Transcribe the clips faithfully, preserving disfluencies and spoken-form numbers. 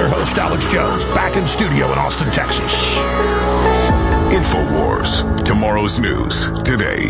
your host, Alex Jones, back in studio in Austin, Texas. InfoWars, tomorrow's news, today.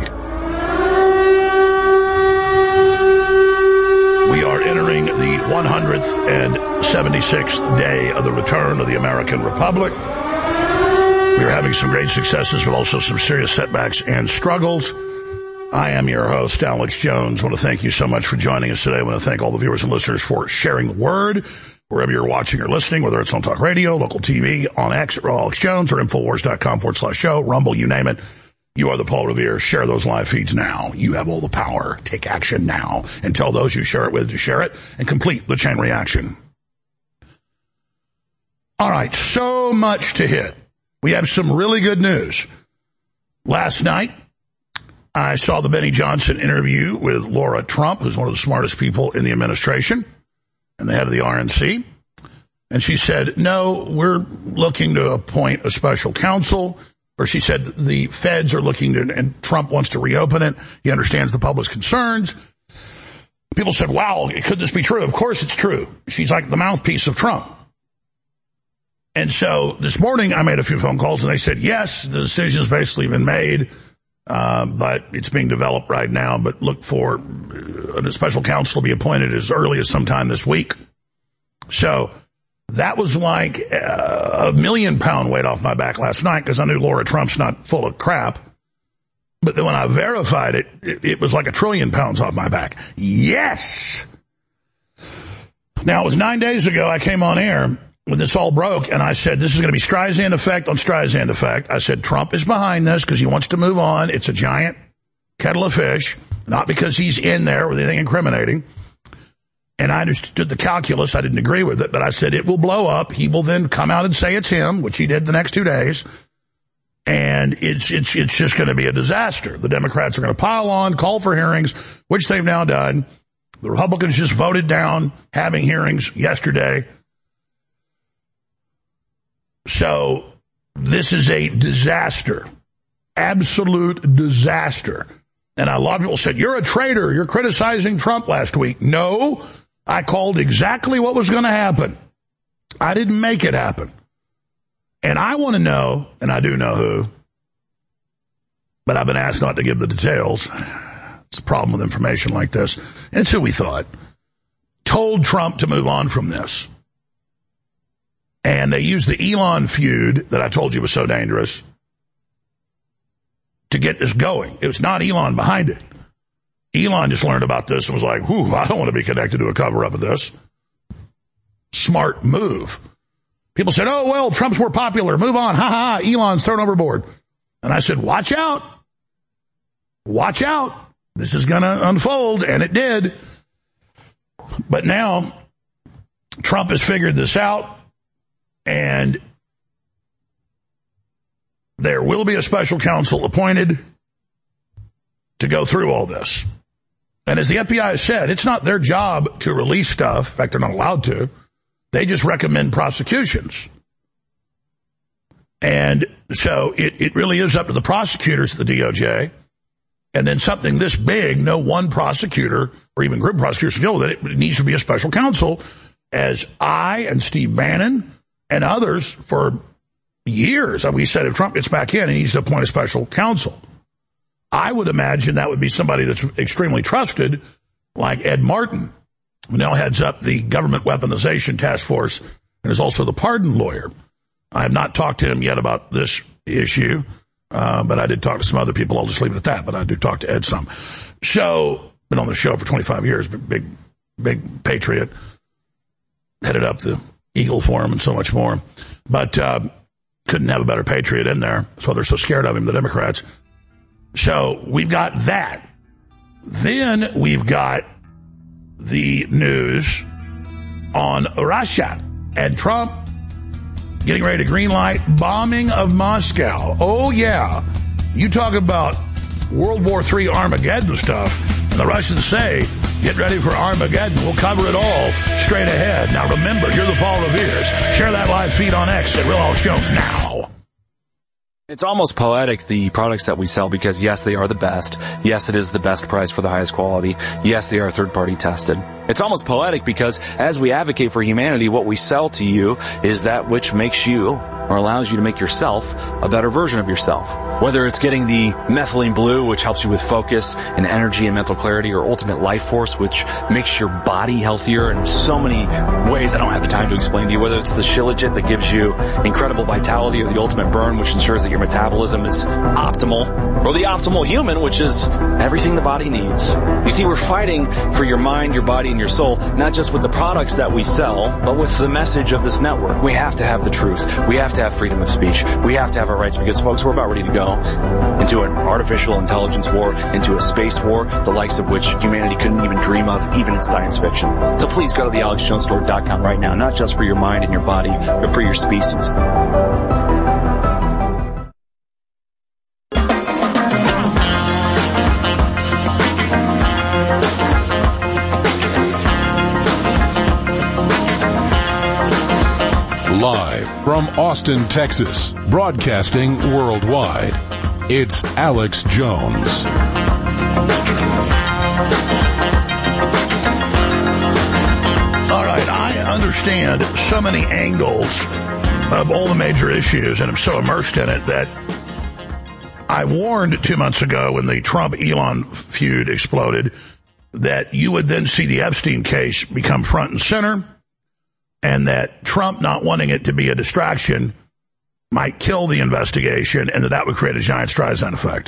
We are entering the one hundred seventy-sixth day of the return of the American Republic. We are having some great successes, but also some serious setbacks and struggles. I am your host, Alex Jones. I want to thank you so much for joining us today. I want to thank all the viewers and listeners for sharing the word wherever you're watching or listening, whether it's on Talk Radio, local T V, on X at Alex Jones, or Infowars.com forward slash show, Rumble, you name it. You are the Paul Revere. Share those live feeds now. You have all the power. Take action now and tell those you share it with to share it and complete the chain reaction. All right, so much to hit. We have some really good news. Last night, I saw the Benny Johnson interview with Laura Trump, who's one of the smartest people in the administration and the head of the R N C. And she said, no, we're looking to appoint a special counsel. Or she said the feds are looking to, and Trump wants to reopen it. He understands the public's concerns. People said, wow, could this be true? Of course it's true. She's like the mouthpiece of Trump. And so this morning I made a few phone calls and they said, yes, the decision's basically been made. Uh, but it's being developed right now, but look for uh, a special counsel to be appointed as early as sometime this week. So that was like uh, a million pound weight off my back last night because I knew Laura Trump's not full of crap. But then when I verified it, it, it was like a trillion pounds off my back. Yes! Now, it was nine days ago I came on air when this all broke, and I said, this is going to be Streisand effect on Streisand effect. I said, Trump is behind this because he wants to move on. It's a giant kettle of fish, not because he's in there with anything incriminating. And I understood the calculus. I didn't agree with it, but I said it will blow up. He will then come out and say it's him, which he did the next two days. And it's, it's, it's just going to be a disaster. The Democrats are going to pile on, call for hearings, which they've now done. The Republicans just voted down having hearings yesterday. So this is a disaster, absolute disaster. And a lot of people said, you're a traitor. You're criticizing Trump last week. No, I called exactly what was going to happen. I didn't make it happen. And I want to know, and I do know who, but I've been asked not to give the details. It's a problem with information like this. And it's who we thought told Trump to move on from this. And they used the Elon feud that I told you was so dangerous to get this going. It was not Elon behind it. Elon just learned about this and was like, whew, I don't want to be connected to a cover-up of this. Smart move. People said, oh, well, Trump's more popular. Move on. Ha ha. Elon's thrown overboard. And I said, watch out. Watch out. This is going to unfold. And it did. But now Trump has figured this out. And there will be a special counsel appointed to go through all this. And as the F B I has said, it's not their job to release stuff. In fact, they're not allowed to. They just recommend prosecutions. And so it, it really is up to the prosecutors at the D O J. And then something this big, no one prosecutor or even group of prosecutors can deal with it. It needs to be a special counsel, as I and Steve Bannon and others for years, we said if Trump gets back in, he needs to appoint a special counsel. I would imagine that would be somebody that's extremely trusted, like Ed Martin, who now heads up the government weaponization task force and is also the pardon lawyer. I have not talked to him yet about this issue, uh, but I did talk to some other people. I'll just leave it at that, but I do talk to Ed some. So, been on the show for twenty-five years, big, big patriot, headed up the Eagle Forum and so much more. But uh, couldn't have a better patriot in there. That's why they're so scared of him, the Democrats. So we've got that. Then we've got the news on Russia and Trump getting ready to greenlight bombing of Moscow. Oh, yeah. You talk about World War Three Armageddon stuff, and the Russians say, get ready for Armageddon. We'll cover it all straight ahead. Now, remember, you're the Paul Revere's. Share that live feed on X at Real Alex Jones now. It's almost poetic, the products that we sell, because yes, they are the best. Yes, it is the best price for the highest quality. Yes, they are third-party tested. It's almost poetic because as we advocate for humanity, what we sell to you is that which makes you, or allows you to make yourself, a better version of yourself. Whether it's getting the methylene blue, which helps you with focus and energy and mental clarity, or ultimate life force, which makes your body healthier in so many ways I don't have the time to explain to you. Whether it's the Shilajit that gives you incredible vitality, or the ultimate burn, which ensures that your metabolism is optimal, or the optimal human, which is everything the body needs. You see, we're fighting for your mind, your body, and your soul, not just with the products that we sell, but with the message of this network. We have to have the truth. We have to have freedom of speech. We have to have our rights, because, folks, we're about ready to go into an artificial intelligence war, into a space war, the likes of which humanity couldn't even dream of, even in science fiction. So please go to the alex jones store dot com right now, not just for your mind and your body, but for your species. Live from Austin, Texas, broadcasting worldwide, it's Alex Jones. All right, I understand so many angles of all the major issues, and I'm so immersed in it that I warned two months ago when the Trump-Elon feud exploded that you would then see the Epstein case become front and center, and that Trump not wanting it to be a distraction might kill the investigation, and that that would create a giant Streisand effect.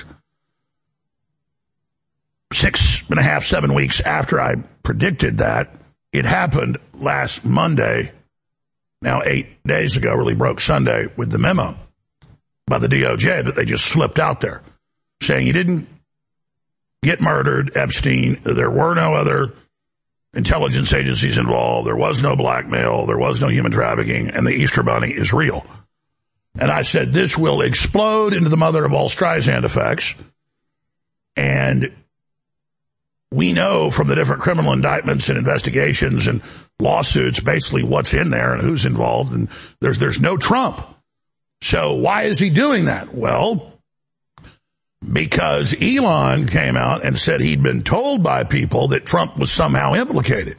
Six and a half, seven weeks after I predicted that, it happened last Monday, now eight days ago, really broke Sunday, with the memo by the D O J that they just slipped out there, saying he didn't get murdered, Epstein, there were no other intelligence agencies involved, there was no blackmail, there was no human trafficking, and the Easter Bunny is real. And I said, this will explode into the mother of all Streisand effects, and we know from the different criminal indictments and investigations and lawsuits basically what's in there and who's involved, and there's there's no Trump. So why is he doing that? Well, because Elon came out and said he'd been told by people that Trump was somehow implicated.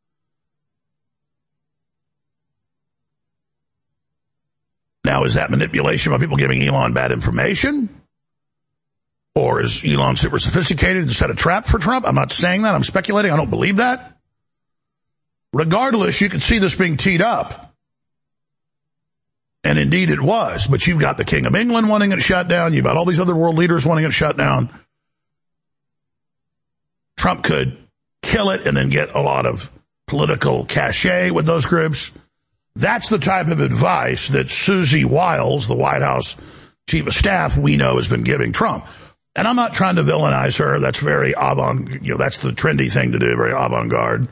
Now, is that manipulation by people giving Elon bad information? Or is Elon super sophisticated and set a trap for Trump? I'm not saying that. I'm speculating. I don't believe that. Regardless, you can see this being teed up. And indeed it was. But you've got the King of England wanting it shut down. You've got all these other world leaders wanting it shut down. Trump could kill it and then get a lot of political cachet with those groups. That's the type of advice that Susie Wiles, the White House chief of staff, we know has been giving Trump. And I'm not trying to villainize her. That's very avant, you know, that's the trendy thing to do, very avant-garde.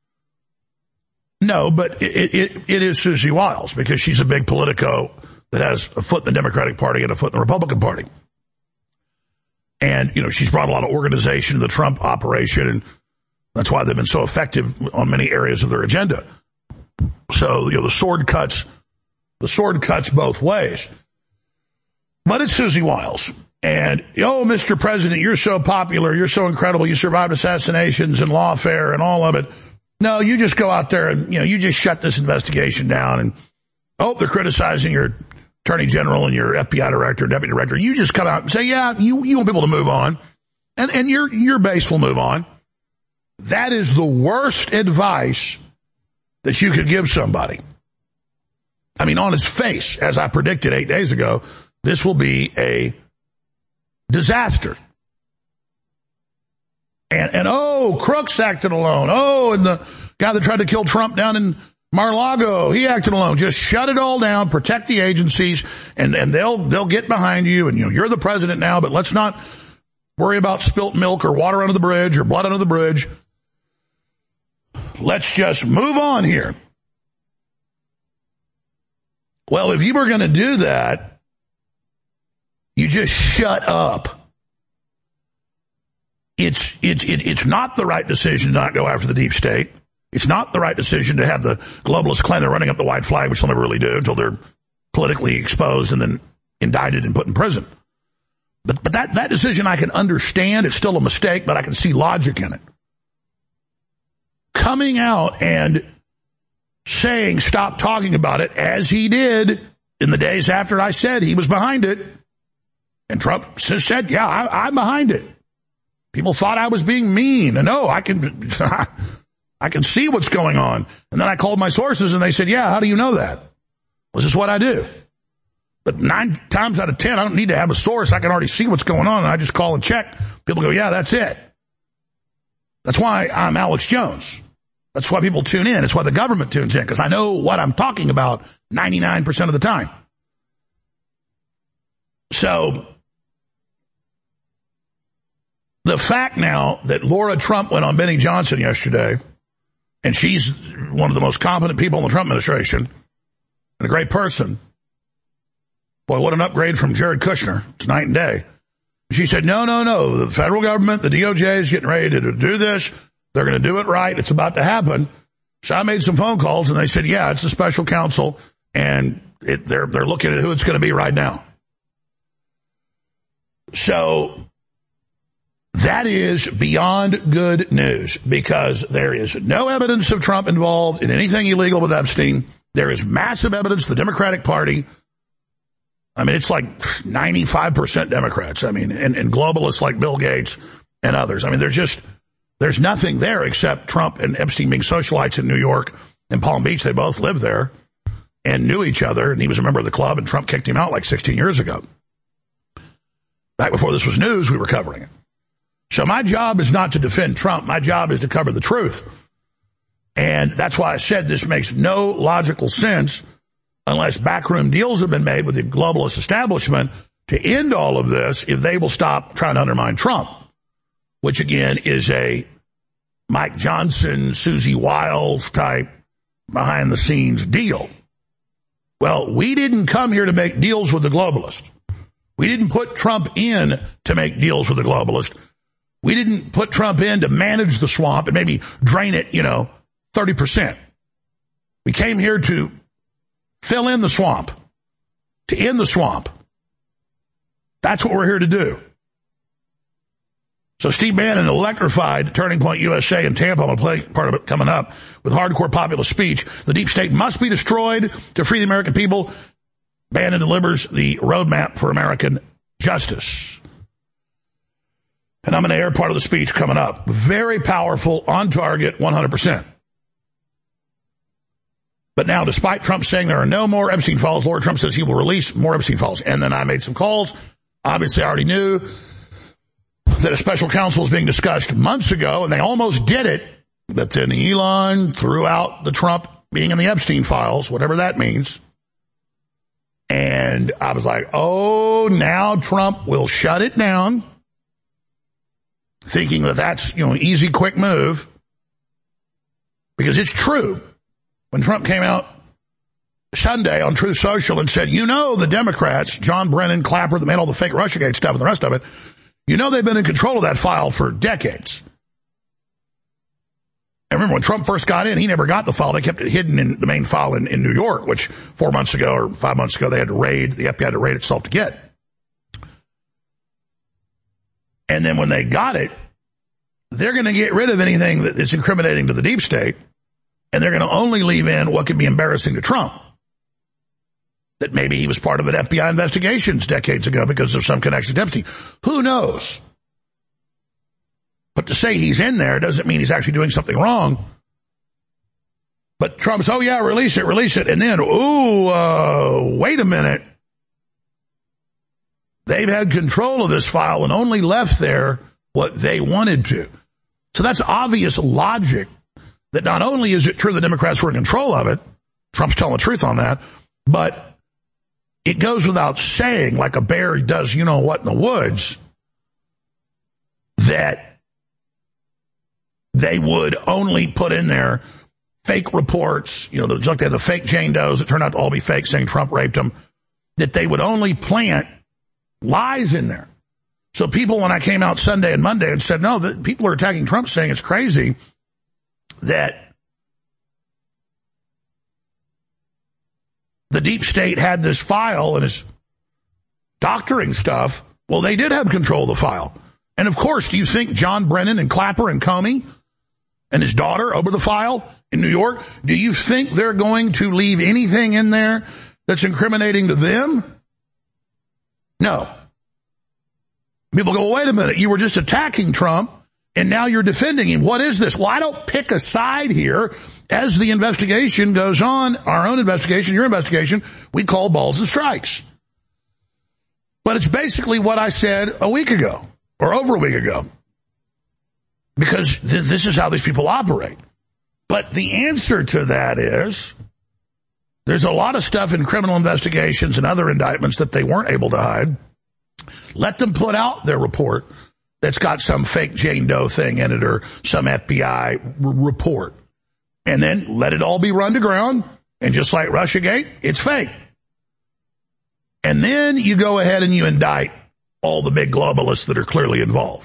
No, but it, it, it is Susie Wiles, because she's a big politico that has a foot in the Democratic Party and a foot in the Republican Party. And, you know, she's brought a lot of organization to the Trump operation, and that's why they've been so effective on many areas of their agenda. So, you know, the sword cuts, the sword cuts both ways. But it's Susie Wiles. And, oh, Mister President, you're so popular, you're so incredible, you survived assassinations and lawfare and all of it. No, you just go out there and, you know, you just shut this investigation down, and, oh, they're criticizing your attorney general and your F B I director, deputy director. You just come out and say, yeah, you, you want people to move on, and, and your, your base will move on. That is the worst advice that you could give somebody. I mean, on its face, as I predicted eight days ago, this will be a disaster. And, and oh, Crooks acted alone. Oh, and the guy that tried to kill Trump down in Mar-a-Lago, he acted alone. Just shut it all down, protect the agencies, and, and they'll, they'll get behind you. And, you know, you're the president now, but let's not worry about spilt milk or water under the bridge or blood under the bridge. Let's just move on here. Well, if you were going to do that, you just shut up. It's, it's, it's not the right decision to not go after the deep state. It's not the right decision to have the globalists claim they're running up the white flag, which they'll never really do until they're politically exposed and then indicted and put in prison. But, but that, that decision I can understand. It's still a mistake, but I can see logic in it. Coming out and saying stop talking about it, as he did in the days after I said he was behind it. And Trump said, yeah, I, I'm behind it. People thought I was being mean. And no, I can, I can see what's going on. And then I called my sources and they said, yeah, how do you know that? Well, this is what I do. But nine times out of ten, I don't need to have a source. I can already see what's going on and I just call and check. People go, yeah, that's it. That's why I'm Alex Jones. That's why people tune in. It's why the government tunes in, because I know what I'm talking about ninety-nine percent of the time. So the fact now that Laura Trump went on Benny Johnson yesterday, and she's one of the most competent people in the Trump administration and a great person. Boy, what an upgrade from Jared Kushner. It's night and day. She said, no, no, no, the federal government, the D O J is getting ready to do this. They're going to do it right. It's about to happen. So I made some phone calls, and they said, yeah, it's a special counsel, and it, they're they're looking at who it's going to be right now. So that is beyond good news, because there is no evidence of Trump involved in anything illegal with Epstein. There is massive evidence the Democratic Party, I mean, it's like ninety-five percent Democrats, I mean, and, and globalists like Bill Gates and others. I mean, there's just, there's nothing there except Trump and Epstein being socialites in New York and Palm Beach. They both lived there and knew each other, and he was a member of the club, and Trump kicked him out like sixteen years ago. Back before this was news, we were covering it. So my job is not to defend Trump. My job is to cover the truth. And that's why I said this makes no logical sense unless backroom deals have been made with the globalist establishment to end all of this, if they will stop trying to undermine Trump, which again is a Mike Johnson, Susie Wiles type behind the scenes deal. Well, we didn't come here to make deals with the globalist. We didn't put Trump in to make deals with the globalist. We didn't put Trump in to manage the swamp and maybe drain it, you know, thirty percent. We came here to fill in the swamp, to end the swamp. That's what we're here to do. So Steve Bannon electrified Turning Point U S A in Tampa. I'm going to play part of it coming up with hardcore populist speech. The deep state must be destroyed to free the American people. Bannon delivers the roadmap for American justice. And I'm going to air part of the speech coming up. Very powerful, on target, one hundred percent. But now, despite Trump saying there are no more Epstein files, Laura Trump says he will release more Epstein files. And then I made some calls. Obviously, I already knew that a special counsel was being discussed months ago, and they almost did it. But then Elon threw out the Trump being in the Epstein files, whatever that means. And I was like, oh, now Trump will shut it down, thinking that that's, you know, an easy, quick move. Because it's true. When Trump came out Sunday on Truth Social and said, you know, the Democrats, John Brennan, Clapper, that made all the fake Russiagate stuff and the rest of it, you know they've been in control of that file for decades. And remember, when Trump first got in, he never got the file. They kept it hidden in the main file in, in New York, which four months ago or five months ago they had to raid, the F B I had to raid itself to get. And then when they got it, they're going to get rid of anything that's incriminating to the deep state, and they're going to only leave in what could be embarrassing to Trump. That maybe he was part of an F B I investigations decades ago because of some connection to Epstein. Who knows? But to say he's in there doesn't mean he's actually doing something wrong. But Trump's, oh yeah, release it, release it. And then, ooh, uh, wait a minute. They've had control of this file and only left there what they wanted to. So that's obvious logic that not only is it true the Democrats were in control of it, Trump's telling the truth on that, but it goes without saying, like a bear does you know what in the woods, that they would only put in there fake reports, you know, like they had the fake Jane Does that turned out to all be fake saying Trump raped them, that they would only plant lies in there. So people, when I came out Sunday and Monday and said, no, that people are attacking Trump saying it's crazy that the deep state had this file and is doctoring stuff, well, they did have control of the file. And of course, do you think John Brennan and Clapper and Comey and his daughter over the file in New York, do you think they're going to leave anything in there that's incriminating to them? No. People go, wait a minute, you were just attacking Trump, and now you're defending him. What is this? Well, I don't pick a side here. As the investigation goes on, our own investigation, your investigation, we call balls and strikes. But it's basically what I said a week ago, or over a week ago. Because th- this is how these people operate. But the answer to that is, there's a lot of stuff in criminal investigations and other indictments that they weren't able to hide. Let them put out their report that's got some fake Jane Doe thing in it or some F B I r- report. And then let it all be run to ground. And just like Russiagate, it's fake. And then you go ahead and you indict all the big globalists that are clearly involved.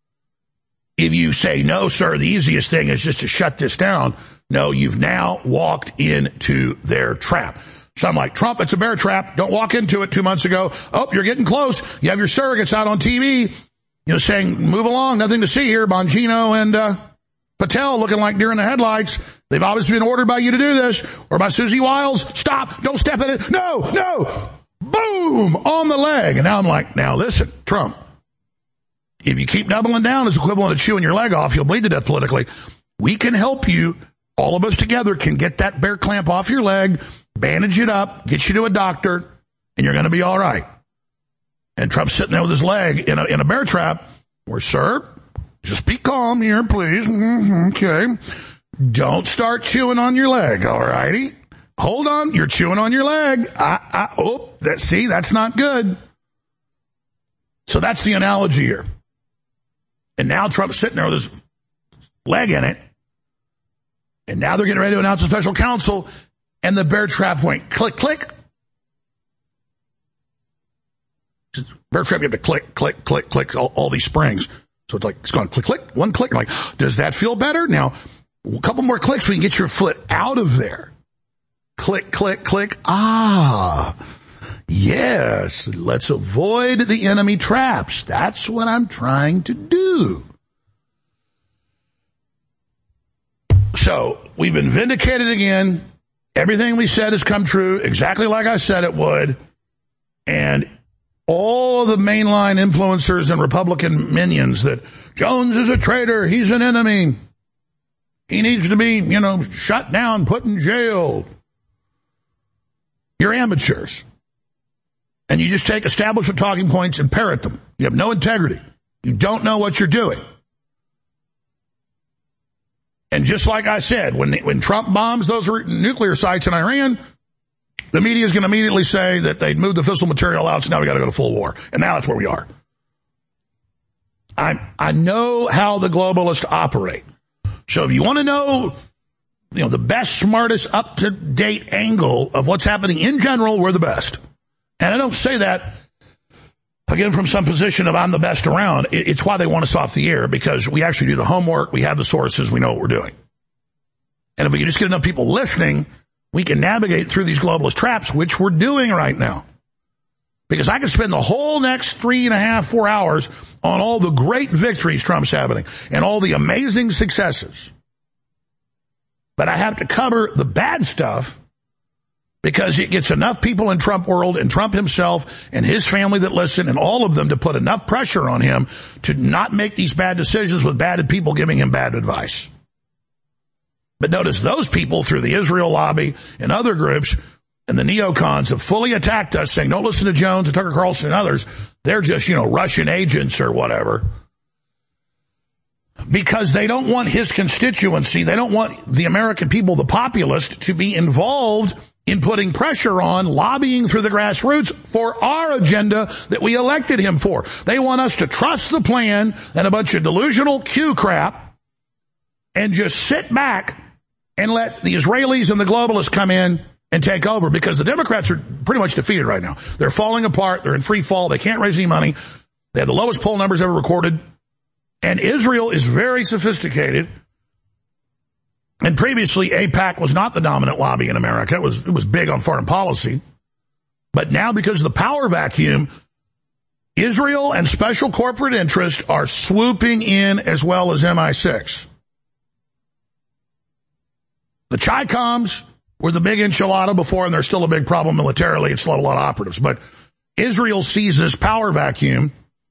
If you say, no, sir, the easiest thing is just to shut this down. No, you've now walked into their trap. So I'm like, Trump, it's a bear trap. Don't walk into it two months ago. Oh, you're getting close. You have your surrogates out on T V, you know, saying, move along, nothing to see here. Bongino and uh, Patel looking like deer in the headlights. They've obviously been ordered by you to do this. Or by Susie Wiles. Stop. Don't step in it. No, no. Boom, on the leg. And now I'm like, now listen, Trump, if you keep doubling down as equivalent to chewing your leg off, you'll bleed to death politically. We can help you. All of us together can get that bear clamp off your leg, bandage it up, get you to a doctor, and you're going to be all right. And Trump's sitting there with his leg in a, in a bear trap. Where, sir, just be calm here, please. Mm-hmm, okay. Don't start chewing on your leg, all righty? Hold on, you're chewing on your leg. I, I, oh, that, see, that's not good. So that's the analogy here. And now Trump's sitting there with his leg in it. And now they're getting ready to announce a special counsel. And the bear trap went click, click. Bear trap, you have to click, click, click, click, all, all these springs. So it's like, it's going click, click, one click. You're like, does that feel better? Now, a couple more clicks, we can get your foot out of there. Click, click, click. Ah, yes, let's avoid the enemy traps. That's what I'm trying to do. So we've been vindicated again. Everything we said has come true, exactly like I said it would. And all of the mainline influencers and Republican minions that Jones is a traitor, he's an enemy, he needs to be, you know, shut down, put in jail. You're amateurs. And you just take establishment talking points and parrot them. You have no integrity. You don't know what you're doing. And just like I said, when when Trump bombs those nuclear sites in Iran, the media is going to immediately say that they'd moved the fissile material out, so now we got to go to full war. And now that's where we are. I I know how the globalists operate. So if you want to know, you know, the best, smartest, up-to-date angle of what's happening in general, we're the best. And I don't say that, again, from some position of I'm the best around. It's why they want us off the air, because we actually do the homework, we have the sources, we know what we're doing. And if we can just get enough people listening, we can navigate through these globalist traps, which we're doing right now. Because I could spend the whole next three and a half, four hours on all the great victories Trump's having and all the amazing successes. But I have to cover the bad stuff because it gets enough people in Trump world and Trump himself and his family that listen and all of them to put enough pressure on him to not make these bad decisions with bad people giving him bad advice. But notice those people through the Israel lobby and other groups and the neocons have fully attacked us, saying, don't listen to Jones and Tucker Carlson and others. They're just, you know, Russian agents or whatever. Because they don't want his constituency, they don't want the American people, the populace, to be involved in putting pressure on, lobbying through the grassroots for our agenda that we elected him for. They want us to trust the plan and a bunch of delusional Q crap and just sit back and let the Israelis and the globalists come in and take over, because the Democrats are pretty much defeated right now. They're falling apart. They're in free fall. They can't raise any money. They have the lowest poll numbers ever recorded. And Israel is very sophisticated. And previously, AIPAC was not the dominant lobby in America. It was, it was big on foreign policy. But now, because of the power vacuum, Israel and special corporate interests are swooping in as well as M I six. The Chi-Coms were the big enchilada before, and they're still a big problem militarily. It's not a lot of operatives. But Israel sees this power vacuum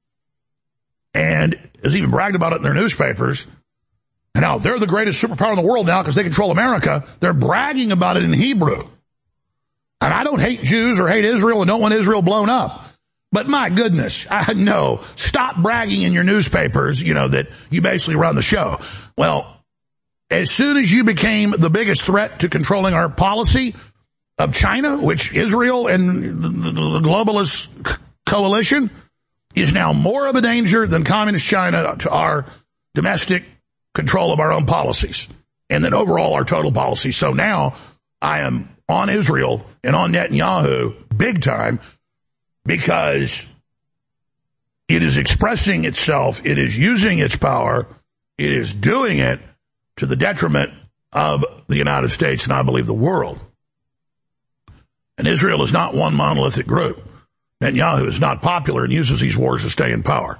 and has even bragged about it in their newspapers. And now they're the greatest superpower in the world now because they control America. They're bragging about it in Hebrew. And I don't hate Jews or hate Israel and don't want Israel blown up. But my goodness, I know, stop bragging in your newspapers, you know, that you basically run the show. Well, as soon as you became the biggest threat to controlling our policy of China, which Israel and the, the, the globalist coalition is now more of a danger than communist China to our domestic control of our own policies and then overall our total policy. So now I am on Israel and on Netanyahu big time because it is expressing itself, it is using its power, it is doing it to the detriment of the United States and I believe the world. And Israel is not one monolithic group. Netanyahu is not popular and uses these wars to stay in power.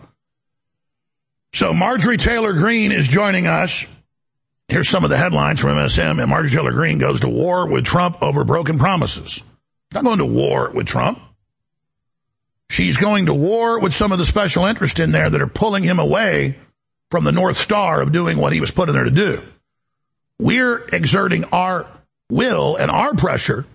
So Marjorie Taylor Greene is joining us. Here's some of the headlines from M S M. And Marjorie Taylor Greene goes to war with Trump over broken promises. Not going to war with Trump. She's going to war with some of the special interests in there that are pulling him away from the North Star of doing what he was put in there to do. We're exerting our will and our pressure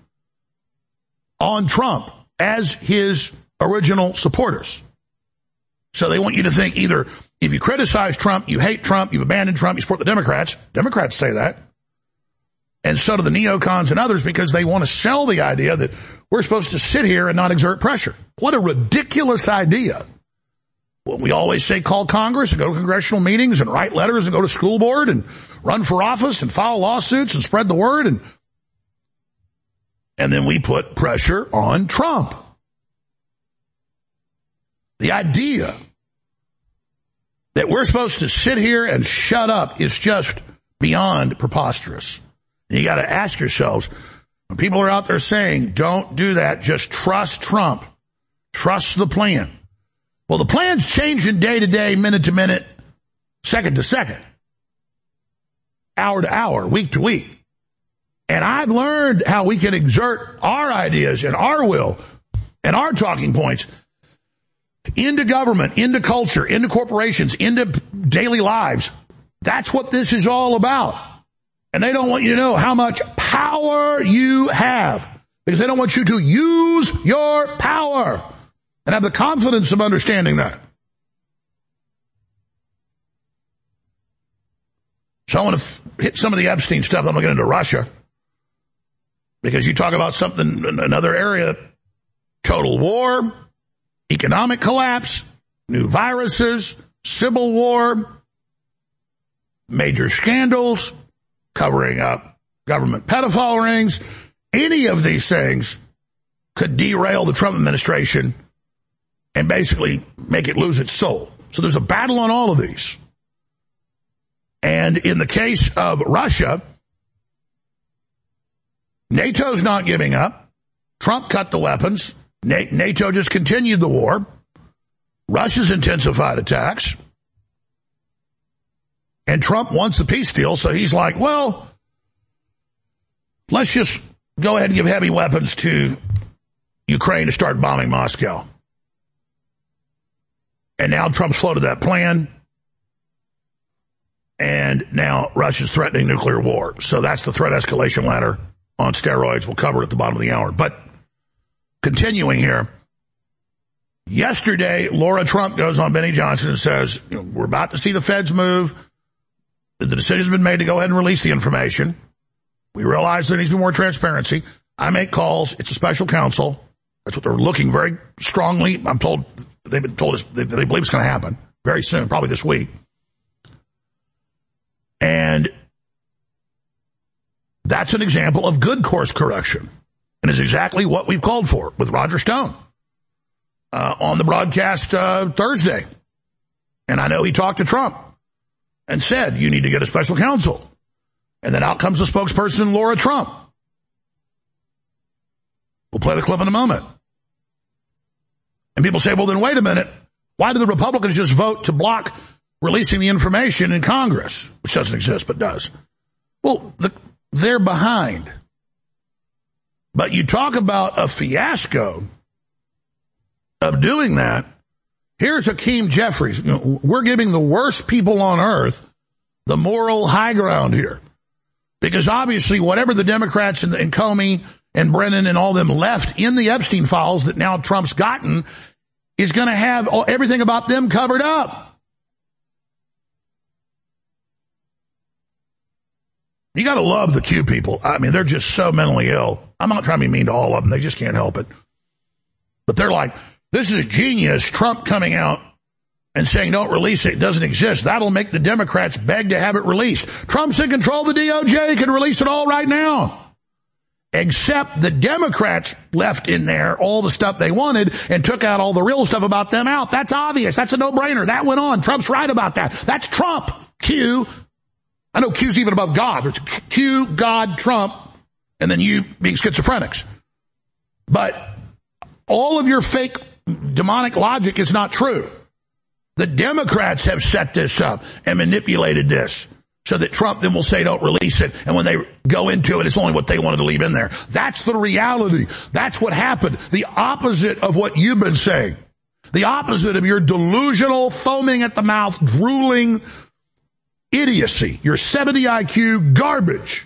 on Trump as his original supporters. So they want you to think either if you criticize Trump, you hate Trump, you've abandoned Trump, you support the Democrats. Democrats say that. And so do the neocons and others because they want to sell the idea that we're supposed to sit here and not exert pressure. What a ridiculous idea. Well, we always say call Congress and go to congressional meetings and write letters and go to school board and run for office and file lawsuits and spread the word. And, and then we put pressure on Trump. The idea that we're supposed to sit here and shut up is just beyond preposterous. You got to ask yourselves, when people are out there saying, don't do that, just trust Trump, trust the plan. Well, the plan's changing day to day, minute to minute, second to second, hour to hour, week to week. And I've learned how we can exert our ideas and our will and our talking points into government, into culture, into corporations, into daily lives. That's what this is all about. And they don't want you to know how much power you have because they don't want you to use your power and have the confidence of understanding that. So I want to f- hit some of the Epstein stuff. I'm going to get into Russia because you talk about something in another area, total war, economic collapse, new viruses, civil war, major scandals, covering up government pedophile rings. Any of these things could derail the Trump administration and basically make it lose its soul. So there's a battle on all of these. And in the case of Russia, NATO's not giving up. Trump cut the weapons. NATO just continued the war. Russia's intensified attacks. And Trump wants a peace deal, so he's like, well, let's just go ahead and give heavy weapons to Ukraine to start bombing Moscow. And now Trump's floated that plan. And now Russia's threatening nuclear war. So that's the threat escalation ladder on steroids. We'll cover it at the bottom of the hour. But continuing here, yesterday, Laura Trump goes on Benny Johnson and says, you know, we're about to see the feds move. The decision's been made to go ahead and release the information. We realize there needs to be more transparency. I make calls. It's a special counsel. That's what they're looking very strongly. I'm told, they've been told us, they, they believe it's going to happen very soon, probably this week. And that's an example of good course correction and is exactly what we've called for with Roger Stone uh, on the broadcast uh, Thursday. And I know he talked to Trump and said, you need to get a special counsel. And then out comes the spokesperson, Laura Trump. We'll play the clip in a moment. And people say, well, then wait a minute. Why do the Republicans just vote to block releasing the information in Congress, which doesn't exist but does? Well, the, they're behind. But you talk about a fiasco of doing that. Here's Hakeem Jeffries. You know, we're giving the worst people on earth the moral high ground here. Because obviously whatever the Democrats and, and Comey and Brennan and all them left in the Epstein files that now Trump's gotten is going to have all, everything about them covered up. You got to love the Q people. I mean, they're just so mentally ill. I'm not trying to be mean to all of them. They just can't help it. But they're like, this is genius. Trump coming out and saying don't release it. It doesn't exist. That'll make the Democrats beg to have it released. Trump's in control of the D O J. He can release it all right now. Except the Democrats left in there all the stuff they wanted and took out all the real stuff about them out. That's obvious. That's a no-brainer. That went on. Trump's right about that. That's Trump. Q. I know Q's even above God. There's Q, God, Trump, and then you being schizophrenics. But all of your fake demonic logic is not true. The Democrats have set this up and manipulated this so that Trump then will say don't release it. And when they go into it, it's only what they wanted to leave in there. That's the reality. That's what happened. The opposite of what you've been saying. The opposite of your delusional, foaming at the mouth, drooling idiocy. Your seventy I Q garbage.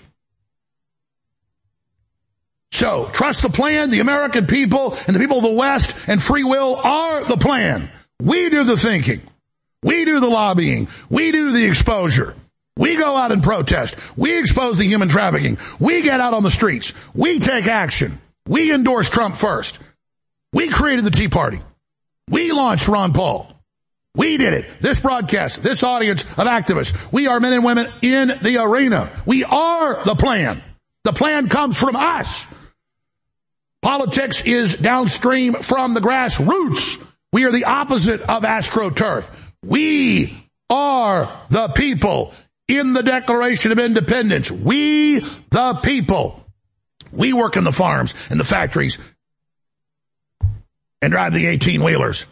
So, trust the plan. The American people and the people of the West and free will are the plan. We do the thinking. We do the lobbying. We do the exposure. We go out and protest. We expose the human trafficking. We get out on the streets. We take action. We endorse Trump first. We created the Tea Party. We launched Ron Paul. We did it. This broadcast, this audience of activists. We are men and women in the arena. We are the plan. The plan comes from us. Politics is downstream from the grassroots. We are the opposite of AstroTurf. We are the people in the Declaration of Independence. We, the people. We work in the farms and the factories and drive the eighteen-wheelers.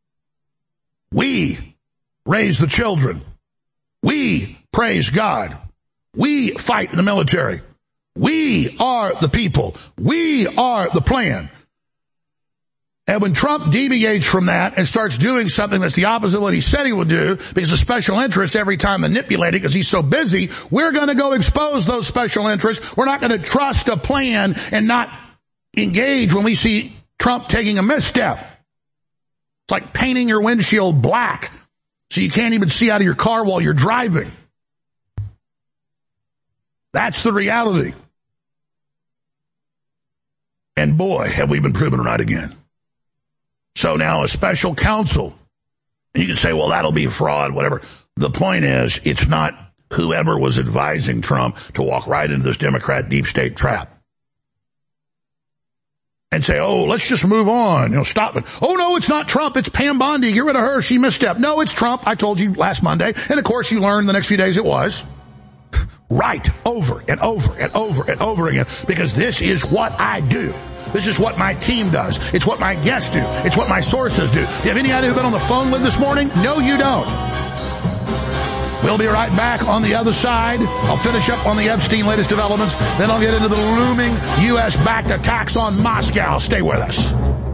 We raise the children. We praise God. We fight in the military. We are the people. We are the plan. And when Trump deviates from that and starts doing something that's the opposite of what he said he would do, because of special interests every time manipulating because he's so busy, we're going to go expose those special interests. We're not going to trust a plan and not engage when we see Trump taking a misstep. It's like painting your windshield black so you can't even see out of your car while you're driving. That's the reality. And boy, have we been proven right again. So now a special counsel, and you can say, well, that'll be fraud, whatever. The point is, it's not whoever was advising Trump to walk right into this Democrat deep state trap. And say, oh, let's just move on. You know, stop it. Oh, no, it's not Trump. It's Pam Bondi. Get rid of her. She misstepped. No, it's Trump. I told you last Monday. And, of course, you learned the next few days it was. Right. Over and over and over and over again. Because this is what I do. This is what my team does. It's what my guests do. It's what my sources do. Do you have any idea who's been on the phone with this morning? No, you don't. We'll be right back on the other side. I'll finish up on the Epstein latest developments. Then I'll get into the looming U S-backed attacks on Moscow. Stay with us.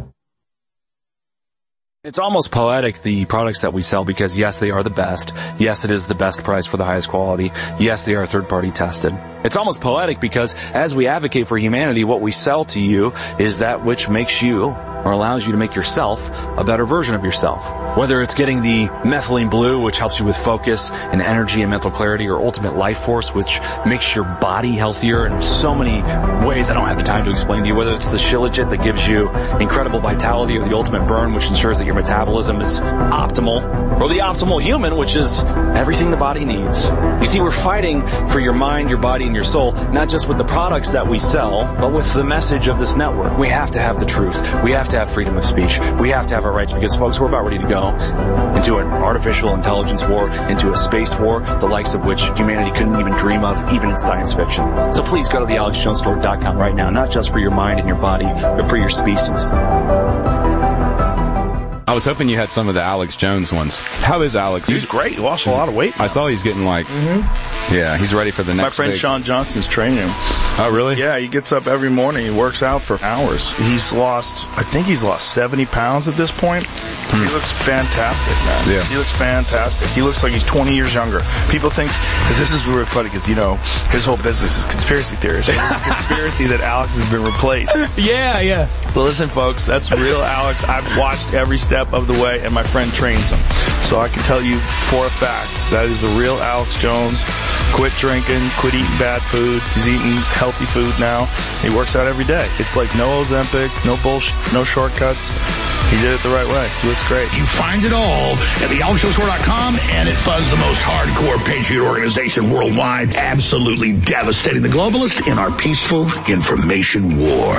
It's almost poetic, the products that we sell, because yes, they are the best. Yes, it is the best price for the highest quality. Yes, they are third-party tested. It's almost poetic because as we advocate for humanity, what we sell to you is that which makes you, or allows you to make yourself, a better version of yourself. Whether it's getting the methylene blue, which helps you with focus and energy and mental clarity, or ultimate life force, which makes your body healthier in so many ways I don't have the time to explain to you. Whether it's the Shilajit that gives you incredible vitality, or the ultimate burn, which ensures that your metabolism is optimal, or the optimal human, which is everything the body needs. You see, we're fighting for your mind, your body, and your soul, not just with the products that we sell, but with the message of this network. We have to have the truth. We have to have freedom of speech. We have to have our rights, because, folks, we're about ready to go into an artificial intelligence war, into a space war, the likes of which humanity couldn't even dream of, even in science fiction. So please go to the alex jones store dot com right now, not just for your mind and your body, but for your species. I was hoping you had some of the Alex Jones ones. How is Alex? He's great. He lost a lot of weight. I saw he's getting like, mm-hmm. yeah, he's ready for the next My friend big. Sean Johnson's training him. Oh, really? Yeah, he gets up every morning. He works out for hours. He's lost, I think he's lost seventy pounds at this point. Hmm. He looks fantastic, man. Yeah. He looks fantastic. He looks like he's twenty years younger. People think, because this is really funny, because, you know, his whole business is conspiracy theories. It's a conspiracy that Alex has been replaced. Yeah, yeah. But listen, folks, that's real Alex. I've watched every step of the way, and my friend trains him. So I can tell you for a fact that is the real Alex Jones. Quit drinking, quit eating bad food. He's eating healthy food now. He works out every day. It's like no Ozempic, no bullshit, no shortcuts. He did it the right way. He looks great. You find it all at the alex jones store dot com, and it funds the most hardcore patriot organization worldwide, absolutely devastating the globalists in our peaceful information war.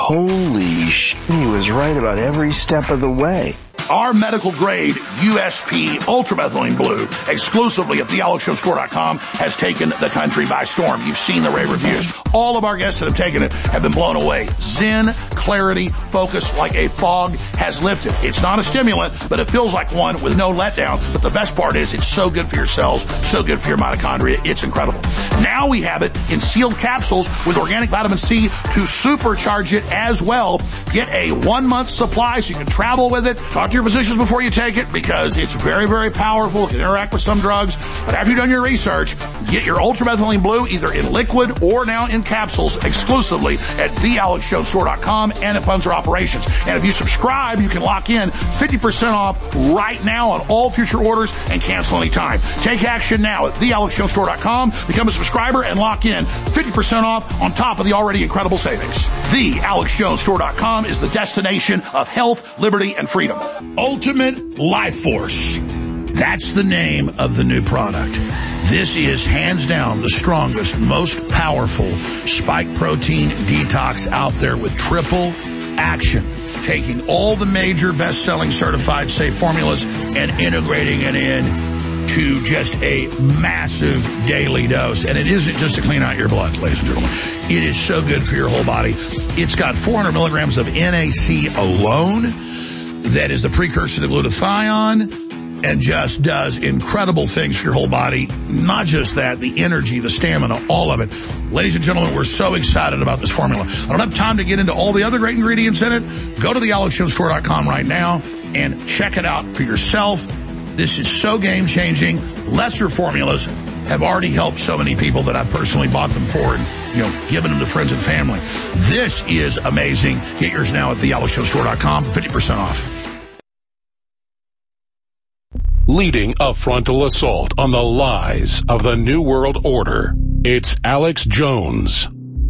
Holy shit, he was right about every step of the way. Our medical grade U S P ultramethylene blue, exclusively at the alex jones store dot com, has taken the country by storm. You've seen the rave reviews. All of our guests that have taken it have been blown away. Zen, clarity, focus like a fog has lifted. It's not a stimulant, but it feels like one with no letdown. But the best part is it's so good for your cells, so good for your mitochondria. It's incredible. Now we have it in sealed capsules with organic vitamin C to supercharge it as well. Get a one-month supply so you can travel with it. Talk to your physicians before you take it, because it's very, very powerful. It can interact with some drugs. But after you've done your research, get your ultramethylene blue either in liquid or now in capsules exclusively at the alex jones store dot com, and it funds our operations. And if you subscribe, you can lock in fifty percent off right now on all future orders and cancel anytime. Take action now at the alex jones store dot com. Become a subscriber and lock in fifty percent off on top of the already incredible savings. the alex jones store dot com is the destination of health, liberty, and freedom. Ultimate Life Force. That's the name of the new product. This is hands down the strongest, most powerful spike protein detox out there with triple action. Taking all the major best-selling certified safe formulas and integrating it in to just a massive daily dose. And it isn't just to clean out your blood, ladies and gentlemen. It is so good for your whole body. It's got four hundred milligrams of N A C alone. That is the precursor to glutathione, and just does incredible things for your whole body. Not just that, the energy, the stamina, all of it. Ladies and gentlemen, we're so excited about this formula. I don't have time to get into all the other great ingredients in it. Go to the alex jones store dot com right now and check it out for yourself. This is so game-changing. Lesser formulas have already helped so many people that I've personally bought them for and, you know, given them to friends and family. This is amazing. Get yours now at the alex jones store dot com for fifty percent off. Leading a frontal assault on the lies of the New World Order, it's Alex Jones.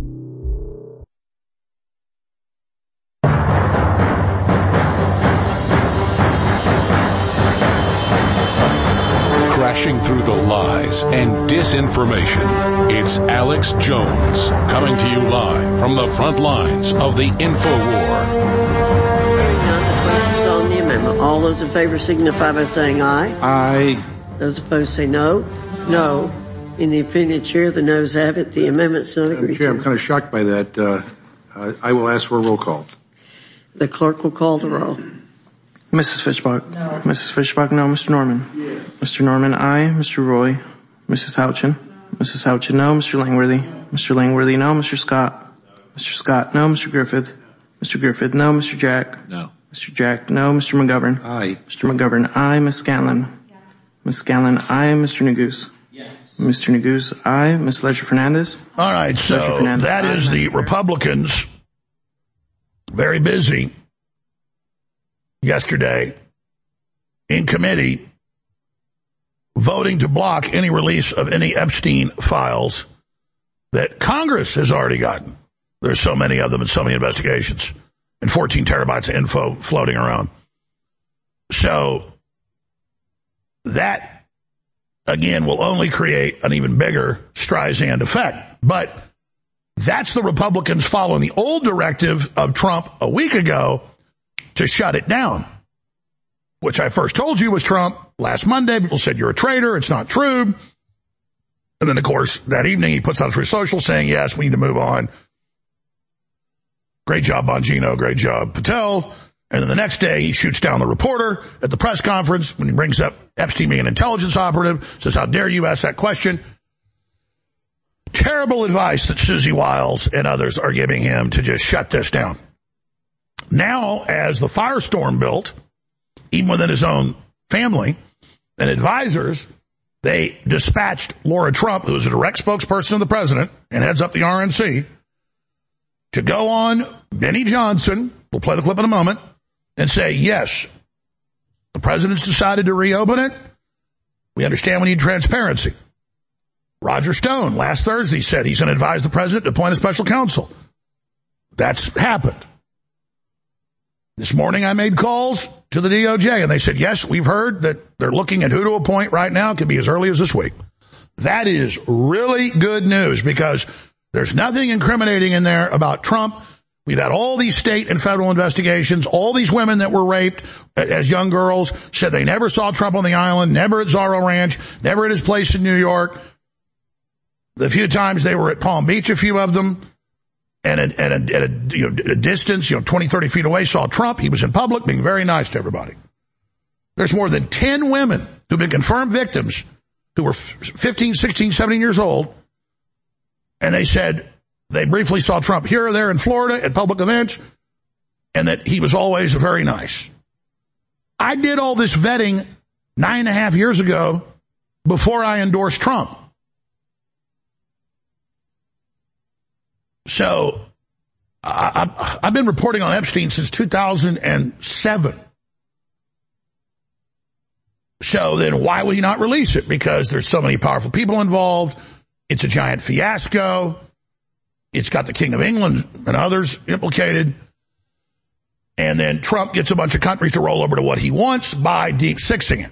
Crashing through the lies and disinformation, it's Alex Jones, coming to you live from the front lines of the InfoWar. On the amendment. All those in favor signify by saying aye. Aye. Those opposed say no. No. In the opinion of the chair, the noes have it. The amendment's not agreed Chair, to. I'm kind of shocked by that. Uh, uh, I will ask for a roll call. The clerk will call the roll. Missus Fishbach. No. Missus Fishbach, no. Mister Norman. Yes. Mister Norman, aye. Mister Roy. Missus Houchin. Missus Houchin, no. Mister Langworthy. Mister Langworthy, no. Mister Scott. Mister Scott, no. Mister Griffith. Mister Griffith, no. Mister Jack. No. Mister Jack, no. Mister McGovern. Aye. Mister McGovern, aye. Miss Scanlon. Yes. Miss Scanlon, aye. Mister Neguse. Yes. Mister Neguse, aye. Miss Ledger Fernandez. All right, so that is the Republicans very busy yesterday in committee voting to block any release of any Epstein files that Congress has already gotten. There's so many of them and so many investigations and fourteen terabytes of info floating around. So that, again, will only create an even bigger Streisand effect. But that's the Republicans following the old directive of Trump a week ago to shut it down, which I first told you was Trump. Last Monday, people said, you're a traitor. It's not true. And then, of course, that evening, he puts out his social saying, yes, we need to move on. Great job, Bongino. Great job, Patel. And then the next day, he shoots down the reporter at the press conference when he brings up Epstein being an intelligence operative, says, how dare you ask that question? Terrible advice that Susie Wiles and others are giving him to just shut this down. Now, as the firestorm built, even within his own family and advisors, they dispatched Laura Trump, who is a direct spokesperson of the president and heads up the R N C, to go on Benny Johnson, we'll play the clip in a moment, and say, yes, the president's decided to reopen it. We understand we need transparency. Roger Stone, last Thursday, said he's going to advise the president to appoint a special counsel. That's happened. This morning I made calls to the D O J, and they said, yes, we've heard that they're looking at who to appoint right now. It could be as early as this week. That is really good news because there's nothing incriminating in there about Trump. We've had all these state and federal investigations. All these women that were raped as young girls said they never saw Trump on the island, never at Zorro Ranch, never at his place in New York. The few times they were at Palm Beach, a few of them, and at, at, a, at a, you know, a distance, you know, twenty, thirty feet away, saw Trump. He was in public being very nice to everybody. There's more than ten women who've been confirmed victims who were fifteen, sixteen, seventeen years old, and they said they briefly saw Trump here or there in Florida at public events, and that he was always very nice. I did all this vetting nine and a half years ago before I endorsed Trump. So I, I've been reporting on Epstein since two thousand seven. So then why would he not release it? Because there's so many powerful people involved. It's a giant fiasco. It's got the King of England and others implicated. And then Trump gets a bunch of countries to roll over to what he wants by deep sixing it.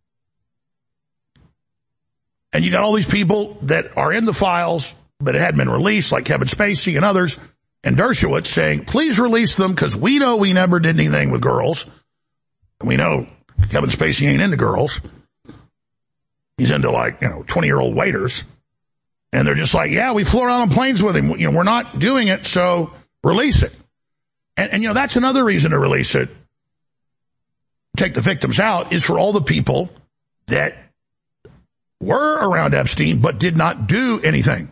And you got all these people that are in the files, but it hadn't been released, like Kevin Spacey and others, and Dershowitz saying, please release them because we know we never did anything with girls. And we know Kevin Spacey ain't into girls. He's into, like, you know, twenty-year-old waiters. And they're just like, yeah, we flew around on planes with him. You know, we're not doing it, so release it. And, and, you know, that's another reason to release it, take the victims out, is for all the people that were around Epstein but did not do anything.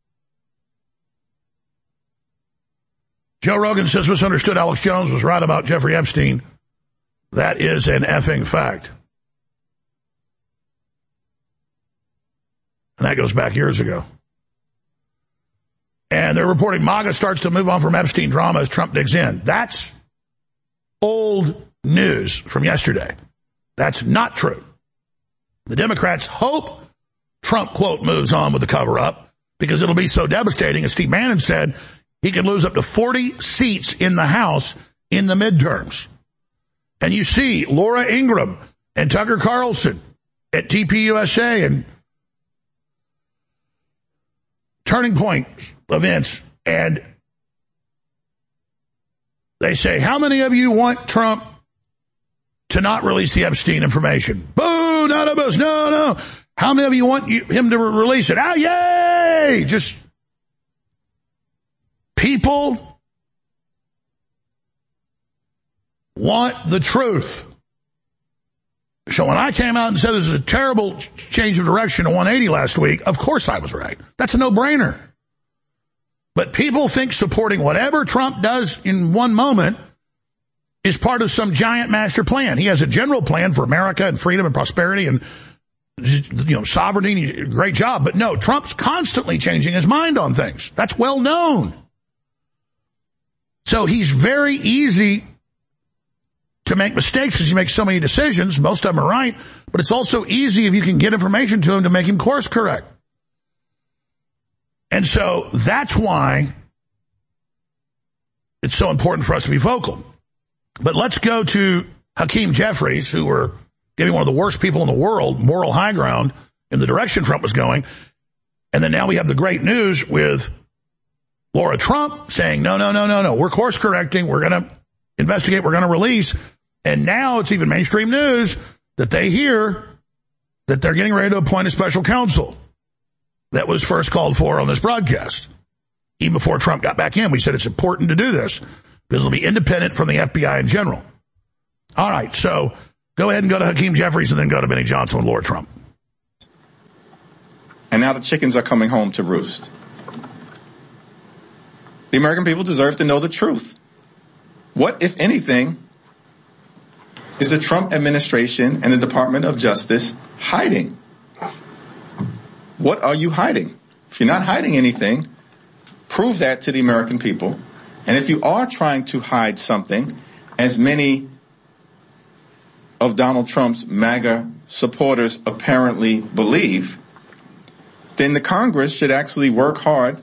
Joe Rogan says misunderstood Alex Jones was right about Jeffrey Epstein. That is an effing fact. And that goes back years ago. And they're reporting MAGA starts to move on from Epstein drama as Trump digs in. That's old news from yesterday. That's not true. The Democrats hope Trump, quote, moves on with the cover-up because it'll be so devastating. As Steve Bannon said, he could lose up to forty seats in the House in the midterms. And you see Laura Ingraham and Tucker Carlson at T P U S A and Turning Point events, and they say, how many of you want Trump to not release the Epstein information? Boo, none of us, no, no. How many of you want you, him to release it? Ah, yay! Just people want the truth. So when I came out and said this is a terrible change of direction to one eighty last week, of course I was right. That's a no-brainer. But people think supporting whatever Trump does in one moment is part of some giant master plan. He has a general plan for America and freedom and prosperity and, you know, sovereignty. Great job. But no, Trump's constantly changing his mind on things. That's well known. So he's very easy to make mistakes because he makes so many decisions. Most of them are right, but it's also easy if you can get information to him to make him course correct. And so that's why it's so important for us to be vocal. But let's go to Hakeem Jeffries, who were giving one of the worst people in the world moral high ground in the direction Trump was going. And then now we have the great news with Laura Trump saying, no, no, no, no, no, we're course correcting. We're going to investigate. We're going to release. And now it's even mainstream news that they hear that they're getting ready to appoint a special counsel that was first called for on this broadcast. Even before Trump got back in, we said it's important to do this because it'll be independent from the F B I in general. All right, so go ahead and go to Hakeem Jeffries and then go to Benny Johnson with Laura Trump. And now the chickens are coming home to roost. The American people deserve to know the truth. What, if anything, is the Trump administration and the Department of Justice hiding? What are you hiding? If you're not hiding anything, prove that to the American people. And if you are trying to hide something, as many of Donald Trump's MAGA supporters apparently believe, then the Congress should actually work hard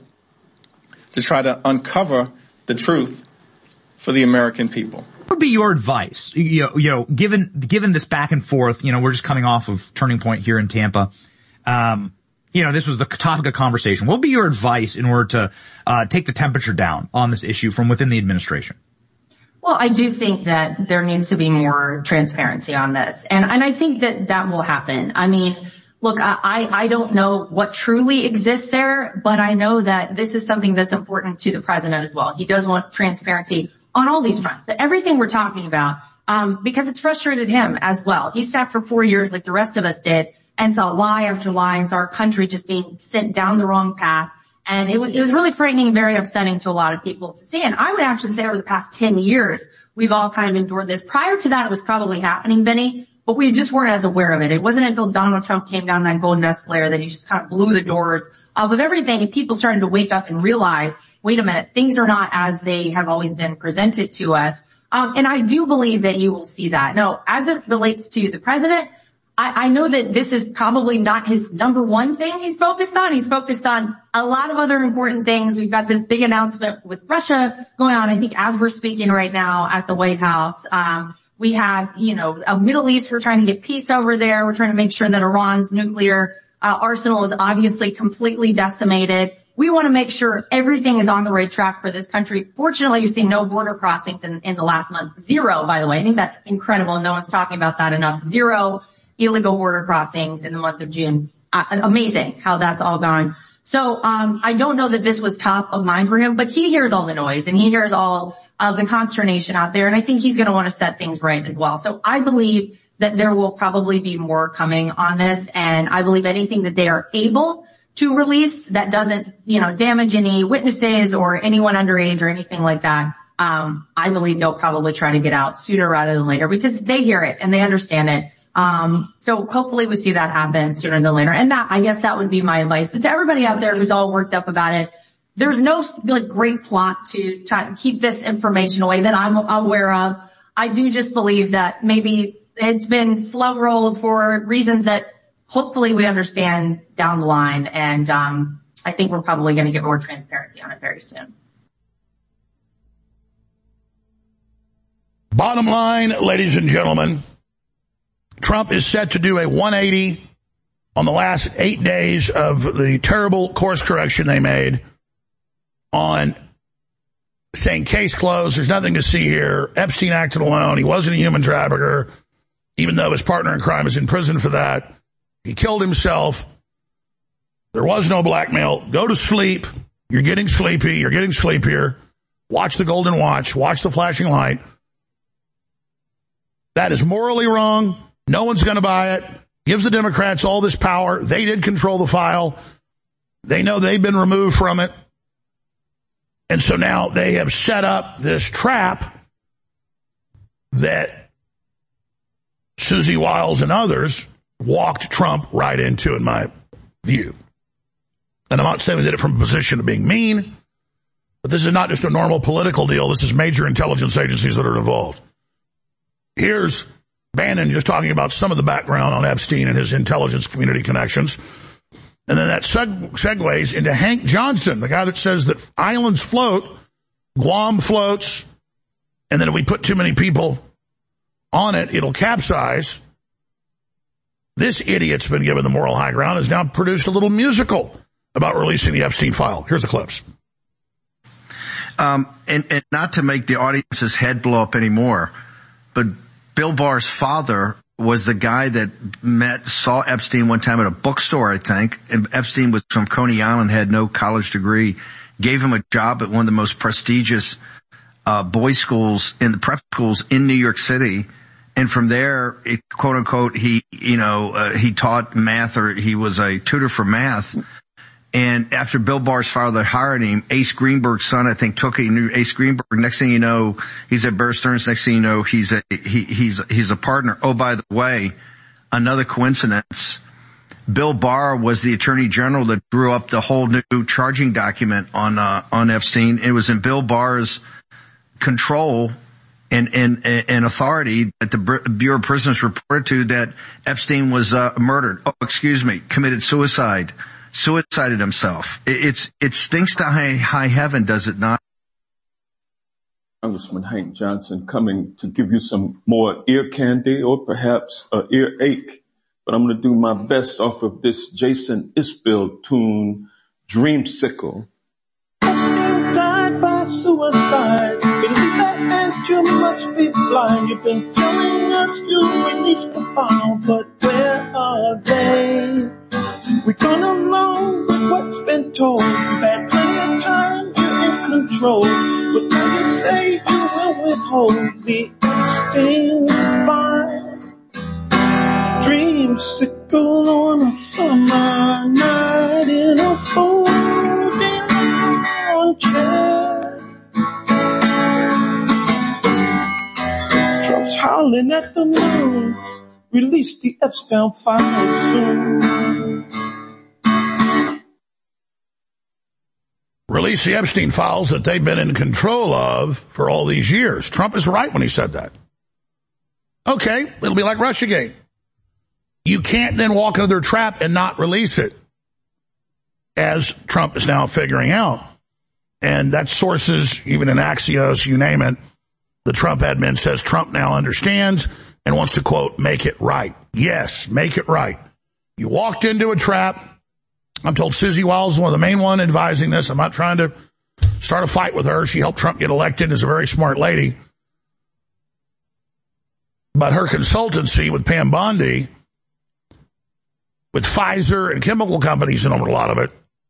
to try to uncover the truth for the American people. What would be your advice? You know, you know, given, given this back and forth, you know, we're just coming off of Turning Point here in Tampa. Um, you know, this was the topic of conversation. What would be your advice in order to, uh, take the temperature down on this issue from within the administration? Well, I do think that there needs to be more transparency on this. And, and I think that that will happen. I mean, look, I, I don't know what truly exists there, but I know that this is something that's important to the president as well. He does want transparency on all these fronts, that everything we're talking about, um, because it's frustrated him as well. He sat for four years like the rest of us did and saw lie after lie and saw our country just being sent down the wrong path. And it was, it was really frightening and very upsetting to a lot of people to see. And I would actually say over the past ten years, we've all kind of endured this. Prior to that, it was probably happening, Benny, but we just weren't as aware of it. It wasn't until Donald Trump came down that golden escalator that he just kind of blew the doors off of everything, and people started to wake up and realize, wait a minute, things are not as they have always been presented to us. Um, and I do believe that you will see that. Now, as it relates to the president, I, I know that this is probably not his number one thing he's focused on. He's focused on a lot of other important things. We've got this big announcement with Russia going on, I think, as we're speaking right now at the White House. Um, we have, you know, a Middle East. We're trying to get peace over there. We're trying to make sure that Iran's nuclear uh, arsenal is obviously completely decimated. We want to make sure everything is on the right track for this country. Fortunately, you've seen no border crossings in, in the last month. Zero, by the way. I think that's incredible. No one's talking about that enough. Zero illegal border crossings in the month of June. Uh, amazing how that's all gone. So, um, I don't know that this was top of mind for him, but he hears all the noise and he hears all of the consternation out there. And I think he's going to want to set things right as well. So I believe that there will probably be more coming on this. And I believe anything that they are able to release that doesn't, you know, damage any witnesses or anyone underage or anything like that, um, I believe they'll probably try to get out sooner rather than later because they hear it and they understand it. Um, so hopefully we see that happen sooner than later. And that, I guess that would be my advice. But to everybody out there who's all worked up about it, there's no like great plot to, to keep this information away that I'm aware of. I do just believe that maybe it's been slow rolled for reasons that hopefully we understand down the line. And, um, I think we're probably going to get more transparency on it very soon. Bottom line, ladies and gentlemen, Trump is set to do a one eighty on the last eight days of the terrible course correction they made on saying case closed, there's nothing to see here. Epstein acted alone. He wasn't a human trafficker, even though his partner in crime is in prison for that. He killed himself. There was no blackmail. Go to sleep. You're getting sleepy. You're getting sleepier. Watch the Golden Watch. Watch the flashing light. That is morally wrong. No one's going to buy it. Gives the Democrats all this power. They did control the file. They know they've been removed from it. And so now they have set up this trap that Susie Wiles and others walked Trump right into, in my view. And I'm not saying they did it from a position of being mean, but this is not just a normal political deal. This is major intelligence agencies that are involved. Here's Bannon just talking about some of the background on Epstein and his intelligence community connections. And then that seg- segues into Hank Johnson, the guy that says that islands float, Guam floats, and then if we put too many people on it, it'll capsize. This idiot's been given the moral high ground, has now produced a little musical about releasing the Epstein file. Here's the clips. Um, and, and not to make the audience's head blow up anymore, but Bill Barr's father was the guy that met, saw Epstein one time at a bookstore, I think, and Epstein was from Coney Island, had no college degree, gave him a job at one of the most prestigious uh boys schools in the prep schools in New York City, And from there, it, quote unquote, he, you know, uh, he taught math, or he was a tutor for math. And after Bill Barr's father hired him, Ace Greenberg's son, I think, took him. Ace Greenberg, next thing you know, he's at Bear Stearns. Next thing you know, he's a, he, he's, he's a partner. Oh, by the way, another coincidence. Bill Barr was the attorney general that drew up the whole new charging document on, uh, on Epstein. It was in Bill Barr's control and, and, and authority that the Bureau of Prisons reported to that Epstein was, uh, murdered. Oh, excuse me, committed suicide. Suicided himself. It's, it stinks to high, high heaven, does it not? Congressman Hank Johnson coming to give you some more ear candy or perhaps an ear ache. But I'm going to do my best off of this Jason Isbell tune, Dreamsicle. Epstein died by suicide. Believe that and you must be blind. You've been telling us you released the file, but where are they? We've gone along with what's been told. We've had plenty of time, you're in control. But now you say you will withhold the Epstein file. Dreamsicle on a summer night in a folding armchair. Trump's howling at the moon. Release the Epstein file soon. Release the Epstein files that they've been in control of for all these years. Trump is right when he said that. Okay, it'll be like Russiagate. You can't then walk into their trap and not release it, as Trump is now figuring out. And that's sources, even in Axios, you name it. The Trump admin says Trump now understands and wants to, quote, make it right. Yes, make it right. You walked into a trap. I'm told Susie Wiles is one of the main one advising this. I'm not trying to start a fight with her. She helped Trump get elected and is a very smart lady. But her consultancy with Pam Bondi, with Pfizer and chemical companies and a lot of it,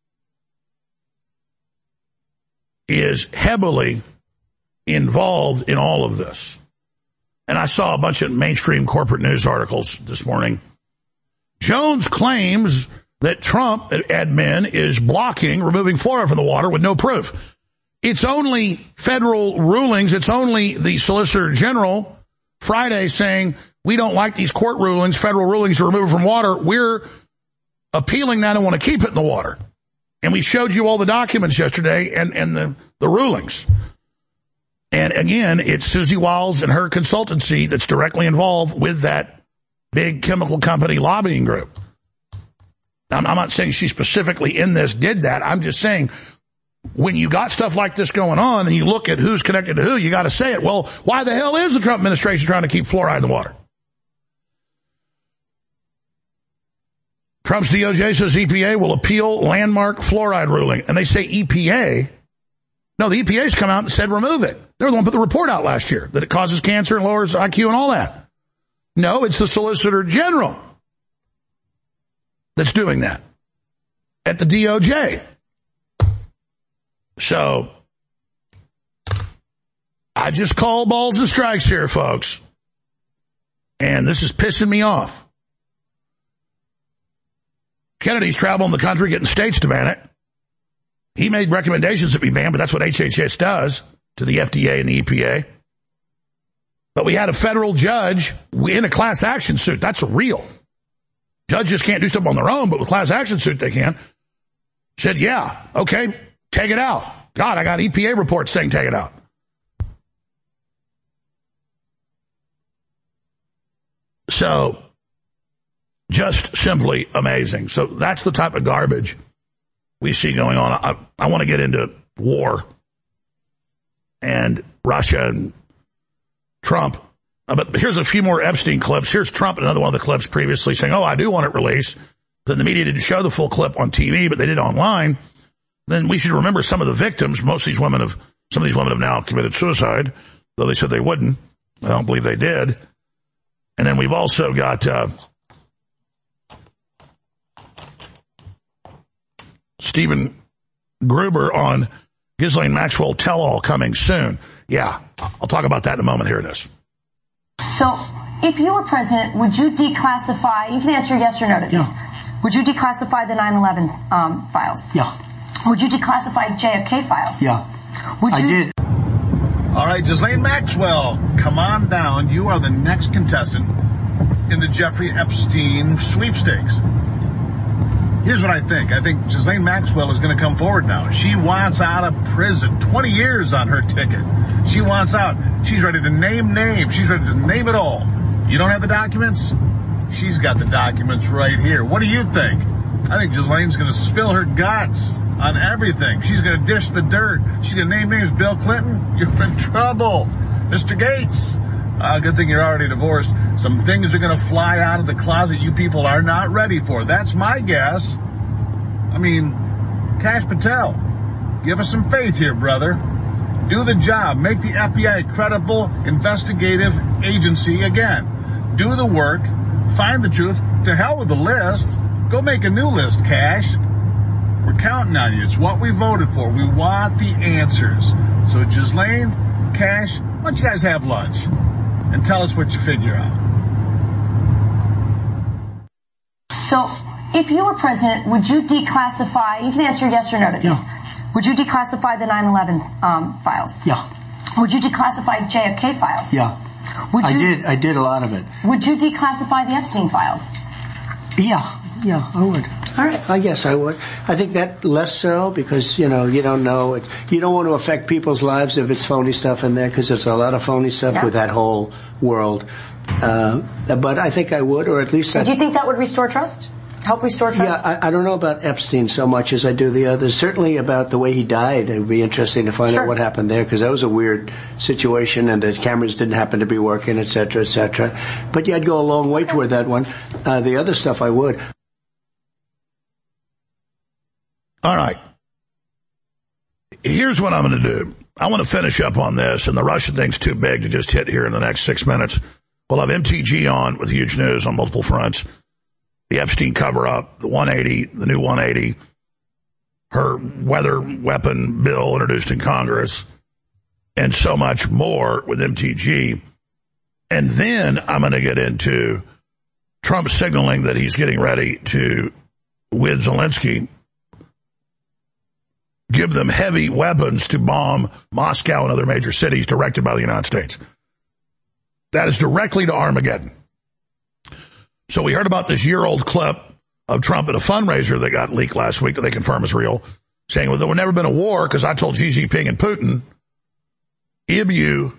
is heavily involved in all of this. And I saw a bunch of mainstream corporate news articles this morning. Jones claims that Trump admin is blocking removing fluoride from the water with no proof. It's only federal rulings. It's only the Solicitor General Friday saying, we don't like these court rulings, federal rulings to remove it from water. We're appealing that and want to keep it in the water. And we showed you all the documents yesterday and, and the, the rulings. And again, it's Susie Wiles and her consultancy that's directly involved with that big chemical company lobbying group. I'm not saying she specifically in this did that. I'm just saying when you got stuff like this going on and you look at who's connected to who, you got to say it. Well, why the hell is the Trump administration trying to keep fluoride in the water? Trump's D O J says E P A will appeal landmark fluoride ruling. And they say E P A. No, the E P A's come out and said remove it. They're the one who put the report out last year that it causes cancer and lowers I Q and all that. No, it's the Solicitor General that's doing that at the D O J. So I just call balls and strikes here, folks. And this is pissing me off. Kennedy's traveling the country getting states to ban it. He made recommendations that be banned, but that's what H H S does to the F D A and the E P A. But we had a federal judge in a class action suit. That's real. Judges can't do stuff on their own, but with class action suit they can. Said, yeah, okay, take it out. God, I got E P A reports saying take it out. So, just simply amazing. So that's the type of garbage we see going on. I, I want to get into war and Russia and Trump. Uh, but here's a few more Epstein clips. Here's Trump in another one of the clips previously saying, oh, I do want it released. Then the media didn't show the full clip on T V, but they did online. Then we should remember some of the victims. Most of these women have, some of these women have now committed suicide, though they said they wouldn't. I don't believe they did. And then we've also got, uh, Stephen Gruber on Ghislaine Maxwell tell-all coming soon. Yeah, I'll talk about that in a moment. Here it is. So if you were president, would you declassify, you can answer yes or no to this, yeah. would you declassify the nine eleven um, files? Yeah. Would you declassify J F K files? Yeah. Would you? I did. All right, Ghislaine Maxwell, come on down. You are the next contestant in the Jeffrey Epstein sweepstakes. Here's what I think. I think Ghislaine Maxwell is going to come forward now. She wants out of prison. twenty years on her ticket. She wants out. She's ready to name names. She's ready to name it all. You don't have the documents? She's got the documents right here. What do you think? I think Ghislaine's going to spill her guts on everything. She's going to dish the dirt. She's going to name names. Bill Clinton, you're in trouble. Mister Gates, uh, good thing you're already divorced. Some things are going to fly out of the closet you people are not ready for. That's my guess. I mean, Kash Patel, give us some faith here, brother. Do the job. Make the F B I a credible investigative agency again. Do the work. Find the truth. To hell with the list. Go make a new list, Kash. We're counting on you. It's what we voted for. We want the answers. So, Ghislaine, Kash, why don't you guys have lunch and tell us what you figure out. So, if you were president, would you declassify, you can answer yes or no to this, yeah. would you declassify the nine eleven um, files? Yeah. Would you declassify J F K files? Yeah. Would you, I did. I did a lot of it. Would you declassify the Epstein files? Yeah. Yeah, I would. All right. I guess I would. I think that less so because, you know, you don't know. It, you don't want to affect people's lives if it's phony stuff in there because there's a lot of phony stuff yeah. with that whole world. Uh, but I think I would, or at least... Do you think that would restore trust? Help restore trust? Yeah, I, I don't know about Epstein so much as I do the others. Certainly about the way he died. It would be interesting to find sure. out what happened there because that was a weird situation and the cameras didn't happen to be working, et cetera, et cetera. But yeah, I'd go a long way toward that one. Uh, the other stuff I would. All right. Here's what I'm going to do. I want to finish up on this, and the Russian thing's too big to just hit here in the next six minutes. We'll have M T G on with huge news on multiple fronts. The Epstein cover-up, the one eighty, the new one eighty, her weather weapon bill introduced in Congress, and so much more with M T G. And then I'm going to get into Trump signaling that he's getting ready to, with Zelensky, give them heavy weapons to bomb Moscow and other major cities directed by the United States. That is directly to Armageddon. So we heard about this year-old clip of Trump at a fundraiser that got leaked last week that they confirm is real, saying, well, there would never been a war because I told Xi Jinping and Putin, if you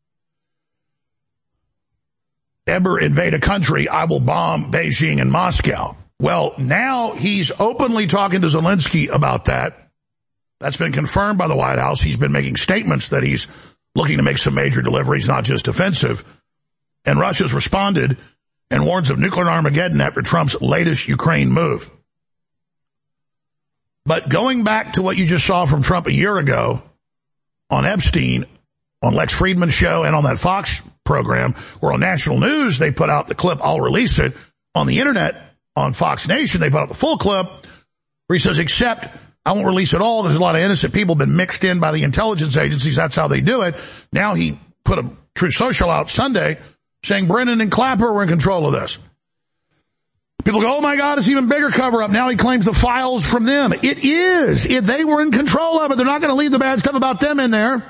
ever invade a country, I will bomb Beijing and Moscow. Well, now he's openly talking to Zelensky about that. That's been confirmed by the White House. He's been making statements that he's looking to make some major deliveries, not just defensive. And Russia's responded and warns of nuclear Armageddon after Trump's latest Ukraine move. But going back to what you just saw from Trump a year ago on Epstein, on Lex Friedman's show and on that Fox program, where on national news they put out the clip, I'll release it. On the internet, on Fox Nation, they put out the full clip where he says, except I won't release it all. There's a lot of innocent people been mixed in by the intelligence agencies. That's how they do it. Now he put a Truth Social out Sunday saying Brennan and Clapper were in control of this. People go, oh my God, it's even bigger cover up. Now he claims the files from them. It is. If they were in control of it, they're not going to leave the bad stuff about them in there.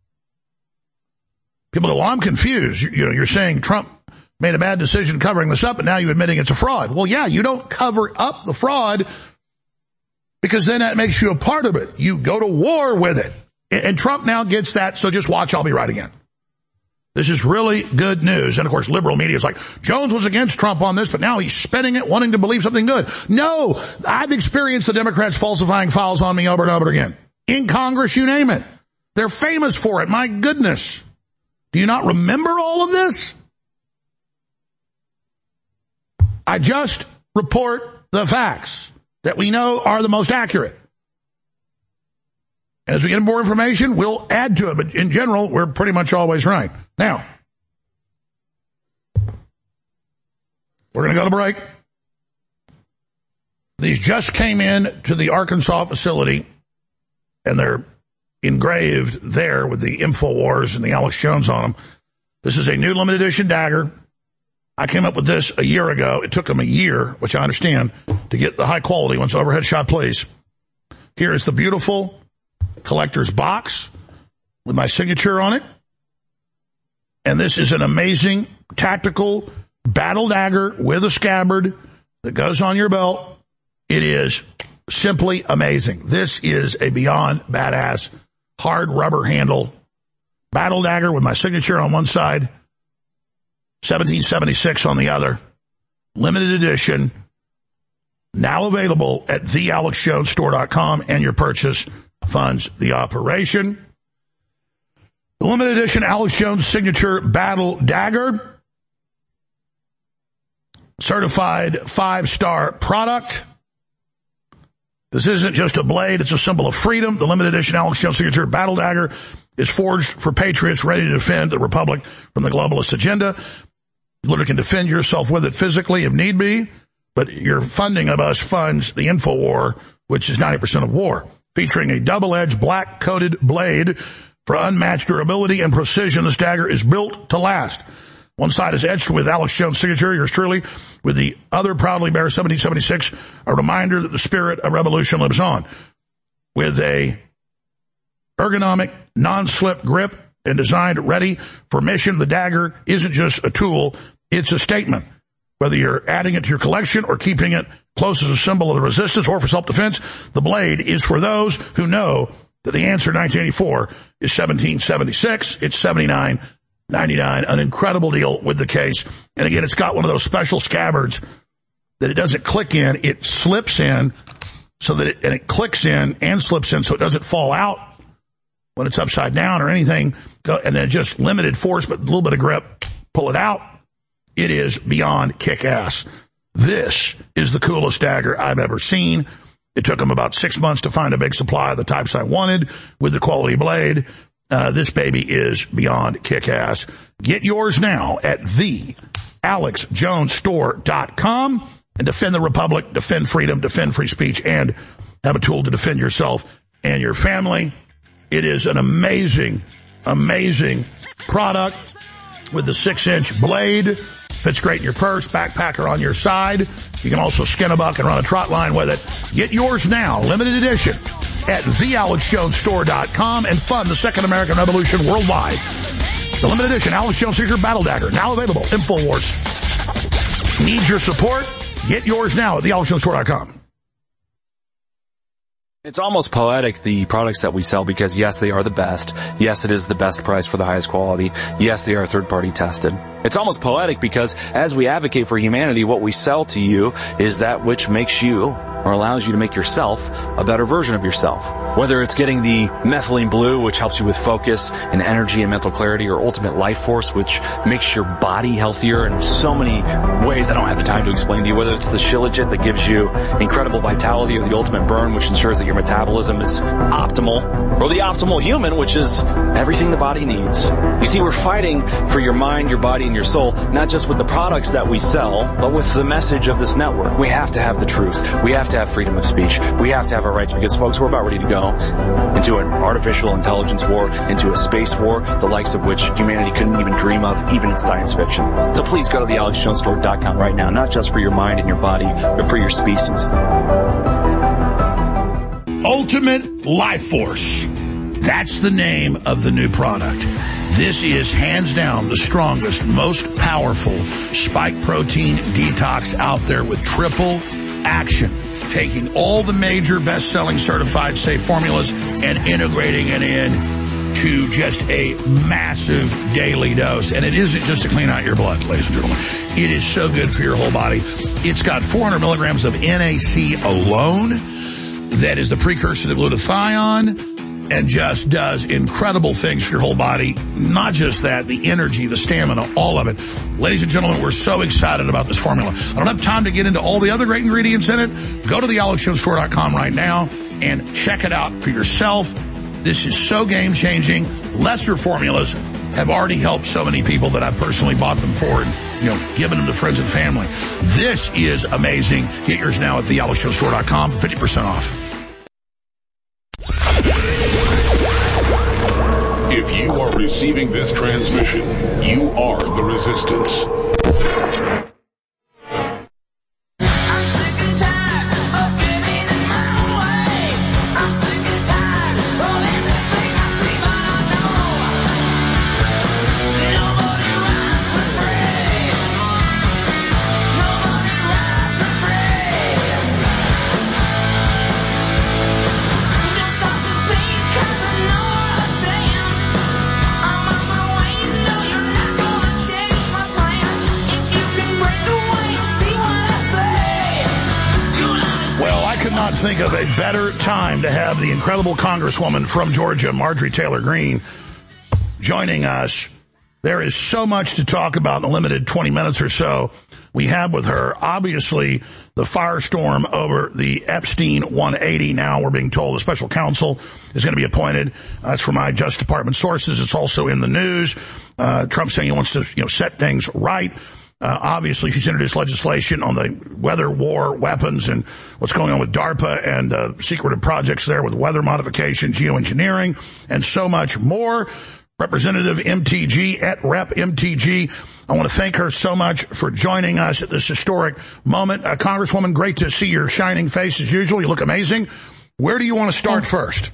People go, well, I'm confused. You, you know, you're saying Trump made a bad decision covering this up, and now you're admitting it's a fraud. Well, yeah, you don't cover up the fraud because then that makes you a part of it. You go to war with it. And Trump now gets that, so just watch, I'll be right again. This is really good news. And, of course, liberal media is like, Jones was against Trump on this, but now he's spinning it, wanting to believe something good. No, I've experienced the Democrats falsifying files on me over and over again. In Congress, you name it. They're famous for it. My goodness. Do you not remember all of this? I just report the facts that we know are the most accurate. As we get more information, we'll add to it. But in general, we're pretty much always right. Now, we're going to go to break. These just came in to the Arkansas facility, and they're engraved there with the InfoWars and the Alex Jones on them. This is a new limited edition dagger. I came up with this a year ago. It took them a year, which I understand, to get the high quality ones. Overhead shot, please. Here is the beautiful collector's box with my signature on it. And this is an amazing tactical battle dagger with a scabbard that goes on your belt. It is simply amazing. This is a beyond badass hard rubber handle battle dagger with my signature on one side, seventeen seventy-six on the other. Limited edition. Now available at the alex jones store dot com, and your purchase funds the operation. The limited edition Alex Jones Signature Battle Dagger. Certified five-star product. This isn't just a blade, it's a symbol of freedom. The limited edition Alex Jones Signature Battle Dagger is forged for patriots ready to defend the Republic from the globalist agenda. You literally can defend yourself with it physically if need be, but your funding of us funds the InfoWar, which is ninety percent of war. Featuring a double-edged black-coated blade for unmatched durability and precision, this dagger is built to last. One side is etched with Alex Jones' signature, yours truly, with the other proudly bears seventeen seventy-six, a reminder that the spirit of revolution lives on. With a ergonomic, non-slip grip and designed ready for mission, the dagger isn't just a tool, it's a statement. Whether you're adding it to your collection or keeping it close as a symbol of the resistance or for self-defense, the blade is for those who know that the answer in nineteen eighty-four is seventeen seventy-six. It's seventy-nine ninety-nine, an incredible deal with the case. And again, it's got one of those special scabbards that it doesn't click in, it slips in so that it, and it clicks in and slips in so it doesn't fall out when it's upside down or anything. And then just limited force, but a little bit of grip, pull it out. It is beyond kick-ass. This is the coolest dagger I've ever seen. It took them about six months to find a big supply of the types I wanted with the quality blade. Uh, this baby is beyond kick-ass. Get yours now at the alex jones store dot com and defend the Republic, defend freedom, defend free speech, and have a tool to defend yourself and your family. It is an amazing, amazing product with the six-inch blade. Fits great in your purse, backpack, or on your side. You can also skin a buck and run a trot line with it. Get yours now, limited edition, at the alex jones store dot com and fund the Second American Revolution worldwide. The limited edition Alex Jones Signature Battle Dagger, now available. InfoWars needs your support. Get yours now at the alex jones store dot com. It's almost poetic, the products that we sell, because yes, they are the best. Yes, it is the best price for the highest quality. Yes, they are third-party tested. It's almost poetic because as we advocate for humanity, what we sell to you is that which makes you, or allows you to make yourself, a better version of yourself. Whether it's getting the methylene blue, which helps you with focus and energy and mental clarity, or ultimate life force, which makes your body healthier in so many ways I don't have the time to explain to you. Whether it's the Shilajit that gives you incredible vitality, or the ultimate burn, which ensures that your metabolism is optimal, or the optimal human, which is everything the body needs. You see, we're fighting for your mind, your body, and your soul, not just with the products that we sell, but with the message of this network. We have to have the truth. We have to have freedom of speech. We have to have our rights, because, folks, we're about ready to go into an artificial intelligence war, into a space war, the likes of which humanity couldn't even dream of, even in science fiction. So please go to the alex jones store dot com right now, not just for your mind and your body, but for your species. Ultimate Life Force. That's the name of the new product. This is hands down the strongest, most powerful spike protein detox out there with triple action. Taking all the major best-selling certified safe formulas and integrating it in to just a massive daily dose. And it isn't just to clean out your blood, ladies and gentlemen. It is so good for your whole body. It's got four hundred milligrams of N A C alone. That is the precursor to glutathione, and just does incredible things for your whole body. Not just that, the energy, the stamina, all of it. Ladies and gentlemen, we're so excited about this formula. I don't have time to get into all the other great ingredients in it. Go to the alex jones store dot com right now and check it out for yourself. This is so game-changing. Lesser formulas have already helped so many people that I've personally bought them for and, you know, given them to friends and family. This is amazing. Get yours now at the alex jones store dot com for fifty percent off. If you are receiving this transmission, you are the resistance. Think of a better time to have the incredible Congresswoman from Georgia, Marjorie Taylor Greene, joining us. There is so much to talk about in the limited twenty minutes or so we have with her. Obviously, the firestorm over the Epstein one eighty. Now we're being told a special counsel is going to be appointed. That's from my Justice Department sources. It's also in the news. Uh, Trump saying he wants to, you know, set things right. Uh, obviously, she's introduced legislation on the weather war weapons and what's going on with DARPA and uh, secretive projects there with weather modification, geoengineering, and so much more. Representative M T G at Rep M T G. I want to thank her so much for joining us at this historic moment. Uh, Congresswoman, great to see your shining face as usual. You look amazing. Where do you want to start first?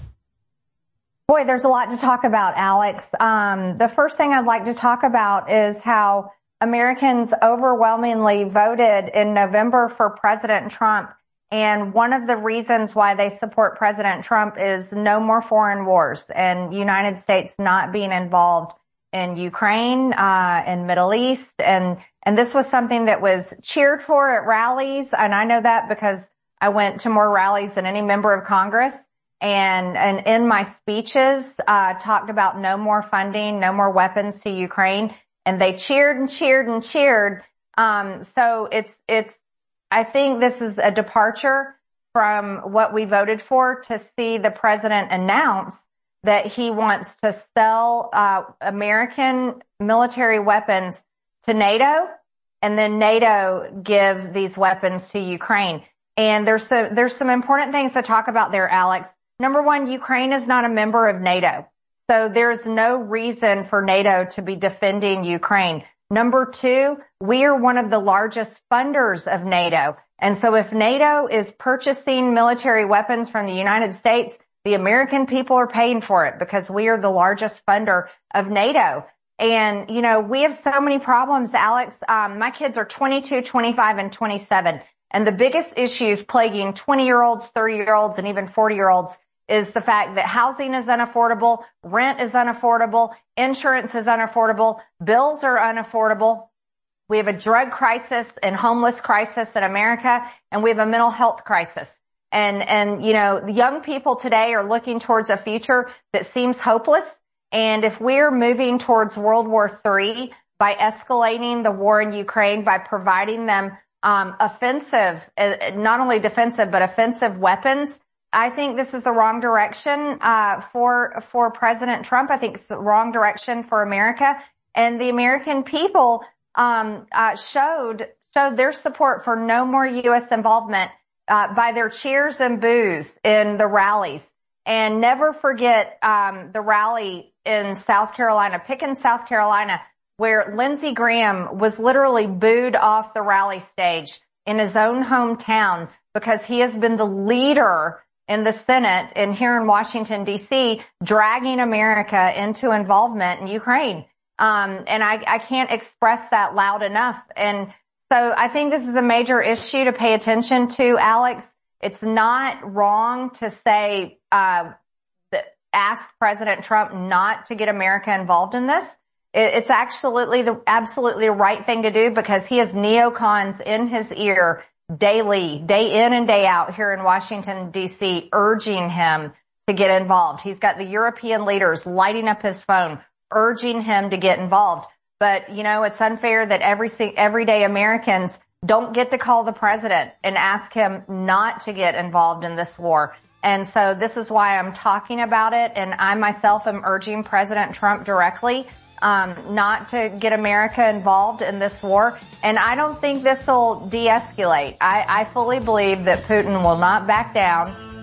Boy, there's a lot to talk about, Alex. Um, the first thing I'd like to talk about is how Americans overwhelmingly voted in November for President Trump. And one of the reasons why they support President Trump is no more foreign wars and United States not being involved in Ukraine, uh, and Middle East. And, and this was something that was cheered for at rallies. And I know that because I went to more rallies than any member of Congress. And, and in my speeches, uh, talked about no more funding, no more weapons to Ukraine. And they cheered and cheered and cheered. Um, so it's, it's, I think this is a departure from what we voted for to see the president announce that he wants to sell, uh, American military weapons to NATO and then NATO give these weapons to Ukraine. And there's some, there's some important things to talk about there, Alex. Number one, Ukraine is not a member of NATO. So there's no reason for NATO to be defending Ukraine. Number two, we are one of the largest funders of NATO. And so if NATO is purchasing military weapons from the United States, the American people are paying for it because we are the largest funder of NATO. And, you know, we have so many problems, Alex. Um, my kids are twenty-two, twenty-five, and twenty-seven. And the biggest issues plaguing twenty-year-olds, thirty-year-olds, and even forty-year-olds is the fact that housing is unaffordable, rent is unaffordable, insurance is unaffordable, bills are unaffordable. We have a drug crisis and homeless crisis in America, and we have a mental health crisis. And, and, you know, the young people today are looking towards a future that seems hopeless. And if we're moving towards World War Three by escalating the war in Ukraine, by providing them, um, offensive, uh, not only defensive, but offensive weapons, I think this is the wrong direction, uh, for, for President Trump. I think it's the wrong direction for America. And the American people, um, uh, showed, showed their support for no more U S involvement, uh, by their cheers and boos in the rallies. And never forget, um, the rally in South Carolina, Pickens, South Carolina, where Lindsey Graham was literally booed off the rally stage in his own hometown because he has been the leader in the Senate and here in Washington, D C, dragging America into involvement in Ukraine. Um, and I, I can't express that loud enough. And so I think this is a major issue to pay attention to, Alex. It's not wrong to say, uh, that ask President Trump not to get America involved in this. It, it's absolutely the, absolutely the right thing to do because he has neocons in his ear daily, day in and day out here in Washington, D C, urging him to get involved. He's got the European leaders lighting up his phone, urging him to get involved. But, you know, it's unfair that every everyday Americans don't get to call the president and ask him not to get involved in this war. And so this is why I'm talking about it. And I myself am urging President Trump directly Um, not to get America involved in this war. And I don't think this will de-escalate. I, I fully believe that Putin will not back down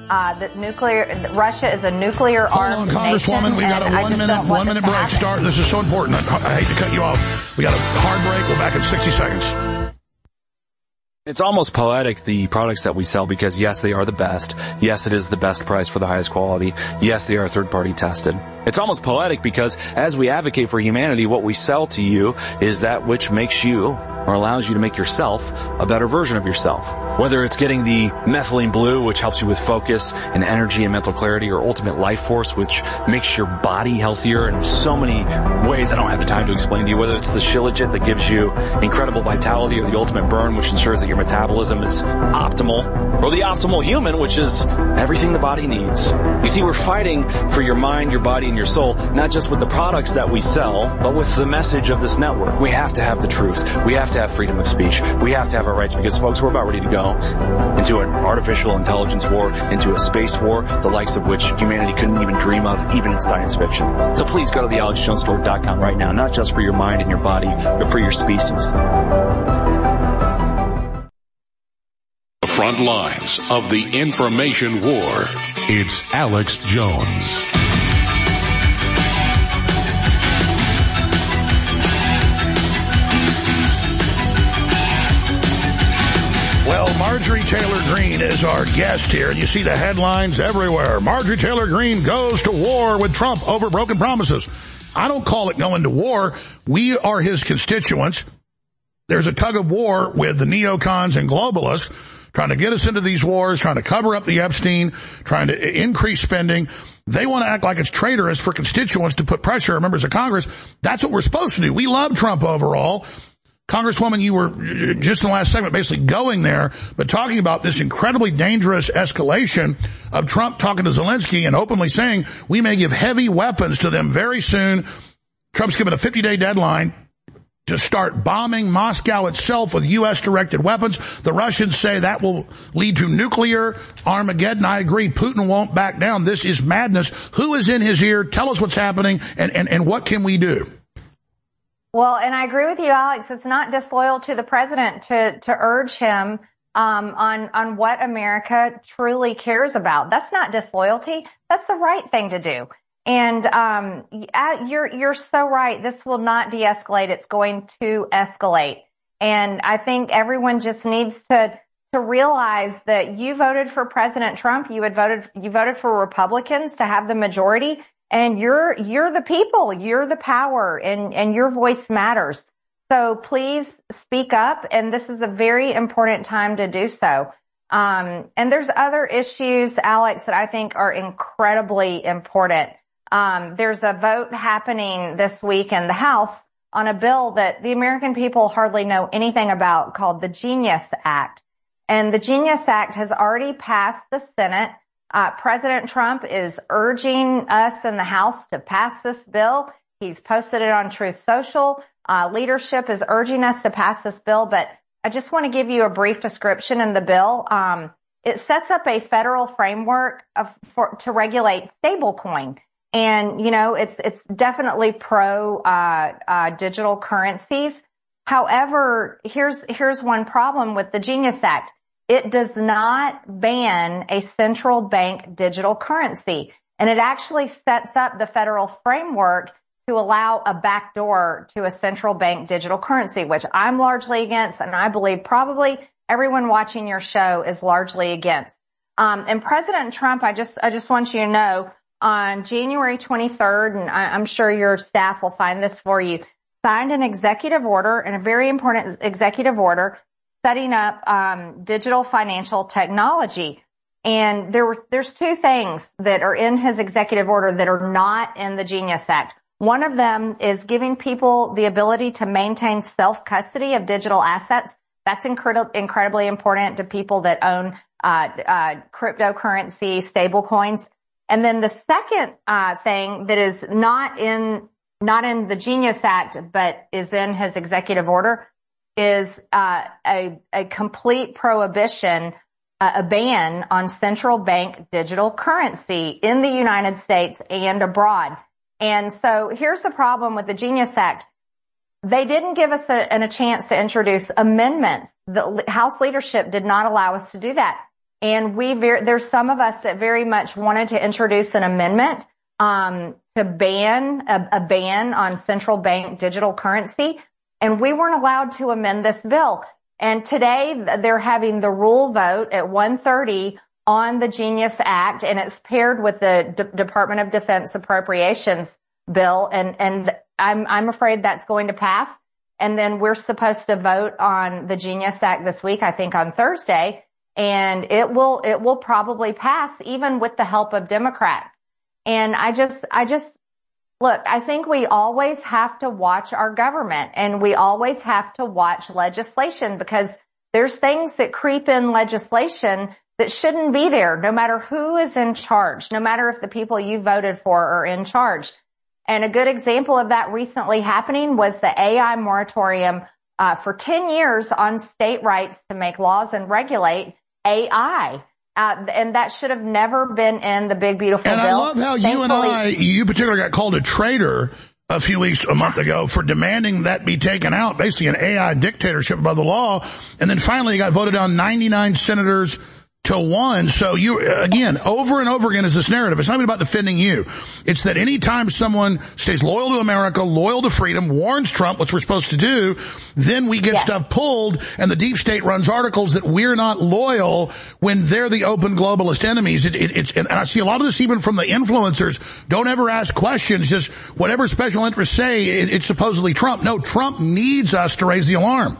Uh, that nuclear, Russia is a nuclear armed nation. Hold on, Congresswoman, we've got a one minute, one minute break start. This is so important. I, I hate to cut you off. We got a hard break. We're back in sixty seconds. It's almost poetic, the products that we sell, because yes, they are the best. Yes, it is the best price for the highest quality. Yes, they are third-party tested. It's almost poetic because as we advocate for humanity, what we sell to you is that which makes you, or allows you to make yourself, a better version of yourself. Whether it's getting the methylene blue, which helps you with focus and energy and mental clarity, or ultimate life force, which makes your body healthier in so many ways I don't have the time to explain to you. Whether it's the Shilajit that gives you incredible vitality, or the ultimate burn, which ensures that your metabolism is optimal, or the optimal human, which is everything the body needs. You see, we're fighting for your mind, your body, and your soul, not just with the products that we sell, but with the message of this network. We have to have the truth. We have to have freedom of speech. We have to have our rights, because, folks, we're about ready to go into an artificial intelligence war, into a space war, the likes of which humanity couldn't even dream of, even in science fiction. So please go to the alex jones store dot com right now, not just for your mind and your body, but for your species. The front lines of the information war. It's Alex Jones. Well, Marjorie Taylor Greene is our guest here, and you see the headlines everywhere. Marjorie Taylor Greene goes to war with Trump over broken promises. I don't call it going to war. We are his constituents. There's a tug of war with the neocons and globalists trying to get us into these wars, trying to cover up the Epstein, trying to increase spending. They want to act like it's traitorous for constituents to put pressure on members of Congress. That's what we're supposed to do. We love Trump overall. Congresswoman, you were just in the last segment basically going there, but talking about this incredibly dangerous escalation of Trump talking to Zelensky and openly saying we may give heavy weapons to them very soon. Trump's given a fifty-day deadline to start bombing Moscow itself with U S-directed weapons. The Russians say that will lead to nuclear Armageddon. I agree. Putin won't back down. This is madness. Who is in his ear? Tell us what's happening, and, and, and what can we do? Well, and I agree with you, Alex. It's not disloyal to the president to, to urge him um, on, on what America truly cares about. That's not disloyalty. That's the right thing to do. And um, you're you're so right. This will not de-escalate. It's going to escalate. And I think everyone just needs to to realize that you voted for President Trump. You had voted you voted for Republicans to have the majority. And you're, you're the people, you're the power, and, and your voice matters. So please speak up, and this is a very important time to do so. Um, and there's other issues, Alex, that I think are incredibly important. Um, there's a vote happening this week in the House on a bill that the American people hardly know anything about called the Genius Act. And the Genius Act has already passed the Senate. Uh, President Trump is urging us in the House to pass this bill. He's posted it on Truth Social. Uh, leadership is urging us to pass this bill, but I just want to give you a brief description in the bill. Um, it sets up a federal framework of, for, to regulate stablecoin. And, you know, it's, it's definitely pro, uh, uh, digital currencies. However, here's, here's one problem with the Genius Act. It does not ban a central bank digital currency, and it actually sets up the federal framework to allow a backdoor to a central bank digital currency, which I'm largely against, and I believe probably everyone watching your show is largely against. Um, and President Trump, I just, I just want you to know, on January twenty-third, and I, I'm sure your staff will find this for you, signed an executive order, and a very important executive order, setting up um, digital financial technology. And there were, there's two things that are in his executive order that are not in the Genius Act. One of them is giving people the ability to maintain self-custody of digital assets. That's incredi- incredibly important to people that own uh, uh, cryptocurrency, stablecoins. And then the second uh, thing that is not in not in the Genius Act, but is in his executive order, is uh, a, a complete prohibition, uh, a ban on central bank digital currency in the United States and abroad. And so here's the problem with the Genius Act. They didn't give us a, a chance to introduce amendments. The House leadership did not allow us to do that. And we, ver- there's some of us that very much wanted to introduce an amendment, um, to ban, a, a ban on central bank digital currency. And we weren't allowed to amend this bill. And today they're having the rule vote at one thirty on the Genius Act, and it's paired with the D- Department of Defense appropriations bill. And, and I'm, I'm afraid that's going to pass. And then we're supposed to vote on the Genius Act this week, I think on Thursday. And it will, it will probably pass even with the help of Democrats. And I just, I just, look, I think we always have to watch our government, and we always have to watch legislation, because there's things that creep in legislation that shouldn't be there, no matter who is in charge, no matter if the people you voted for are in charge. And a good example of that recently happening was the A I moratorium uh, for ten years on state rights to make laws and regulate A I. Uh, and that should have never been in the big, beautiful and bill. And I love how Thankfully, you and I, you particularly got called a traitor a few weeks, a month ago, for demanding that be taken out, basically an A I dictatorship above the law. And then finally it got voted down ninety-nine senators to one. So you, again, over and over again is this narrative. It's not even about defending you. It's that any time someone stays loyal to America, loyal to freedom, warns Trump, which we're supposed to do, then we get yes. stuff pulled, and the deep state runs articles that we're not loyal when they're the open globalist enemies. It, it, it's, and I see a lot of this even from the influencers. Don't ever ask questions. Just whatever special interests say, it, it's supposedly Trump. No, Trump needs us to raise the alarm.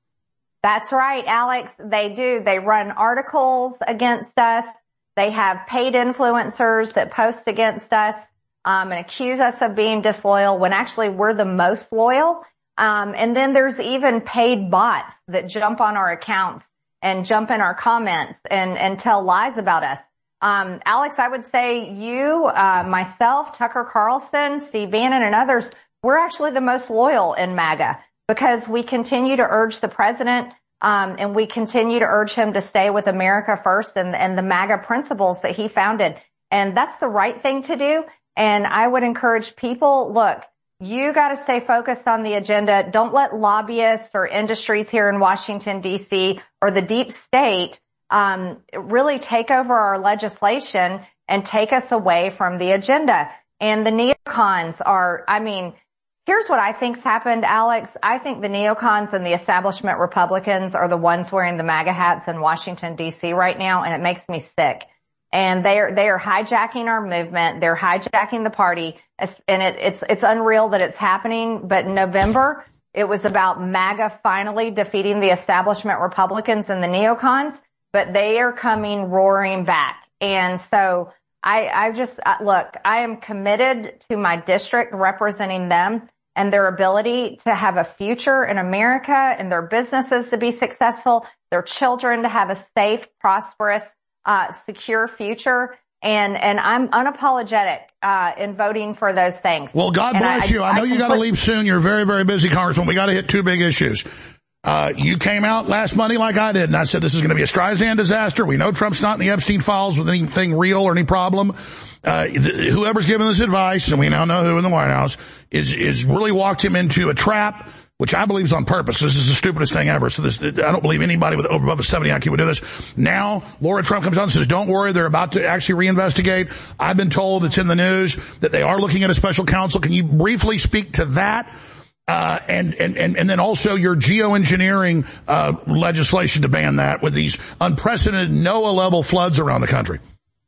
That's right, Alex. They do. They run articles against us. They have paid influencers that post against us um, and accuse us of being disloyal when actually we're the most loyal. Um, and then there's even paid bots that jump on our accounts and jump in our comments and, and tell lies about us. Um, Alex, I would say you, uh, myself, Tucker Carlson, Steve Bannon, and others, we're actually the most loyal in MAGA, because we continue to urge the president, um, and we continue to urge him to stay with America first and, and the MAGA principles that he founded. And that's the right thing to do. And I would encourage people, look, you got to stay focused on the agenda. Don't let lobbyists or industries here in Washington, D C, or the deep state, um, really take over our legislation and take us away from the agenda. And the neocons are, I mean, here's what I think's happened, Alex. I think the neocons and the establishment Republicans are the ones wearing the MAGA hats in Washington, D C right now, and it makes me sick. And they are, they are hijacking our movement. They're hijacking the party. And it, it's, it's unreal that it's happening. But in November, it was about MAGA finally defeating the establishment Republicans and the neocons, but they are coming roaring back. And so I, I just, look, I am committed to my district representing them and their ability to have a future in America, and their businesses to be successful, their children to have a safe, prosperous, uh, secure future. And, and I'm unapologetic, uh, in voting for those things. Well, God and bless I, you. I know I you got to leave soon. You're very, very busy, Congressman. We got to hit two big issues. Uh, you came out last Monday like I did, and I said this is going to be a Streisand disaster. We know Trump's not in the Epstein files with anything real or any problem. Uh, th- whoever's giving this advice, and we now know who in the White House, is, is really walked him into a trap, which I believe is on purpose. This is the stupidest thing ever. So this, I don't believe anybody with over above a seventy I Q would do this. Now, Laura Trump comes out and says, don't worry, they're about to actually reinvestigate. I've been told, it's in the news, that they are looking at a special counsel. Can you briefly speak to that? Uh, and, and, and, and then also your geoengineering, uh, legislation to ban that with these unprecedented NOAA level floods around the country.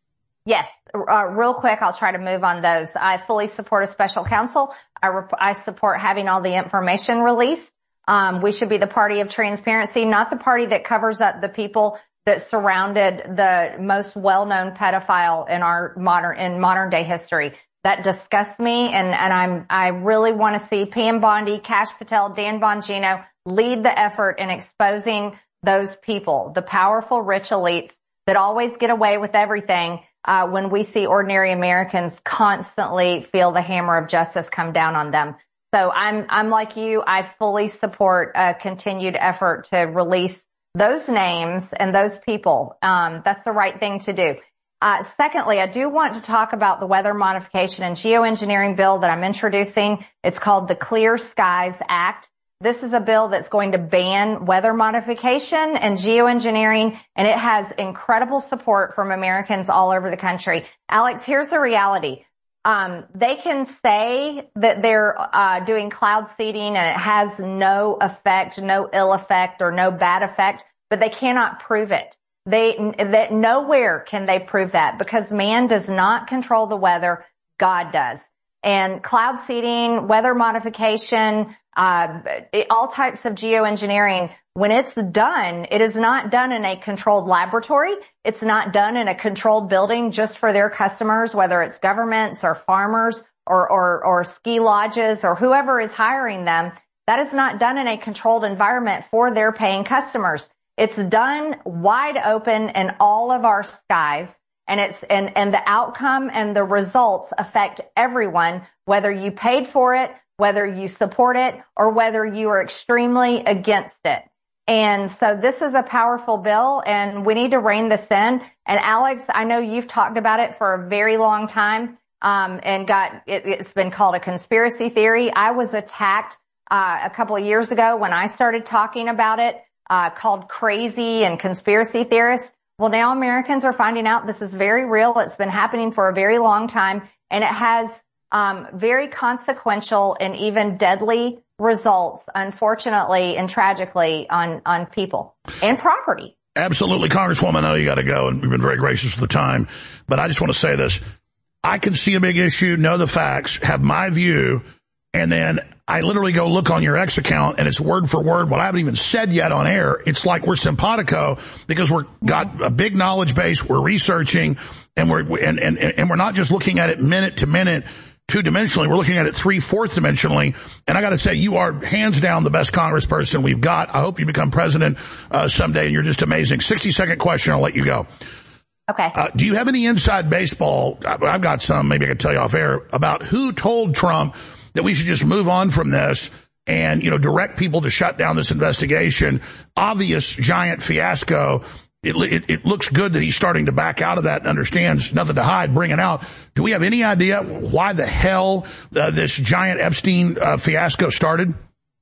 Yes. Uh, real quick, I'll try to move on those. I fully support a special counsel. I, rep- I support having all the information released. Um, we should be the party of transparency, not the party that covers up the people that surrounded the most well-known pedophile in our modern, in modern day history. That disgusts me, and, and I'm, I really want to see Pam Bondi, Kash Patel, Dan Bongino lead the effort in exposing those people, the powerful, rich elites that always get away with everything, uh, when we see ordinary Americans constantly feel the hammer of justice come down on them. So I'm, I'm like you. I fully support a continued effort to release those names and those people. Um, that's the right thing to do. Uh, secondly, I do want to talk about the weather modification and geoengineering bill that I'm introducing. It's called the Clear Skies Act. This is a bill that's going to ban weather modification and geoengineering, and it has incredible support from Americans all over the country. Alex, here's the reality. Um, they can say that they're uh, doing cloud seeding and it has no effect, no ill effect, or no bad effect, but they cannot prove it. They, that nowhere can they prove that, because man does not control the weather. God does. And cloud seeding, weather modification, uh, all types of geoengineering, when it's done, it is not done in a controlled laboratory. It's not done in a controlled building just for their customers, whether it's governments or farmers or, or, or ski lodges or whoever is hiring them. That is not done in a controlled environment for their paying customers. It's done wide open in all of our skies. And it's, and, and the outcome and the results affect everyone, whether you paid for it, whether you support it, or whether you are extremely against it. And so this is a powerful bill, and we need to rein this in. And Alex, I know you've talked about it for a very long time, um, and got, it, it's been called a conspiracy theory. I was attacked, uh, a couple of years ago when I started talking about it, uh, called crazy and conspiracy theorists. Well, now Americans are finding out this is very real. It's been happening for a very long time, and it has um very consequential and even deadly results, unfortunately and tragically, on on people and property. Absolutely, Congresswoman. I know you got to go, and we've been very gracious with the time, but I just want to say this. I can see a big issue, know the facts, have my view, and then I literally go look on your X account, and it's word for word what I haven't even said yet on air. It's like we're simpatico because we're got a big knowledge base, we're researching, and we're and and, and we're not just looking at it minute to minute, two-dimensionally. We're looking at it three-fourths dimensionally. And I got to say, you are hands down the best congressperson we've got. I hope you become president uh, someday, and you're just amazing. sixty-second question, I'll let you go. Okay. Uh, do you have any inside baseball? I've got some, maybe I can tell you off air, about who told Trump that we should just move on from this and, you know, direct people to shut down this investigation? Obvious giant fiasco. It, it, it looks good that he's starting to back out of that and understands nothing to hide, bring it out. Do we have any idea why the hell uh, this giant Epstein uh, fiasco started?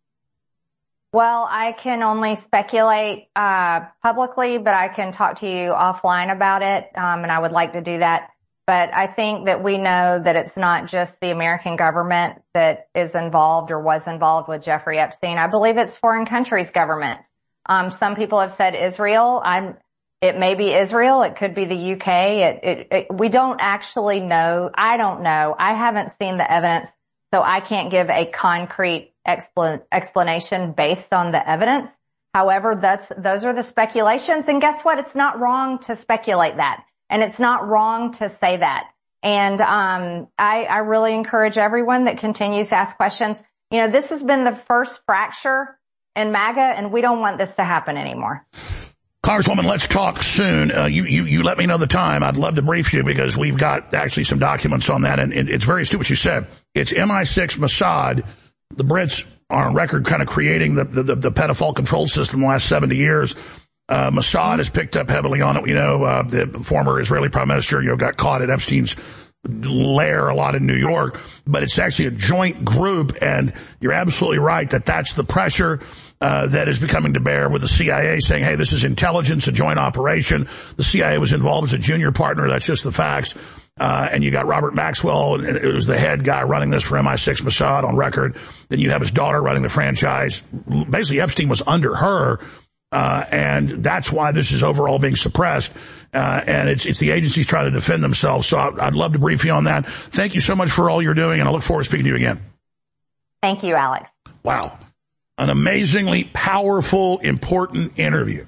Well, I can only speculate uh publicly, but I can talk to you offline about it, um, and I would like to do that. But I think that we know that it's not just the American government that is involved or was involved with Jeffrey Epstein. I believe it's foreign countries' governments. Um, some people have said Israel. I'm It may be Israel. It could be the U K. It, it, it, we don't actually know. I don't know. I haven't seen the evidence, so I can't give a concrete explan- explanation based on the evidence. However, that's, those are the speculations. And guess what? It's not wrong to speculate that. And it's not wrong to say that. And, um, I, I really encourage everyone that continues to ask questions. You know, this has been the first fracture in MAGA, and we don't want this to happen anymore. Congresswoman, let's talk soon. Uh, you, you, you let me know the time. I'd love to brief you because we've got actually some documents on that. And it, it's very astute what you said. It's M I six Mossad. The Brits are on record kind of creating the, the, the pedophile control system the last seventy years. Uh, Mossad has picked up heavily on it. You know, uh, the former Israeli prime minister, you know, got caught at Epstein's lair a lot in New York, but it's actually a joint group, and you're absolutely right that that's the pressure uh, that is becoming to bear with the C I A saying, hey, this is intelligence, a joint operation. The C I A was involved as a junior partner. That's just the facts. Uh, and you got Robert Maxwell, and it was the head guy running this for M I six Mossad on record. Then you have his daughter running the franchise. Basically, Epstein was under her. Uh, and that's why this is overall being suppressed. Uh, and it's, it's the agencies trying to defend themselves. So I, I'd love to brief you on that. Thank you so much for all you're doing, and I look forward to speaking to you again. Thank you, Alex. Wow. An amazingly powerful, important interview.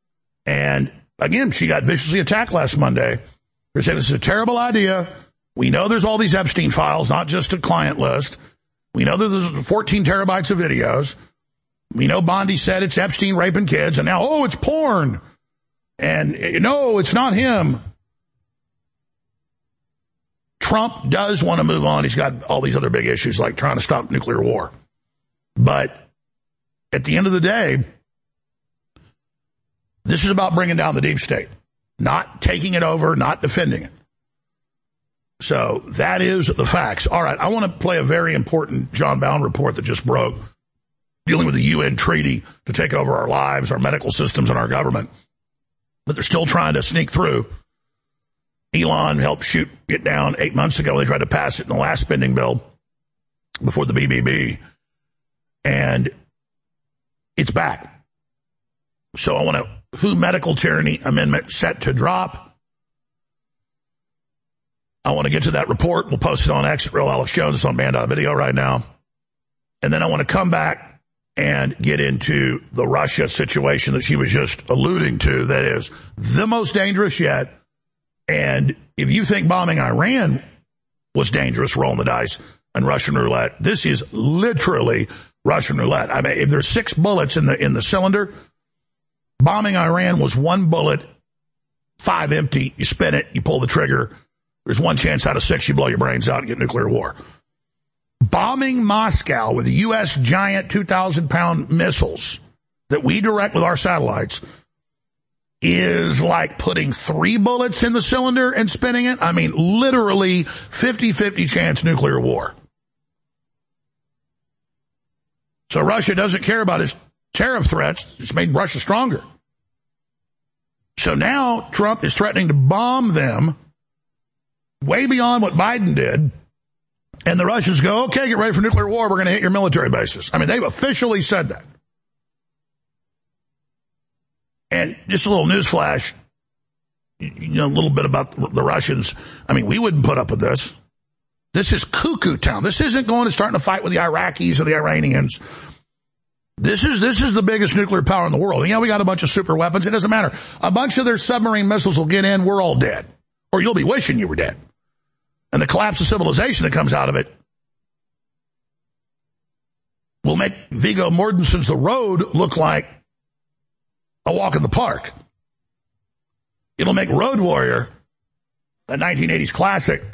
And again, she got viciously attacked last Monday. They're saying this is a terrible idea. We know there's all these Epstein files, not just a client list. We know that there's fourteen terabytes of videos. We know Bondi said it's Epstein raping kids, and now, oh, it's porn. And no, it's not him. Trump does want to move on. He's got all these other big issues like trying to stop nuclear war. But at the end of the day, this is about bringing down the deep state, not taking it over, not defending it. So that is the facts. All right, I want to play a very important John Bowne report that just broke. dealing with the U N treaty to take over our lives, our medical systems, and our government. But they're still trying to sneak through. Elon helped shoot it down eight months ago. They tried to pass it in the last spending bill before the B B B. And it's back. So I want to, who medical tyranny amendment set to drop? I want to get to that report. We'll post it on X at Real Alex Jones. It's on Band.video right now. And then I want to come back and get into the Russia situation that she was just alluding to. That is the most dangerous yet. And if you think bombing Iran was dangerous, rolling the dice and Russian roulette, this is literally Russian roulette. I mean, if there's six bullets in the in the cylinder, bombing Iran was one bullet, five empty. You spin it, you pull the trigger. There's one chance out of six you blow your brains out and get nuclear war. Bombing Moscow with U S giant two thousand pound missiles that we direct with our satellites is like putting three bullets in the cylinder and spinning it. I mean, literally fifty-fifty chance nuclear war. So Russia doesn't care about its tariff threats. It's made Russia stronger. So now Trump is threatening to bomb them way beyond what Biden did. And the Russians go, okay, get ready for nuclear war. We're going to hit your military bases. I mean, they've officially said that. And just a little news flash, you know, a little bit about the Russians. I mean, we wouldn't put up with this. This is cuckoo town. This isn't going to start a fight with the Iraqis or the Iranians. This is, this is the biggest nuclear power in the world. And yeah, we got a bunch of super weapons. It doesn't matter. A bunch of their submarine missiles will get in. We're all dead. Or you'll be wishing you were dead. And the collapse of civilization that comes out of it will make Viggo Mortensen's The Road look like a walk in the park. It'll make Road Warrior, a nineteen eighties classic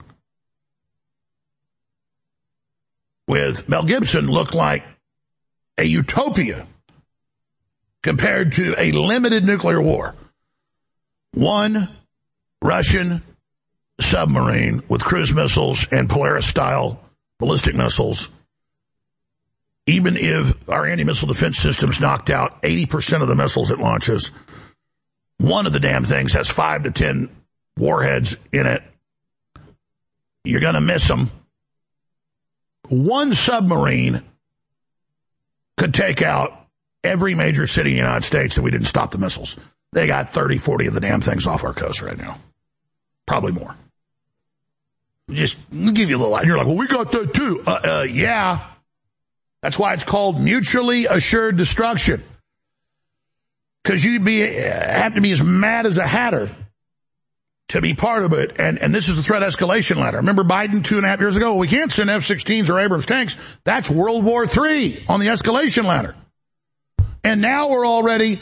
with Mel Gibson, look like a utopia compared to a limited nuclear war. One Russian submarine with cruise missiles and Polaris-style ballistic missiles. Even if our anti-missile defense system's knocked out eighty percent of the missiles it launches, one of the damn things has five to ten warheads in it. You're going to miss them. One submarine could take out every major city in the United States if we didn't stop the missiles. They got thirty, forty of the damn things off our coast right now. Probably more. Just give you a little, you're like, well, we got that too. Uh, uh, yeah. That's why it's called mutually assured destruction. Because you'd be, have to be as mad as a hatter to be part of it. And, and this is the threat escalation ladder. Remember Biden two and a half years ago? Well, we can't send F sixteens or Abrams tanks. That's World War Three on the escalation ladder. And now we're already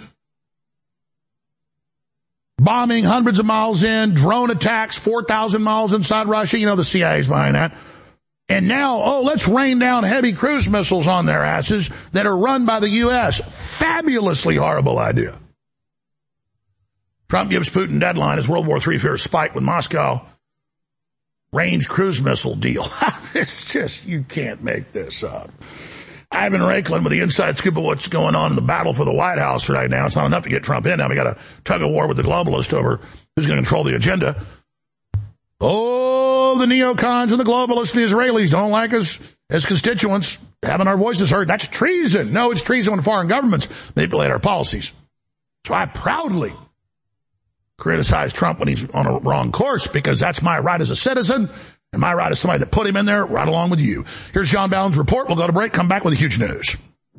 bombing hundreds of miles in, drone attacks, four thousand miles inside Russia. You know, the C I A's behind that. And now, oh, let's rain down heavy cruise missiles on their asses that are run by the U S. Fabulously horrible idea. Trump gives Putin deadline as World War Three fears spike with Moscow range cruise missile deal. It's just, you can't make this up. Ivan Raiklin with the inside scoop of what's going on in the battle for the White House right now. It's not enough to get Trump in. Now we got a tug of war with the globalist over who's going to control the agenda. Oh, the neocons and the globalists and the Israelis don't like us as constituents having our voices heard. That's treason. No, it's treason when foreign governments manipulate our policies. So I proudly criticize Trump when he's on a wrong course, because that's my right as a citizen and my right as somebody that put him in there right along with you. Here's John Bowden's report. We'll go to break, come back with the huge news.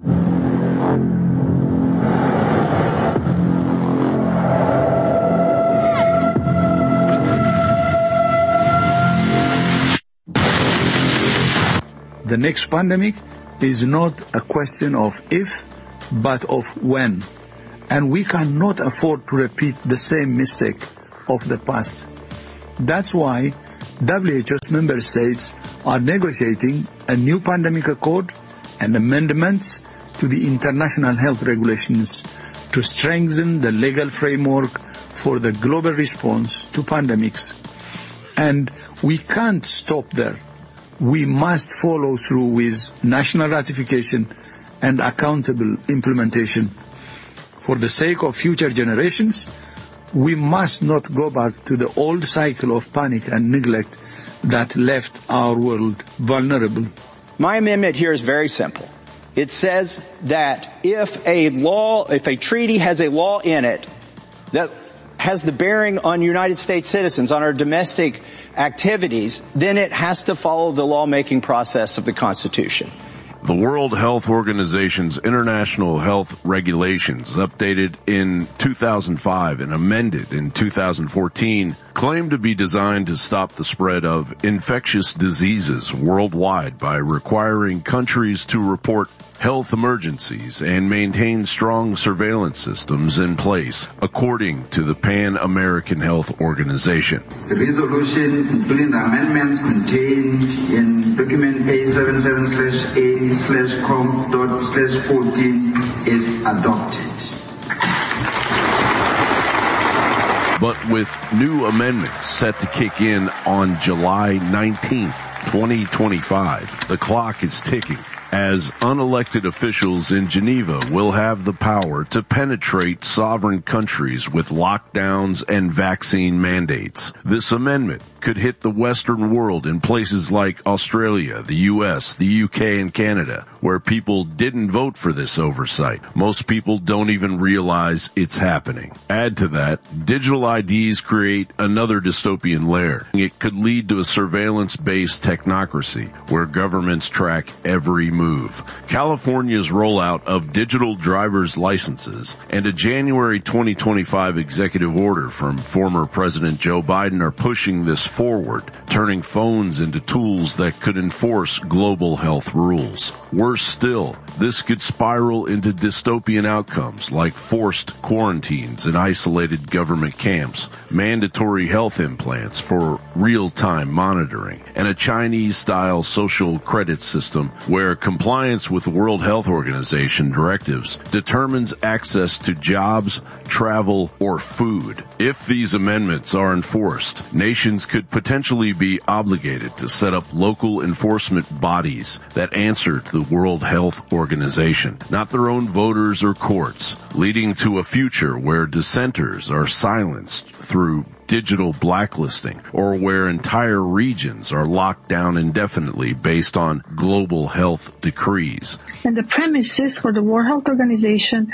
The next pandemic is not a question of if, but of when. And we cannot afford to repeat the same mistake of the past. That's why W H O's member states are negotiating a new pandemic accord and amendments to the international health regulations to strengthen the legal framework for the global response to pandemics. And we can't stop there. We must follow through with national ratification and accountable implementation. For the sake of future generations, we must not go back to the old cycle of panic and neglect that left our world vulnerable. My amendment here is very simple. It says that if a law, if a treaty has a law in it that has the bearing on United States citizens, on our domestic activities, then it has to follow the lawmaking process of the Constitution. The World Health Organization's international health regulations, updated in two thousand five and amended in two thousand fourteen, claim to be designed to stop the spread of infectious diseases worldwide by requiring countries to report health emergencies and maintain strong surveillance systems in place, according to the Pan American Health Organization. The resolution, including the amendments contained in document A seventy-seven slash A slash com dot slash fourteen, is adopted. But with new amendments set to kick in on July nineteenth, twenty twenty-five, the clock is ticking, as unelected officials in Geneva will have the power to penetrate sovereign countries with lockdowns and vaccine mandates. This amendment could hit the Western world in places like Australia, the U S, the U K, and Canada, where people didn't vote for this oversight. Most people don't even realize it's happening. Add to that, digital I Ds create another dystopian layer. It could lead to a surveillance-based technocracy where governments track every move. California's rollout of digital driver's licenses and a January twenty twenty-five executive order from former President Joe Biden are pushing this forward, turning phones into tools that could enforce global health rules. Worse still, this could spiral into dystopian outcomes like forced quarantines in isolated government camps, mandatory health implants for real-time monitoring, and a Chinese-style social credit system where compliance with the World Health Organization directives determines access to jobs, travel, or food. If these amendments are enforced, nations could potentially be obligated to set up local enforcement bodies that answer to the World Health Organization, not their own voters or courts, leading to a future where dissenters are silenced through digital blacklisting, or where entire regions are locked down indefinitely based on global health decrees. And the premises for the World Health Organization,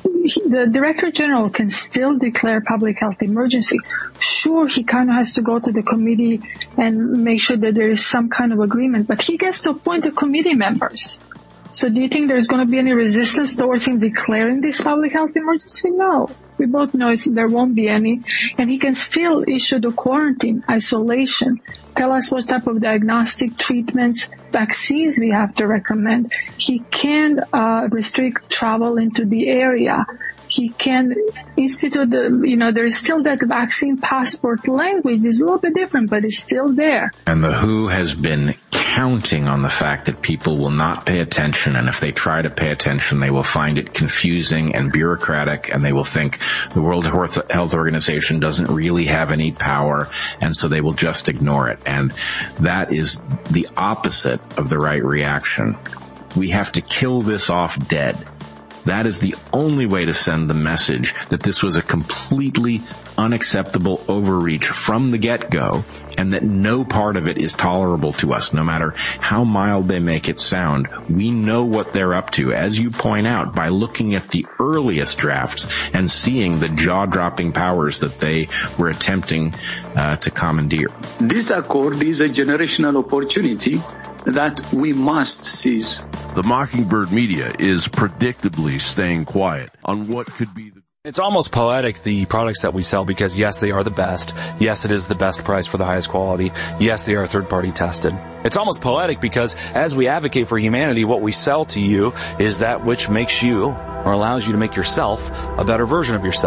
the Director General can still declare public health emergency. Sure, he kind of has to go to the committee and make sure that there is some kind of agreement, but he gets to appoint the committee members. So do you think there's going to be any resistance towards him declaring this public health emergency? No. We both know it's, there won't be any. And he can still issue the quarantine, isolation, tell us what type of diagnostic treatments, vaccines we have to recommend. He can uh, restrict travel into the area. He can institute the, you know, there is still that vaccine passport language. It's a little bit different, but it's still there. And the W H O has been counting on the fact that people will not pay attention, and if they try to pay attention, they will find it confusing and bureaucratic, and they will think the World Health Organization doesn't really have any power, and so they will just ignore it. And that is the opposite of the right reaction. We have to kill this off dead. That is the only way to send the message that this was a completely unacceptable overreach from the get-go, and that no part of it is tolerable to us, no matter how mild they make it sound. We know what they're up to, as you point out, by looking at the earliest drafts and seeing the jaw-dropping powers that they were attempting uh, to commandeer. This accord is a generational opportunity that we must seize. The Mockingbird media is predictably staying quiet on what could be the... It's almost poetic, the products that we sell, because yes, they are the best. Yes, it is the best price for the highest quality. Yes, they are third-party tested. It's almost poetic because as we advocate for humanity, what we sell to you is that which makes you, or allows you to make yourself, a better version of yourself.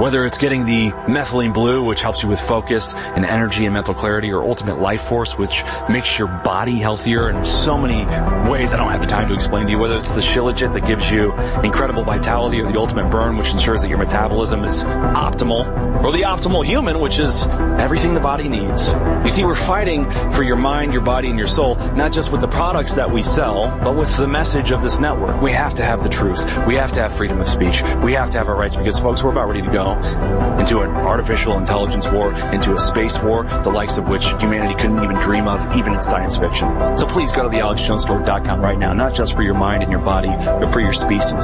Whether it's getting the methylene blue, which helps you with focus and energy and mental clarity, or ultimate life force, which makes your body healthier in so many ways I don't have the time to explain to you. Whether it's the Shilajit that gives you incredible vitality, or the ultimate burn, which ensures that your metabolism is optimal, or the optimal human, which is everything the body needs. You see, we're fighting for your mind, your body, and your soul, not just with the products that we sell, but with the message of this network. We have to have the truth. We have to have freedom of speech. We have to have our rights, because, folks, we're about ready to go into an artificial intelligence war, into a space war, the likes of which humanity couldn't even dream of, even in science fiction. So please go to the alex jones store dot com right now, not just for your mind and your body, but for your species.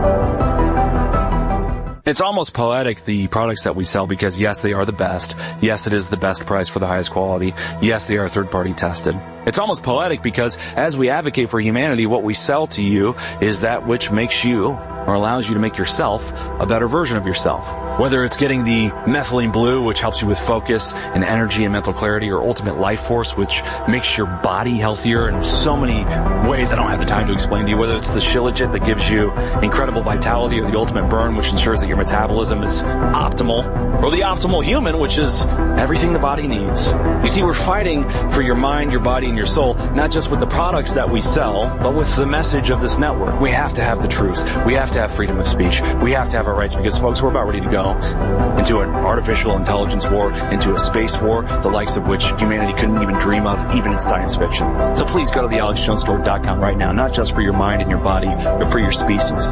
It's almost poetic, the products that we sell, because yes, they are the best. Yes, it is the best price for the highest quality. Yes, they are third-party tested. It's almost poetic because as we advocate for humanity, what we sell to you is that which makes you, or allows you to make yourself, a better version of yourself. Whether it's getting the methylene blue, which helps you with focus and energy and mental clarity, or ultimate life force, which makes your body healthier in so many ways I don't have the time to explain to you. Whether it's the Shilajit that gives you incredible vitality, or the ultimate burn, which ensures that your metabolism is optimal, or the optimal human, which is everything the body needs. You see, we're fighting for your mind, your body, and your soul, not just with the products that we sell, but with the message of this network. We have to have the truth. We have to have freedom of speech. We have to have our rights, because, folks, we're about ready to go into an artificial intelligence war, into a space war, the likes of which humanity couldn't even dream of, even in science fiction. So please go to the alex jones store dot com right now, not just for your mind and your body, but for your species.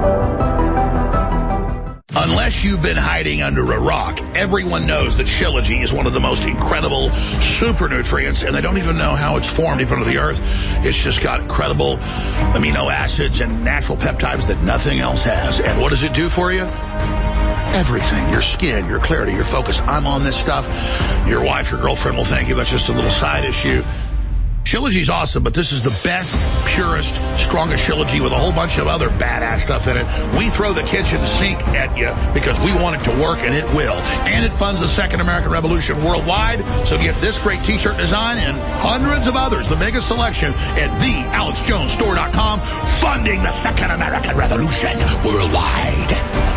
Unless you've been hiding under a rock, everyone knows that Shilajit is one of the most incredible super nutrients, and they don't even know how it's formed deep under the earth. It's just got incredible amino acids and natural peptides that nothing else has. And what does it do for you? Everything. Your skin, your clarity, your focus. I'm on this stuff. Your wife, your girlfriend will thank you. That's just a little side issue. Shilajit's awesome, but this is the best, purest, strongest Shilajit with a whole bunch of other badass stuff in it. We throw the kitchen sink at you because we want it to work, and it will. And it funds the Second American Revolution worldwide. So get this great t-shirt design and hundreds of others, the biggest selection, at the alex jones store dot com, funding the Second American Revolution worldwide.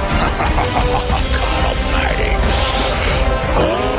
God almighty. Oh.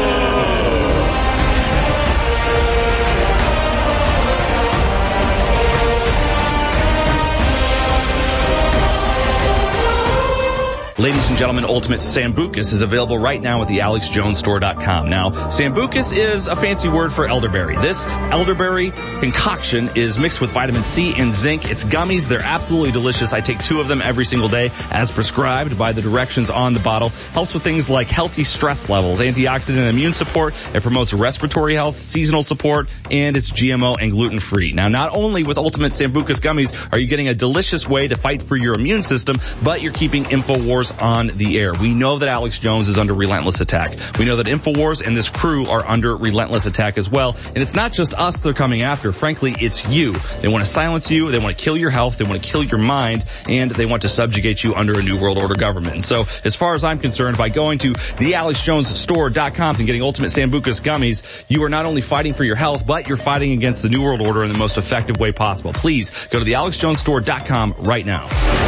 Ladies and gentlemen, Ultimate Sambucus is available right now at the alex jones store dot com. Now, Sambucus is a fancy word for elderberry. This elderberry concoction is mixed with vitamin C and zinc. It's gummies. They're absolutely delicious. I take two of them every single day as prescribed by the directions on the bottle. Helps with things like healthy stress levels, antioxidant and immune support. It promotes respiratory health, seasonal support, and it's G M O and gluten-free. Now, not only with Ultimate Sambucus gummies are you getting a delicious way to fight for your immune system, but you're keeping InfoWars on the air. We know that Alex Jones is under relentless attack. We know that InfoWars and this crew are under relentless attack as well. And it's not just us they're coming after. Frankly, it's you. They want to silence you. They want to kill your health. They want to kill your mind. And they want to subjugate you under a New World Order government. And so, as far as I'm concerned, by going to the alex jones store dot com and getting Ultimate Sambucus gummies, you are not only fighting for your health, but you're fighting against the New World Order in the most effective way possible. Please go to the alex jones store dot com right now.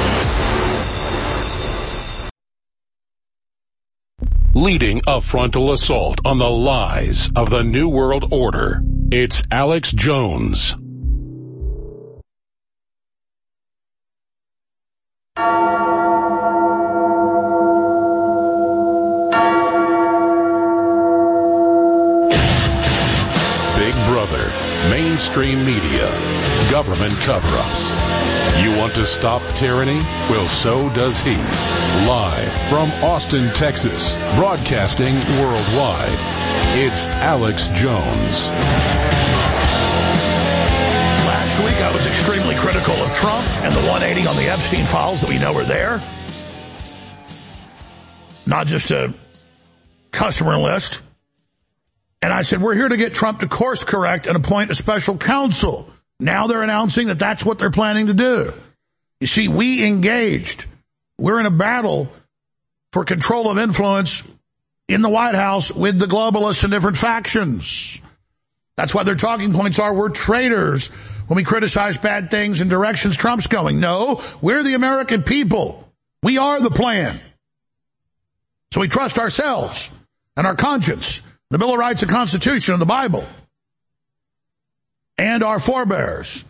Leading a frontal assault on the lies of the New World Order, it's Alex Jones. Big Brother, mainstream media, government cover-ups. You want to stop tyranny? Well, so does he. Live from Austin, Texas, broadcasting worldwide, it's Alex Jones. Last week I was extremely critical of Trump and the one eighty on the Epstein files that we know are there. Not just a customer list. And I said, we're here to get Trump to course correct and appoint a special counsel. Now they're announcing that that's what they're planning to do. You see, we engaged. We're in a battle for control of influence in the White House with the globalists and different factions. That's why their talking points are we're traitors when we criticize bad things and directions Trump's going. No, we're the American people. We are the plan. So we trust ourselves and our conscience, the Bill of Rights and Constitution and the Bible, and our forebears.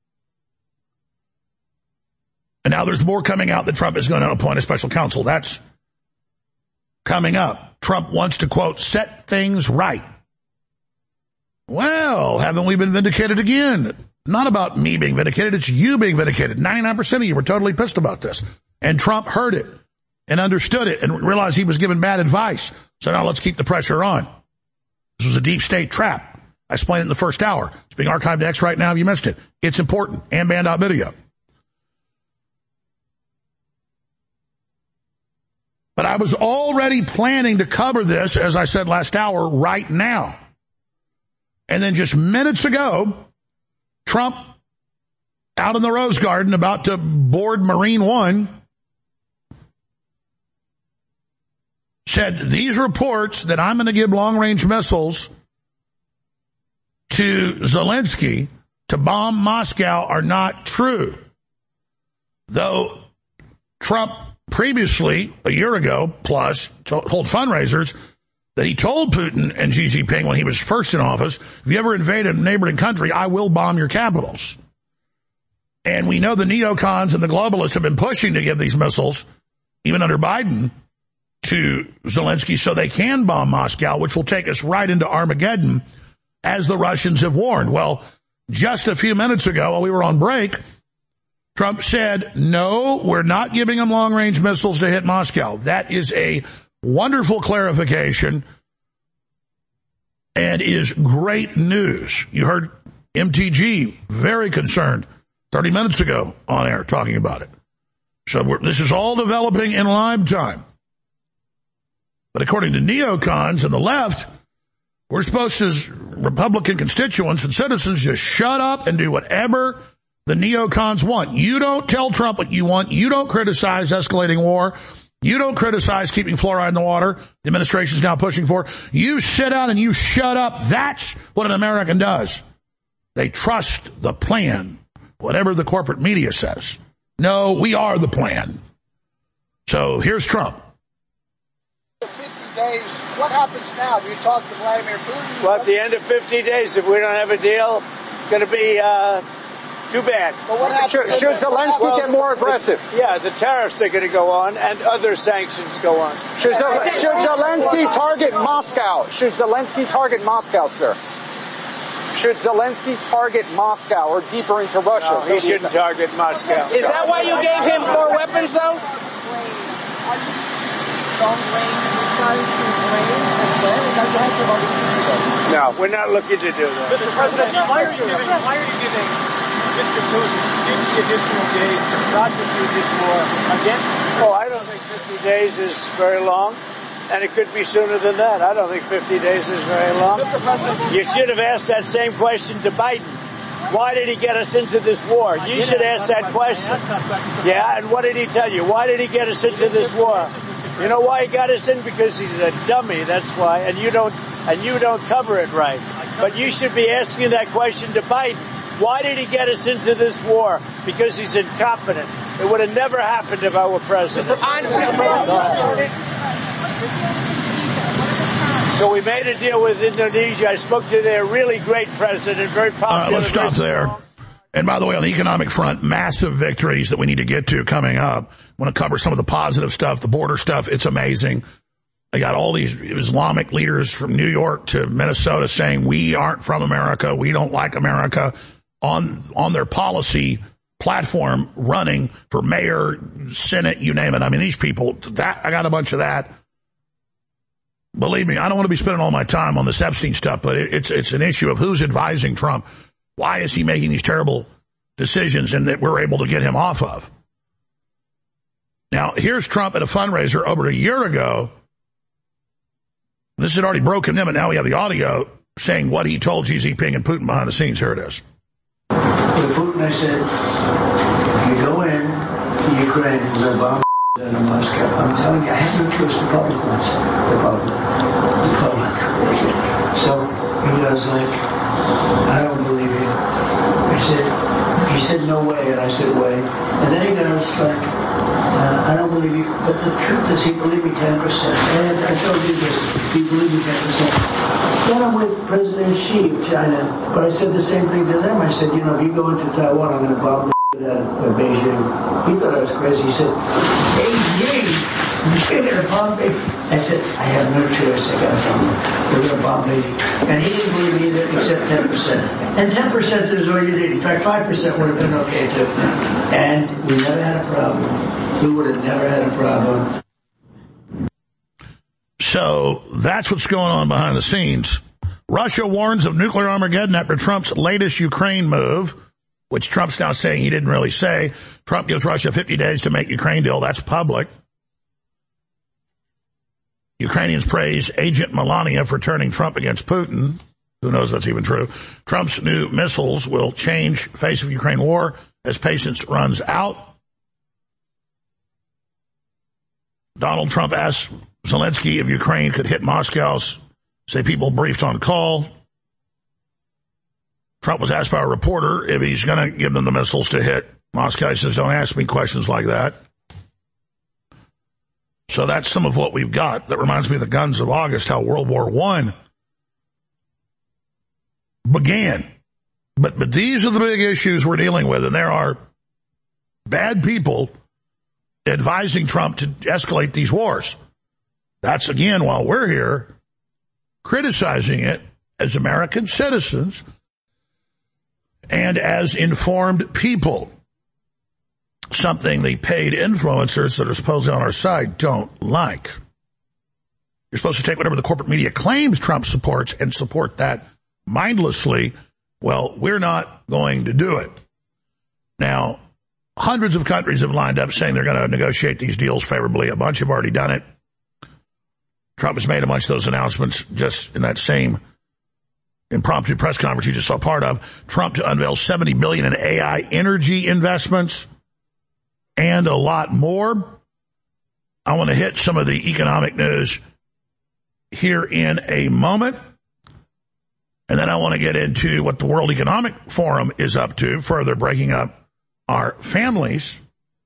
And now there's more coming out that Trump is going to appoint a special counsel. That's coming up. Trump wants to, quote, set things right. Well, haven't we been vindicated again? Not about me being vindicated, it's you being vindicated. ninety-nine percent of you were totally pissed about this. And Trump heard it and understood it and realized he was given bad advice. So now let's keep the pressure on. This was a deep state trap. I explained it in the first hour. It's being archived to X right now if you missed it. It's important. And band.video. But I was already planning to cover this, as I said last hour, right now. And then just minutes ago, Trump, out in the Rose Garden, about to board Marine One, said these reports that I'm going to give long-range missiles to Zelensky to bomb Moscow are not true. Though Trump previously, a year ago plus, told fundraisers that he told Putin and Xi Jinping when he was first in office, if you ever invade a neighboring country, I will bomb your capitals. And we know the neocons and the globalists have been pushing to give these missiles, even under Biden, to Zelensky so they can bomb Moscow, which will take us right into Armageddon, as the Russians have warned. Well, just a few minutes ago, while we were on break, Trump said, no, we're not giving them long-range missiles to hit Moscow. That is a wonderful clarification and is great news. You heard M T G very concerned thirty minutes ago on air talking about it. So we're, this is all developing in live time. But according to neocons and the left, we're supposed to, as Republican constituents and citizens, just shut up and do whatever the neocons want. You don't tell Trump what you want. You don't criticize escalating war. You don't criticize keeping fluoride in the water the administration is now pushing for. You sit down and you shut up. That's what an American does. They trust the plan, whatever the corporate media says. No, we are the plan. So here's Trump. fifty days, what happens now? Do you talk to Vladimir Putin? Well, at the end of fifty days, if we don't have a deal, it's going to be uh, too bad. But what happens? Should, should Zelensky well, get more aggressive? The, yeah, the tariffs are going to go on, and other sanctions go on. Should, should Zelensky target Moscow? Should Zelensky target Moscow, sir? Should Zelensky target Moscow or deeper into Russia? No, he shouldn't target Moscow. Is that why you gave him more weapons, though? No, we're not looking to do that. Mister President, why are you giving, why are you giving Mister Putin fifty additional days to prosecute this war against? Oh, I don't think fifty days is very long. And it could be sooner than that. I don't think fifty days is very long. Mister President, you should have asked that same question to Biden. Why did he get us into this war? You should ask that question. Yeah, and what did he tell you? Why did he get us into this war? You know why he got us in? Because he's a dummy, that's why. And you don't, and you don't cover it right. But you should be asking that question to Biden. Why did he get us into this war? Because he's incompetent. It would have never happened if I were president. So we made a deal with Indonesia. I spoke to their really great president, very popular. All right, let's stop there. And by the way, on the economic front, massive victories that we need to get to coming up. I want to cover some of the positive stuff, the border stuff. It's amazing. They got all these Islamic leaders from New York to Minnesota saying we aren't from America, we don't like America, on on their policy platform, running for mayor, Senate, you name it. I mean, these people, that I got a bunch of that. Believe me, I don't want to be spending all my time on this Epstein stuff, but it, it's it's an issue of who's advising Trump. Why is he making these terrible decisions and that we're able to get him off of? Now, here's Trump at a fundraiser over a year ago. This had already broken them, and now we have the audio saying what he told Xi Jinping and Putin behind the scenes. Here it is. To Putin, I said, if you go in to Ukraine, we'll bomb down in Moscow. I'm telling you, I have no choice. The public wants it. The public. The public. So he goes like, I don't believe you. I said, He said, no way. And I said, way. And then he goes, like, uh, I don't believe you. But the truth is, he believed me ten percent. And I told you this, he believed me ten percent. Then I'm with President Xi of China. But I said the same thing to them. I said, you know, if you go into Taiwan, I'm going to bomb the uh, Beijing. He thought I was crazy. He said, Beijing! You're going to bomb Beijing? I said, I have no choice. I got to bomb them. We're going to bomb Beijing. And he didn't believe either, except ten percent. And ten percent is all you need. In fact, five percent would have been okay, too. And we never had a problem. We would have never had a problem. So that's what's going on behind the scenes. Russia warns of nuclear Armageddon after Trump's latest Ukraine move, which Trump's now saying he didn't really say. Trump gives Russia fifty days to make Ukraine deal. That's public. Ukrainians praise Agent Melania for turning Trump against Putin. Who knows if that's even true. Trump's new missiles will change face of Ukraine war as patience runs out. Donald Trump asked Zelensky if Ukraine could hit Moscow's, say people briefed on call. Trump was asked by a reporter if he's going to give them the missiles to hit Moscow. He says, don't ask me questions like that. So that's some of what we've got. That reminds me of the guns of August, how World War One began. But, but these are the big issues we're dealing with, and there are bad people advising Trump to escalate these wars. That's, again, while we're here criticizing it as American citizens and as informed people, something the paid influencers that are supposedly on our side don't like. You're supposed to take whatever the corporate media claims Trump supports and support that mindlessly. Well, we're not going to do it. Now, hundreds of countries have lined up saying they're going to negotiate these deals favorably. A bunch have already done it. Trump has made a bunch of those announcements just in that same impromptu press conference you just saw part of. Trump to unveil seventy billion dollars in A I energy investments and a lot more. I want to hit some of the economic news here in a moment. And then I want to get into what the World Economic Forum is up to, further breaking up our families.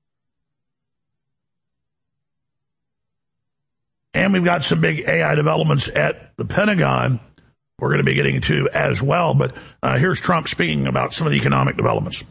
And we've got some big A I developments at the Pentagon we're going to be getting to as well. But uh, here's Trump speaking about some of the economic developments.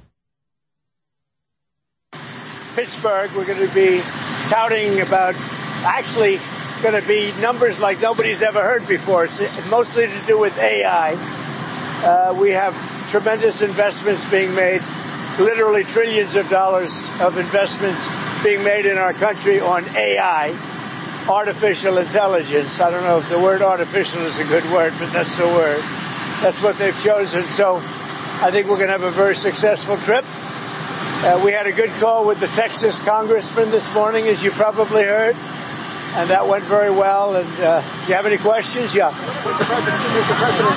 Pittsburgh, we're going to be touting about actually going to be numbers like nobody's ever heard before. It's mostly to do with A I. Uh, we have tremendous investments being made, literally trillions of dollars of investments being made in our country on A I, artificial intelligence. I don't know if the word artificial is a good word, but that's the word. That's what they've chosen. So I think we're going to have a very successful trip. Uh, we had a good call with the Texas congressman this morning, as you probably heard, and that went very well. And uh, do you have any questions? Yeah. Mister President, Mister President,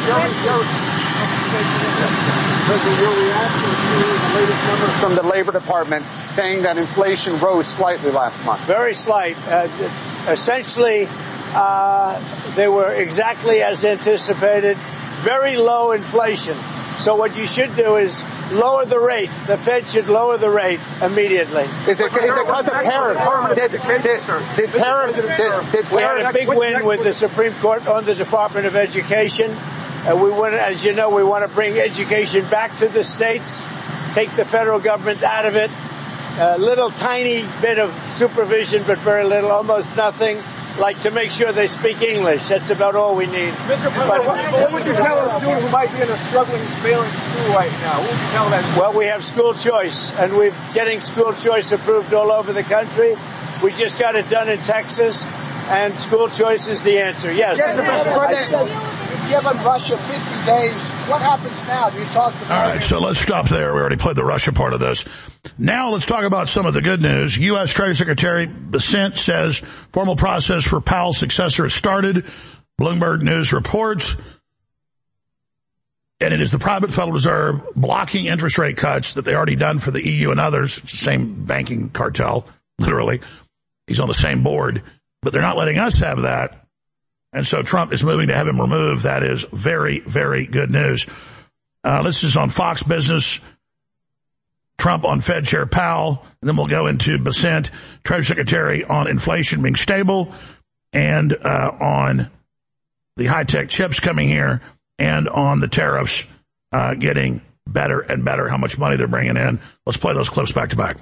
President, your reaction to the latest numbers from the Labor Department saying that inflation rose slightly last month? Very slight. Uh, essentially, uh, they were exactly as anticipated. Very low inflation. So what you should do is lower the rate. The Fed should lower the rate immediately. Is it, is it because of tariff? Did, did, did, did tariff? Did, did we had a big win with the Supreme Court on the Department of Education. Uh, we want, as you know, we want to bring education back to the states, take the federal government out of it. A little tiny bit of supervision, but very little, almost nothing. Like to make sure they speak English. That's about all we need. Mister President, what, what would you tell a student who might be in a struggling, failing school right now? What would you tell them? Well, we have school choice, and we're getting school choice approved all over the country. We just got it done in Texas, and school choice is the answer. Yes. Yes, President. You've given Russia fifty days. What happens now? Do you talk to All right, so let's stop there. We already played the Russia part of this. Now let's talk about some of the good news. U S. Treasury Secretary Bessent says formal process for Powell's successor has started. Bloomberg News reports. And it is the private Federal Reserve blocking interest rate cuts that they already done for the E U and others. It's the same banking cartel, literally. He's on the same board. But they're not letting us have that. And so Trump is moving to have him removed. That is very, very good news. Uh, this is on Fox Business. Trump on Fed Chair Powell. And then we'll go into Bessent, Treasury Secretary, on inflation being stable and uh, on the high-tech chips coming here and on the tariffs uh, getting better and better, how much money they're bringing in. Let's play those clips back to back.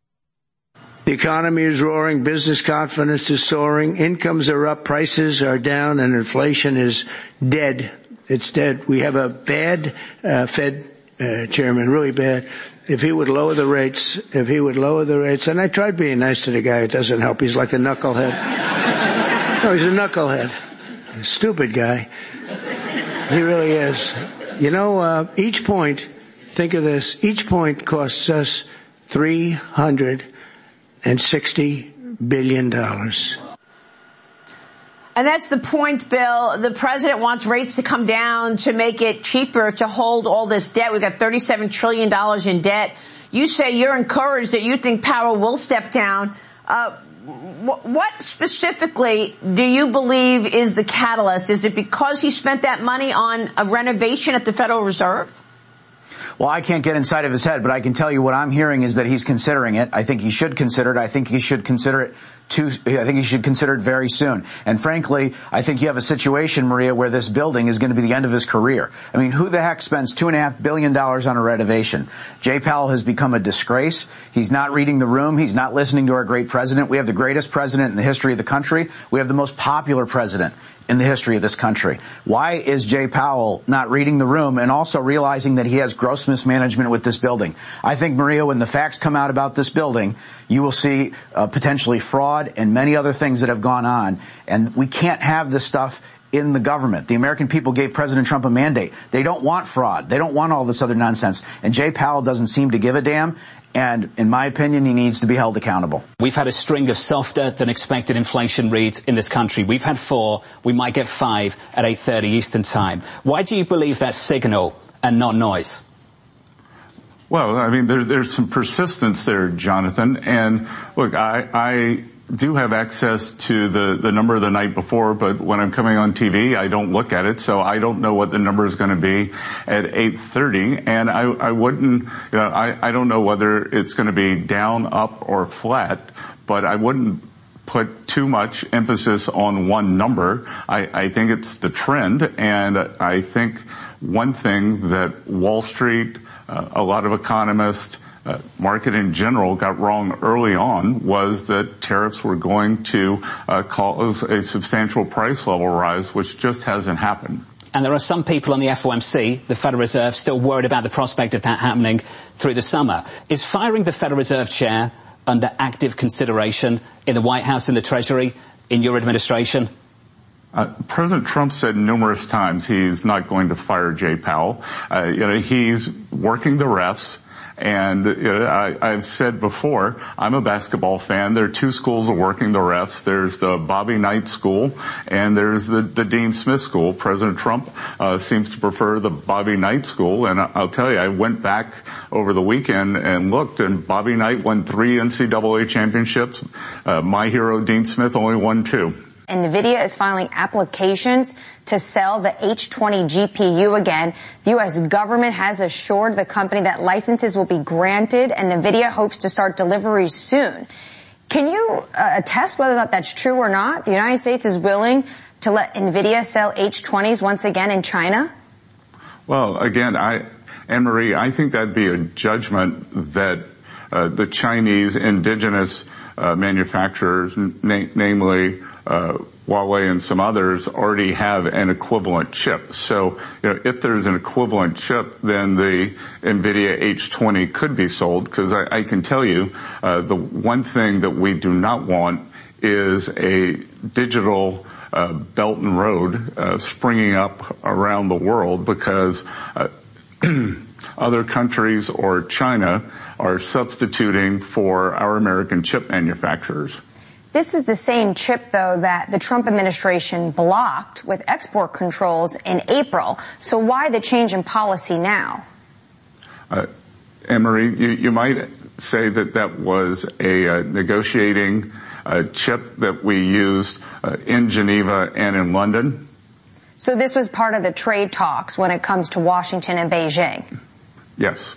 The economy is roaring, business confidence is soaring, incomes are up, prices are down, and inflation is dead. It's dead. We have a bad uh, Fed uh, chairman, really bad. If he would lower the rates, if he would lower the rates, and I tried being nice to the guy, it doesn't help. He's like a knucklehead. No, he's a knucklehead. A stupid guy. He really is. You know, uh, each point, think of this, each point costs us three hundred sixty billion dollars. And that's the point, Bill. The president wants rates to come down to make it cheaper to hold all this debt. We've got thirty-seven trillion dollars in debt. You say you're encouraged that you think Powell will step down. Uh, what specifically do you believe is the catalyst? Is it because he spent that money on a renovation at the Federal Reserve? Well, I can't get inside of his head, but I can tell you what I'm hearing is that he's considering it. I think he should consider it. I think he should consider it too, I think he should consider it very soon. And frankly, I think you have a situation, Maria, where this building is going to be the end of his career. I mean, who the heck spends two and a half billion dollars on a renovation? Jay Powell has become a disgrace. He's not reading the room. He's not listening to our great president. We have the greatest president in the history of the country. We have the most popular president in the history of this country. Why is Jay Powell not reading the room and also realizing that he has gross mismanagement with this building? I think, Maria, when the facts come out about this building, you will see uh, potentially fraud and many other things that have gone on. And we can't have this stuff in the government. The American people gave President Trump a mandate. They don't want fraud. They don't want all this other nonsense. And Jay Powell doesn't seem to give a damn. And in my opinion, he needs to be held accountable. We've had a string of softer than expected inflation reads in this country. We've had four. We might get five at eight thirty Eastern time. Why do you believe that's signal and not noise? Well, I mean, there, there's some persistence there, Jonathan. And look, I, I do have access to the, the number the night before, but when I'm coming on T V, I don't look at it, so I don't know what the number is going to be at eight thirty. And I, I wouldn't, you know, I, I don't know whether it's going to be down, up, or flat, but I wouldn't put too much emphasis on one number. I, I think it's the trend, and I think one thing that Wall Street, uh, a lot of economists, Uh, market in general got wrong early on was that tariffs were going to uh, cause a substantial price level rise, which just hasn't happened. And there are some people on the F O M C, the Federal Reserve, still worried about the prospect of that happening through the summer. Is firing the Federal Reserve chair under active consideration in the White House and the Treasury in your administration? Uh, President Trump said numerous times he's not going to fire Jay Powell. Uh, you know, he's working the refs. And you know, I, I've said before, I'm a basketball fan. There are two schools of working the refs. There's the Bobby Knight school, and there's the, the Dean Smith school. President Trump uh, seems to prefer the Bobby Knight school. And I'll tell you, I went back over the weekend and looked, and Bobby Knight won three N C double A championships. Uh, my hero, Dean Smith, only won two. NVIDIA is filing applications to sell the H twenty G P U again. The U S government has assured the company that licenses will be granted, and NVIDIA hopes to start deliveries soon. Can you uh, attest whether or not that's true or not? The United States is willing to let NVIDIA sell H twenties once again in China? Well, again, I, Anne-Marie, I think that'd be a judgment that uh, the Chinese indigenous uh, manufacturers, na- namely Uh, Huawei and some others, already have an equivalent chip. So, you know, if there's an equivalent chip, then the NVIDIA H twenty could be sold, because I, I can tell you, uh, the one thing that we do not want is a digital uh, Belt and Road uh, springing up around the world, because uh, other countries or China are substituting for our American chip manufacturers. This is the same chip, though, that the Trump administration blocked with export controls in April. So why the change in policy now? Uh, Anne-Marie, you, you might say that that was a uh, negotiating uh, chip that we used uh, in Geneva and in London. So this was part of the trade talks when it comes to Washington and Beijing? Yes.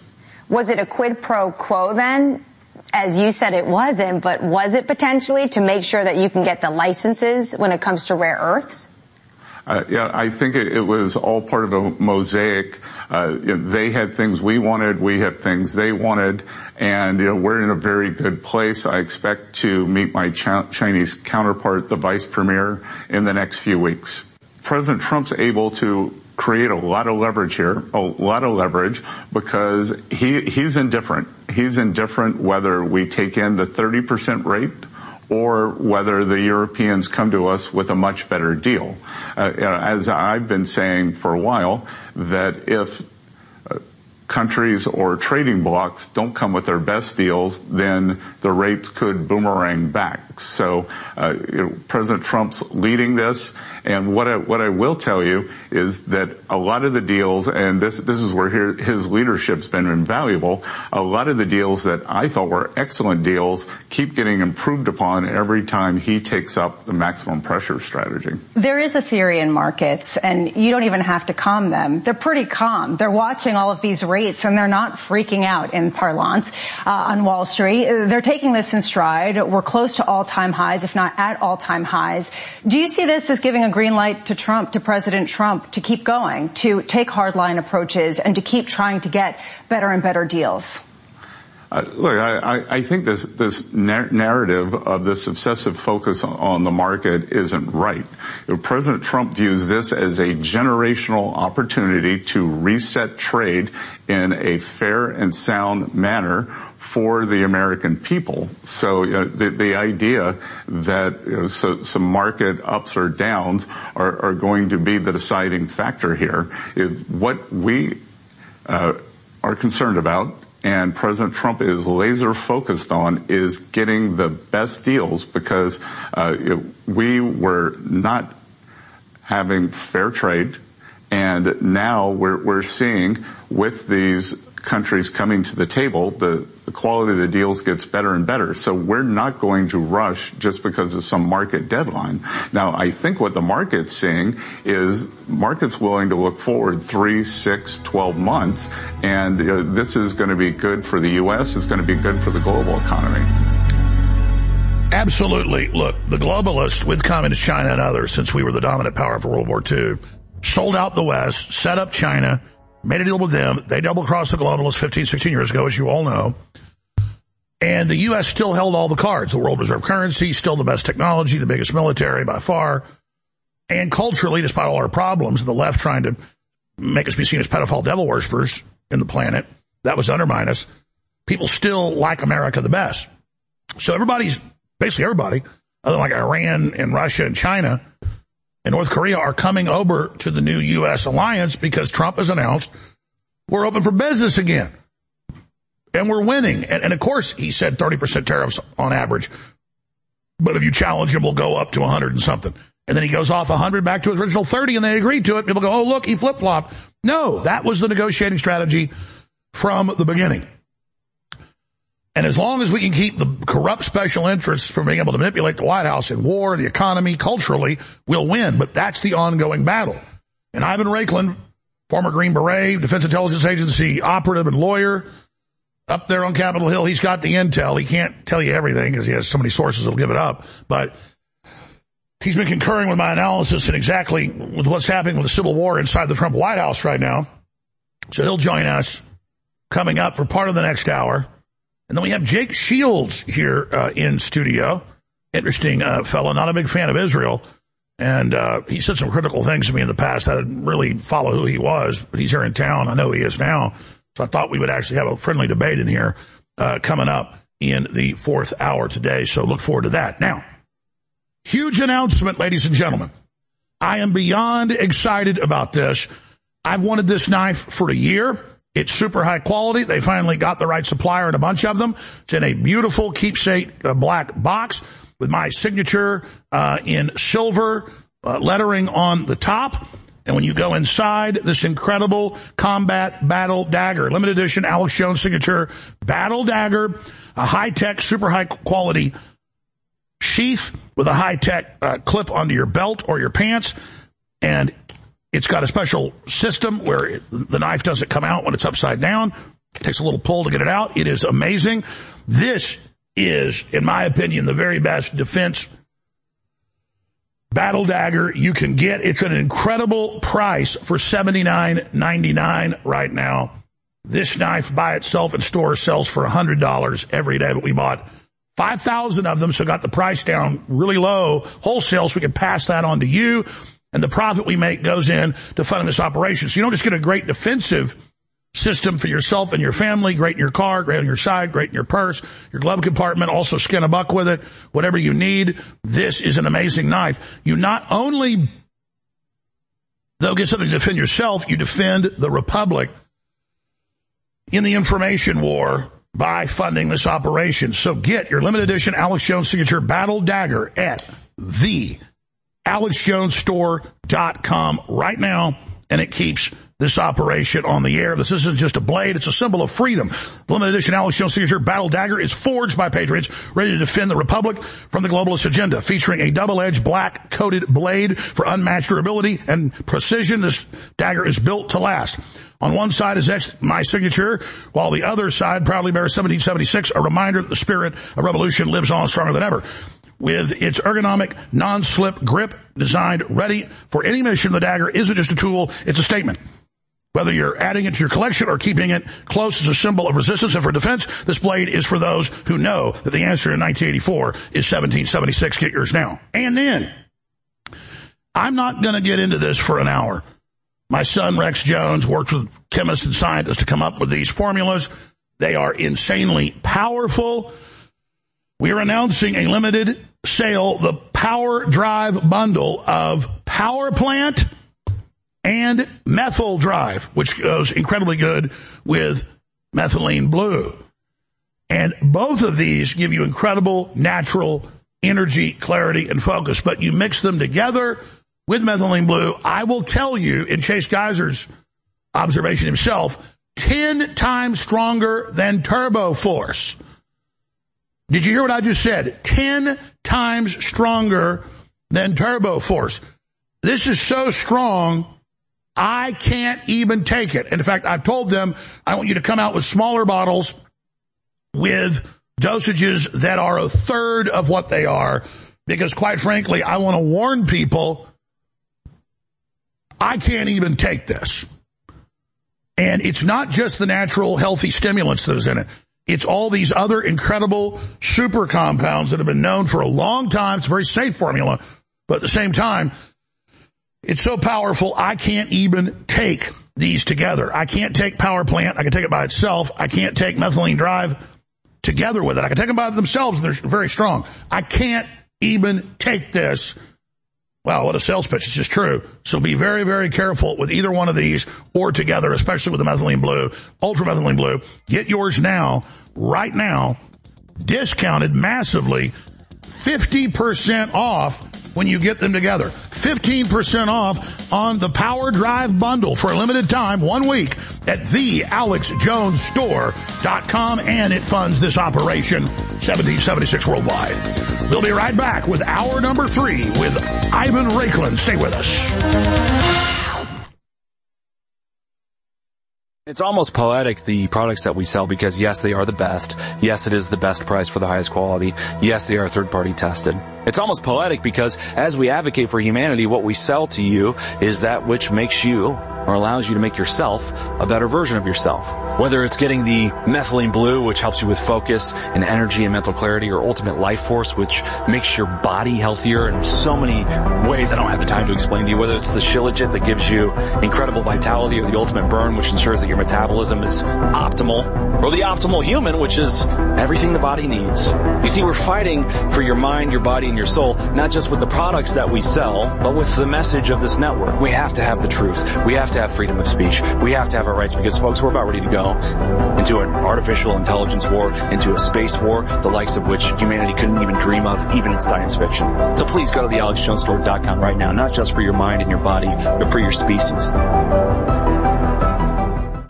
Was it a quid pro quo then? As you said, it wasn't, but was it potentially to make sure that you can get the licenses when it comes to rare earths? Uh, yeah, I think it, it was all part of a mosaic. Uh, you know, they had things we wanted, we had things they wanted, and you know, we're in a very good place. I expect to meet my Ch- Chinese counterpart, the vice premier, in the next few weeks. President Trump's able to create a lot of leverage here, a lot of leverage, because he he's indifferent. He's indifferent whether we take in the thirty percent rate or whether the Europeans come to us with a much better deal. Uh, as I've been saying for a while, that if uh, countries or trading blocs don't come with their best deals, then the rates could boomerang back. So uh, you know, President Trump's leading this, and what I, what I will tell you is that a lot of the deals, and this this is where his leadership's been invaluable, a lot of the deals that I thought were excellent deals keep getting improved upon every time he takes up the maximum pressure strategy. There is a theory in markets, and you don't even have to calm them. They're pretty calm. They're watching all of these rates, and they're not freaking out in parlance uh, on Wall Street. They're taking this in stride. We're close to all-time highs, if not at all-time highs. Do you see this as giving a green light to Trump, to President Trump, to keep going, to take hardline approaches, and to keep trying to get better and better deals? Uh, look, I, I think this, this nar- narrative of this obsessive focus on, on the market isn't right. You know, President Trump views this as a generational opportunity to reset trade in a fair and sound manner for the American people. So you know, the, the idea that you know, so, some market ups or downs are, are going to be the deciding factor here. If what we uh, are concerned about, and President Trump is laser focused on, is getting the best deals, because uh, it, we were not having fair trade, and now we're, we're seeing with these countries coming to the table, the, the quality of the deals gets better and better. So we're not going to rush just because of some market deadline. Now, I think what the market's seeing is market's willing to look forward three, six, twelve months, and you know, this is going to be good for the U S. It's going to be good for the global economy. Absolutely. Look, the globalists with Communist China and others, since we were the dominant power for World War Two, sold out the West, set up China, made a deal with them. They double-crossed the globalists fifteen, sixteen years ago, as you all know. And the U S still held all the cards. The world reserve currency, still the best technology, the biggest military by far. And culturally, despite all our problems, the left trying to make us be seen as pedophile devil worshippers in the planet, that was undermine us, people still like America the best. So everybody's, basically everybody, other than like Iran and Russia and China and North Korea, are coming over to the new U S alliance because Trump has announced we're open for business again. And we're winning. And, and of course, he said thirty percent tariffs on average. But if you challenge him, we'll go up to one hundred and something. And then he goes off one hundred back to his original thirty, and they agreed to it. People go, oh, look, he flip-flopped. No, that was the negotiating strategy from the beginning. And as long as we can keep the corrupt special interests from being able to manipulate the White House in war, the economy, culturally, we'll win. But that's the ongoing battle. And Ivan Raiklin, former Green Beret, Defense Intelligence Agency operative and lawyer, up there on Capitol Hill, he's got the intel. He can't tell you everything because he has so many sources that'll give it up. But he's been concurring with my analysis and exactly with what's happening with the Civil War inside the Trump White House right now. So he'll join us coming up for part of the next hour. And then we have Jake Shields here uh, in studio. Interesting uh, fellow, not a big fan of Israel. And uh, he said some critical things to me in the past. I didn't really follow who he was, but he's here in town. I know who he is now. So I thought we would actually have a friendly debate in here uh, coming up in the fourth hour today. So look forward to that. Now, huge announcement, ladies and gentlemen. I am beyond excited about this. I've wanted this knife for a year. It's super high quality. They finally got the right supplier and a bunch of them. It's in a beautiful keepsake uh, black box with my signature uh, in silver uh, lettering on the top. And when you go inside, this incredible combat battle dagger, limited edition Alex Jones signature battle dagger, a high-tech, super high-quality sheath with a high-tech uh, clip onto your belt or your pants. And it's got a special system where it, the knife doesn't come out when it's upside down. It takes a little pull to get it out. It is amazing. This is, in my opinion, the very best defense battle dagger you can get. It's an incredible price for seventy-nine ninety-nine right now. This knife by itself in stores sells for one hundred dollars every day, but we bought five thousand of them, so got the price down really low wholesale so we can pass that on to you. And the profit we make goes in to funding this operation. So you don't just get a great defensive system for yourself and your family, great in your car, great on your side, great in your purse, your glove compartment, also skin a buck with it, whatever you need. This is an amazing knife. You not only, though, get something to defend yourself, you defend the Republic in the information war by funding this operation. So get your limited edition Alex Jones Signature Battle Dagger at the alex jones store dot com right now, and it keeps this operation on the air. This isn't just a blade, it's a symbol of freedom. The limited edition Alex Jones Signature Battle Dagger is forged by patriots ready to defend the Republic from the globalist agenda, featuring a double-edged black-coated blade for unmatched durability and precision. This dagger is built to last. On one side is etched my signature, while the other side proudly bears seventeen seventy-six, a reminder that the spirit of revolution lives on stronger than ever. With its ergonomic, non-slip grip designed ready for any mission, the dagger isn't just a tool, it's a statement. Whether you're adding it to your collection or keeping it close as a symbol of resistance and for defense, this blade is for those who know that the answer in nineteen eighty-four is seventeen seventy-six. Get yours now. And then, I'm not going to get into this for an hour. My son, Rex Jones, worked with chemists and scientists to come up with these formulas. They are insanely powerful. We are announcing a limited sale, the Power Drive bundle of Power Plant and Methyl Drive, which goes incredibly good with methylene blue. And both of these give you incredible natural energy, clarity, and focus. But you mix them together with methylene blue, I will tell you, in Chase Geiser's observation himself, ten times stronger than Turbo Force. Did you hear what I just said? ten times stronger than Turbo Force. This is so strong, I can't even take it. And in fact, I've told them I want you to come out with smaller bottles with dosages that are a third of what they are, because quite frankly, I want to warn people, I can't even take this. And it's not just the natural healthy stimulants that is in it. It's all these other incredible super compounds that have been known for a long time. It's a very safe formula, but at the same time, it's so powerful, I can't even take these together. I can't take Power Plant. I can take it by itself. I can't take Methylene Drive together with it. I can take them by themselves, and they're very strong. I can't even take this. Wow, what a sales pitch. It's just true. So be very, very careful with either one of these or together, especially with the methylene blue, ultra methylene blue. Get yours now, right now, discounted massively, fifty percent off when you get them together. fifteen percent off on the Power Drive bundle for a limited time, one week, at the alex jones store dot com, and it funds this operation, seventeen seventy-six worldwide. We'll be right back with hour number three with Ivan Raiklin. Stay with us. It's almost poetic, the products that we sell, because yes, they are the best. Yes, it is the best price for the highest quality. Yes, they are third-party tested. It's almost poetic because as we advocate for humanity, what we sell to you is that which makes you, or allows you to make yourself, a better version of yourself. Whether it's getting the methylene blue, which helps you with focus and energy and mental clarity, or ultimate life force, which makes your body healthier in so many ways I don't have the time to explain to you. Whether it's the Shilajit that gives you incredible vitality, or the ultimate burn, which ensures that your metabolism is optimal, or the optimal human, which is everything the body needs. You see, we're fighting for your mind, your body, and your soul, not just with the products that we sell, but with the message of this network. We have to have the truth. We have to have freedom of speech. We have to have our rights, because, folks, we're about ready to go into an artificial intelligence war, into a space war, the likes of which humanity couldn't even dream of, even in science fiction. So please go to the alex jones store dot com right now, not just for your mind and your body, but for your species.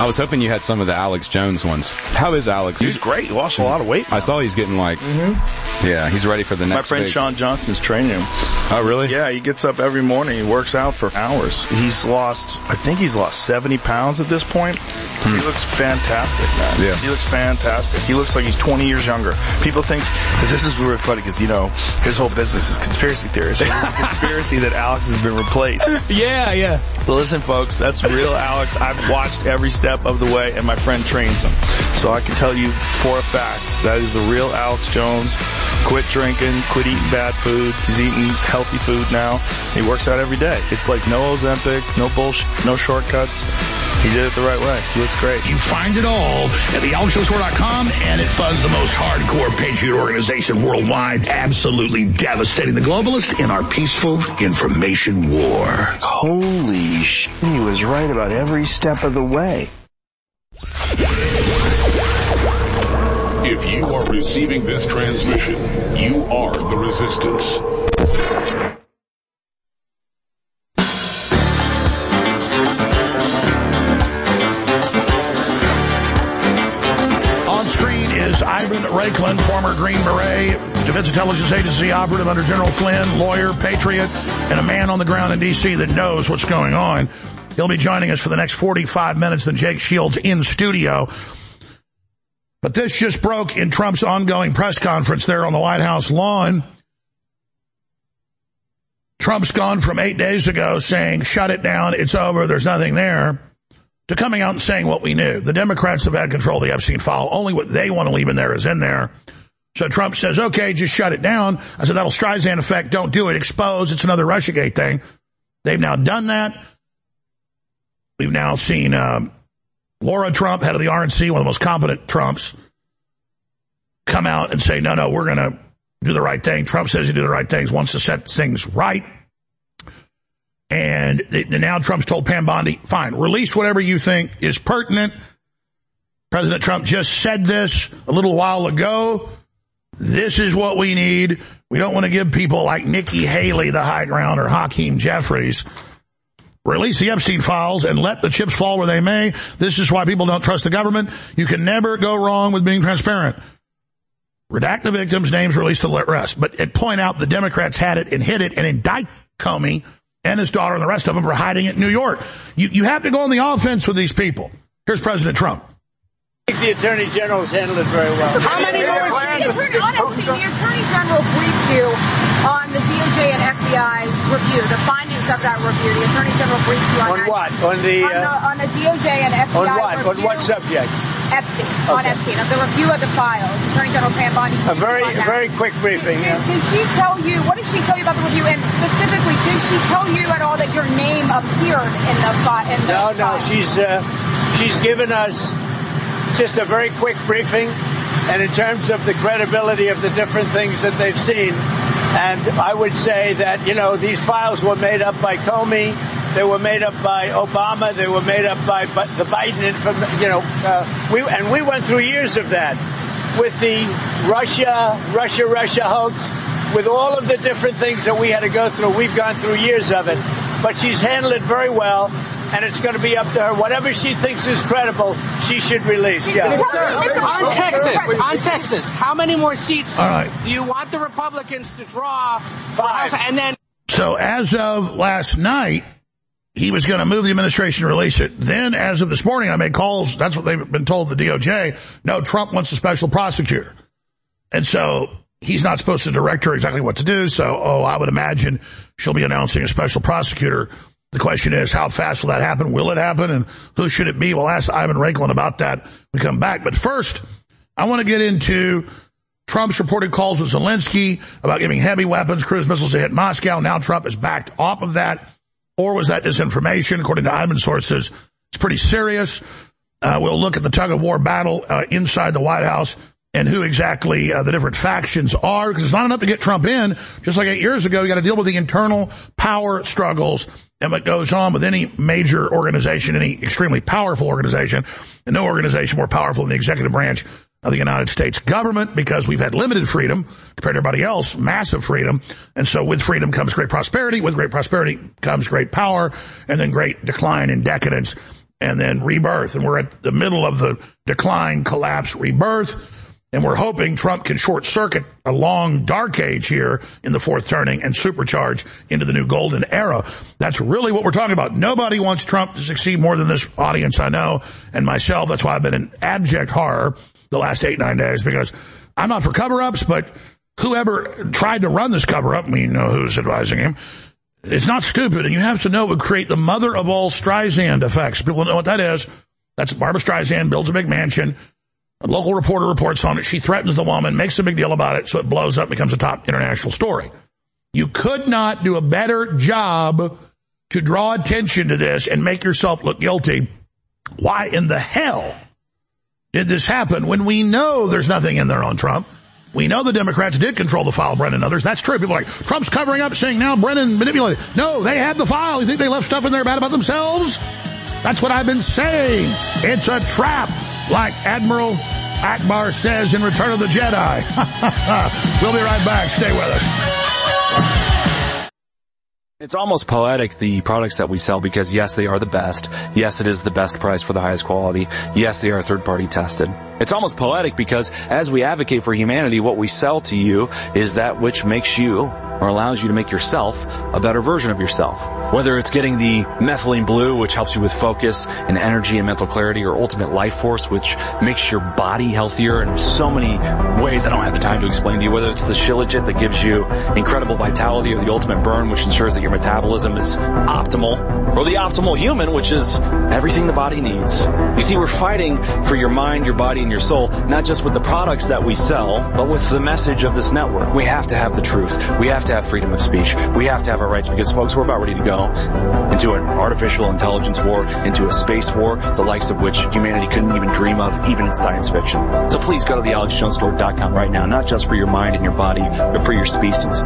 I was hoping you had some of the Alex Jones ones. How is Alex? He's great. He lost a lot of weight now. I saw he's getting like, mm-hmm. yeah, he's ready for the next My friend big... Sean Johnson's training him. Oh, really? Yeah, he gets up every morning. He works out for hours. He's lost, I think he's lost seventy pounds at this point. Hmm. He looks fantastic, man. Yeah. He looks fantastic. He looks like he's twenty years younger. People think, because this is really funny, because, you know, his whole business is conspiracy theories. So it's a conspiracy that Alex has been replaced. Yeah, yeah. But listen, folks, that's real Alex. I've watched every step of the way, and my friend trains him. So I can tell you for a fact, that is the real Alex Jones. Quit drinking, quit eating bad food. He's eating healthy food now. He works out every day. It's like no Ozempic, no bullshit, no shortcuts. He did it the right way. He looks great. You find it all at the alex jones tour dot com, and it funds the most hardcore patriot organization worldwide, absolutely devastating the globalists in our peaceful information war. Holy sh**, he was right about every step of the way. If you are receiving this transmission, you are the resistance. On screen is Ivan Raiklin, former Green Beret, Defense Intelligence Agency operative under General Flynn, lawyer, patriot, and a man on the ground in D C that knows what's going on. He'll be joining us for the next forty-five minutes, then Jake Shields in studio. But this just broke in Trump's ongoing press conference there on the White House lawn. Trump's gone from eight days ago saying, shut it down, it's over, there's nothing there, to coming out and saying what we knew. The Democrats have had control of the Epstein file. Only what they want to leave in there is in there. So Trump says, okay, just shut it down. I said, that'll Streisand effect, don't do it, expose, it's another Russiagate thing. They've now done that. We've now seen... Um, Laura Trump, head of the R N C, one of the most competent Trumps, come out and say, no, no, we're going to do the right thing. Trump says he do the right things, wants to set things right. And now Trump's told Pam Bondi, fine, release whatever you think is pertinent. President Trump just said this a little while ago. This is what we need. We don't want to give people like Nikki Haley the high ground or Hakeem Jeffries. Release the Epstein files and let the chips fall where they may. This is why people don't trust the government. You can never go wrong with being transparent. Redact the victims' names, release the rest. But it point out the Democrats had it and hid it and indict Comey and his daughter and the rest of them for hiding it in New York. You, you have to go on the offense with these people. Here's President Trump. I think the Attorney General's handled it very well. How many more states? The Attorney General briefed you on the D O J and F B I review, the findings of that review. The Attorney General briefed you on, on that. what? On the, uh, on the on the D O J and F B I on what? review. On what subject? Epstein. Okay. On Epstein. Of the review of the files. Attorney General Pam Bondi. A very, very quick briefing. Did, yeah. did she tell you? What did she tell you about the review? And specifically, did she tell you at all that your name appeared in the file? No, no. She's uh, she's given us just a very quick briefing, and in terms of the credibility of the different things that they've seen. And I would say that, you know, these files were made up by Comey, they were made up by Obama, they were made up by the Biden, you know, uh, we, and we went through years of that with the Russia, Russia, Russia hoax, with all of the different things that we had to go through. We've gone through years of it, but she's handled it very well. And it's going to be up to her. Whatever she thinks is credible, she should release. Yeah. On Texas, on Texas, how many more seats All right. do you want the Republicans to draw? Five. And then. So as of last night, he was going to move the administration to release it. Then, as of this morning, I made calls. That's what they've been told, the D O J. No, Trump wants a special prosecutor. And so he's not supposed to direct her exactly what to do. So, oh, I would imagine she'll be announcing a special prosecutor. The question is, how fast will that happen? Will it happen? And who should it be? We'll ask Ivan Raiklin about that when we come back. But first, I want to get into Trump's reported calls with Zelensky about giving heavy weapons, cruise missiles to hit Moscow. Now Trump is backed off of that. Or was that disinformation? According to Ivan's sources, it's pretty serious. Uh, we'll look at the tug-of-war battle uh, inside the White House and who exactly uh, the different factions are, because it's not enough to get Trump in. Just like eight years ago, you got to deal with the internal power struggles and what goes on with any major organization, any extremely powerful organization, and no organization more powerful than the executive branch of the United States government, because we've had limited freedom compared to everybody else, massive freedom. And so with freedom comes great prosperity. With great prosperity comes great power, and then great decline and decadence and then rebirth. And we're at the middle of the decline, collapse, rebirth. And we're hoping Trump can short circuit a long dark age here in the fourth turning and supercharge into the new golden era. That's really what we're talking about. Nobody wants Trump to succeed more than this audience I know and myself. That's why I've been in abject horror the last eight, nine days, because I'm not for cover-ups, but whoever tried to run this cover-up, we know who's advising him, it's not stupid. And you have to know it would create the mother of all Streisand effects. People know what that is. That's Barbara Streisand builds a big mansion. A local reporter reports on it. She threatens the woman, makes a big deal about it, so it blows up and becomes a top international story. You could not do a better job to draw attention to this and make yourself look guilty. Why in the hell did this happen when we know there's nothing in there on Trump? We know the Democrats did control the file, Brennan and others. That's true. People are like, Trump's covering up, saying now Brennan manipulated. No, they had the file. You think they left stuff in there bad about themselves? That's what I've been saying. It's a trap. Like Admiral Akbar says in Return of the Jedi. We'll be right back. Stay with us. It's almost poetic, the products that we sell, because yes, they are the best. Yes, it is the best price for the highest quality. Yes, they are third-party tested. It's almost poetic because as we advocate for humanity, what we sell to you is that which makes you, or allows you to make yourself, a better version of yourself. Whether it's getting the methylene blue, which helps you with focus and energy and mental clarity, or ultimate life force, which makes your body healthier in so many ways I don't have the time to explain to you. Whether it's the Shilajit that gives you incredible vitality, or the ultimate burn, which ensures that your metabolism is optimal, or the optimal human, which is everything the body needs. You see, we're fighting for your mind, your body, and your soul, not just with the products that we sell, but with the message of this network. We have to have the truth. We have to have freedom of speech. We have to have our rights, because, folks, we're about ready to go into an artificial intelligence war, into a space war, the likes of which humanity couldn't even dream of, even in science fiction. So please go to the alex jones store dot com right now, not just for your mind and your body, but for your species.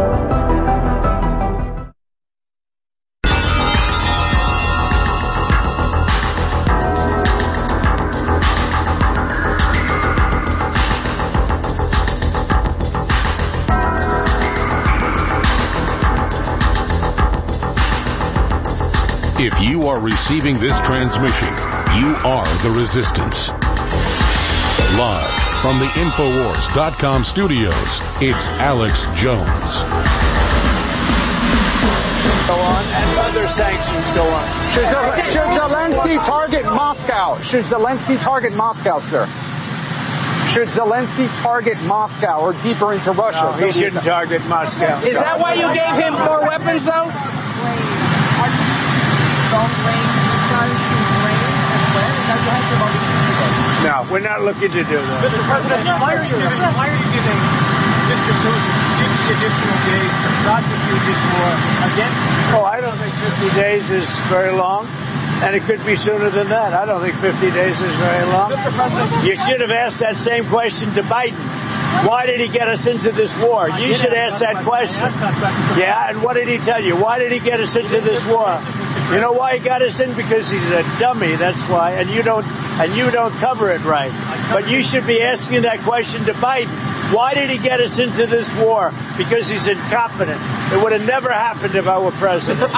If you are receiving this transmission, you are the resistance. Live from the Infowars dot com studios, it's Alex Jones. Go on, and other sanctions go on. Should, should Zelensky target Moscow? Should Zelensky target Moscow, sir? Should Zelensky target Moscow or deeper into Russia? No, he shouldn't target Moscow. Is that why you gave him more weapons, though? No, we're not looking to do that. Mister President, why are you giving, why are you giving Mister Putin fifty additional days to prosecute this war against? Oh, I don't think fifty days is very long, and it could be sooner than that. I don't think fifty days is very long. Mister President, you should have asked that same question to Biden. Why did he get us into this war? You should ask that question. Yeah, and what did he tell you? Why did he get us into this war? You know why he got us in? Because he's a dummy, that's why, and you don't and you don't cover it right. But you should be asking that question to Biden. Why did he get us into this war? Because he's incompetent. It would have never happened if I were president.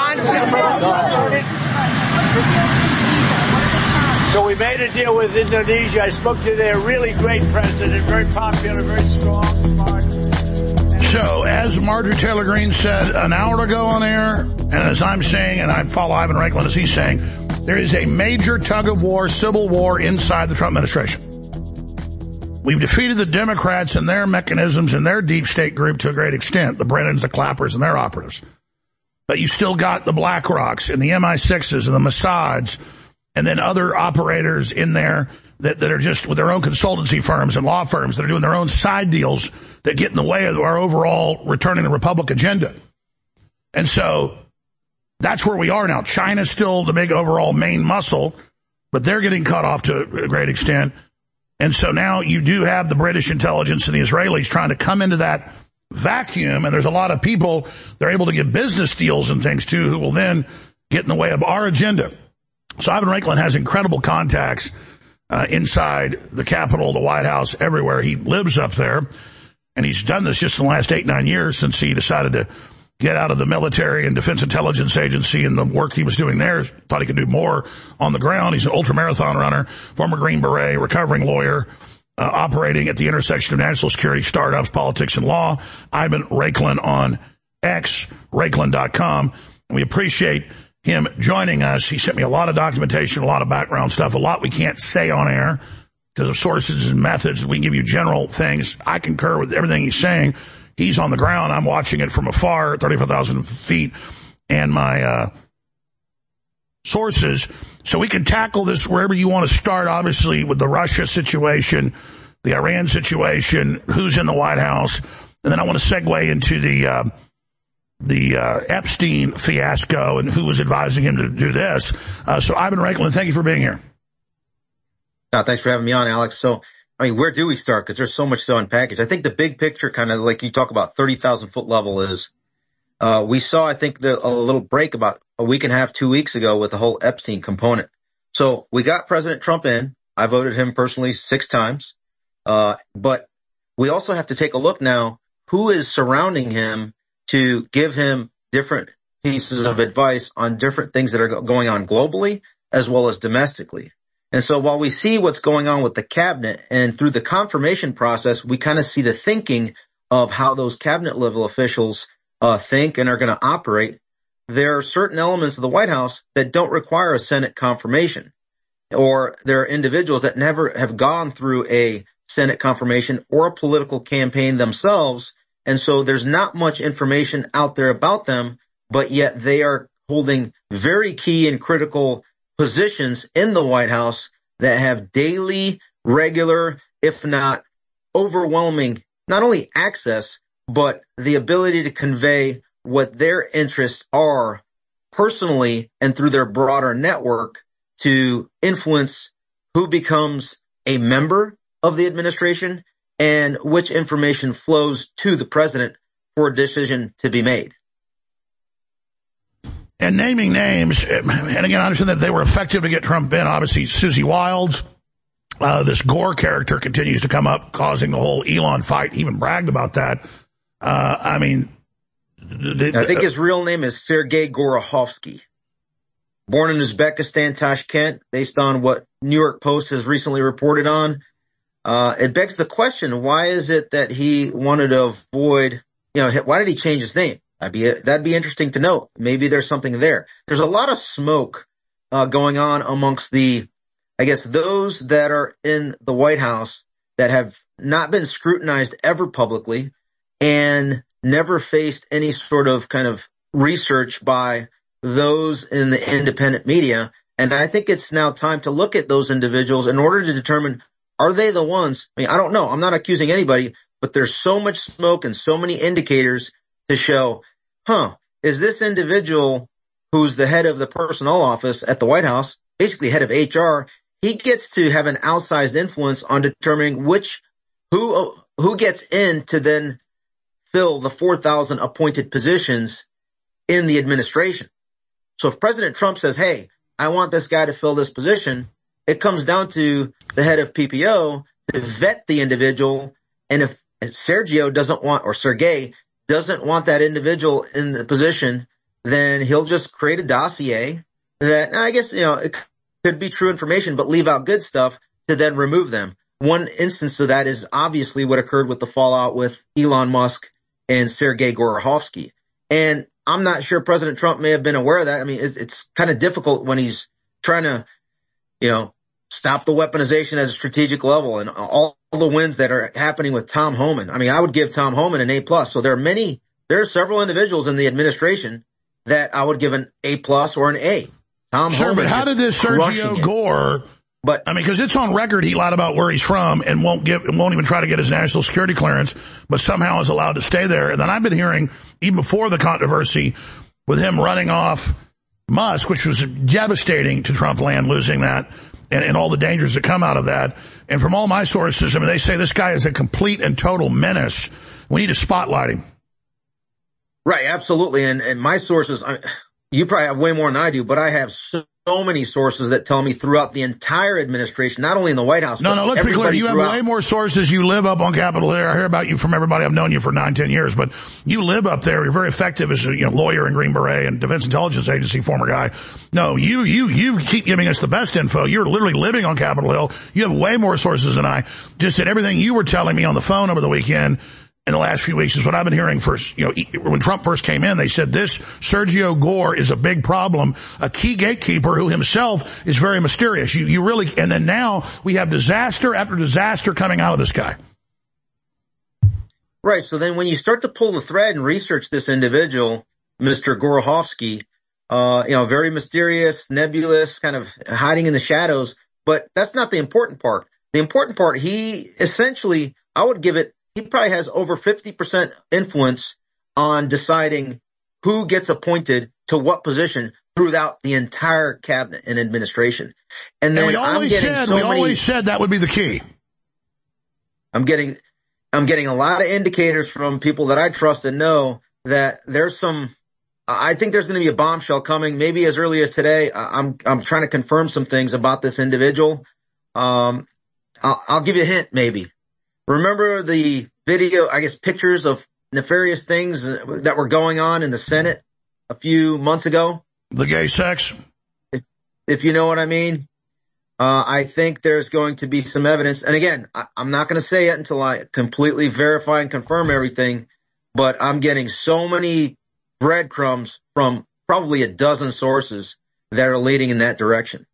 So we made a deal with Indonesia. I spoke to their really great president, very popular, very strong, smart. So, as Marjorie Taylor Greene said an hour ago on air, and as I'm saying, and I follow Ivan Raiklin as he's saying, there is a major tug-of-war, civil war inside the Trump administration. We've defeated the Democrats and their mechanisms and their deep state group to a great extent, the Brennans, the Clappers, and their operatives. But you still got the BlackRocks and the M I sixes and the Mossads and then other operators in there that, that are just with their own consultancy firms and law firms that are doing their own side deals that get in the way of our overall returning the Republic agenda. And so that's where we are now. China's still the big overall main muscle, but they're getting cut off to a great extent. And so now you do have the British intelligence and the Israelis trying to come into that vacuum, and there's a lot of people they're able to give business deals and things too who will then get in the way of our agenda. So Ivan Raiklin has incredible contacts uh, inside the Capitol, the White House, everywhere. He lives up there, and he's done this just in the last eight, nine years since he decided to get out of the military and defense intelligence agency and the work he was doing there. Thought he could do more on the ground. He's an ultramarathon runner, former Green Beret, recovering lawyer, uh, operating at the intersection of national security, startups, politics, and law. Ivan Raiklin on X, Raiklin dot com. We appreciate him joining us. He sent me a lot of documentation, a lot of background stuff, a lot we can't say on air because of sources and methods. We can give you general things. I concur with everything he's saying. He's on the ground. I'm watching it from afar, thirty-five thousand feet, and my uh, sources. So we can tackle this wherever you want to start, obviously, with the Russia situation, the Iran situation, who's in the White House. And then I want to segue into the uh, the uh, Epstein fiasco and who was advising him to do this. Uh, so Ivan Raiklin, thank you for being here. Uh, thanks for having me on, Alex. So, I mean, where do we start? Because there's so much to unpackage. I think the big picture, kind of like you talk about thirty thousand foot level, is uh, we saw, I think, the, a little break about a week and a half, two weeks ago with the whole Epstein component. So we got President Trump in. I voted him personally six times. Uh, but we also have to take a look now, who is surrounding him to give him different pieces of advice on different things that are going on globally as well as domestically. And so while we see what's going on with the cabinet and through the confirmation process, we kind of see the thinking of how those cabinet level officials uh, think and are going to operate. There are certain elements of the White House that don't require a Senate confirmation, or there are individuals that never have gone through a Senate confirmation or a political campaign themselves. And so there's not much information out there about them, but yet they are holding very key and critical positions in the White House that have daily, regular, if not overwhelming, not only access, but the ability to convey what their interests are personally and through their broader network to influence who becomes a member of the administration and which information flows to the president for a decision to be made. And naming names, and again, I understand that they were effective to get Trump in. Obviously, Susie Wiles, uh, this Gore character continues to come up, causing the whole Elon fight. He even bragged about that. Uh, I mean, the, I think his real name is Sergei Gorokhovsky. Born in Uzbekistan, Tashkent, based on what New York Post has recently reported on. Uh, it begs the question, why is it that he wanted to avoid, you know, why did he change his name? That'd be, that'd be interesting to know. Maybe there's something there. There's a lot of smoke, uh, going on amongst the, I guess, those that are in the White House that have not been scrutinized ever publicly and never faced any sort of kind of research by those in the independent media. And I think it's now time to look at those individuals in order to determine, are they the ones? I mean, I don't know. I'm not accusing anybody, but there's so much smoke and so many indicators to show, huh, is this individual who's the head of the personnel office at the White House, basically head of H R, he gets to have an outsized influence on determining which, who, who gets in to then fill the four thousand appointed positions in the administration. So if President Trump says, hey, I want this guy to fill this position, it comes down to the head of P P O to vet the individual. And if Sergio doesn't want, or Sergei doesn't want that individual in the position, then he'll just create a dossier that, I guess, you know, it could be true information, but leave out good stuff to then remove them. One instance of that is obviously what occurred with the fallout with Elon Musk and Sergei Gorokhovsky. And I'm not sure President Trump may have been aware of that. I mean, it's, it's kind of difficult when he's trying to, you know, stop the weaponization at a strategic level and all the wins that are happening with Tom Homan. I mean, I would give Tom Homan an A plus. So there are many, there are several individuals in the administration that I would give an A plus or an A. Tom sure, Homan. But how did this Sergio Gore, but I mean, because it's on record he lied about where he's from and won't give, won't even try to get his national security clearance, but somehow is allowed to stay there. And then I've been hearing, even before the controversy with him running off Musk, which was devastating to Trump land, losing that, and, and all the dangers that come out of that. And from all my sources, I mean, they say this guy is a complete and total menace. We need to spotlight him. Right, absolutely. And, and my sources, I, you probably have way more than I do, but I have so, so many sources that tell me throughout the entire administration, not only in the White House. No, no, let's be clear. You have way more sources. You live up on Capitol Hill. I hear about you from everybody. I've known you for nine, ten years, but you live up there. You're very effective as a you know, lawyer in Green Beret and Defense Intelligence Agency, former guy. No, you, you, you keep giving us the best info. You're literally living on Capitol Hill. You have way more sources than I. Just that everything you were telling me on the phone over the weekend in the last few weeks is what I've been hearing first. You know, when Trump first came in, they said this Sergio Gore is a big problem, a key gatekeeper who himself is very mysterious. You, you really, and then now we have disaster after disaster coming out of this guy. Right. So then when you start to pull the thread and research this individual, Mister Gorоховsky, uh, you know, very mysterious, nebulous, kind of hiding in the shadows, but that's not the important part. The important part, he essentially, I would give it, he probably has over fifty percent influence on deciding who gets appointed to what position throughout the entire cabinet and administration. And then and we I'm always getting said, so we many, always said that would be the key. I'm getting, I'm getting a lot of indicators from people that I trust and know that there's some, I think there's going to be a bombshell coming maybe as early as today. I'm, I'm trying to confirm some things about this individual. Um, I'll, I'll give you a hint maybe. Remember the video, I guess, pictures of nefarious things that were going on in the Senate a few months ago? The gay sex? If, if you know what I mean. Uh, I think there's going to be some evidence. And again, I, I'm not going to say it until I completely verify and confirm everything, but I'm getting so many breadcrumbs from probably a dozen sources that are leading in that direction.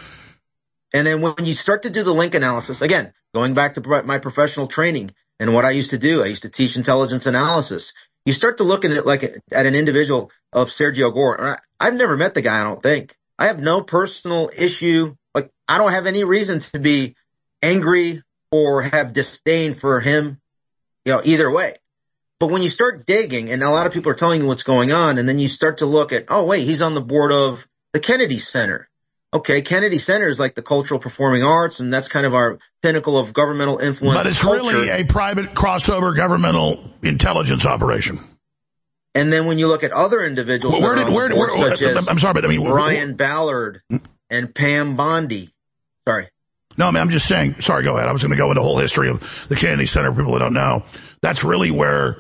And then when you start to do the link analysis, again, going back to my professional training and what I used to do, I used to teach intelligence analysis. You start to look at it like a, at an individual of Sergio Gore. I've never met the guy, I don't think. I have no personal issue. Like, I don't have any reason to be angry or have disdain for him, you know, either way. But when you start digging, and a lot of people are telling you what's going on, and then you start to look at, oh, wait, he's on the board of the Kennedy Center. Okay, Kennedy Center is like the cultural performing arts, and that's kind of our pinnacle of governmental influence. But it's culture. really a private crossover governmental intelligence operation. And then when you look at other individuals, well, where did, where, board, where, such as I'm sorry, but I mean, Brian Ballard and Pam Bondi. Sorry. No, I mean, I'm just saying, sorry, go ahead. I was going to go into the whole history of the Kennedy Center for people that don't know. That's really where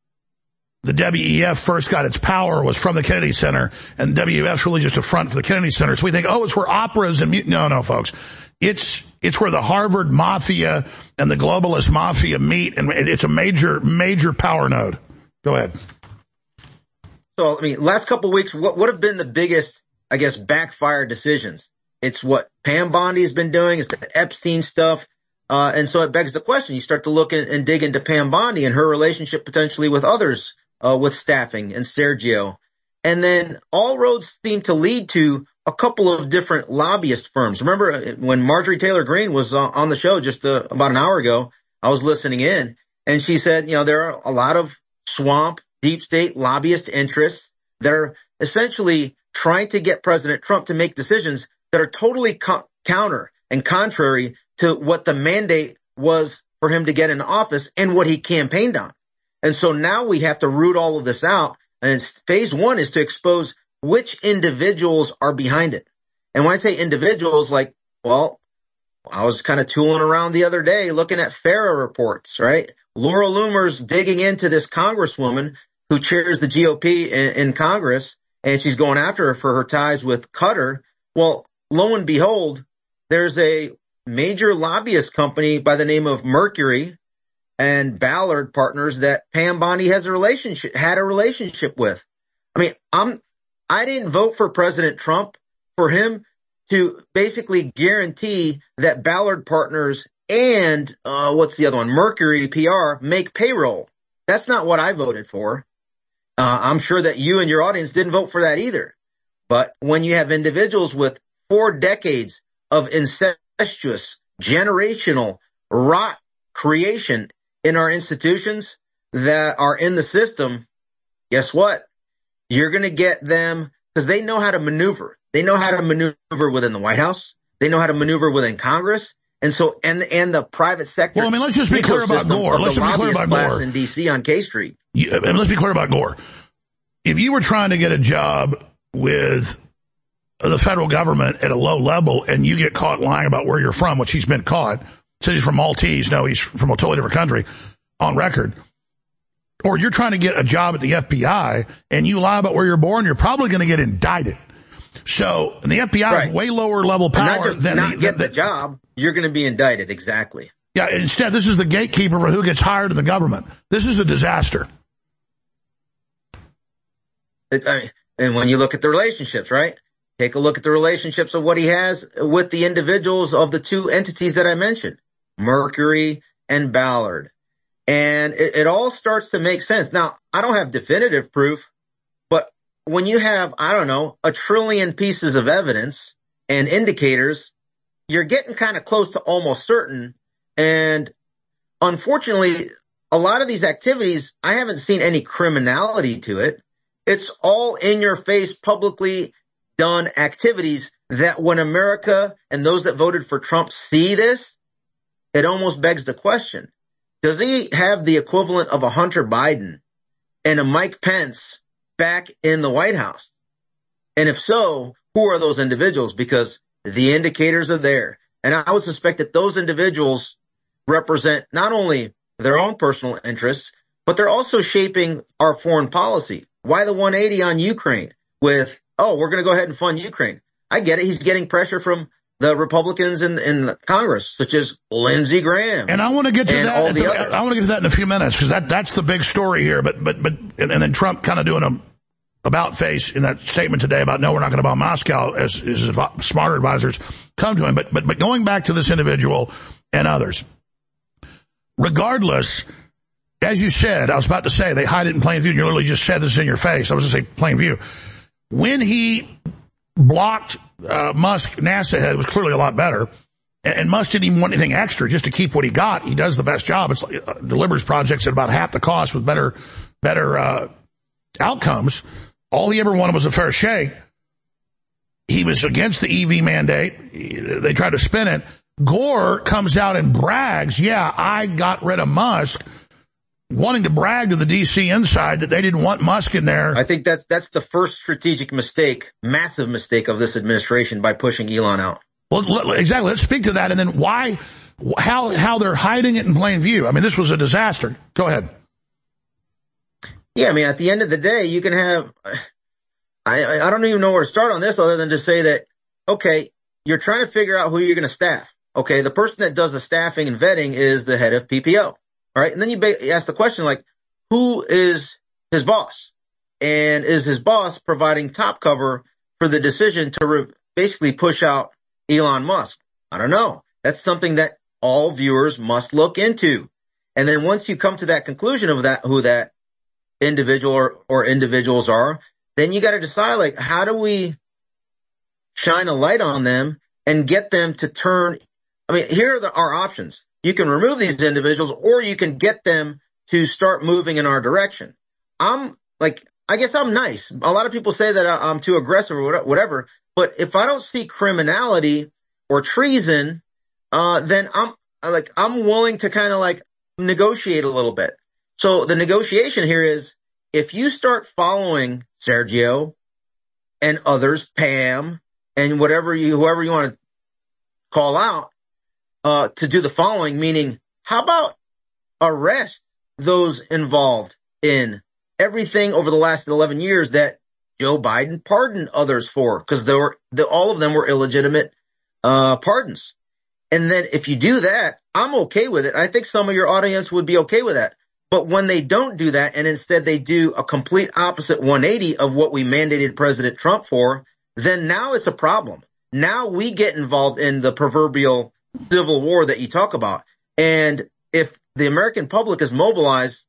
the W E F first got its power, was from the Kennedy Center, and W E F's really just a front for the Kennedy Center. So we think, oh, it's where operas and mu-. no, no, folks, it's it's where the Harvard mafia and the globalist mafia meet, and it's a major, major power node. Go ahead. So, I mean, last couple of weeks, what would have been the biggest, I guess, backfire decisions? It's what Pam Bondi has been doing. It's the Epstein stuff. Uh, and so it begs the question. You start to look in, and dig into Pam Bondi and her relationship potentially with others. Uh, with staffing and Sergio. And then all roads seem to lead to a couple of different lobbyist firms. Remember when Marjorie Taylor Greene was uh, on the show just uh, about an hour ago, I was listening in, and she said, you know, there are a lot of swamp, deep state lobbyist interests that are essentially trying to get President Trump to make decisions that are totally co- counter and contrary to what the mandate was for him to get in office and what he campaigned on. And so now we have to root all of this out. And phase one is to expose which individuals are behind it. And when I say individuals, like, well, I was kind of tooling around the other day looking at FARA reports, right? Laura Loomer's digging into this congresswoman who chairs the G O P in, in Congress, and she's going after her for her ties with Qatar. Well, lo and behold, there's a major lobbyist company by the name of Mercury and Ballard Partners that Pam Bondi has a relationship, had a relationship with. I mean, I'm, I didn't vote for President Trump for him to basically guarantee that Ballard Partners and, uh, what's the other one? Mercury P R make payroll. That's not what I voted for. Uh, I'm sure that you and your audience didn't vote for that either. But when you have individuals with four decades of incestuous, generational rot creation in our institutions that are in the system, guess what? You're going to get them, because they know how to maneuver. They know how to maneuver within the White House. They know how to maneuver within Congress. And so, and, and the private sector. Well, I mean, let's just be clear about Gore. Let's just be clear about Gore. In D C on K Street. Yeah, and let's be clear about Gore. If you were trying to get a job with the federal government at a low level and you get caught lying about where you're from, which he's been caught, says he's from Maltese, no, he's from a totally different country on record, or you're trying to get a job at the F B I and you lie about where you're born, you're probably going to get indicted. So and the F B I right. is way lower level power not just than not the, get the, the job. You're going to be indicted. Exactly. Yeah. Instead, this is the gatekeeper for who gets hired in the government. This is a disaster. It, I mean, and when you look at the relationships, right? Take a look at the relationships of what he has with the individuals of the two entities that I mentioned, Mercury and Ballard. And it, it all starts to make sense. Now, I don't have definitive proof, but when you have, I don't know, a trillion pieces of evidence and indicators, you're getting kind of close to almost certain. And unfortunately, a lot of these activities, I haven't seen any criminality to it. It's all in your face, publicly done activities that when America and those that voted for Trump see this, it almost begs the question, does he have the equivalent of a Hunter Biden and a Mike Pence back in the White House? And if so, who are those individuals? Because the indicators are there. And I would suspect that those individuals represent not only their own personal interests, but they're also shaping our foreign policy. Why the one eighty on Ukraine with, oh, we're going to go ahead and fund Ukraine? I get it. He's getting pressure from the Republicans in, in the Congress, such as Lindsey Graham. And I want to get to and that. All the the, others. I want to get to that in a few minutes because that, that's the big story here. But, but, but, and, and then Trump kind of doing a about face in that statement today about, no, we're not going to bomb Moscow as his smarter advisors come to him. But, but, but going back to this individual and others, regardless, as you said, I was about to say, they hide it in plain view. And you literally just said this in your face. I was going to say plain view. When he blocked uh, Musk, NASA head, was clearly a lot better. And, and Musk didn't even want anything extra just to keep what he got. He does the best job. It's like, uh, delivers projects at about half the cost with better, better uh, outcomes. All he ever wanted was a fair shake. He was against the E V mandate. They tried to spin it. Gore comes out and brags, yeah, I got rid of Musk, wanting to brag to the D C inside that they didn't want Musk in there. I think that's that's the first strategic mistake, massive mistake of this administration by pushing Elon out. Well, exactly. Let's speak to that, and then why, how, how they're hiding it in plain view. I mean, this was a disaster. Go ahead. Yeah, I mean, at the end of the day, you can have. I I don't even know where to start on this, other than to say that, okay, you're trying to figure out who you're going to staff. Okay, the person that does the staffing and vetting is the head of P P O. All right, and then you, ba- you ask the question, like, who is his boss? And is his boss providing top cover for the decision to re- basically push out Elon Musk? I don't know. That's something that all viewers must look into. And then once you come to that conclusion of that, who that individual or, or individuals are, then you got to decide, like, how do we shine a light on them and get them to turn? I mean, here are the, our options. You can remove these individuals, or you can get them to start moving in our direction. I'm like, I guess I'm nice. A lot of people say that I'm too aggressive or whatever, but if I don't see criminality or treason, uh, then I'm like, I'm willing to kind of like negotiate a little bit. So the negotiation here is, if you start following Sergio and others, Pam and whatever you, whoever you want to call out, uh, to do the following, meaning how about arrest those involved in everything over the last eleven years that Joe Biden pardoned others for, because there were the, all of them were illegitimate uh pardons. And then if you do that, I'm okay with it. I think some of your audience would be okay with that. But when they don't do that, and instead they do a complete opposite one eighty of what we mandated President Trump for, then now it's a problem. Now we get involved in the proverbial civil war that you talk about. And if the American public is mobilized,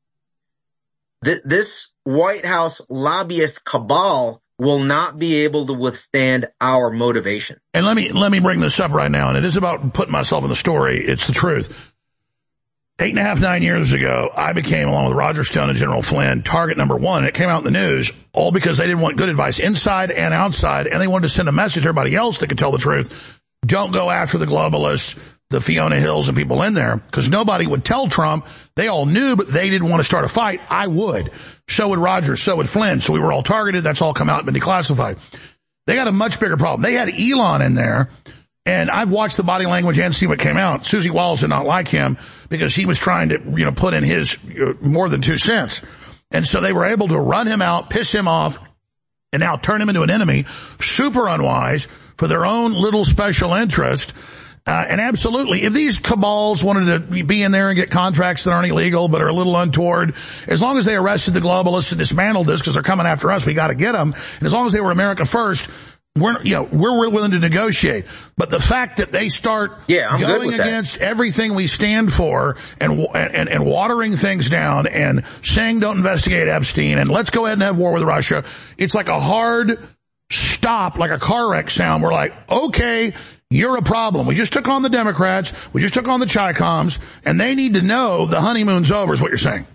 th- this White House lobbyist cabal will not be able to withstand our motivation. And let me, let me bring this up right now. And it is about putting myself in the story. It's the truth. Eight and a half, nine years ago, I became, along with Roger Stone and General Flynn, target number one. It came out in the news, all because they didn't want good advice inside and outside, and they wanted to send a message to everybody else that could tell the truth. Don't go after the globalists. the Fiona Hills and people in there, because nobody would tell Trump. They all knew, but they didn't want to start a fight. I would. So would Rogers. So would Flynn. So we were all targeted. That's all come out and been declassified. They got a much bigger problem. They had Elon in there, and I've watched the body language and see what came out. Susie Wallace did not like him because he was trying to, you know, put in his uh, more than two cents. And so they were able to run him out, piss him off, and now turn him into an enemy. Super unwise for their own little special interest. Uh, and absolutely, if these cabals wanted to be in there and get contracts that aren't illegal but are a little untoward, as long as they arrested the globalists and dismantled this because they're coming after us, we got to get them. And as long as they were America first, we're, you know, we're, we're willing to negotiate. But the fact that they start yeah, I'm going good with against that. everything we stand for and, and, and watering things down and saying don't investigate Epstein and let's go ahead and have war with Russia, it's like a hard stop, like a car wreck sound. We're like, okay, you're a problem. We just took on the Democrats. We just took on the Chi-Coms, and they need to know the honeymoon's over is what you're saying.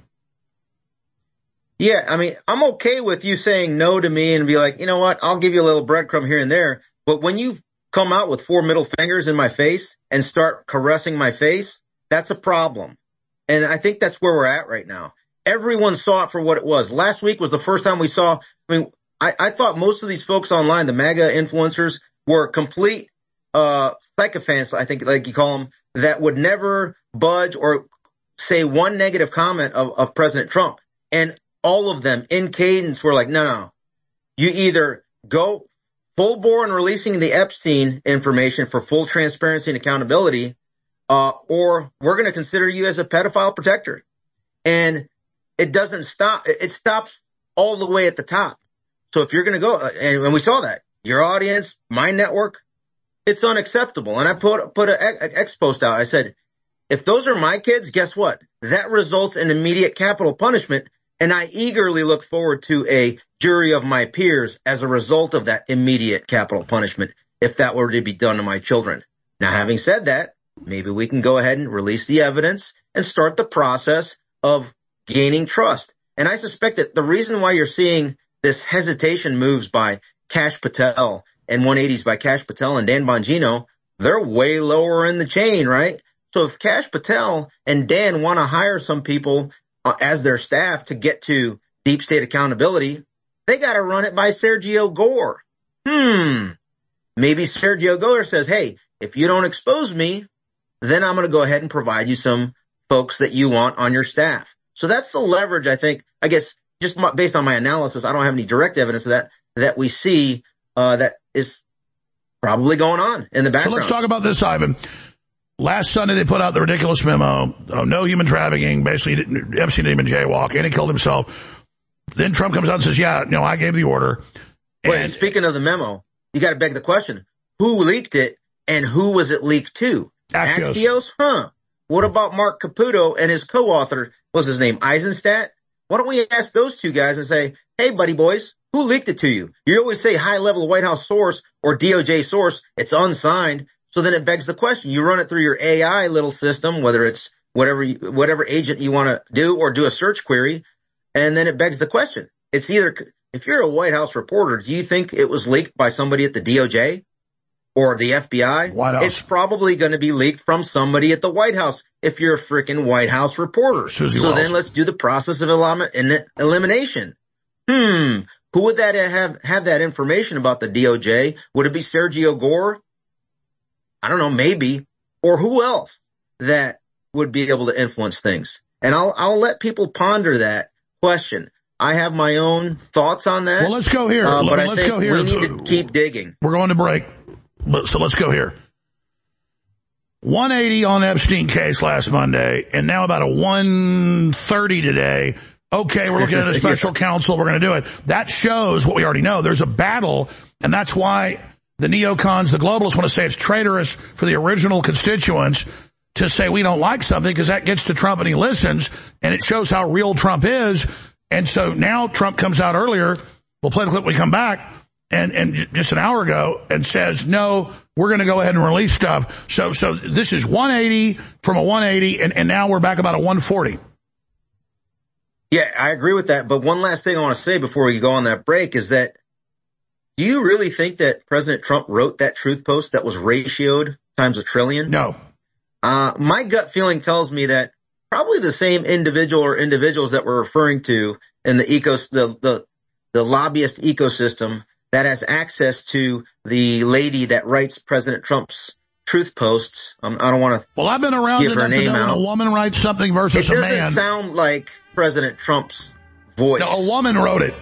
Yeah, I mean, I'm okay with you saying no to me and be like, you know what, I'll give you a little breadcrumb here and there. But when you come out with four middle fingers in my face and start caressing my face, that's a problem. And I think that's where we're at right now. Everyone saw it for what it was. Last week was the first time we saw, I mean, I, I thought most of these folks online, the MAGA influencers, were complete uh sycophants, I think, like you call them, that would never budge or say one negative comment of, of President Trump. And all of them in cadence were like, no, no, you either go full bore in releasing the Epstein information for full transparency and accountability, uh, or we're going to consider you as a pedophile protector. And it doesn't stop. It stops all the way at the top. So if you're going to go, and, and we saw that, your audience, my network, it's unacceptable. And I put put an X post out. I said, if those are my kids, guess what? That results in immediate capital punishment. And I eagerly look forward to a jury of my peers as a result of that immediate capital punishment if that were to be done to my children. Now, having said that, maybe we can go ahead and release the evidence and start the process of gaining trust. And I suspect that the reason why you're seeing this hesitation moves by Kash Patel and one eighties by Kash Patel and Dan Bongino, they're way lower in the chain, right? So if Kash Patel and Dan want to hire some people uh, as their staff to get to deep state accountability, they got to run it by Sergio Gore. Hmm. Maybe Sergio Gore says, hey, if you don't expose me, then I'm going to go ahead and provide you some folks that you want on your staff. So that's the leverage, I think, I guess, just my, based on my analysis, I don't have any direct evidence of that, that we see uh that is probably going on in the background. So let's talk about this, Ivan. Last Sunday, they put out the ridiculous memo, oh, no human trafficking, basically Epstein didn't even jaywalk, and he killed himself. Then Trump comes out and says, yeah, no, I gave the order. Wait, and speaking of the memo, you got to beg the question, who leaked it and who was it leaked to? Axios. Axios? Huh. What about Mark Caputo and his co-author, what's his name, Eisenstadt? Why don't we ask those two guys and say, hey, buddy boys, who leaked it to you? You always say high-level White House source or D O J source. It's unsigned. So then it begs the question. You run it through your A I little system, whether it's whatever you, whatever agent you want to do or do a search query, and then it begs the question. It's either, if you're a White House reporter, do you think it was leaked by somebody at the D O J or the F B I? White House. It's probably going to be leaked from somebody at the White House if you're a freaking White House reporter. Susie so Wallace. then let's do the process of elim- elimination. Hmm. Who would that have, have that information about the D O J? Would it be Sergio Gore? I don't know, maybe. Or who else that would be able to influence things? And I'll, I'll let people ponder that question. I have my own thoughts on that. Well, let's go here. Uh, but let's I think go here. we need to keep digging. We're going to break. But, so let's go here. one eighty on Epstein case last Monday, and now about a one thirty today. Okay, we're looking at a special yeah. counsel. We're going to do it. That shows what we already know. There's a battle, and that's why the neocons, the globalists want to say it's traitorous for the original constituents to say we don't like something, because that gets to Trump and he listens, and it shows how real Trump is. And so now Trump comes out earlier. We'll play the clip when we come back. And, and just an hour ago, and says, no, we're going to go ahead and release stuff. So, so this is one eighty from a one eighty, and, and now we're back about a one forty. Yeah, I agree with that. But one last thing I want to say before we go on that break is that, do you really think that President Trump wrote that truth post that was ratioed times a trillion? No. Uh, my gut feeling tells me that probably the same individual or individuals that we're referring to in the ecos, the, the, the lobbyist ecosystem that has access to the lady that writes President Trump's truth posts. Um, I don't want to Well, I've been around give her enough to name know when out. a woman writes something versus It a doesn't man. sound like President Trump's voice. No, a woman wrote it.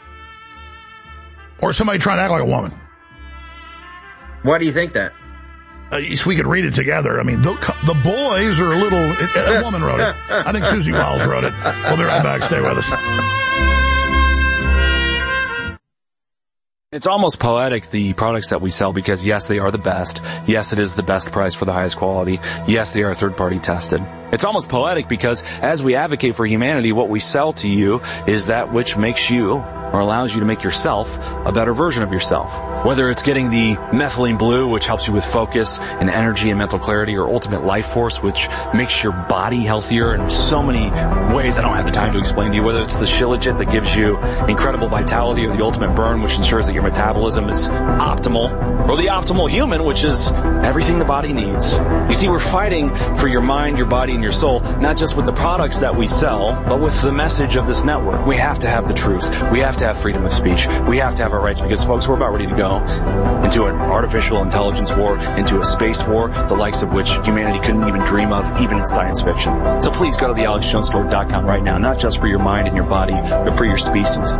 Or somebody trying to act like a woman. Why do you think that? Uh, we could read it together. I mean, the, the boys are a little... A woman wrote it. I think Susie Wiles wrote it. We'll be right back. Stay with us. It's almost poetic, the products that we sell, because yes, they are the best. Yes, it is the best price for the highest quality. Yes, they are third-party tested. It's almost poetic because as we advocate for humanity, what we sell to you is that which makes you, or allows you to make yourself, a better version of yourself. Whether it's getting the methylene blue, which helps you with focus and energy and mental clarity, or ultimate life force, which makes your body healthier in so many ways I don't have the time to explain to you. Whether it's the Shilajit that gives you incredible vitality, or the ultimate burn, which ensures that your metabolism is optimal, or the optimal human, which is everything the body needs. You see, we're fighting for your mind, your body, and your soul, not just with the products that we sell, but with the message of this network. We have to have the truth. We have to have freedom of speech. We have to have our rights, because, folks, we're about ready to go into an artificial intelligence war, into a space war, the likes of which humanity couldn't even dream of, even in science fiction. So please go to the alex jones store dot com right now, not just for your mind and your body, but for your species.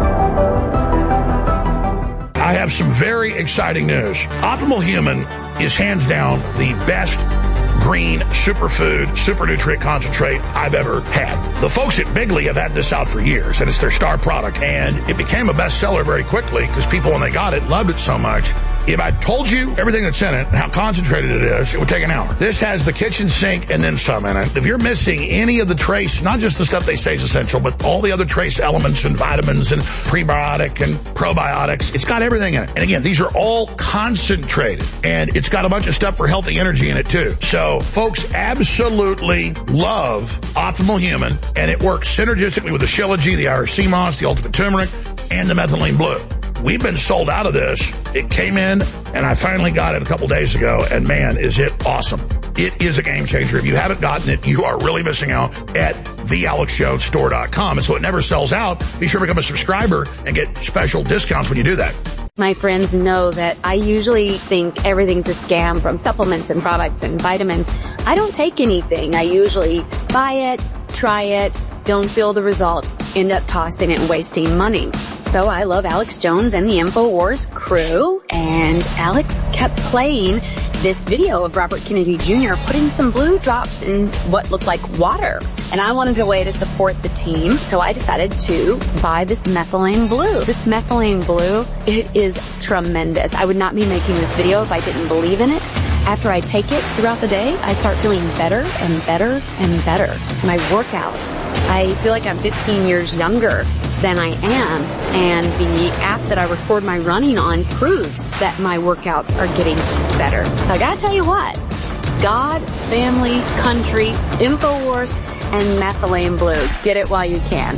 I have some very exciting news. Optimal Human is hands down the best green superfood, super nutrient concentrate I've ever had. The folks at Bigley have had this out for years, and it's their star product, and it became a bestseller very quickly because people, when they got it, loved it so much. If I told you everything that's in it and how concentrated it is, it would take an hour. This has the kitchen sink and then some in it. If you're missing any of the trace, not just the stuff they say is essential, but all the other trace elements and vitamins and prebiotic and probiotics, it's got everything in it. And again, these are all concentrated, and it's got a bunch of stuff for healthy energy in it too. So folks absolutely love Optimal Human, and it works synergistically with the Shilajit, the Irish sea moss, the ultimate turmeric, and the methylene blue. We've been sold out of this. It came in, and I finally got it a couple days ago, and man, is it awesome. It is a game changer. If you haven't gotten it, you are really missing out at the alex jones store dot com. And so it never sells out. Be sure to become a subscriber and get special discounts when you do that. My friends know that I usually think everything's a scam, from supplements and products and vitamins. I don't take anything. I usually buy it, try it, don't feel the results, end up tossing it and wasting money. So I love Alex Jones and the InfoWars crew, and Alex kept playing this video of Robert Kennedy Junior putting some blue drops in what looked like water. And I wanted a way to support the team, so I decided to buy this methylene blue. This methylene blue, it is tremendous. I would not be making this video if I didn't believe in it. After I take it throughout the day, I start feeling better and better and better. My workouts, I feel like I'm fifteen years younger than I am, and the app that I record my running on proves that my workouts are getting better. So I gotta tell you what, God, family, country, InfoWars, and methylene blue. Get it while you can.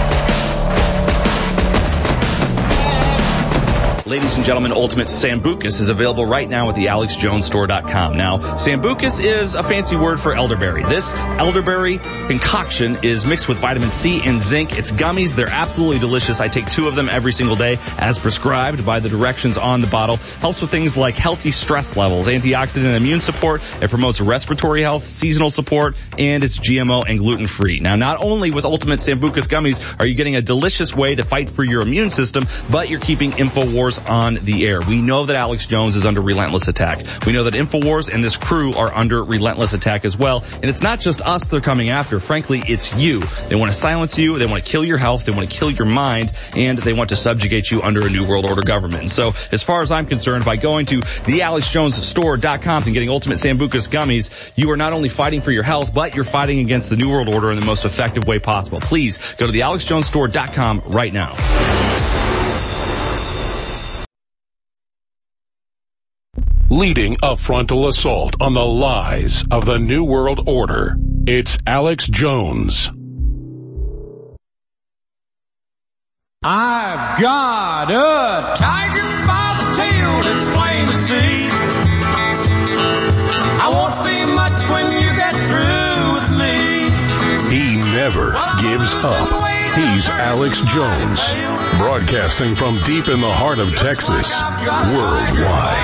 Ladies and gentlemen, Ultimate Sambucus is available right now at the alex jones store dot com. Now, Sambucus is a fancy word for elderberry. This elderberry concoction is mixed with vitamin C and zinc. It's gummies. They're absolutely delicious. I take two of them every single day as prescribed by the directions on the bottle. Helps with things like healthy stress levels, antioxidant and immune support. It promotes respiratory health, seasonal support, and it's G M O and gluten-free. Now, not only with Ultimate Sambucus gummies are you getting a delicious way to fight for your immune system, but you're keeping InfoWars on the air. We know that Alex Jones is under relentless attack. We know that InfoWars and this crew are under relentless attack as well. And it's not just us they're coming after. Frankly, it's you. They want to silence you. They want to kill your health. They want to kill your mind. And they want to subjugate you under a new world order government. And so, as far as I'm concerned, by going to the alex jones store dot com and getting Ultimate Sambucus gummies, you are not only fighting for your health, but you're fighting against the new world order in the most effective way possible. Please go to the alex jones store dot com right now. Leading a frontal assault on the lies of the New World Order, it's Alex Jones. I've got a tiger by the tail, it's plain to see. I won't be much when you gives up. He's Alex Jones, broadcasting from deep in the heart of Texas, worldwide.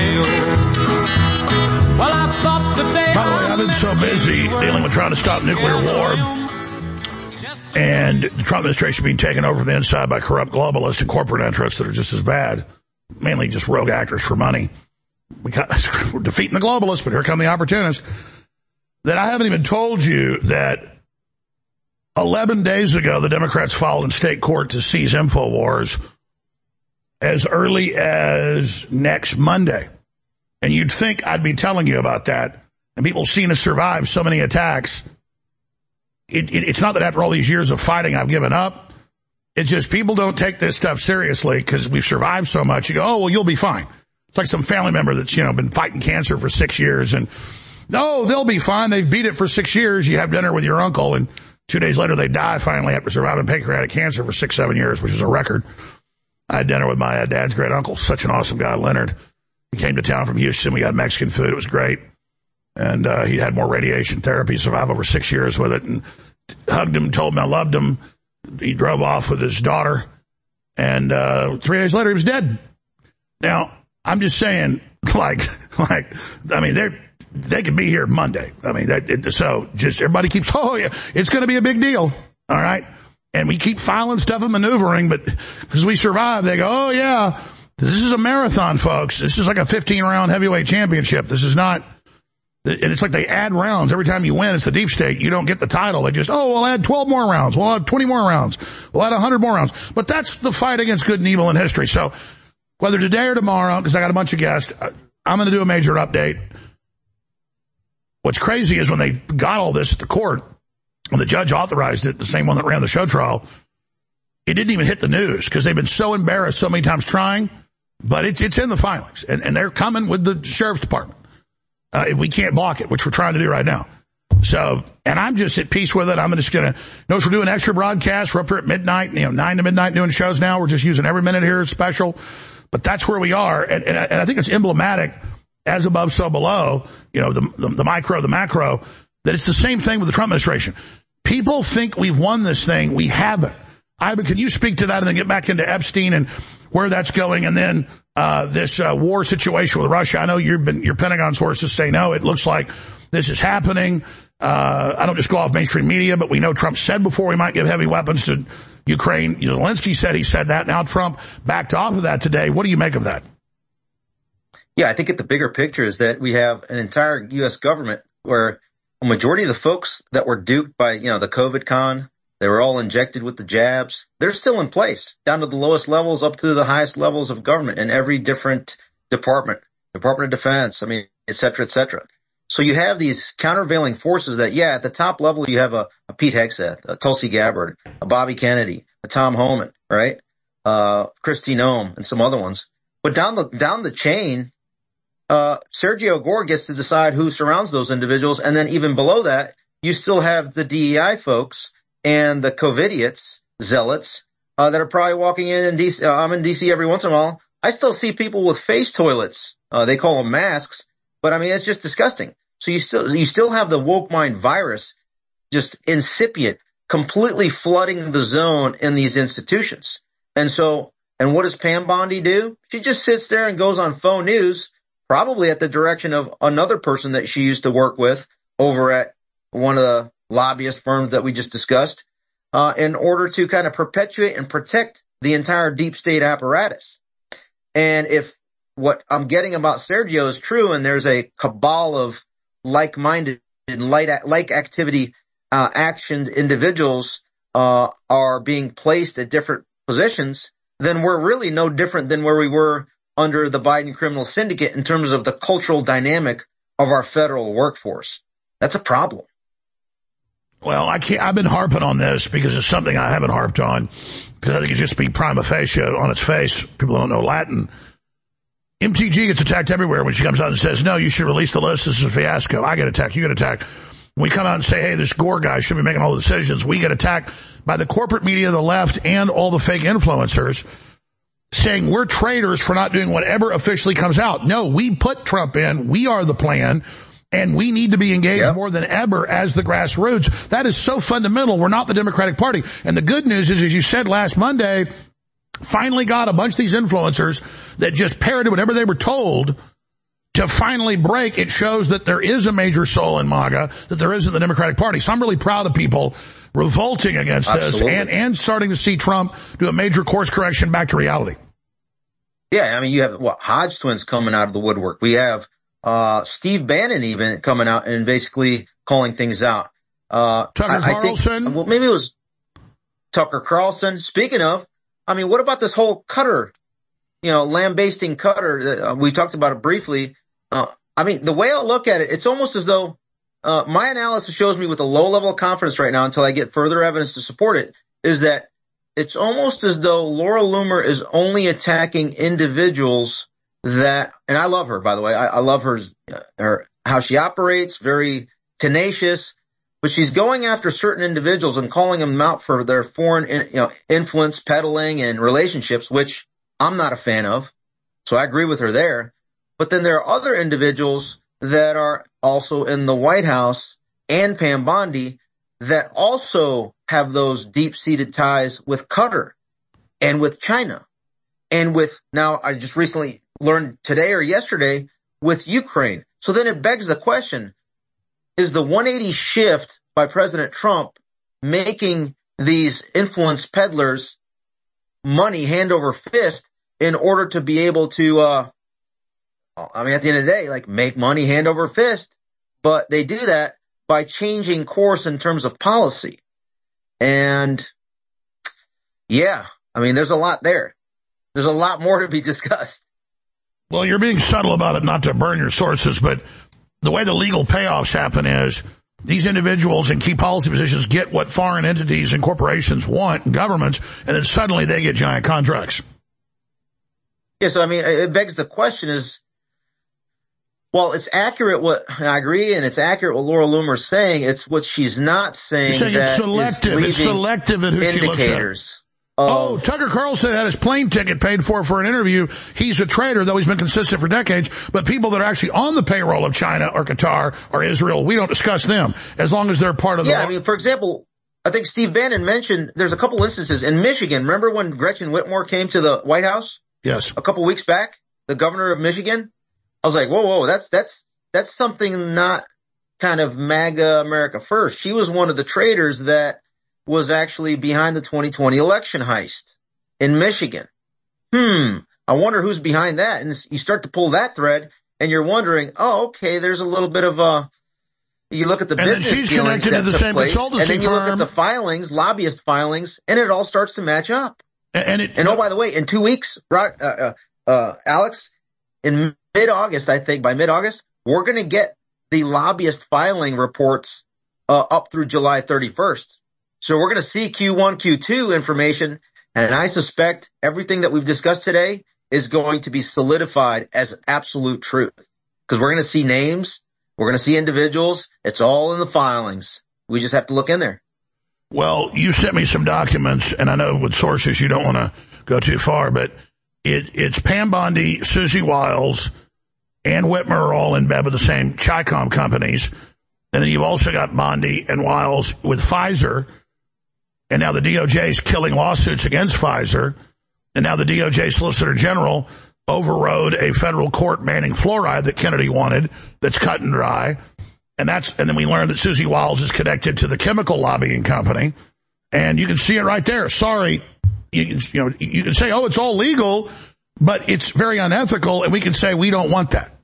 By the way, I've been so busy dealing with trying to stop nuclear war and the Trump administration being taken over from the inside by corrupt globalists and corporate interests that are just as bad, mainly just rogue actors for money. We got, we're defeating the globalists, but here come the opportunists. That I haven't even told you that eleven days ago, the Democrats filed in state court to seize InfoWars as early as next Monday. And you'd think I'd be telling you about that. And people seen us survive so many attacks. It, it, it's not that after all these years of fighting, I've given up. It's just people don't take this stuff seriously because we've survived so much. You go, oh, well, you'll be fine. It's like some family member that's, you know, been fighting cancer for six years. And, no, they'll be fine. They've beat it for six years. You have dinner with your uncle, and two days later they die finally after surviving pancreatic cancer for six, seven years, which is a record. I had dinner with my uh, dad's great uncle, such an awesome guy, Leonard. He came to town from Houston. We got Mexican food. It was great. And uh, he had more radiation therapy, survived over six years with it, and hugged him, told him I loved him. He drove off with his daughter, and uh, three days later he was dead. Now, I'm just saying, like, like, I mean, they're, they could be here Monday. I mean, that, it, so just everybody keeps, oh yeah, it's going to be a big deal. All right. And we keep filing stuff and maneuvering, but because we survive, they go, oh yeah, this is a marathon, folks. This is like a fifteen round heavyweight championship. This is not, and it's like they add rounds. Every time you win, it's the deep state. You don't get the title. They just, oh, we'll add twelve more rounds. We'll add twenty more rounds. We'll add one hundred more rounds. But that's the fight against good and evil in history. So whether today or tomorrow, because I got a bunch of guests, I'm going to do a major update. What's crazy is when they got all this at the court, when the judge authorized it, the same one that ran the show trial, it didn't even hit the news because they've been so embarrassed so many times trying. But it's it's in the filings, and, and they're coming with the sheriff's department uh, if we can't block it, which we're trying to do right now. So, and I'm just at peace with it. I'm just going to, notice we're doing extra broadcasts. We're up here at midnight, you know, nine to midnight doing shows now. We're just using every minute here as special. But that's where we are, and, and, and I think it's emblematic, as above, so below, you know, the, the, the micro, the macro, that it's the same thing with the Trump administration. People think we've won this thing. We haven't. Ivan, can you speak to that and then get back into Epstein and where that's going, and then uh this uh, war situation with Russia? I know you've been, your Pentagon sources say no, it looks like this is happening. Uh I don't just go off mainstream media, but we know Trump said before we might give heavy weapons to Ukraine. Zelensky said he said that. Now Trump backed off of that today. What do you make of that? Yeah, I think at the bigger picture is that we have an entire U S government where a majority of the folks that were duped by, you know, the COVID con, they were all injected with the jabs. They're still in place, down to the lowest levels up to the highest levels of government in every different department, Department of Defense, I mean, et cetera, et cetera. So you have these countervailing forces that, yeah, at the top level, you have a, a Pete Hegseth, a Tulsi Gabbard, a Bobby Kennedy, a Tom Homan, right? Uh, Kristi Noem and some other ones. But down the, down the chain, uh, Sergio Gore gets to decide who surrounds those individuals. And then even below that, you still have the D E I folks and the COVIDiots, zealots, uh, that are probably walking in in D C. Uh, I'm in D C every once in a while. I still see people with face toilets. Uh, they call them masks, but I mean, it's just disgusting. So you still, you still have the woke mind virus just incipient, completely flooding the zone in these institutions. And so, and what does Pam Bondi do? She just sits there and goes on phone news, probably at the direction of another person that she used to work with over at one of the lobbyist firms that we just discussed, uh, in order to kind of perpetuate and protect the entire deep state apparatus. And if what I'm getting about Sergio is true, and there's a cabal of like-minded and like, like activity, uh, actioned individuals, uh, are being placed at different positions, then we're really no different than where we were under the Biden criminal syndicate in terms of the cultural dynamic of our federal workforce. That's a problem. Well, I can't, I've been harping on this because it's something I haven't harped on, because I think it's just be prima facie on its face. People don't know Latin. M T G gets attacked everywhere when she comes out and says, no, you should release the list. This is a fiasco. I get attacked. You get attacked. When we come out and say, hey, this Gore guy should be making all the decisions, we get attacked by the corporate media, the left, and all the fake influencers saying we're traitors for not doing whatever officially comes out. No, we put Trump in. We are the plan. And we need to be engaged yep. more than ever as the grassroots. That is so fundamental. We're not the Democratic Party. And the good news is, as you said last Monday, finally got a bunch of these influencers that just parroted whatever they were told to finally break. It shows that there is a major soul in MAGA, that there isn't the Democratic Party. So I'm really proud of people revolting against Absolutely. this and, and starting to see Trump do a major course correction back to reality. Yeah, I mean, you have, what, Hodge twins coming out of the woodwork. We have uh Steve Bannon even coming out and basically calling things out. Uh Tucker I, Carlson? I think, well, maybe it was Tucker Carlson. Speaking of, I mean, what about this whole Qatar, you know, lambasting Qatar? That, uh, we talked about it briefly. Uh, I mean, the way I look at it, it's almost as though uh my analysis shows me with a low level of confidence right now until I get further evidence to support it, is that it's almost as though Laura Loomer is only attacking individuals that, and I love her, by the way. I, I love her, her, how she operates, very tenacious, but she's going after certain individuals and calling them out for their foreign, you know, influence peddling and relationships, which I'm not a fan of. So I agree with her there. But then there are other individuals that are also in the White House and Pam Bondi that also have those deep-seated ties with Qatar and with China and with, now I just recently learned today or yesterday, with Ukraine. So then it begs the question, is the one eighty shift by President Trump making these influence peddlers money hand over fist in order to be able to, uh, I mean, at the end of the day, like, make money hand over fist, but they do that by changing course in terms of policy. And yeah, I mean, there's a lot there. There's a lot more to be discussed. Well, you're being subtle about it, not to burn your sources, but the way the legal payoffs happen is these individuals in key policy positions get what foreign entities and corporations want and governments, and then suddenly they get giant contracts. Yeah, so I mean, it begs the question is, well, it's accurate what, I agree, and it's accurate what Laura Loomer is saying. It's what she's not saying. You're saying that it's selective. It's selective in who she looks at. Oh, Tucker Carlson had his plane ticket paid for for an interview. He's a traitor, though he's been consistent for decades. But people that are actually on the payroll of China or Qatar or Israel, we don't discuss them as long as they're part of the... Yeah, I mean, for example, I think Steve Bannon mentioned there's a couple instances in Michigan. Remember when Gretchen Whitmer came to the White House? Yes. A couple weeks back, the governor of Michigan? I was like, whoa, whoa, that's, that's, that's something not kind of MAGA America first. She was one of the traitors that was actually behind the twenty twenty election heist in Michigan. Hmm. I wonder who's behind that. And you start to pull that thread and you're wondering, oh, okay, there's a little bit of a, you look at the and business then she's connected to the same place, consultancy and then you firm. look at the filings, lobbyist filings, and it all starts to match up. And, and it, and oh, by the way, in two weeks, right, uh, uh, uh, Alex, in mid-August, I think by mid-August, we're going to get the lobbyist filing reports, uh, up through July thirty-first. So we're going to see Q one, Q two information, and I suspect everything that we've discussed today is going to be solidified as absolute truth. Because we're going to see names, we're going to see individuals, it's all in the filings. We just have to look in there. Well, you sent me some documents, and I know with sources you don't want to go too far, but it, it's Pam Bondi, Susie Wiles, and Whitmer are all in bed with the same Chi-Com companies. And then you've also got Bondi and Wiles with Pfizer. And now the D O J is killing lawsuits against Pfizer. And now the D O J Solicitor General overrode a federal court banning fluoride that Kennedy wanted, that's cut and dry. And that's, and then we learned that Susie Wiles is connected to the chemical lobbying company. And you can see it right there. Sorry. You can, you know, you can say, oh, it's all legal, but it's very unethical. And we can say we don't want that.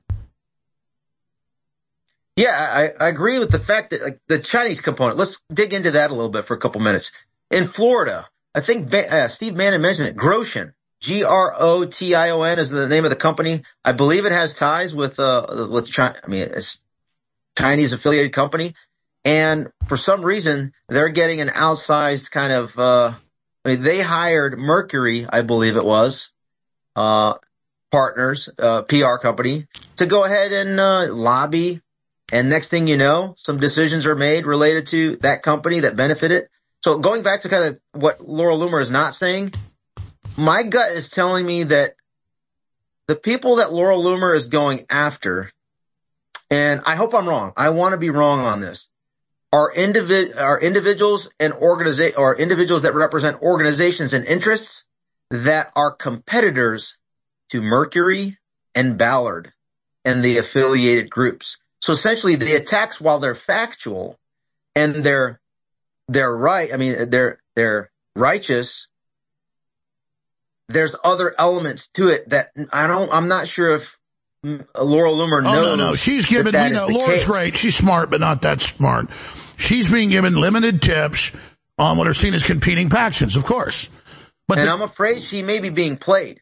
Yeah, I, I agree with the fact that, like, the Chinese component, let's dig into that a little bit for a couple minutes. In Florida, I think uh, Steve Bannon mentioned it, Grosjean, G R O T I O N is the name of the company. I believe it has ties with, uh, with China. I mean, it's Chinese affiliated company. And for some reason, they're getting an outsized kind of, uh, I mean, they hired Mercury, I believe it was, uh, partners, uh, P R company, to go ahead and, uh, lobby. And next thing you know, some decisions are made related to that company that benefited. So going back to kind of what Laura Loomer is not saying, my gut is telling me that the people that Laura Loomer is going after and I hope I'm wrong. I want to be wrong on this. Are individ are individuals and organiza- or individuals that represent organizations and interests that are competitors to Mercury and Ballard and the affiliated groups. So essentially the attacks, while they're factual and they're, they're right, I mean, they're, they're righteous, there's other elements to it that I don't, I'm not sure if Laura Loomer knows. Oh, no, no. She's given, that we that know, Laura's case. great. She's smart, but not that smart. She's being given limited tips on what are seen as competing factions, of course. But and the, I'm afraid she may be being played.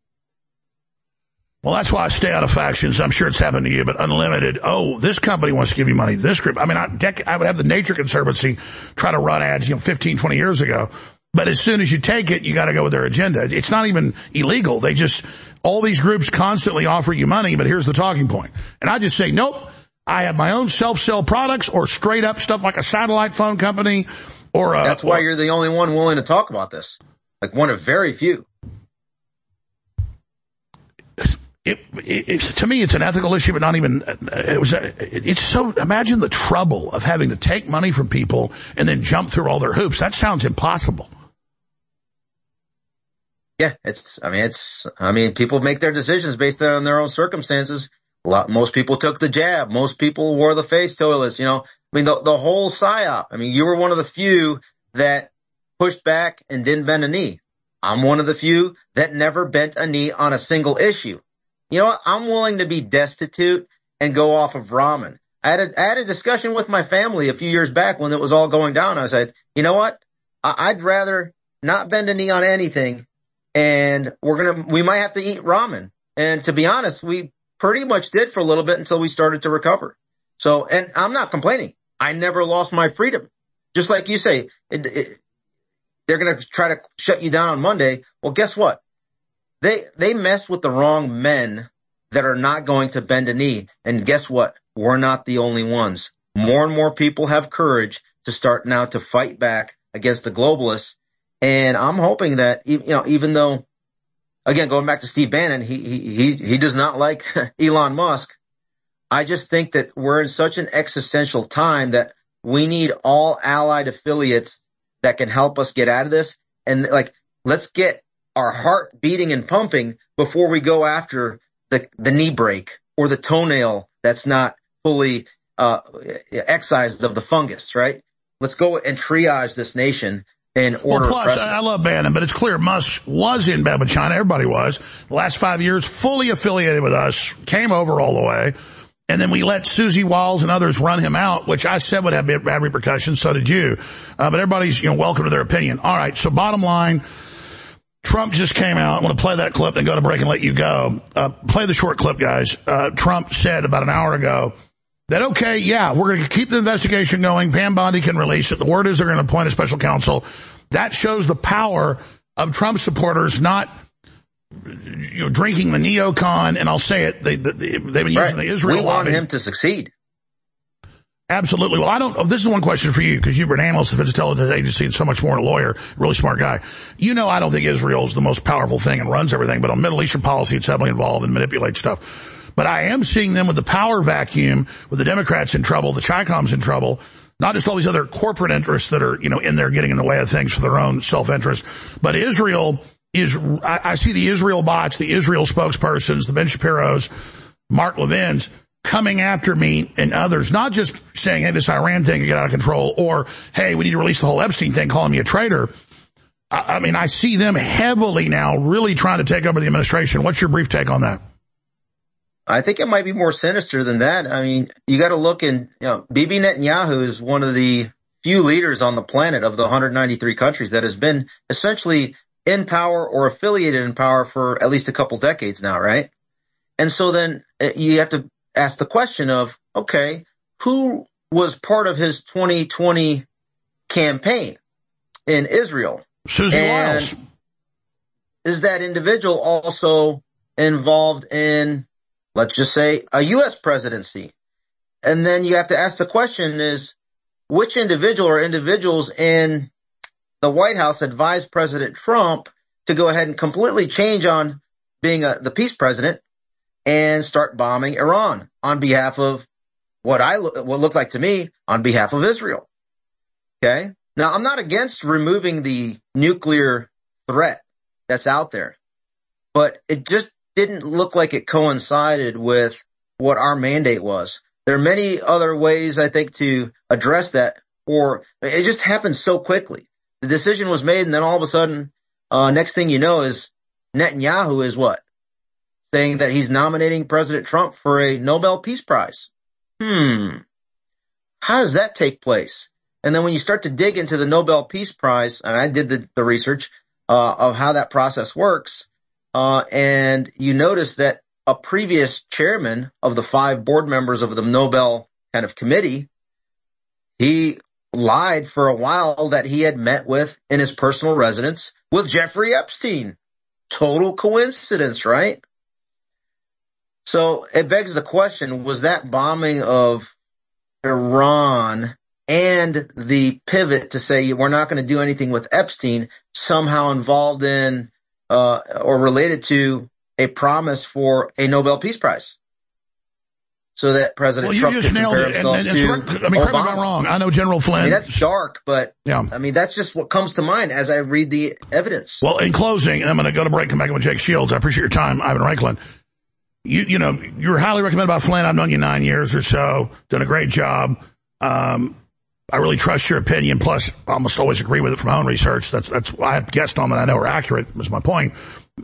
Well, that's why I stay out of factions. I'm sure it's happened to you, but unlimited. Oh, this company wants to give you money. This group. I mean, I, dec- I would have the Nature Conservancy try to run ads, you know, fifteen, twenty years ago. But as soon as you take it, you got to go with their agenda. It's not even illegal. They just, all these groups constantly offer you money, but here's the talking point. And I just say, nope, I have my own self-sell products or straight up stuff like a satellite phone company or a, That's why or, you're the only one willing to talk about this. Like one of very few. It, it, it, to me, it's an ethical issue, but not even, it was, a, it, it's so, imagine the trouble of having to take money from people and then jump through all their hoops. That sounds impossible. Yeah, it's, I mean, it's, I mean, people make their decisions based on their own circumstances. A lot, most people took the jab. Most people wore the face toilets, you know. I mean, the, the whole psyop. I mean, you were one of the few that pushed back and didn't bend a knee. I'm one of the few that never bent a knee on a single issue. You know what? I'm willing to be destitute and go off of ramen. I had a, I had a discussion with my family a few years back when it was all going down. I said, you know what? I, I'd rather not bend a knee on anything, and we're gonna, we might have to eat ramen. And to be honest, we pretty much did for a little bit until we started to recover. So, and I'm not complaining. I never lost my freedom. Just like you say, it, it, they're going to try to shut you down on Monday. Well, guess what? They, they mess with the wrong men that are not going to bend a knee. And guess what? We're not the only ones. More and more people have courage to start now to fight back against the globalists. And I'm hoping that, you know, even though, again, going back to Steve Bannon, he, he, he, he does not like Elon Musk. I just think that we're in such an existential time that we need all allied affiliates that can help us get out of this. And like, let's get our heart beating and pumping before we go after the, the knee break or the toenail that's not fully, uh, excised of the fungus, right? Let's go and triage this nation in order. Well, plus, I love Bannon, but it's clear Musk was in bed with China. Everybody was. The last five years, fully affiliated with us, came over all the way. And then we let Susie Walls and others run him out, which I said would have bad repercussions. So did you. Uh, but everybody's, you know, welcome to their opinion. All right. So bottom line, Trump just came out. I want to play that clip and go to break and let you go. Uh, play the short clip, guys. Uh, Trump said about an hour ago that, okay, yeah, we're going to keep the investigation going. Pam Bondi can release it. The word is they're going to appoint a special counsel. That shows the power of Trump supporters not, you know, drinking the neocon, and I'll say it, they, they, they've been using right. the Israel We want lobby. him to succeed. Absolutely. Well, I don't, oh, this is one question for you, because you've been an analyst of the intelligence agency and so much more a lawyer, really smart guy. You know, I don't think Israel is the most powerful thing and runs everything, but on Middle Eastern policy, it's heavily involved and manipulates stuff. But I am seeing them with the power vacuum, with the Democrats in trouble, the Chi-Coms in trouble, not just all these other corporate interests that are, you know, in there getting in the way of things for their own self-interest, but Israel is, I, I see the Israel bots, the Israel spokespersons, the Ben Shapiro's, Mark Levin's coming after me and others, not just saying, hey, this Iran thing can get out of control, or, hey, we need to release the whole Epstein thing, calling me a traitor. I, I mean, I see them heavily now really trying to take over the administration. What's your brief take on that? I think it might be more sinister than that. I mean, you got to look in, you know, Bibi Netanyahu is one of the few leaders on the planet of the one hundred ninety-three countries that has been essentially in power or affiliated in power for at least a couple decades now, right? And so then you have to ask the question of, okay, who was part of his twenty twenty campaign in Israel? Susie Wiles. Is that individual also involved in, let's just say, a U S presidency? And then you have to ask the question is, which individual or individuals in the White House advised President Trump to go ahead and completely change on being a, the peace president and start bombing Iran on behalf of what I what looked like to me on behalf of Israel. Okay. Now, I'm not against removing the nuclear threat that's out there, but it just didn't look like it coincided with what our mandate was. There are many other ways, I think, to address that, or it just happened so quickly. The decision was made, and then all of a sudden, uh, next thing you know is Netanyahu is what? Saying that he's nominating President Trump for a Nobel Peace Prize. Hmm. How does that take place? And then when you start to dig into the Nobel Peace Prize, and I did the, the research uh, of how that process works, uh, and you notice that a previous chairman of the five board members of the Nobel kind of committee, he lied for a while that he had met with, in his personal residence, with Jeffrey Epstein. Total coincidence, right? So it begs the question, was that bombing of Iran and the pivot to say we're not going to do anything with Epstein somehow involved in uh or related to a promise for a Nobel Peace Prize? So that President well, you Trump just could nailed compare it. himself And, and, to and I mean, correct me if I'm wrong. I know General Flynn. I mean, that's dark, but yeah. I mean, that's just what comes to mind as I read the evidence. Well, in closing, and I'm going to go to break and come back with Jake Shields. I appreciate your time, Ivan Raiklin. You, you know, you're highly recommended by Flynn. I've known you nine years or so. Done a great job. Um, I really trust your opinion. Plus, I almost always agree with it from my own research. That's, that's, I have guessed on that I know are accurate, is my point.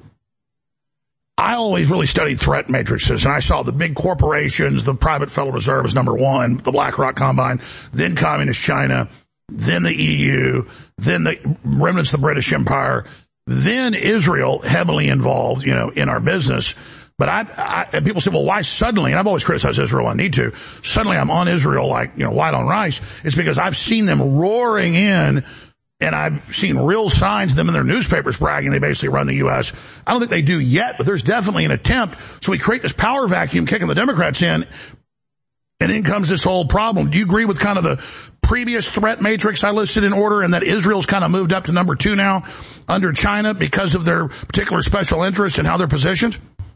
I always really studied threat matrices, and I saw the big corporations, the private Federal Reserve is number one, the BlackRock Combine, then Communist China, then the E U, then the remnants of the British Empire, then Israel, heavily involved, you know, in our business. But I, I, people say, well, why suddenly? And I've always criticized Israel. I need to. Suddenly I'm on Israel like, you know, white on rice. It's because I've seen them roaring in, and I've seen real signs of them in their newspapers bragging they basically run the U S. I don't think they do yet, but there's definitely an attempt. So we create this power vacuum, kicking the Democrats in, and in comes this whole problem. Do you agree with kind of the previous threat matrix I listed in order, and that Israel's kind of moved up to number two now under China because of their particular special interest and how they're positioned?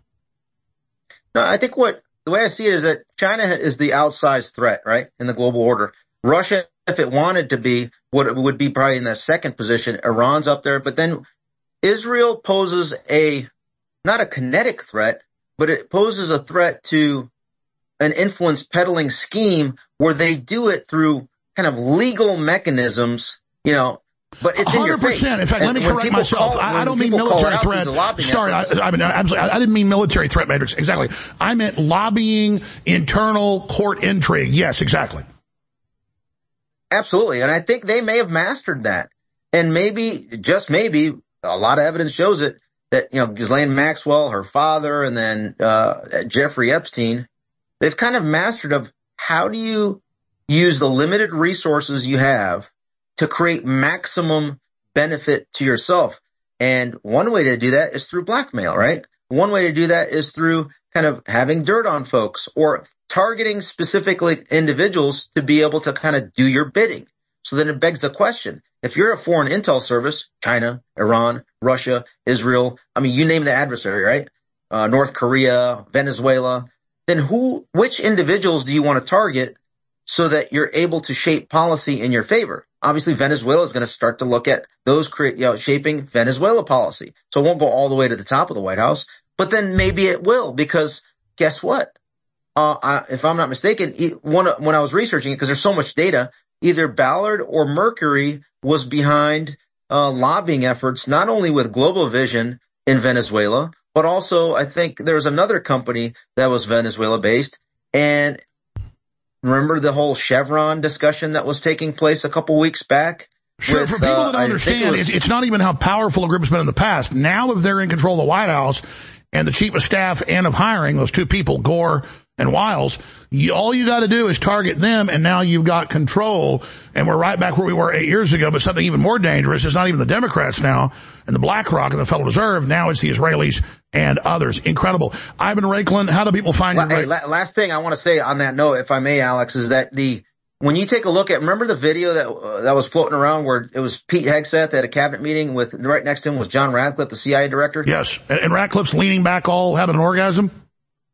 No, I think what the way I see it is that China is the outsized threat, right, in the global order. Russia, if it wanted to be, would would be probably in that second position. Iran's up there, but then Israel poses a not a kinetic threat, but it poses a threat to an influence peddling scheme where they do it through kind of legal mechanisms, you know. But it's in your face. one hundred percent. In fact, and let me correct myself. Call, I, I don't mean military threat. Sorry, I, I mean, absolutely. I didn't mean military threat matrix. Exactly. I meant lobbying, internal court intrigue. Yes, exactly. Absolutely. And I think they may have mastered that. And maybe, just maybe, a lot of evidence shows it, that, you know, Ghislaine Maxwell, her father, and then uh Jeffrey Epstein, they've kind of mastered of how do you use the limited resources you have to create maximum benefit to yourself. And one way to do that is through blackmail, right? One way to do that is through kind of having dirt on folks or targeting specifically individuals to be able to kind of do your bidding. So then it begs the question, if you're a foreign intel service, China, Iran, Russia, Israel, I mean, you name the adversary, right? Uh, North Korea, Venezuela, then who, which individuals do you want to target so that you're able to shape policy in your favor? Obviously, Venezuela is going to start to look at those create, you know, shaping Venezuela policy. So it won't go all the way to the top of the White House, but then maybe it will, because guess what? Uh, I, if I'm not mistaken, one, when I was researching it, because there's so much data, either Ballard or Mercury was behind uh, lobbying efforts, not only with Global Vision in Venezuela, but also I think there was another company that was Venezuela based. And remember the whole Chevron discussion that was taking place a couple weeks back? Sure, with, for people uh, that don't understand, it was, it's, it's not even how powerful a group has been in the past. Now that they're in control of the White House and the chief of staff and of hiring, those two people, Gore and Wiles, you, all you got to do is target them, and now you've got control. And we're right back where we were eight years ago, but something even more dangerous is not even the Democrats now and the BlackRock and the Federal Reserve. Now it's the Israelis and others. Incredible. Ivan Raiklin, how do people find well, you? Hey, la- last thing I want to say on that note, if I may, Alex, is that the when you take a look at, remember the video that uh, that was floating around where it was Pete Hegseth at a cabinet meeting with, right next to him was John Ratcliffe, the C I A director? Yes, and, and Ratcliffe's leaning back all having an orgasm?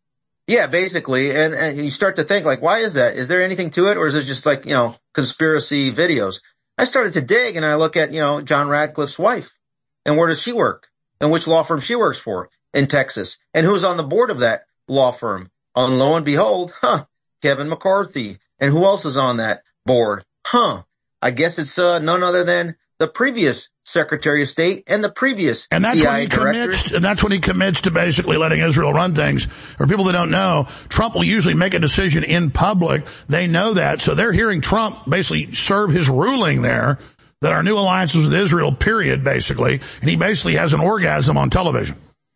Yeah, basically. And, and you start to think, like, why is that? Is there anything to it? Or is it just like, you know, conspiracy videos? I started to dig and I look at, you know, John Radcliffe's wife. And where does she work? And which law firm she works for in Texas? And who's on the board of that law firm? And lo and behold, huh, Kevin McCarthy. And who else is on that board? Huh, I guess it's uh, none other than the previous Secretary of State and the previous and that's B when I he director. commits, and that's when he commits to basically letting Israel run things. For people that don't know, Trump will usually make a decision in public. They know that, so they're hearing Trump basically serve his ruling there that our new alliances with Israel, period, basically, and he basically has an orgasm on television.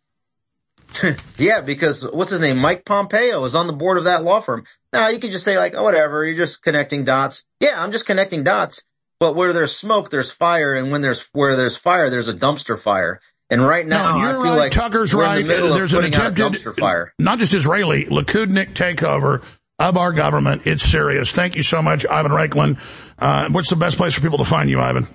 Yeah, because what's his name? Mike Pompeo is on the board of that law firm. Now, you can just say like, oh, whatever, you're just connecting dots. Yeah, I'm just connecting dots. But where there's smoke, there's fire, and when there's where there's fire, there's a dumpster fire. And right now, no, you're I feel right. like Tucker's we're right. in the middle There's of an putting out a attempted, dumpster fire. Not just Israeli, Likudnik takeover of our government. It's serious. Thank you so much, Ivan Raiklin. Uh, what's the best place for people to find you, Ivan?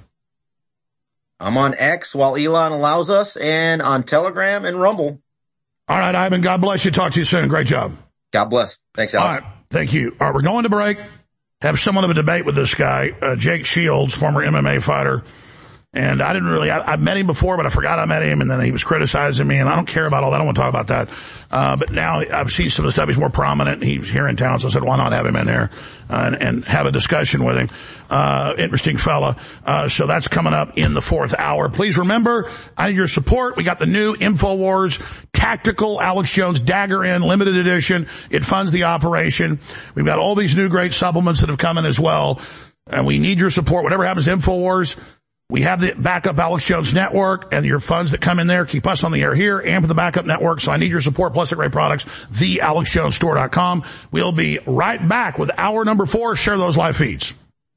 I'm on X while Elon allows us, and on Telegram and Rumble. All right, Ivan, God bless you. Talk to you soon. Great job. God bless. Thanks, Alex. All right, thank you. All right, we're going to break. Have somewhat of a debate with this guy, uh, Jake Shields, former M M A fighter. And I didn't really, I, I've met him before, but I forgot I met him, and then he was criticizing me, and I don't care about all that. I don't want to talk about that. Uh, but now I've seen some of the stuff. He's more prominent. He's here in town, so I said, why not have him in there, uh, and, and have a discussion with him. Uh, interesting fella. Uh, so that's coming up in the fourth hour. Please remember, I need your support. We got the new InfoWars Tactical Alex Jones Dagger In limited edition. It funds the operation. We've got all these new great supplements that have come in as well, and we need your support. Whatever happens to InfoWars, we have the backup Alex Jones network, and your funds that come in there keep us on the air here and for the backup network. So I need your support, plus the great products, the alex jones store dot com. We'll be right back with hour number four. Share those live feeds.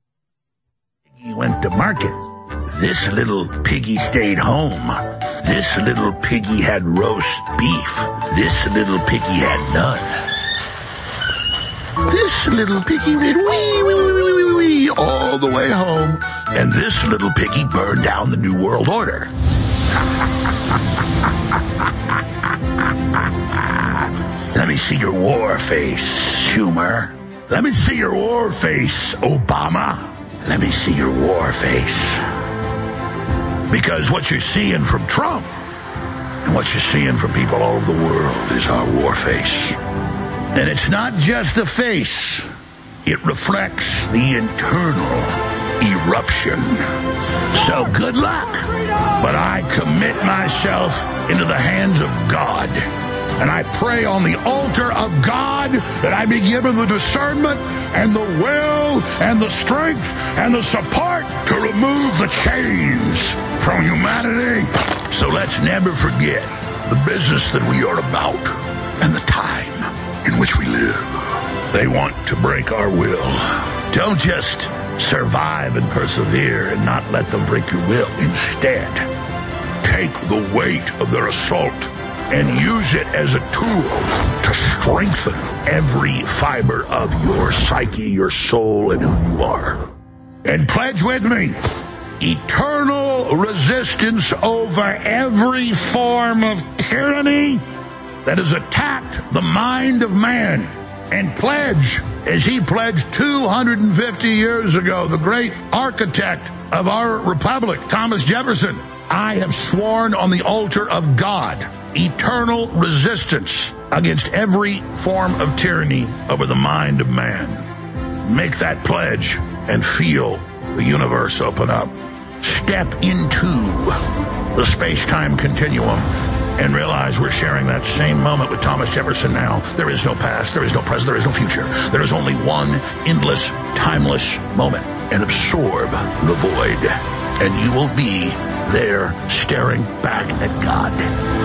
He went to market. This little piggy stayed home. This little piggy had roast beef. This little piggy had none. This little piggy went wee, wee, wee, wee, wee, wee, all the way home. And this little piggy burned down the New World Order. Let me see your war face, Schumer. Let me see your war face, Obama. Let me see your war face. Because what you're seeing from Trump and what you're seeing from people all over the world is our war face. And it's not just a face. It reflects the internal eruption. So good luck. But I commit myself into the hands of God. And I pray on the altar of God that I be given the discernment and the will and the strength and the support to remove the chains from humanity. So let's never forget the business that we are about and the time in which we live. They want to break our will. Don't just survive and persevere and not let them break your will. Instead, take the weight of their assault and use it as a tool to strengthen every fiber of your psyche, your soul, and who you are. And pledge with me eternal resistance over every form of tyranny that has attacked the mind of man. And pledge, as he pledged two hundred fifty years ago, the great architect of our republic, Thomas Jefferson, I have sworn on the altar of God, eternal resistance against every form of tyranny over the mind of man. Make that pledge and feel the universe open up. Step into the space-time continuum and realize we're sharing that same moment with Thomas Jefferson now. There is no past, there is no present, there is no future. There is only one endless, timeless moment. And absorb the void, and you will be there staring back at God.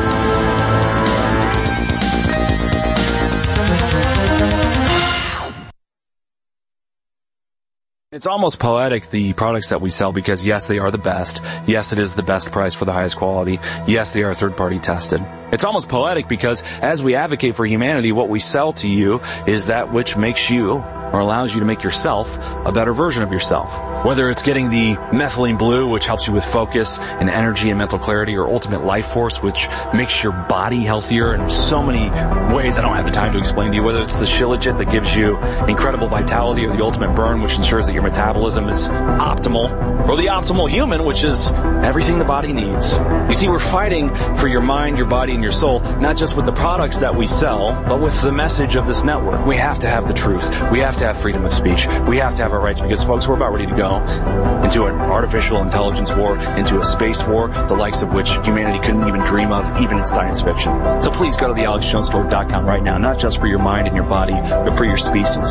It's almost poetic, the products that we sell, because yes, they are the best. Yes, it is the best price for the highest quality. Yes, they are third-party tested. It's almost poetic because as we advocate for humanity, what we sell to you is that which makes you or allows you to make yourself a better version of yourself. Whether it's getting the methylene blue, which helps you with focus and energy and mental clarity, or Ultimate Life Force, which makes your body healthier in so many ways I don't have the time to explain to you. Whether it's the Shilajit that gives you incredible vitality, or the Ultimate Burn, which ensures that your metabolism is optimal, or the Optimal Human, which is everything the body needs. You see, we're fighting for your mind, your body, and your soul, not just with the products that we sell, but with the message of this network. We have to have the truth. We have to have freedom of speech. We have to have our rights, because, folks, we're about ready to go into an artificial intelligence war, into a space war, the likes of which humanity couldn't even dream of, even in science fiction. So please go to the alex jones store dot com right now, not just for your mind and your body, but for your species.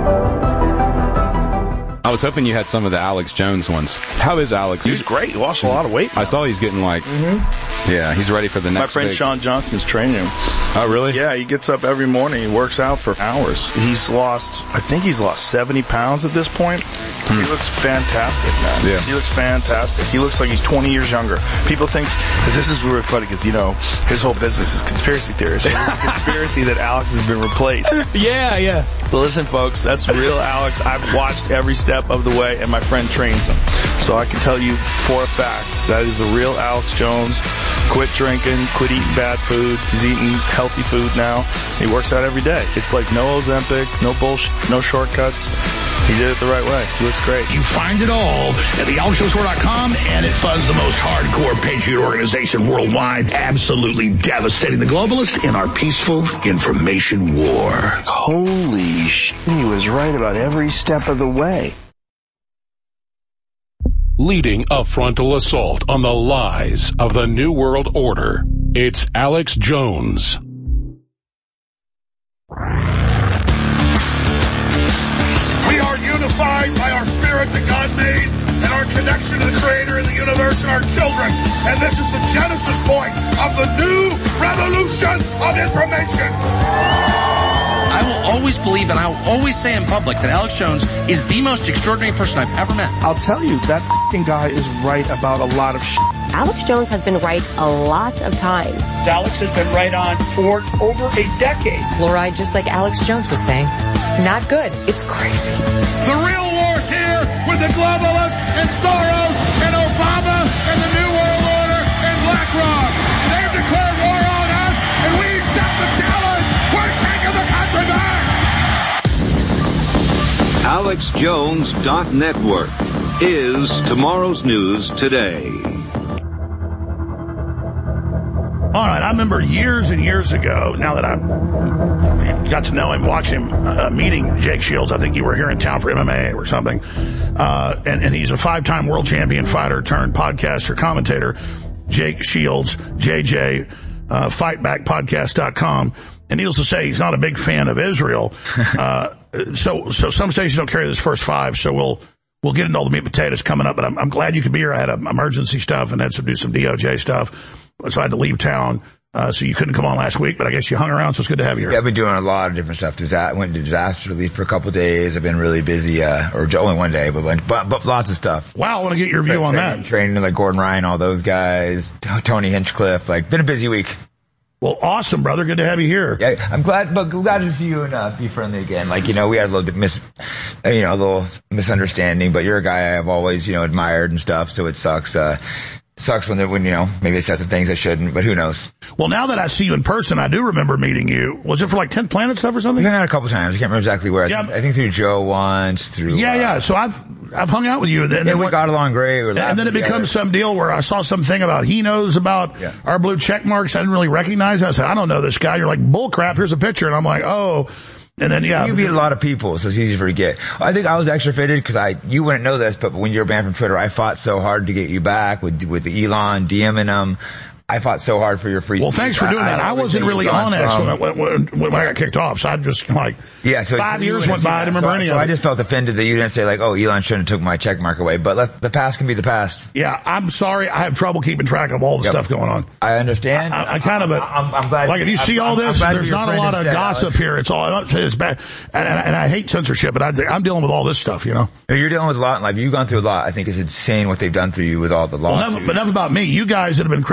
I was hoping you had some of the Alex Jones ones. How is Alex? He's great. He lost a lot of weight. I saw he's getting like, mm-hmm. yeah, he's ready for the next My friend big... Sean Johnson's training him. Oh, really? Yeah, he gets up every morning. He works out for hours. He's lost, I think he's lost seventy pounds at this point. Hmm. He looks fantastic, man. Yeah. He looks fantastic. He looks like he's twenty years younger. People think, this is really funny because, you know, his whole business is conspiracy theories. So it's a conspiracy that Alex has been replaced. Yeah, yeah. But listen, folks, that's real Alex. I've watched every step of the way, and my friend trains him. So I can tell you for a fact that is the real Alex Jones. Quit drinking, quit eating bad food. He's eating healthy food now. He works out every day. It's like no Ozempic, no bullshit, no shortcuts. He did it the right way. He looks great. You find it all at the alex jones store dot com, and it funds the most hardcore patriot organization worldwide, absolutely devastating the globalists in our peaceful information war. Holy sh**, he was right about every step of the way. Leading a frontal assault on the lies of the New World Order, it's Alex Jones. We are unified by our spirit that God made and our connection to the Creator and the universe and our children. And this is the genesis point of the new revolution of information. I will always believe, and I will always say in public, that Alex Jones is the most extraordinary person I've ever met. I'll tell you, that f***ing guy is right about a lot of shit. Alex Jones has been right a lot of times. Alex has been right on for over a decade. Fluoride, just like Alex Jones was saying, not good. It's crazy. The real war's here with the globalists and Soros and Obama and the New World Order and BlackRock. They've declared war on us, and we accept the challenge. We're taking the country back. alex jones dot network is tomorrow's news today. All right, I remember years and years ago, now that I got to know him, watch him uh, meeting Jake Shields. I think you were here in town for M M A or something. Uh, and, and he's a five-time world champion fighter turned podcaster, commentator. Jake Shields, J J, uh, fight back podcast dot com. And needless to say, he's not a big fan of Israel. Uh, so, so some stations don't carry this first five, so we'll, we'll get into all the meat and potatoes coming up. But I'm, I'm glad you could be here. I had um, emergency stuff and had to do some D O J stuff. So I had to leave town. Uh, so you couldn't come on last week, but I guess you hung around, so it's good to have you here. Yeah, I've been doing a lot of different stuff. I went to disaster relief for a couple of days. I've been really busy, uh, or only one day, but, but, but lots of stuff. Wow, I want to get your view on training, that. Training like Gordon Ryan, all those guys, Tony Hinchcliffe, like, been a busy week. Well, awesome, brother. Good to have you here. Yeah, I'm glad, but glad to see you and, uh, be friendly again. Like, you know, we had a little mis, you know, a little misunderstanding, but you're a guy I've always, you know, admired and stuff, so it sucks, uh, Sucks when, they, when, you know, maybe they said some things I shouldn't, but who knows? Well, now that I see you in person, I do remember meeting you. Was it for like tenth Planet stuff or something? Yeah, a couple times. I can't remember exactly where. Yeah. I, think, I think through Joe once, through... Yeah, uh, yeah. So I've, I've hung out with you. And then, yeah, we got along great. And, and then it together. becomes some deal where I saw something about he knows about yeah. our blue check marks. I didn't really recognize it. I said, I don't know this guy. You're like, bull crap. Here's a picture. And I'm like, oh... And then, yeah. You beat a lot of people, so it's easy for you to get. I think I was extra fitted because I, you wouldn't know this, but when you were banned from Twitter, I fought so hard to get you back with, with the Elon, DMing them. I fought so hard for your free Well, thanks for doing I, that. I, I wasn't really on X when, when, when, when I got kicked off, so I just like, yeah, so five years went by, I didn't remember so, any so of it. I just felt offended that you didn't say like, oh, Elon shouldn't have took my check mark away, but let, the past can be the past. Yeah, I'm sorry. I have trouble keeping track of all the yep. stuff going on. I understand. I, I kind of, a, I'm, I'm glad. Like, if you see I'm, all this, there's not a lot of gossip Alex. here. It's all, it's bad. And, and, and I hate censorship, but I, I'm dealing with all this stuff, you know? You're dealing with a lot in life. You've gone through a lot. I think it's insane what they've done through you with all the laws. Well, enough, but enough about me. You guys that have been critical of Israel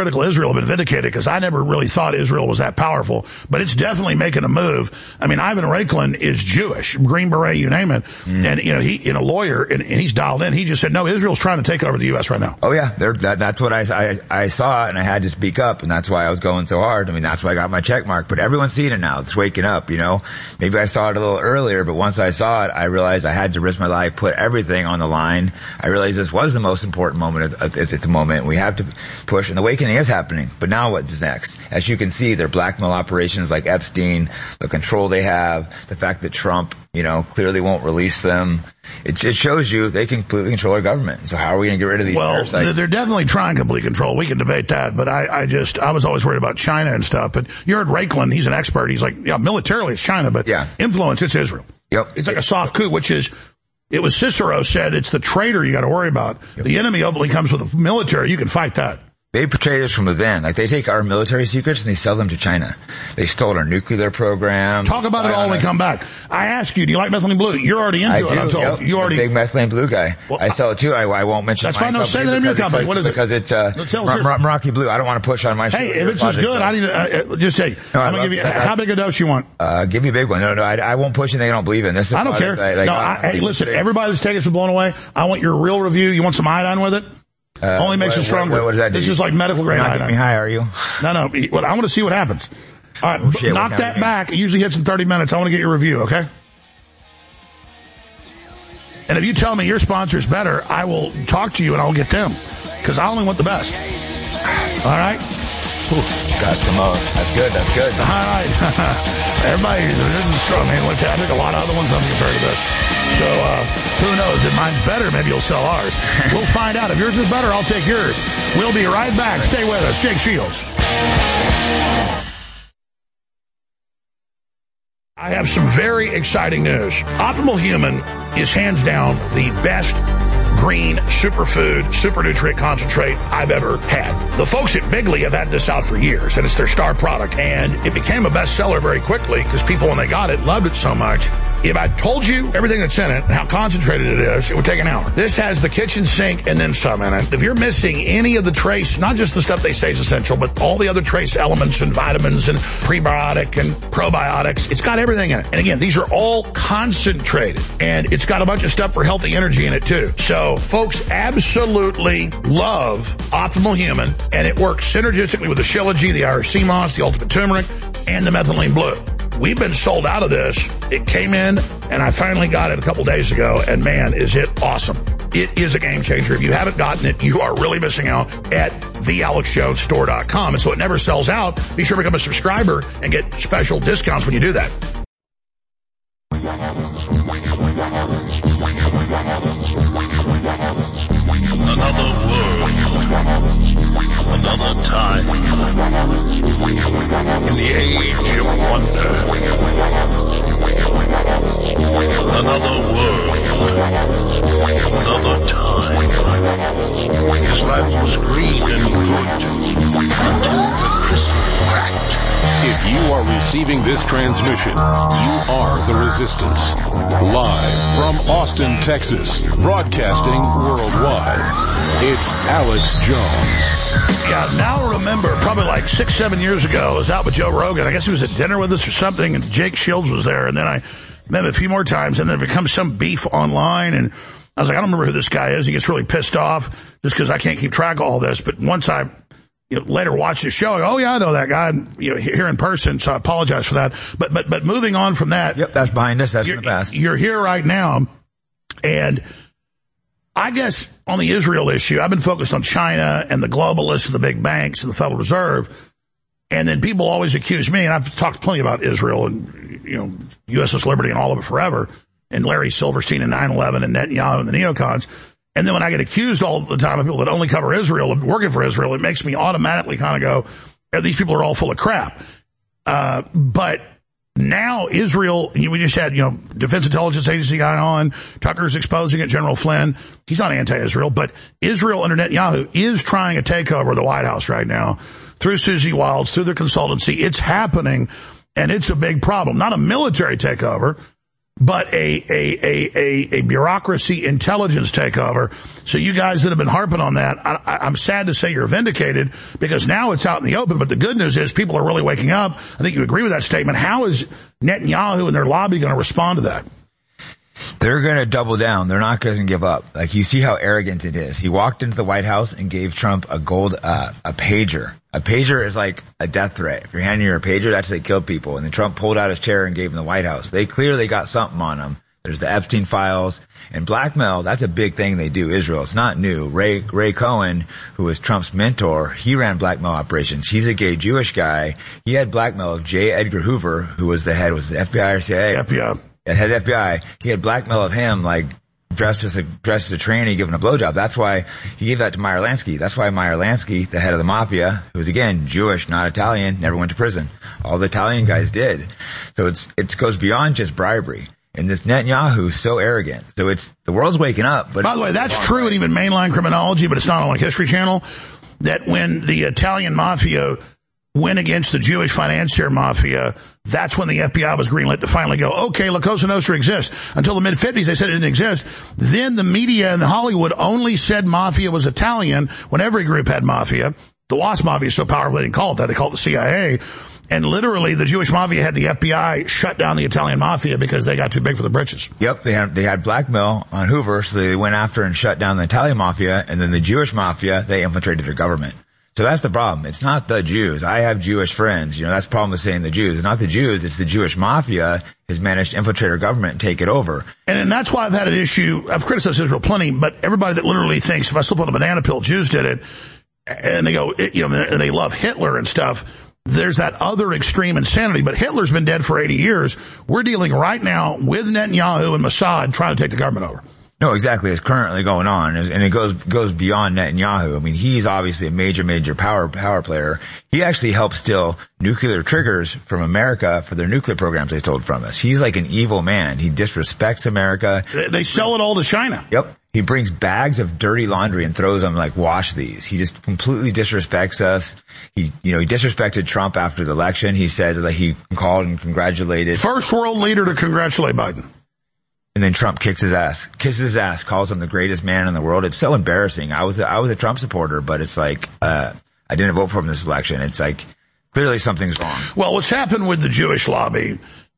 Israel have been vindicated because I never really thought Israel was that powerful, but it's definitely making a move. I mean, Ivan Raiklin is Jewish, Green Beret, you name it. Mm. And, you know, he, in a lawyer, and, and he's dialed in. He just said, no, Israel's trying to take over the U S right now. Oh yeah, that, that's what I, I, I saw, and I had to speak up, and that's why I was going so hard. I mean, that's why I got my check mark, but everyone's seeing it now. It's waking up, you know. Maybe I saw it a little earlier, but once I saw it, I realized I had to risk my life, put everything on the line. I realized this was the most important moment at, at, at the moment. We have to push, and the awakening is happening. But now what's next? As you can see, their blackmail operations like Epstein, the control they have, the fact that Trump, you know, clearly won't release them. It, it shows you they can completely control our government. So how are we going to get rid of these well, parasites? Well, they're definitely trying complete control. We can debate that, but I, I just, I was always worried about China and stuff. But you heard Raiklin, he's an expert. He's like, yeah, militarily it's China, but yeah. influence, it's Israel. Yep. It's like a soft coup, which is, it was Cicero said, it's the traitor you got to worry about. Yep. The enemy openly comes with the military. You can fight that. They portray us from within. Like, they take our military secrets and they sell them to China. They stole our nuclear program. Talk about it all when we come back. I ask you, do you like methylene blue? You're already into I it, do, I'm told. Yep. You already. I'm a big methylene blue guy. Well, I sell it too. I, I won't mention that's my fine. No, say the name of your company. What is it? Because it's, uh, no, Mer- Mer- Meraki Blue. I don't want to push on my show. Hey, if it's as good, I need to, uh, just say, no, I'm going to give you, how big a dose you want? Uh, give me a big one. No, no, I, I won't push anything I don't believe in. This is I don't care. Like, no, I, hey, listen, everybody that's taking us blown away, I want your real review. You want some iodine with it? Uh, Only makes what, it stronger. What, what does that do? This is like medical grade You're not iodine. getting me high, are you? No, no. Well, I want to see what happens. All right, oh, shit, knock that back. It usually hits in thirty minutes. I want to get your review, okay? And if you tell me your sponsor is better, I will talk to you and I'll get them. Because I only want the best. All right? Ooh, got some more. That's good, that's good. All right. Everybody, this is strong, man. Look, I took a lot of other ones on compared to this. So, uh, who knows? If mine's better, maybe you'll sell ours. We'll find out. If yours is better, I'll take yours. We'll be right back. Stay with us. Jake Shields. I have some very exciting news. Optimal Human is hands down the best green superfood, super nutrient concentrate I've ever had. The folks at Bigley have had this out for years, and it's their star product, and it became a bestseller very quickly because people, when they got it, loved it so much. If I told you everything that's in it and how concentrated it is, it would take an hour. This has the kitchen sink and then some in it. If you're missing any of the trace, not just the stuff they say is essential, but all the other trace elements and vitamins and prebiotic and probiotics, it's got everything in it. And again, these are all concentrated, and it's got a bunch of stuff for healthy energy in it too. So folks absolutely love Optimal Human, and it works synergistically with the Shilajit, the Irish Sea Moss, the Ultimate Turmeric, and the Methylene Blue. We've been sold out of this. It came in, and I finally got it a couple days ago, and man, is it awesome. It is a game changer. If you haven't gotten it, you are really missing out at the alex jones store dot com. And so it never sells out. Be sure to become a subscriber and get special discounts when you do that. Another world, another time, in the age of wonder. Another world, another time. His life was green and good until the crisp cracked. If you are receiving this transmission, you are the Resistance. Live from Austin, Texas, broadcasting worldwide, it's Alex Jones. Yeah, now remember, probably like six, seven years ago, I was out with Joe Rogan. I guess he was at dinner with us or something, and Jake Shields was there, and then I met him a few more times, and there becomes some beef online, and I was like, I don't remember who this guy is. He gets really pissed off just because I can't keep track of all this, but once I You know, later watch the show, I go, oh yeah, I know that guy, you know, here in person, so I apologize for that. But, but, but moving on from that. Yep, that's behind us, that's in the past. You're here right now, and I guess on the Israel issue, I've been focused on China and the globalists and the big banks and the Federal Reserve, and then people always accuse me, and I've talked plenty about Israel and, you know, U S S Liberty and all of it forever, and Larry Silverstein and nine eleven and Netanyahu and the neocons. And then when I get accused all the time of people that only cover Israel, of working for Israel, it makes me automatically kind of go, these people are all full of crap. Uh, but now Israel, we just had, you know, Defense Intelligence Agency guy on, Tucker's exposing it, General Flynn. He's not anti-Israel, but Israel under Netanyahu is trying a takeover of the White House right now through Susie Wilds, through their consultancy. It's happening, and it's a big problem. Not a military takeover, but a, a, a, a, a bureaucracy intelligence takeover. So you guys that have been harping on that, I, I'm sad to say you're vindicated because now it's out in the open. But the good news is people are really waking up. I think you agree with that statement. How is Netanyahu and their lobby going to respond to that? They're going to double down. They're not going to give up. Like, you see how arrogant it is. He walked into the White House and gave Trump a gold, uh, a pager. A pager is like a death threat. If you're handing her a pager, that's to kill people. And then Trump pulled out his chair and gave him the White House. They clearly got something on him. There's the Epstein files and blackmail. That's a big thing they do. Israel. It's not new. Ray, Ray Cohen, who was Trump's mentor, he ran blackmail operations. He's a gay Jewish guy. He had blackmail of J. Edgar Hoover, who was the head, was the F B I or C I A? F B I. Yeah, head F B I. He had blackmail of him, like, dressed as a, dressed as a tranny, giving a blowjob. That's why he gave that to Meyer Lansky. That's why Meyer Lansky, the head of the mafia, who was again Jewish, not Italian, never went to prison. All the Italian guys did. So it's, it goes beyond just bribery. And this Netanyahu is so arrogant. So it's, the world's waking up. But by the way, that's true in even mainline criminology, but it's not on like History Channel, that when the Italian mafia went against the Jewish financier mafia, that's when the F B I was greenlit to finally go, okay, La Cosa Nostra exists. Until the mid-fifties, they said it didn't exist. Then the media in Hollywood only said mafia was Italian when every group had mafia. The WASP mafia is so powerful they didn't call it that. They called it the C I A. And literally, the Jewish mafia had the F B I shut down the Italian mafia because they got too big for the britches. Yep, they had they had blackmail on Hoover, so they went after and shut down the Italian mafia, and then the Jewish mafia, they infiltrated their government. So that's the problem. It's not the Jews. I have Jewish friends. You know, that's the problem with saying the Jews. It's not the Jews. It's the Jewish mafia has managed to infiltrate our government and take it over. And, and that's why I've had an issue. I've criticized Israel plenty, but everybody that literally thinks if I slip on a banana peel, Jews did it, and they go, you know, and they love Hitler and stuff. There's that other extreme insanity. But Hitler's been dead for eighty years. We're dealing right now with Netanyahu and Mossad trying to take the government over. No, exactly. It's currently going on, and it goes goes beyond Netanyahu. I mean, he's obviously a major, major power power player. He actually helped steal nuclear triggers from America for their nuclear programs they stole from us. He's like an evil man. He disrespects America. They sell it all to China. Yep. He brings bags of dirty laundry and throws them like, wash these. He just completely disrespects us. He, you know, he disrespected Trump after the election. He said that he called and congratulated. First world leader to congratulate Biden. And then Trump kicks his ass, kisses his ass, calls him the greatest man in the world. It's so embarrassing. I was, a, I was a Trump supporter, but it's like, uh, I didn't vote for him this election. It's like, clearly something's wrong. Well, what's happened with the Jewish lobby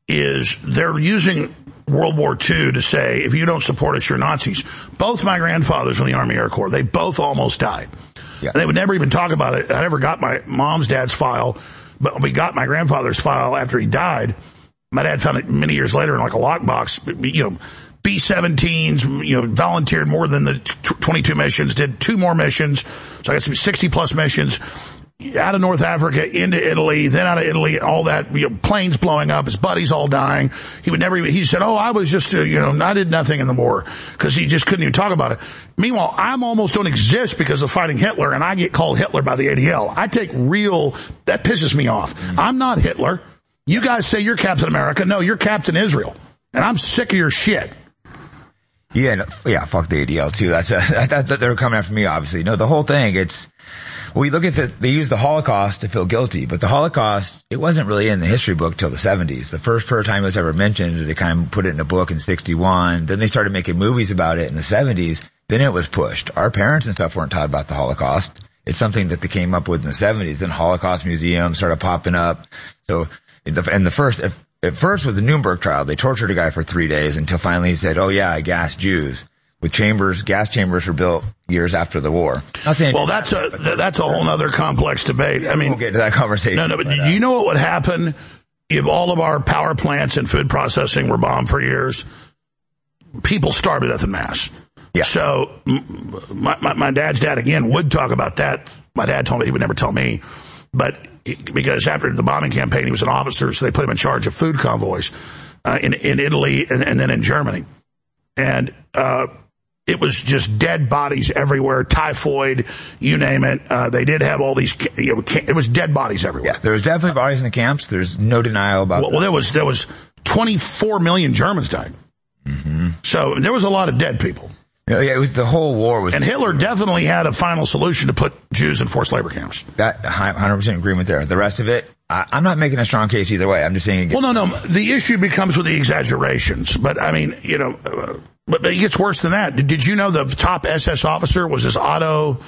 is they're using World War Two to say, if you don't support us, you're Nazis. Both my grandfathers were in the Army Air Corps. They both almost died. Yeah. They would never even talk about it. I never got my mom's dad's file, but we got my grandfather's file after he died. My dad found it many years later in like a lockbox. You know, B seventeens, you know, volunteered more than the twenty-two missions, did two more missions. So I guess sixty plus missions out of North Africa into Italy, then out of Italy, all that, you know, planes blowing up, his buddies all dying. He would never even, he said, oh, I was just, uh, you know, I did nothing in the war because he just couldn't even talk about it. Meanwhile, I'm almost don't exist because of fighting Hitler, and I get called Hitler by the A D L. I take real, that pisses me off. Mm-hmm. I'm not Hitler. You guys say you're Captain America. No, you're Captain Israel. And I'm sick of your shit. Yeah, no, yeah, fuck the A D L too. That's a, that, that, they're coming after me, obviously. No, the whole thing, it's, well, you look at the, they use the Holocaust to feel guilty, but the Holocaust, it wasn't really in the history book till the seventies. The first first time it was ever mentioned, they kind of put it in a book in sixty-one. Then they started making movies about it in the seventies. Then it was pushed. Our parents and stuff weren't taught about the Holocaust. It's something that they came up with in the seventies. Then Holocaust museums started popping up. So, and the first, at first with the Nuremberg trial, they tortured a guy for three days until finally he said, oh yeah, I gassed Jews. With chambers, gas chambers were built years after the war. Not saying well, that's a, that's a whole other complex debate. I mean, we'll get to that conversation. No, no, but, but do you know what would happen if all of our power plants and food processing were bombed for years? People starved to death en masse. Yeah. So my, my, my dad's dad, again, would talk about that. My dad told me he would never tell me. But because after the bombing campaign, he was an officer, so they put him in charge of food convoys uh, in, in Italy and, and then in Germany. And uh it was just dead bodies everywhere, typhoid, you name it. Uh, they did have all these, you know, it was dead bodies everywhere. Yeah, there was definitely bodies in the camps. There's no denial about well, that. Well, there was, there was twenty-four million Germans died. Mm-hmm. So there was a lot of dead people. Yeah, yeah, it was, the whole war was... And Hitler definitely had a final solution to put Jews in forced labor camps. That, one hundred percent agreement there. The rest of it, I, I'm not making a strong case either way. I'm just saying. Well, no, no. The issue becomes with the exaggerations. But, I mean, you know, uh, but, but it gets worse than that. Did, did you know the top S S officer was this Otto,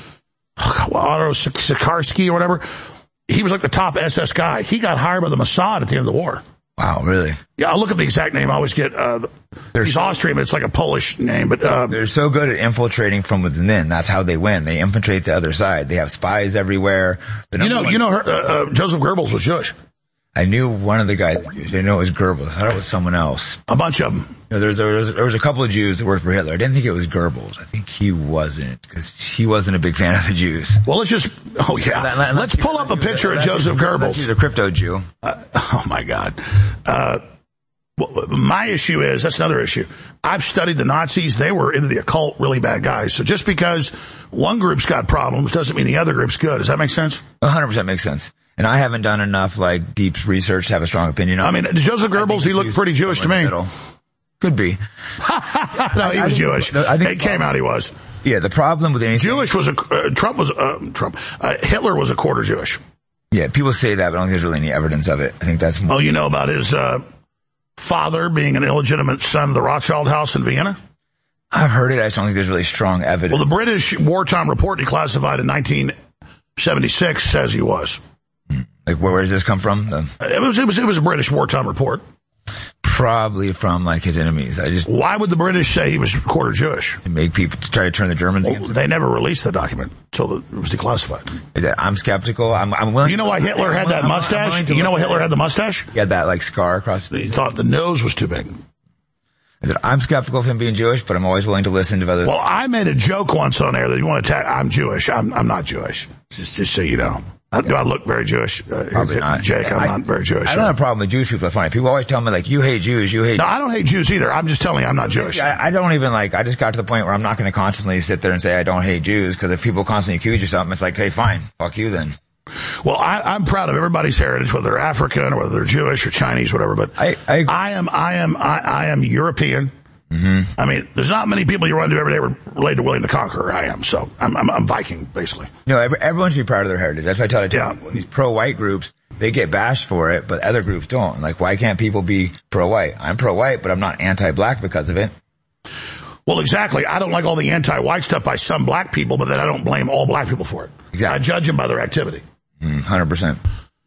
Otto Sikarsky or whatever? He was like the top S S guy. He got hired by the Mossad at the end of the war. Wow, really? Yeah, I'll look up the exact name. I always get, uh, he's Austrian, but it's like a Polish name. But uh, they're so good at infiltrating from within. That's how they win. They infiltrate the other side. They have spies everywhere. You know, you know, her, uh, uh, Joseph Goebbels was Jewish. I knew one of the guys. I didn't know it was Goebbels. I thought it was someone else. A bunch of them. You know, there, there, was, there was a couple of Jews that worked for Hitler. I didn't think it was Goebbels. I think he wasn't, because he wasn't a big fan of the Jews. Well, let's just, oh yeah. Let, let, let's, let's pull up a picture of Joseph Goebbels. He's a crypto Jew. Uh, oh my God. Uh, well, my issue is, that's another issue. I've studied the Nazis. They were into the occult, really bad guys. So just because one group's got problems doesn't mean the other group's good. Does that make sense? one hundred percent makes sense. And I haven't done enough, like, deep research to have a strong opinion on I mean, Joseph Goebbels, he looked pretty Jewish to me. Could be. No, he was Jewish. I think it came out he was. Yeah, the problem with anything... Jewish was a, uh, Trump was, uh, Trump, uh, Hitler was a quarter Jewish. Yeah, people say that, but I don't think there's really any evidence of it. I think that's more... Oh, you know about his, uh, father being an illegitimate son of the Rothschild house in Vienna? I've heard it. I just don't think there's really strong evidence. Well, the British wartime report declassified in nineteen seventy-six says he was. Like, where, where does this come from? The... It was, it was, it was a British wartime report. Probably from, like, his enemies. I just... Why would the British say he was quarter Jewish? To make people, to try to turn the Germans well, against They never released the document until it was declassified. Is that, I'm skeptical. I'm, I'm willing... You know why Hitler had that mustache? You know why Hitler had the mustache? He had that, like, scar across the... He thought the nose was too big. I'm skeptical of him being Jewish, but I'm always willing to listen to others. Well, I made a joke once on air that you want to attack, I'm Jewish. I'm, I'm not Jewish. Just, just so you know. Do I look very Jewish? Uh, Probably not. Jake, I'm I, not very Jewish. I don't have a problem with Jewish people. It's funny. People always tell me, like, you hate Jews, you hate No, I don't hate Jews either. I'm just telling you I'm not Jewish. I, I don't even, like, I just got to the point where I'm not going to constantly sit there and say I don't hate Jews, because if people constantly accuse you of something, it's like, hey, fine, fuck you then. Well, I, I'm proud of everybody's heritage, whether they're African or whether they're Jewish or Chinese, whatever, but I, I, I am, I am, I, I am European. Mm-hmm. I mean, there's not many people you run into every day related to William the Conqueror. I am, so I'm, I'm, I'm Viking, basically. No, every, everyone should be proud of their heritage. That's why I tell you, yeah. These pro-white groups, they get bashed for it, but other groups don't. Like, why can't people be pro-white? I'm pro-white, but I'm not anti-black because of it. Well, exactly. I don't like all the anti-white stuff by some black people, but then I don't blame all black people for it. Exactly. I judge them by their activity. Mm, one hundred percent.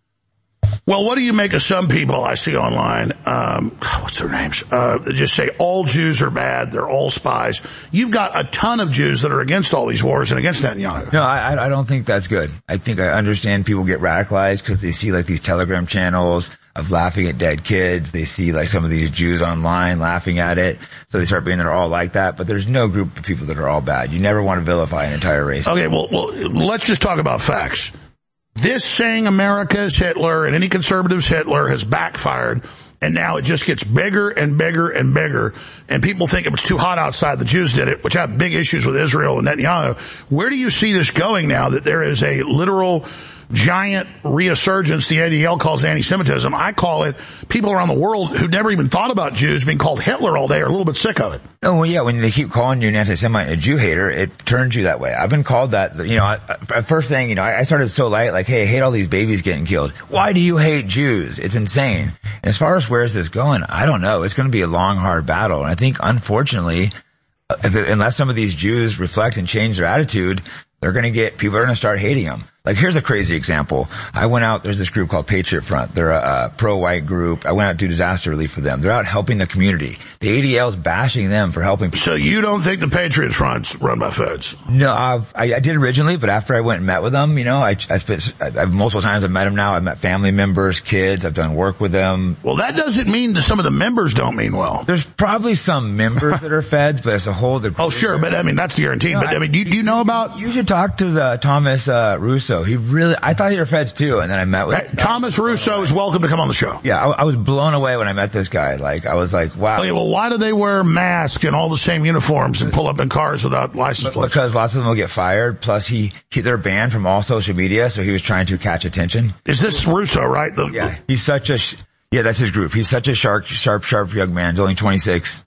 Well, what do you make of some people I see online, um, what's their names, uh, that just say all Jews are bad, they're all spies. You've got a ton of Jews that are against all these wars and against Netanyahu. No, I, I don't think that's good. I think I understand people get radicalized because they see, like, these Telegram channels of laughing at dead kids. They see, like, some of these Jews online laughing at it, so they start being they're all like that. But there's no group of people that are all bad. You never want to vilify an entire race. Okay, well, well, let's just talk about facts. This saying America is Hitler and any conservative's Hitler has backfired, and now it just gets bigger and bigger and bigger, and people think it was too hot outside, the Jews did it, which have big issues with Israel and Netanyahu. Where do you see this going now that there is a literal giant resurgence the A D L calls anti-Semitism? I call it people around the world who never even thought about Jews being called Hitler all day are a little bit sick of it. Oh, well, yeah, when they keep calling you an anti-Semite, a Jew hater, it turns you that way. I've been called that, you know, I, first thing, you know, I started so light, like, hey, I hate all these babies getting killed. Why do you hate Jews? It's insane. And as far as where's this going, I don't know. It's going to be a long, hard battle. And I think, unfortunately, if, unless some of these Jews reflect and change their attitude, they're going to get, people are going to start hating them. Like, here's a crazy example. I went out, there's this group called Patriot Front. They're a, a pro-white group. I went out to do disaster relief for them. They're out helping the community. The A D L's bashing them for helping people. So you don't think the Patriot Front's run by feds? No, I've, I, I did originally, but after I went and met with them, you know, I, I spent, I, multiple times I've met them now. I've met family members, kids. I've done work with them. Well, that doesn't mean that some of the members don't mean well. There's probably some members that are feds, but as a whole, they're... Oh, sure, but I mean, that's guaranteed. You know, but I mean, do you, do you know about... You should talk to the Thomas, uh, Russo. He really... I thought you were feds too, and then I met with hey, Thomas Russo is welcome to come on the show. Yeah, I, I was blown away when I met this guy. Like, I was like, wow. Okay, well, why do they wear masks and all the same uniforms and pull up in cars without license plates? Because lots of them will get fired. Plus, he, he they're banned from all social media, so he was trying to catch attention. Is this Russo, right? The, yeah, he's such a yeah, that's his group. He's such a sharp, sharp, sharp young man. He's only twenty-six.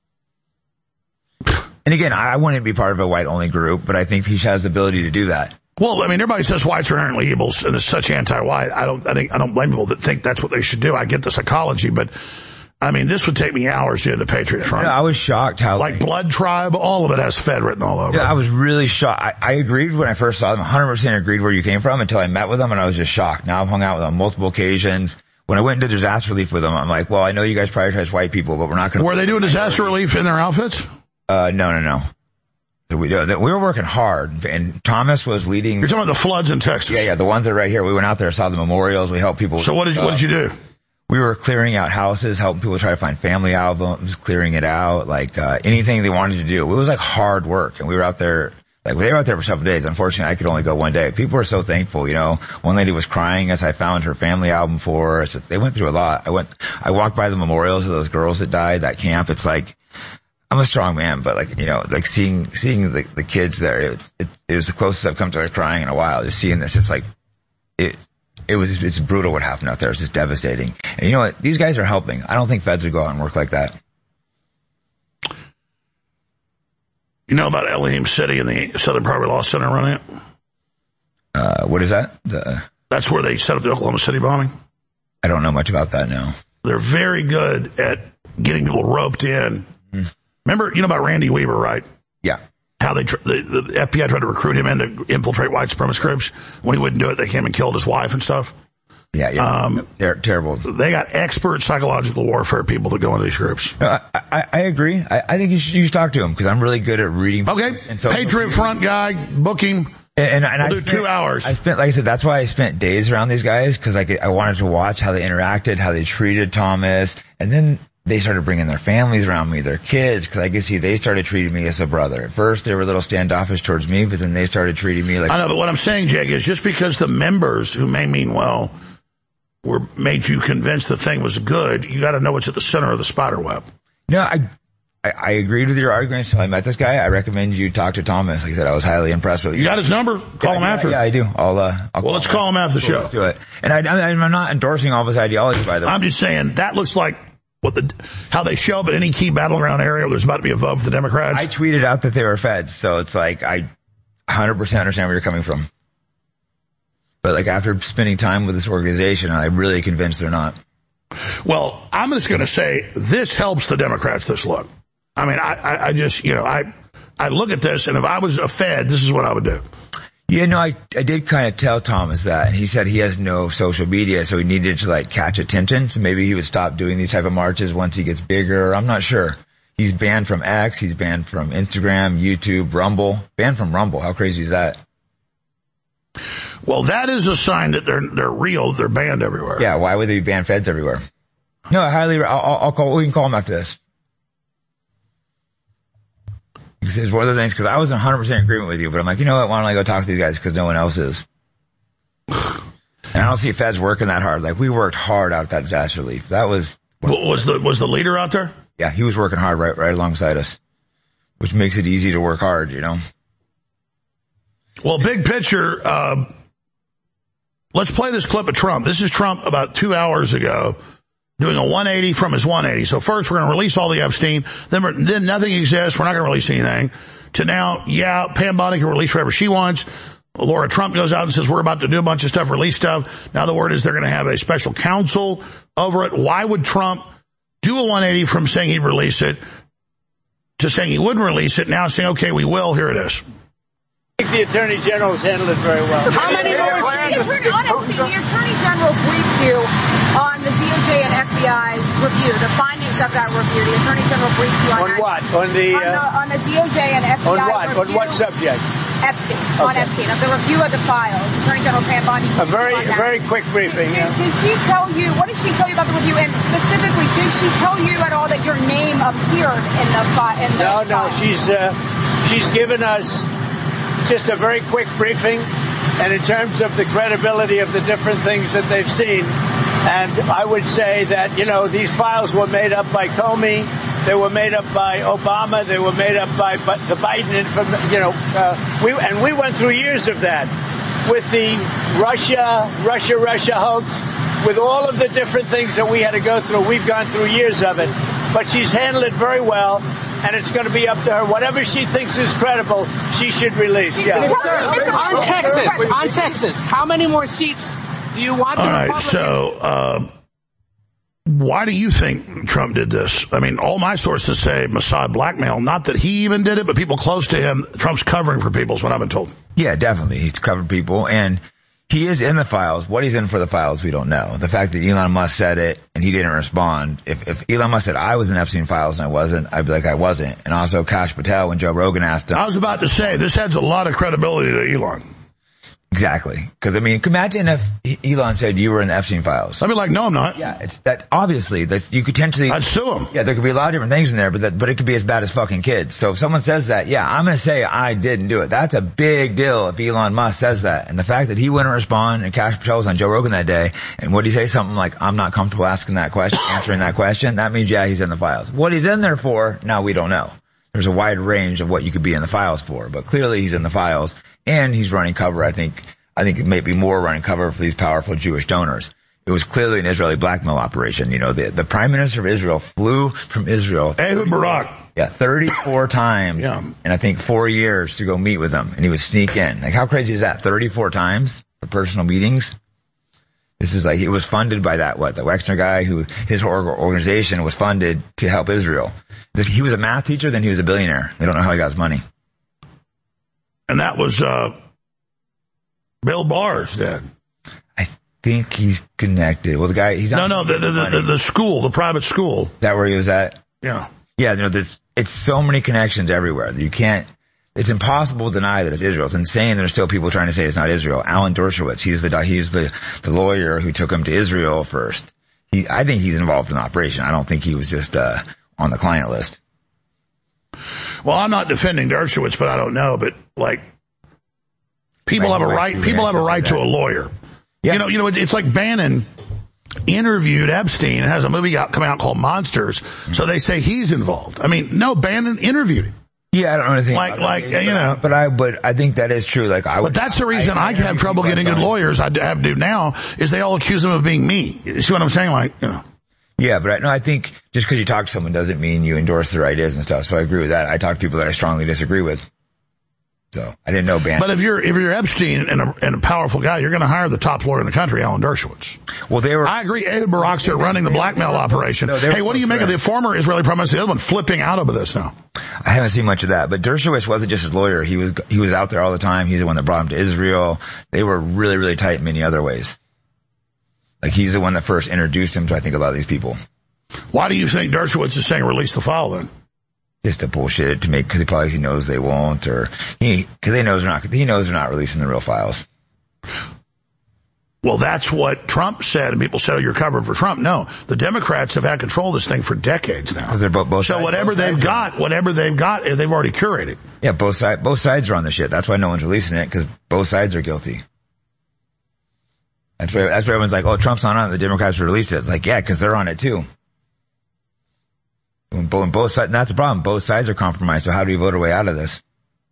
And again, I wouldn't be part of a white-only group, but I think he has the ability to do that. Well, I mean, everybody says whites are inherently evil and is such anti-white. I don't, I think, I don't blame people that think that's what they should do. I get the psychology, but I mean, this would take me hours to do the Patriot Front. Yeah, I was shocked how like, like Blood Tribe, all of it has Fed written all over. Yeah, I was really shocked. I, I agreed when I first saw them, one hundred percent agreed where you came from until I met with them, and I was just shocked. Now I've hung out with them on multiple occasions. When I went into disaster relief with them, I'm like, well, I know you guys prioritize white people, but we're not going to. Were they doing disaster relief in their outfits? Uh, no, no, no. So we, uh, we were working hard, and Thomas was leading. You're talking about the floods in Texas? Yeah, yeah, the ones that are right here. We went out there, saw the memorials, we helped people. So what did, uh, what did you do? We were clearing out houses, helping people try to find family albums, clearing it out, like, uh, anything they wanted to do. It was like hard work, and we were out there, like, they were out there for several days. Unfortunately, I could only go one day. People were so thankful, you know. One lady was crying as I found her family album for her. So they went through a lot. I went, I walked by the memorials of those girls that died, that camp. It's like, I'm a strong man, but like, you know, like seeing, seeing the, the kids there, it, it, it was the closest I've come to her crying in a while. Just seeing this, it's like, it, it was, it's brutal what happened out there. It's just devastating. And you know what? These guys are helping. I don't think feds would go out and work like that. You know about Elohim City and the Southern Poverty Law Center running it? Uh, what is that? The, That's where they set up the Oklahoma City bombing? I don't know much about that now. They're very good at getting people roped in. Mm. Remember, you know about Randy Weaver, right? Yeah. How they, tr- the, the F B I tried to recruit him in to infiltrate white supremacist groups. When he wouldn't do it, they came and killed his wife and stuff. Yeah, yeah. Um, They're terrible. They got expert psychological warfare people that go into these groups. No, I, I, I agree. I, I think you should, you should talk to him because I'm really good at reading. Okay. And so, Patriot Front guy, book him. And, and, and we'll I do spent, two hours. I spent, like I said, that's why I spent days around these guys because I, could, I wanted to watch how they interacted, how they treated Thomas, and then they started bringing their families around me, their kids, because I could see they started treating me as a brother. At first, they were a little standoffish towards me, but then they started treating me like... I know, but what I'm saying, Jake, is just because the members who may mean well were made you convinced the thing was good, you got to know what's at the center of the spider web. No, I, I, I agreed with your argument until I met this guy. I recommend you talk to Thomas. Like I said, I was highly impressed with you. You got his number? Call yeah, him yeah, after. Yeah, I do. I'll, uh, I'll well, let's call him after the show. Let's do it. And I, I, I'm not endorsing all of his ideology, by the way. I'm just saying that looks like what the, how they show up at any key battleground area where there's about to be a vote for the Democrats. I tweeted out that they were feds, so it's like I one hundred percent understand where you're coming from. But like after spending time with this organization, I'm really convinced they're not. Well, I'm just going to say this helps the Democrats, this look. I mean, I, I, I just, you know, I, I look at this and if I was a Fed, this is what I would do. Yeah, no, I, I did kind of tell Thomas that, and he said he has no social media, so he needed to like catch attention, so maybe he would stop doing these type of marches once he gets bigger. I'm not sure. He's banned from X, he's banned from Instagram, YouTube, Rumble. Banned from Rumble. How crazy is that? Well, that is a sign that they're, they're real, they're banned everywhere. Yeah, why would they ban feds everywhere? No, I highly, I'll, I'll call, we can call him after this. It's one of those things, because I was in one hundred percent agreement with you, but I'm like, you know what, why don't I go talk to these guys, because no one else is. And I don't see feds working that hard. Like, we worked hard out at that disaster relief. That was... Well, was the was the leader out there? Yeah, he was working hard right, right alongside us, which makes it easy to work hard, you know? Well, big picture, uh, let's play this clip of Trump. This is Trump about two hours ago doing a one eighty from his one eighty. So first we're going to release all the Epstein, then we're, then nothing exists, we're not going to release anything, to now, yeah, Pam Bondi can release whatever she wants. Laura Trump goes out and says we're about to do a bunch of stuff, release stuff. Now the word is they're going to have a special counsel over it. Why would Trump do a one eighty from saying he'd release it to saying he wouldn't release it, now saying, okay, we will, here it is. I think the Attorney General's handled it very well. How many more plans? The Attorney General briefed you on the D O J and F B I review, the findings of that review. The Attorney General briefed you on, on that. what? On the, uh, on the on the D O J and F B I on what? review. On what subject? Epstein. Okay. On Epstein. Of the review of the files. Attorney General Pam Bondi. A very, very quick briefing. Did, yeah. did she tell you? What did she tell you about the review? And specifically, did she tell you at all that your name appeared in the file? No, no. She's uh, she's given us just a very quick briefing, and in terms of the credibility of the different things that they've seen. And I would say that, you know, these files were made up by Comey, they were made up by Obama, they were made up by the Biden, inform- you know, uh, we, and we went through years of that with the Russia, Russia, Russia hoax, with all of the different things that we had to go through. We've gone through years of it, but she's handled it very well. and it's going to be up to her. Whatever she thinks is credible, she should release. Yeah. Sir, on Texas, on Texas, how many more seats do you want? All right, so uh, why do you think Trump did this? I mean, all my sources say Mossad blackmail. Not that he even did it, but people close to him. Trump's covering for people is what I've been told. Yeah, definitely. He's covered people, and he is in the files. What he's in for the files, we don't know. The fact that Elon Musk said it and he didn't respond. If, if Elon Musk said I was in Epstein files and I wasn't, I'd be like, I wasn't. And also Kash Patel, when Joe Rogan asked him. I was about to say, this adds a lot of credibility to Elon. Exactly. Because, I mean, imagine if Elon said you were in the Epstein files. I'd be like, no, I'm not. Yeah, it's that, obviously, that you could potentially. I'd sue him. Yeah, there could be a lot of different things in there, but that, but it could be as bad as fucking kids. So if someone says that, yeah, I'm gonna say I didn't do it. That's a big deal if Elon Musk says that. And the fact that he wouldn't respond and Kash Patel was on Joe Rogan that day, and would he say something like, I'm not comfortable asking that question, answering that question, that means, yeah, he's in the files. What he's in there for, now we don't know. There's a wide range of what you could be in the files for, but clearly he's in the files, and he's running cover, I think, I think it may be more running cover for these powerful Jewish donors. It was clearly an Israeli blackmail operation. You know, the, the Prime Minister of Israel flew from Israel. Ehud Barak. Yeah, thirty-four times yeah. in I think four years to go meet with them, and he would sneak in. Like, how crazy is that? thirty-four times for personal meetings? This is like, it was funded by that, what, the Wexner guy who, his organization was funded to help Israel. This, he was a math teacher, then he was a billionaire. They don't know how he got his money. And that was, uh, Bill Barr's dad. I think he's connected. Well, the guy, he's no, no, the the, the the school, the private school. Is that where he was at? Yeah, yeah. You know, there's it's so many connections everywhere. You can't. It's impossible to deny that it's Israel. It's insane. There's still people trying to say it's not Israel. Alan Dershowitz, he's the he's the the lawyer who took him to Israel first. He, I think he's involved in the operation. I don't think he was just uh on the client list. Well, I'm not defending Dershowitz, but I don't know. But like. People have a right, people have a right to a lawyer. Yeah. You know, you know, it's like Bannon interviewed Epstein and has a movie out, coming out called Monsters. Mm-hmm. So they say he's involved. I mean, no, Bannon interviewed him. Yeah, I don't know anything like, about like, that, you know. But I, but I think that is true. Like, I would. But that's the reason I, I have trouble getting good lawyers. I have to do now is they all accuse him of being me. You see what I'm saying? Like, you know. Yeah, but I, no, I think just because you talk to someone doesn't mean you endorse their ideas and stuff. So I agree with that. I talk to people that I strongly disagree with. So I didn't know Bannon. But if you're if you're Epstein and a, and a powerful guy, you're going to hire the top lawyer in the country, Alan Dershowitz. Well, they were. I agree. Ehud Barak's there running the blackmail operation. No, hey, what do you make of the former Israeli Prime Minister, the other one, flipping out over this now? I haven't seen much of that, but Dershowitz wasn't just his lawyer. He was he was out there all the time. He's the one that brought him to Israel. They were really really tight in many other ways. Like, he's the one that first introduced him to, I think, a lot of these people. Why do you think Dershowitz is saying release the file then? Just to bullshit it to make, cause he probably he knows they won't, or he, cause they knows they're not, he knows they're not releasing the real files. Well, that's what Trump said, and people said, oh, you're covering for Trump. No, the Democrats have had control of this thing for decades now. Cause they're both, both so sides, whatever both they've got, whatever they've got, they've already curated. Yeah, both sides, both sides are on the shit. That's why no one's releasing it, cause both sides are guilty. That's why, that's why everyone's like, oh, Trump's not on it, the Democrats will release it. It's like, yeah, cause they're on it too. When both, both sides, that's the problem. Both sides are compromised. So how do you vote our way out of this?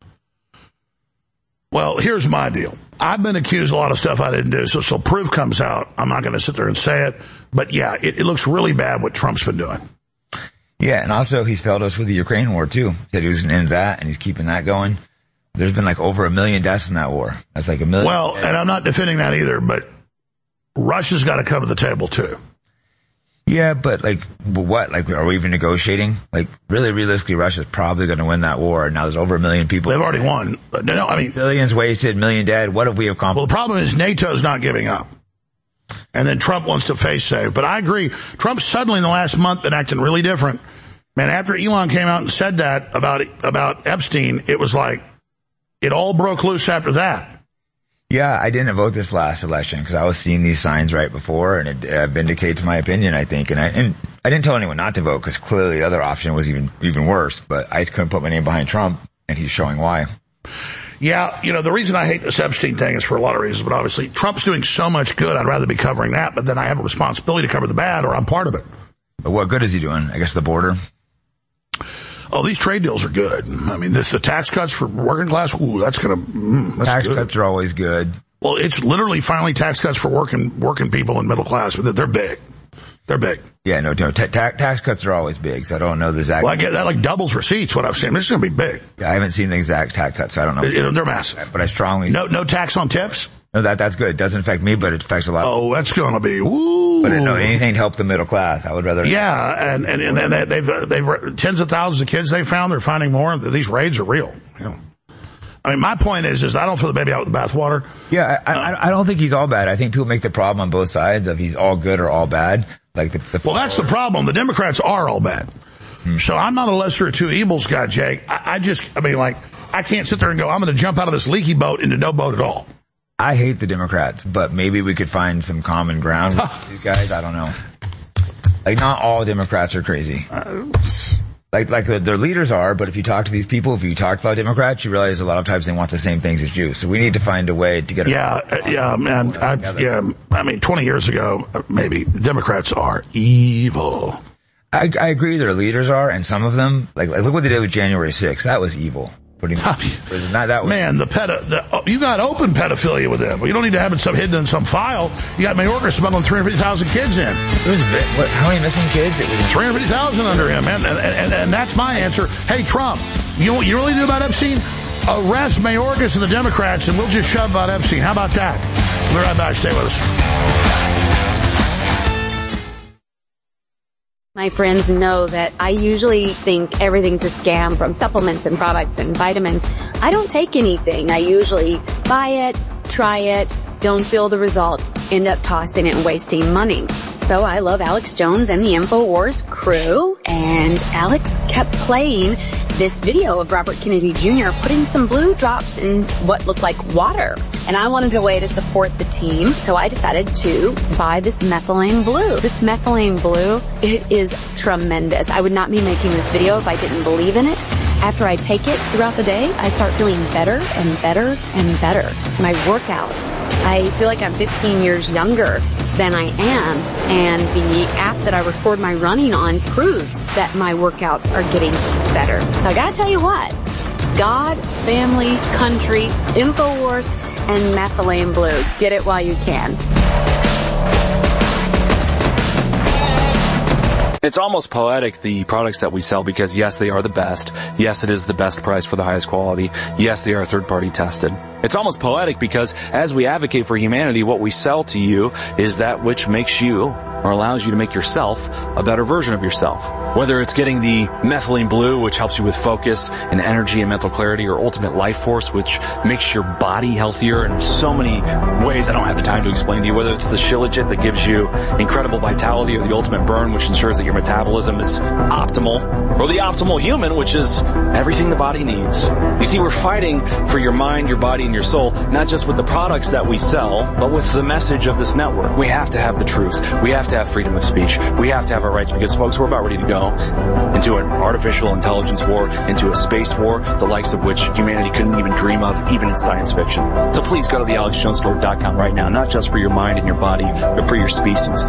Well, here's my deal. I've been accused of a lot of stuff I didn't do. So, so proof comes out. I'm not going to sit there and say it, but yeah, it, it looks really bad what Trump's been doing. Yeah. And also he's failed us with the Ukraine war too. He said he was going to end that and he's keeping that going. There's been like over a million deaths in that war. That's like a million. Well, and I'm not defending that either, but Russia's got to come to the table too. Yeah, but like, what? Like, are we even negotiating? Like, really, realistically, Russia's probably going to win that war. Now there's over a million people. They've already won. No, I mean, billions wasted, million dead. What have we accomplished? Well, the problem is NATO's not giving up. And then Trump wants to face save. But I agree. Trump suddenly in the last month been acting really different. Man, after Elon came out and said that about, about Epstein, it was like, it all broke loose after that. Yeah, I didn't vote this last election because I was seeing these signs right before, and it uh, vindicates my opinion, I think. And I and I didn't tell anyone not to vote because clearly the other option was even even worse. But I couldn't put my name behind Trump, and he's showing why. Yeah, you know, the reason I hate this Epstein thing is for a lot of reasons, but obviously Trump's doing so much good, I'd rather be covering that, but then I have a responsibility to cover the bad, or I'm part of it. But what good is he doing? I guess the border. Oh, these trade deals are good. I mean, this, the tax cuts for working class, ooh, that's gonna, mm, that's Tax good. cuts are always good. Well, it's literally finally tax cuts for working, working people and middle class, but they're big. They're big. Yeah, no, no, ta- ta- tax cuts are always big, so I don't know the exact. Well, I get that like doubles receipts, what I've seen. This is going to be big. Yeah, I haven't seen the exact tax cuts, so I don't know. It, they're massive. But I strongly. No, no tax on tips? No, that, that's good. It doesn't affect me, but it affects a lot. Oh, that's going to be, woo. But no, anything to help the middle class. I would rather. Yeah, and, and, and, and they've, uh, they've, tens of thousands of kids they found, they're finding more. These raids are real. You know. I mean, my point is, is I don't throw the baby out with the bathwater. Yeah, I, I, I don't think he's all bad. I think people make the problem on both sides of he's all good or all bad. Like the, the well, that's the problem. The Democrats are all bad. Hmm. So I'm not a lesser of two evils guy, Jake. I, I just, I mean, like, I can't sit there and go, I'm going to jump out of this leaky boat into no boat at all. I hate the Democrats, but maybe we could find some common ground with these guys. I don't know. Like, not all Democrats are crazy. Uh, Like, like the, their leaders are, but if you talk to these people, if you talk to a lot of Democrats, you realize a lot of times they want the same things as you. So we need to find a way to get. Yeah, uh, yeah, man. I, yeah, I mean, twenty years ago, maybe Democrats are evil. I, I agree, their leaders are, and some of them, like, like look what they did with January sixth. That was evil. Not, that man, the pedo, the, oh, you got open pedophilia with them. Well, you don't need to have it some hidden in some file. You got Mayorkas smuggling three hundred fifty thousand kids in. It was a bit, what, how many missing kids? It was three hundred fifty thousand under him, man. And, and, and that's my answer. Hey, Trump, you know what you really do about Epstein? Arrest Mayorkas and the Democrats, and we'll just shove about Epstein. How about that? We'll be right back. Stay with us. My friends know that I usually think everything's a scam, from supplements and products and vitamins. I don't take anything. I usually buy it, try it, don't feel the results, end up tossing it and wasting money. So I love Alex Jones and the InfoWars crew, and Alex kept playing this video of Robert Kennedy Junior putting some blue drops in what looked like water. And I wanted a way to support the team, so I decided to buy this methylene blue. This methylene blue, it is tremendous. I would not be making this video if I didn't believe in it. After I take it throughout the day, I start feeling better and better and better. My workouts, I feel like I'm fifteen years younger than I am, and the app that I record my running on proves that my workouts are getting better. So I gotta tell you what, God, family, country, InfoWars, and methylene blue. Get it while you can. It's almost poetic, the products that we sell, because yes, they are the best. Yes, it is the best price for the highest quality. Yes, they are third-party tested. It's almost poetic because as we advocate for humanity, what we sell to you is that which makes you, or allows you to make yourself, a better version of yourself. Whether it's getting the methylene blue, which helps you with focus and energy and mental clarity, or ultimate life force, which makes your body healthier in so many ways I don't have the time to explain to you. Whether it's the Shilajit that gives you incredible vitality, or the ultimate burn, which ensures that your metabolism is optimal, or the optimal human, which is everything the body needs. You see, we're fighting for your mind, your body, and your soul, not just with the products that we sell, but with the message of this network. We have to have the truth. We have to have freedom of speech. We have to have our rights, because, folks, we're about ready to go into an artificial intelligence war, into a space war, the likes of which humanity couldn't even dream of, even in science fiction. So please go to the alex jones store dot com right now, not just for your mind and your body, but for your species.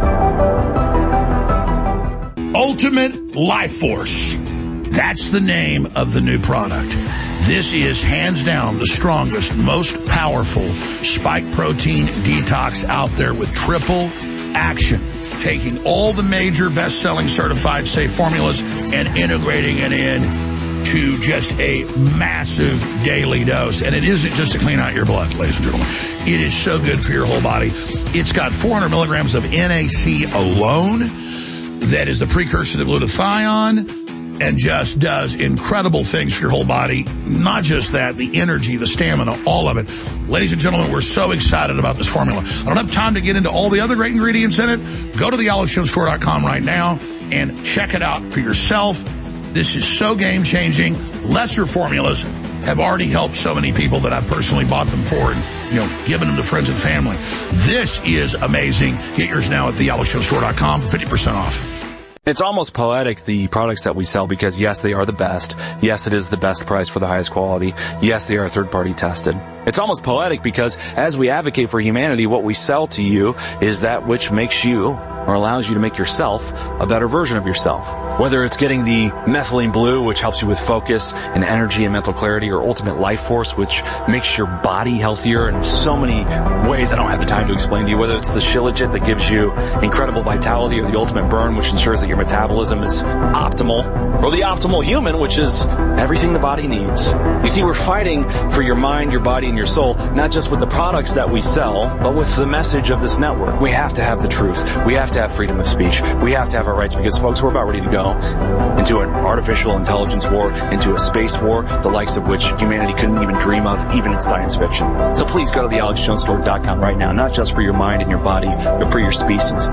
Ultimate Life Force. That's the name of the new product. This is hands down the strongest, most powerful spike protein detox out there, with triple action. Taking all the major best-selling certified safe formulas and integrating it in to just a massive daily dose. And it isn't just to clean out your blood, ladies and gentlemen. It is so good for your whole body. It's got four hundred milligrams of N A C alone. That is the precursor to glutathione, and just does incredible things for your whole body. Not just that, the energy, the stamina, all of it. Ladies and gentlemen, we're so excited about this formula. I don't have time to get into all the other great ingredients in it. Go to the alex jones store dot com right now and check it out for yourself. This is so game-changing. Lesser formulas have already helped so many people that I've personally bought them for and, you know, given them to friends and family. This is amazing. Get yours now at the alex jones store dot com for fifty percent off. It's almost poetic, the products that we sell, because yes, they are the best. Yes, it is the best price for the highest quality. Yes, they are third-party tested. It's almost poetic because as we advocate for humanity, what we sell to you is that which makes you, or allows you to make yourself, a better version of yourself. Whether it's getting the methylene blue, which helps you with focus and energy and mental clarity, or Ultimate Life Force, which makes your body healthier in so many ways I don't have the time to explain to you. Whether it's the Shilajit that gives you incredible vitality, or the Ultimate Burn, which ensures that your metabolism is optimal, or the Optimal Human, which is everything the body needs. You see, we're fighting for your mind, your body, and your soul, not just with the products that we sell, but with the message of this network. We have to have the truth. We have to have freedom of speech. We have to have our rights, because, folks, we're about ready to go into an artificial intelligence war, into a space war, the likes of which humanity couldn't even dream of, even in science fiction. So please go to the alex jones store dot com right now, not just for your mind and your body, but for your species.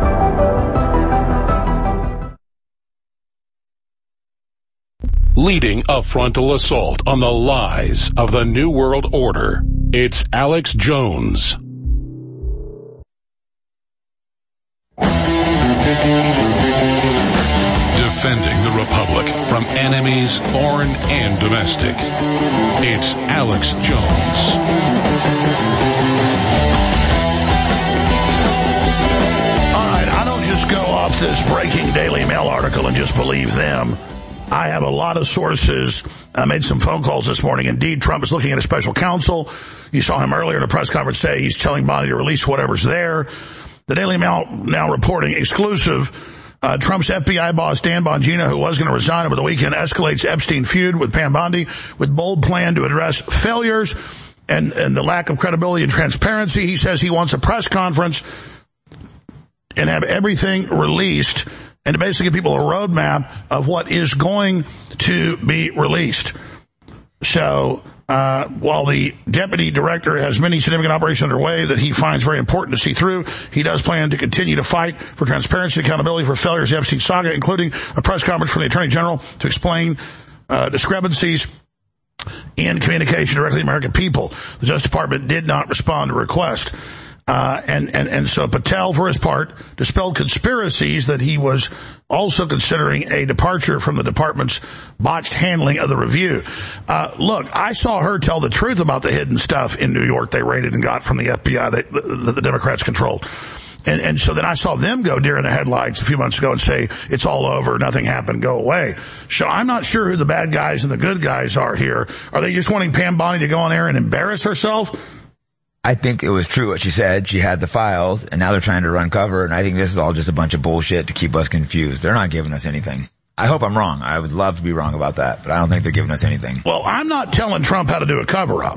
Leading a frontal assault on the lies of the New World Order, it's Alex Jones. Defending the Republic from enemies, foreign and domestic. It's Alex Jones. All right, I don't just go off this breaking Daily Mail article and just believe them. I have a lot of sources. I made some phone calls this morning. Indeed, Trump is looking at a special counsel. You saw him earlier in a press conference say he's telling Bonnie to release whatever's there. The Daily Mail now reporting exclusive. Uh, Trump's F B I boss, Dan Bongino, who was going to resign over the weekend, escalates Epstein feud with Pam Bondi with bold plan to address failures and, and the lack of credibility and transparency. He says he wants a press conference and have everything released and to basically give people a roadmap of what is going to be released. So, uh, while the deputy director has many significant operations underway that he finds very important to see through, he does plan to continue to fight for transparency and accountability for failures of the Epstein saga, including a press conference from the Attorney General to explain uh, discrepancies in communication directly to the American people. The Justice Department did not respond to request. Uh, and, and, and so Patel, for his part, dispelled conspiracies that he was also considering a departure from the department's botched handling of the review. Uh, look, I saw her tell the truth about the hidden stuff in New York they raided and got from the F B I that the, the, the Democrats controlled. And, and so then I saw them go deer in the headlights a few months ago and say, it's all over, nothing happened, go away. So I'm not sure who the bad guys and the good guys are here. Are they just wanting Pam Bondi to go on air and embarrass herself? I think it was true what she said. She had the files, and now they're trying to run cover, and I think this is all just a bunch of bullshit to keep us confused. They're not giving us anything. I hope I'm wrong. I would love to be wrong about that, but I don't think they're giving us anything. Well, I'm not telling Trump how to do a cover-up.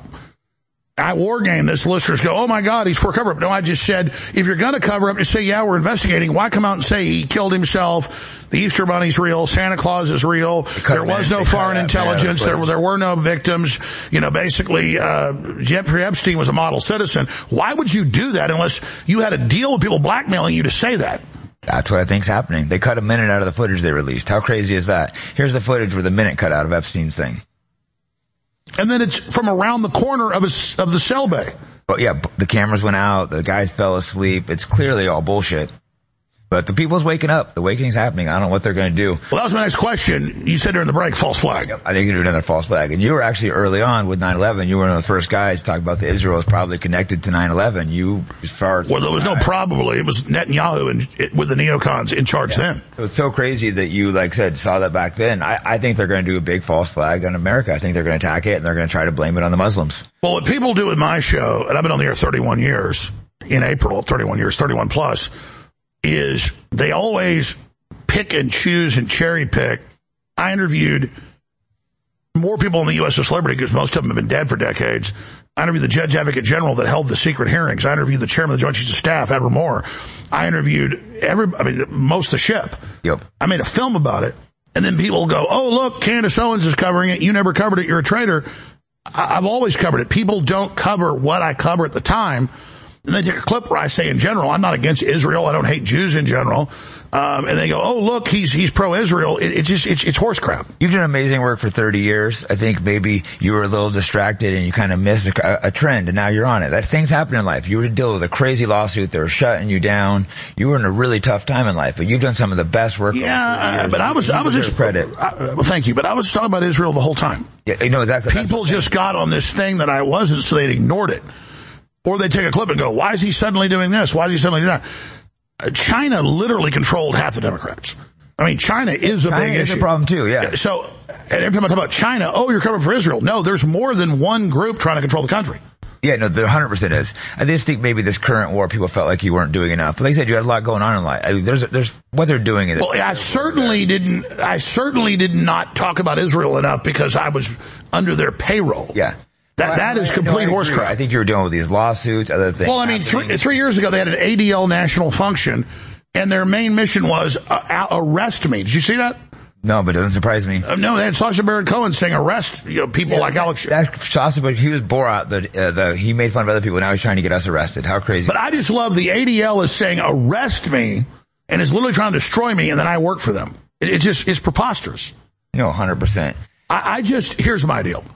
I war game this. Listeners go, oh my God, he's for a cover-up. No, I just said, if you're going to cover up, just say, yeah, we're investigating. Why come out and say he killed himself? The Easter Bunny's real. Santa Claus is real. There was no foreign intelligence. There, there were no victims. You know, basically, uh, Jeffrey Epstein was a model citizen. Why would you do that unless you had a deal with people blackmailing you to say that? That's what I think's happening. They cut a minute out of the footage they released. How crazy is that? Here's the footage with a minute cut out of Epstein's thing. And then it's from around the corner of a, of the cell bay. But yeah, the cameras went out. The guys fell asleep. It's clearly all bullshit. But the people's waking up. The awakening's happening. I don't know what they're going to do. Well, that was my next question. You said during the break, false flag. I think they're doing another false flag. And you were actually early on with nine eleven. You were one of the first guys to talk about the Israel is probably connected to nine eleven. You, as far as... Well, there was no probably. It was Netanyahu and it, with the neocons in charge yeah. then. It was so crazy that you, like said, saw that back then. I, I think they're going to do a big false flag on America. I think they're going to attack it and they're going to try to blame it on the Muslims. Well, what people do with my show, and I've been on the air thirty-one years, in April, thirty-one years, thirty-one plus, is they always pick and choose and cherry pick. I interviewed more people in the U S as celebrity because most of them have been dead for decades. I interviewed the Judge Advocate General that held the secret hearings. I interviewed the Chairman of the Joint Chiefs of Staff, Edward Moore. I interviewed every, I mean, most of the ship. Yep. I made a film about it. And then people go, oh, look, Candace Owens is covering it. You never covered it. You're a traitor. I- I've always covered it. People don't cover what I cover at the time. And they take a clip where I say in general, I'm not against Israel. I don't hate Jews in general. Um, and they go, oh, look, he's, he's pro-Israel. It, it's just, it's, it's horse crap. You've done amazing work for thirty years. I think maybe you were a little distracted and you kind of missed a, a trend and now you're on it. That things happen in life. You were to deal with a crazy lawsuit. They were shutting you down. You were in a really tough time in life, but you've done some of the best work. Yeah, but I was, I was just, credit. I, well, thank you. But I was talking about Israel the whole time. Yeah, you know exactly. People just got on this thing that I wasn't, so they ignored it. Or they take a clip and go, why is he suddenly doing this? Why is he suddenly doing that? China literally controlled half the Democrats. I mean, China is a China big is issue. a problem too, yeah. So, and every time I talk about China, oh, you're covering for Israel. No, there's more than one group trying to control the country. Yeah, no, there one hundred percent is. I just think maybe this current war, people felt like you weren't doing enough. But like I said, you had a lot going on in life. I mean, there's, there's, what they're doing is... Well, I certainly didn't, I certainly did not talk about Israel enough because I was under their payroll. Yeah. That, well, that I, is I, complete no, horse crap. I think you were dealing with these lawsuits, other things. Well, I mean, three, three years ago, they had an A D L national function, and their main mission was uh, arrest me. Did you see that? No, but it doesn't surprise me. Uh, no, they had Sacha Baron Cohen saying arrest you know, people yeah, like Alex. That Sacha, but he was Borat. The, uh, the he made fun of other people. Now he's trying to get us arrested. How crazy! But I just love the A D L is saying arrest me, and is literally trying to destroy me, and then I work for them. It, it just it's preposterous. No, one hundred percent. I, I just here's my deal.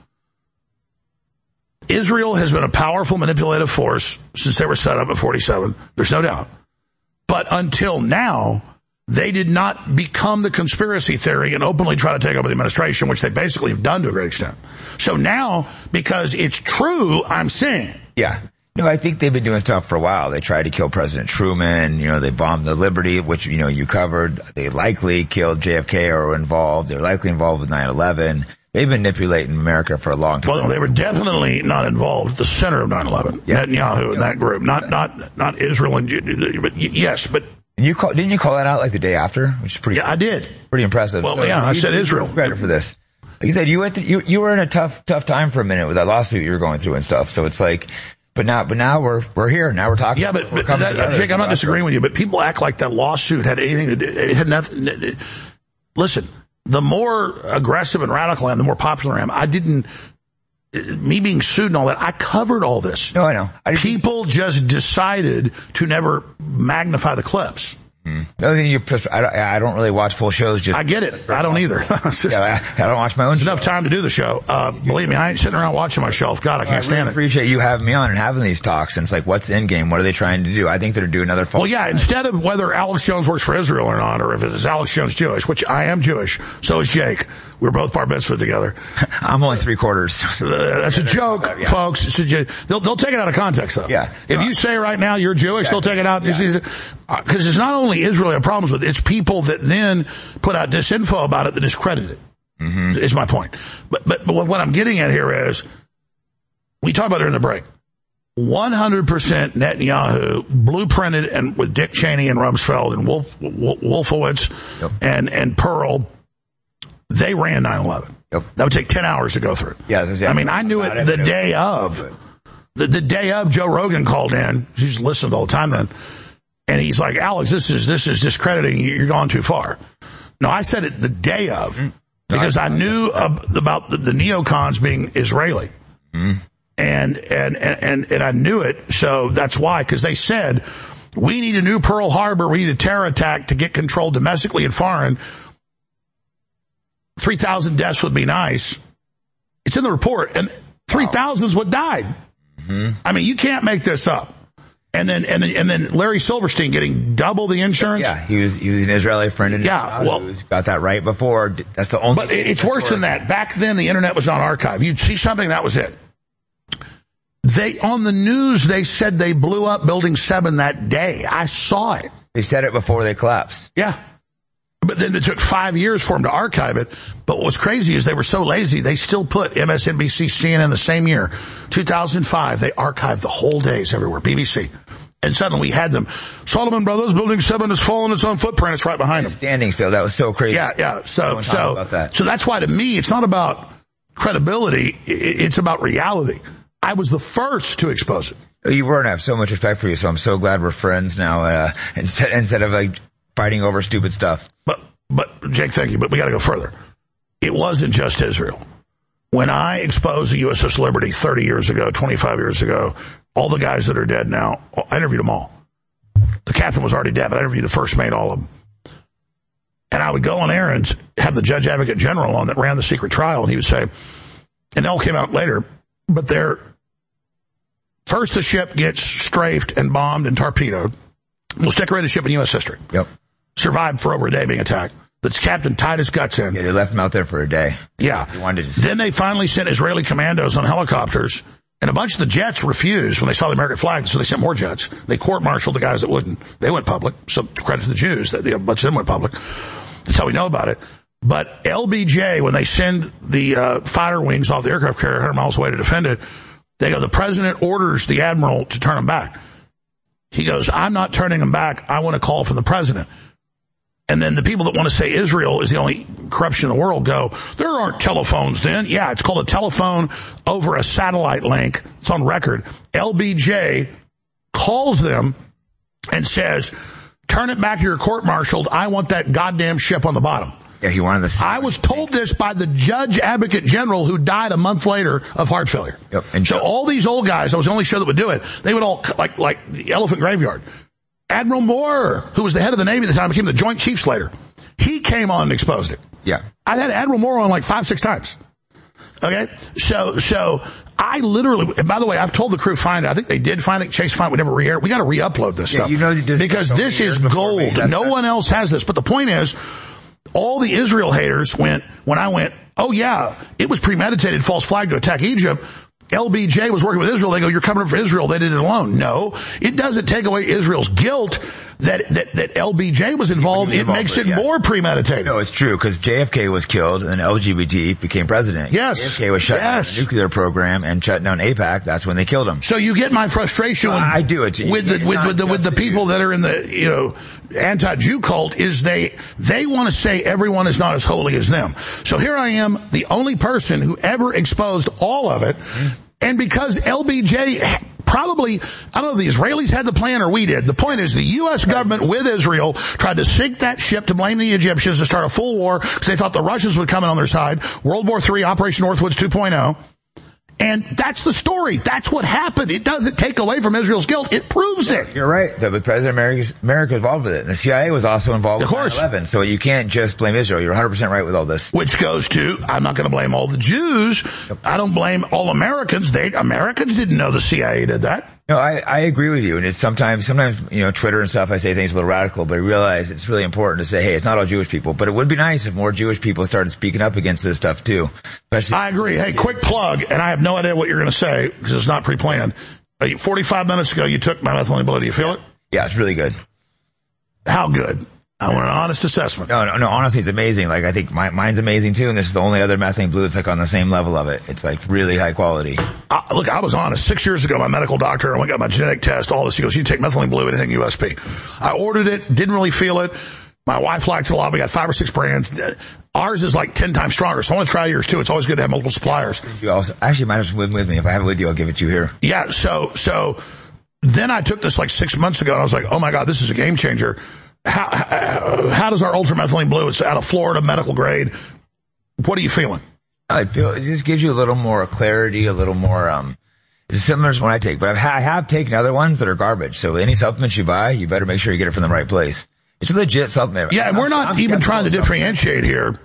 Israel has been a powerful manipulative force since they were set up at forty-seven. There's no doubt. But until now, they did not become the conspiracy theory and openly try to take over the administration, which they basically have done to a great extent. So now, because it's true, I'm saying. Yeah. No, I think they've been doing stuff for a while. They tried to kill President Truman. You know, they bombed the Liberty, which, you know, you covered. They likely killed J F K or were involved. They're likely involved with nine eleven. They've been manipulating America for a long time. Well, they were definitely not involved at the center of nine eleven. Yeah. Netanyahu and that group. Not, not, not Israel and, but yes, but. And you call, didn't you call that out like the day after? Which is pretty. Yeah, I did. Pretty impressive. Well, so, yeah, I said Israel. Credit for this. Like you said, you went, to, you, you were in a tough, tough time for a minute with that lawsuit you were going through and stuff. So it's like, but now, but now we're, we're here. Now we're talking. Yeah, but, but that, Jake, I'm not disagreeing with you, but people act like that lawsuit had anything to do, it had nothing. It, listen, the more aggressive and radical I am, the more popular I am. I didn't, me being sued and all that, I covered all this. No, I know. I people just decided to never magnify the clips. Mm. No, you, I, don't, I don't really watch full shows. Just I get it. I don't either. just, yeah, I, I don't watch my own. There's show. enough time to do the show. Uh, believe me, I ain't sitting around watching my shelf. God, I can't I stand really it. Appreciate you having me on and having these talks. And it's like, what's the end game? What are they trying to do? I think they're doing another. Well, yeah. Instead of whether Alex Jones works for Israel or not, or if it is Alex Jones Jewish, which I am Jewish, so is Jake. We're both bar mitzvah together. I'm only three quarters. Uh, that's a joke, yeah. folks. It's a joke. They'll, they'll take it out of context, though. Yeah. If you say right now you're Jewish, yeah. they'll take it out. Because yeah. uh, it's not only Israel have problems with it, it's people that then put out disinfo about it that discredit it. Mm-hmm. Is my point. But, but, but what I'm getting at here is, we talked about it in the break. one hundred percent Netanyahu blueprinted and with Dick Cheney and Rumsfeld and Wolf, Wolfowitz yep. and, and Pearl. They ran nine eleven. Yep. That would take ten hours to go through. Yeah, exactly. I mean, I knew it the day of. The, the day of, Joe Rogan called in. She's listened all the time then. And he's like, Alex, this is, this is discrediting. You're going too far. No, I said it the day of mm-hmm. because I knew about the, the neocons being Israeli. Mm-hmm. And, and, and, and I knew it. So that's why, because they said, we need a new Pearl Harbor. We need a terror attack to get control domestically and foreign. three thousand deaths would be nice. It's in the report, and three thousand is what died. Mm-hmm. I mean, you can't make this up. And then, and then, and then Larry Silverstein getting double the insurance. Yeah, he was, he was an Israeli friend. And yeah, well, got that right before. That's the only. But it's worse than that. Back then, the internet was not archived. You'd see something, that was it. They, on the news, they said they blew up Building seven that day. I saw it. They said it before they collapsed. Yeah. But then it took five years for them to archive it. But what was crazy is they were so lazy, they still put M S N B C, C N N the same year, two thousand five. They archived the whole days everywhere, B B C. And suddenly we had them. Solomon Brothers, Building seven has fallen its own footprint. It's right behind them. Standing still. That was so crazy. Yeah, yeah. So, so, that. so that's why to me, it's not about credibility. It's about reality. I was the first to expose it. You were, and I have so much respect for you. So I'm so glad we're friends now, uh, instead, instead of like, fighting over stupid stuff. But, but, Jake, thank you, but we gotta go further. It wasn't just Israel. When I exposed the U S S Liberty thirty years ago, twenty-five years ago, all the guys that are dead now, I interviewed them all. The captain was already dead, but I interviewed the first mate, all of them. And I would go on errands, have the judge advocate general on that ran the secret trial, and he would say, and it all came out later, but they're, first the ship gets strafed and bombed and torpedoed. Most decorated ship in U S history. Yep. Survived for over a day being attacked. The captain tied his guts in. Yeah, they left him out there for a day. Yeah. He wanted to then they finally sent Israeli commandos on helicopters, and a bunch of the jets refused when they saw the American flag, so they sent more jets. They court-martialed the guys that wouldn't. They went public, so credit to the Jews, that a bunch of them went public. That's how we know about it. But L B J, when they send the uh, fighter wings off the aircraft carrier one hundred miles away to defend it, they go, the president orders the admiral to turn them back. He goes, I'm not turning them back. I want a call from the president. And then the people that want to say Israel is the only corruption in the world go, there aren't telephones then. Yeah, it's called a telephone over a satellite link. It's on record. L B J calls them and says, turn it back to your court-martialed. I want that goddamn ship on the bottom. Yeah, he wanted to. I was told this by the judge advocate general who died a month later of heart failure. Yep. And so all these old guys, I was the only show that would do it. They would all, like, like the Elephant Graveyard. Admiral Moore, who was the head of the Navy at the time, became the Joint Chiefs later. He came on and exposed it. Yeah. I had Admiral Moore on like five, six times. Okay? So, so I literally, and by the way, I've told the crew find it. I think they did find it. Chase find it. We never re-air. We got to re-upload this yeah, stuff. You know, this because this is gold. No one else has this. But the point is, all the Israel haters went, when I went, oh yeah, it was premeditated false flag to attack Egypt. L B J was working with Israel. They go, you're coming up for Israel. They did it alone. No, it doesn't take away Israel's guilt that, that, that L B J was involved. It makes it yes. more premeditated. No, it's true because J F K was killed and L G B T became president. Yes. J F K was shutting yes. down the nuclear program and shutting down AIPAC. That's when they killed him. So you get my frustration well, when, I do it with the, with, with the, with the people that are in the, you know, anti-Jew cult is they, they want to say everyone is not as holy as them. So here I am, the only person who ever exposed all of it. Mm-hmm. And because L B J probably, I don't know if the Israelis had the plan or we did. The point is the U S government with Israel tried to sink that ship to blame the Egyptians to start a full war because they thought the Russians would come in on their side. World War Three, Operation Northwoods two point oh. And that's the story. That's what happened. It doesn't take away from Israel's guilt. It proves it. You're right. But President America, America was involved with it. And the C I A was also involved of with course. nine eleven. So you can't just blame Israel. You're one hundred percent right with all this. Which goes to, I'm not going to blame all the Jews. Yep. I don't blame all Americans. They, Americans didn't know the C I A did that. No, I, I agree with you. And it's sometimes, sometimes, you know, Twitter and stuff, I say things a little radical, but I realize it's really important to say, hey, it's not all Jewish people. But it would be nice if more Jewish people started speaking up against this stuff too. Especially I agree. Hey, quick plug, and I have no idea what you're going to say because it's not pre-planned. forty-five minutes ago, you took my methylene blue. Do you feel it? Yeah, it's really good. How good? I want an honest assessment. No, no, no, honestly, it's amazing. Like, I think my, mine's amazing too, and this is the only other methylene blue that's like on the same level of it. It's like really high quality. Uh, look, I was honest. Six years ago, my medical doctor, I went and got my genetic test, all this. He goes, you take methylene blue, anything U S P. I ordered it, didn't really feel it. My wife liked it a lot. We got five or six brands. Ours is like ten times stronger, so I want to try yours too. It's always good to have multiple suppliers. You also, actually, might have with, with me. If I have it with you, I'll give it to you here. Yeah, so, so, then I took this like six months ago, and I was like, oh my God, this is a game changer. How, how, how does our ultramethylene blue, it's out of Florida, medical grade. What are you feeling? I feel it just gives you a little more clarity, a little more, um, it's similar to one I take, but I've, I have taken other ones that are garbage. So any supplements you buy, you better make sure you get it from the right place. It's a legit supplement. Yeah, and we're not I'm even trying to differentiate here.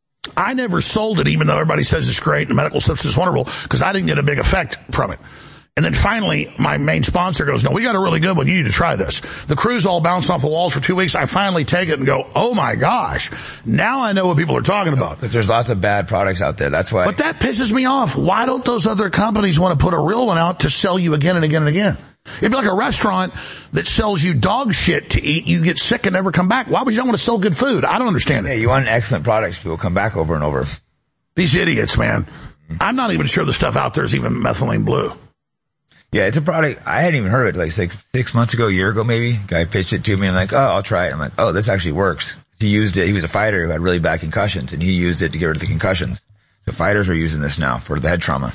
I never sold it, even though everybody says it's great and medical stuff is wonderful, because I didn't get a big effect from it. And then finally, my main sponsor goes, no, we got a really good one. You need to try this. The crew's all bouncing off the walls for two weeks. I finally take it and go, oh my gosh. Now I know what people are talking about. Because there's lots of bad products out there. That's why. But that pisses me off. Why don't those other companies want to put a real one out to sell you again and again and again? It'd be like a restaurant that sells you dog shit to eat. You get sick and never come back. Why would you not want to sell good food? I don't understand it. Yeah, you want excellent products. People come back over and over. These idiots, man. Mm-hmm. I'm not even sure the stuff out there is even methylene blue. Yeah, it's a product. I hadn't even heard of it like six, six months ago, a year ago maybe. Guy pitched it to me and I'm like, oh, I'll try it. I'm like, oh, this actually works. He used it. He was a fighter who had really bad concussions and he used it to get rid of the concussions. So fighters are using this now for the head trauma.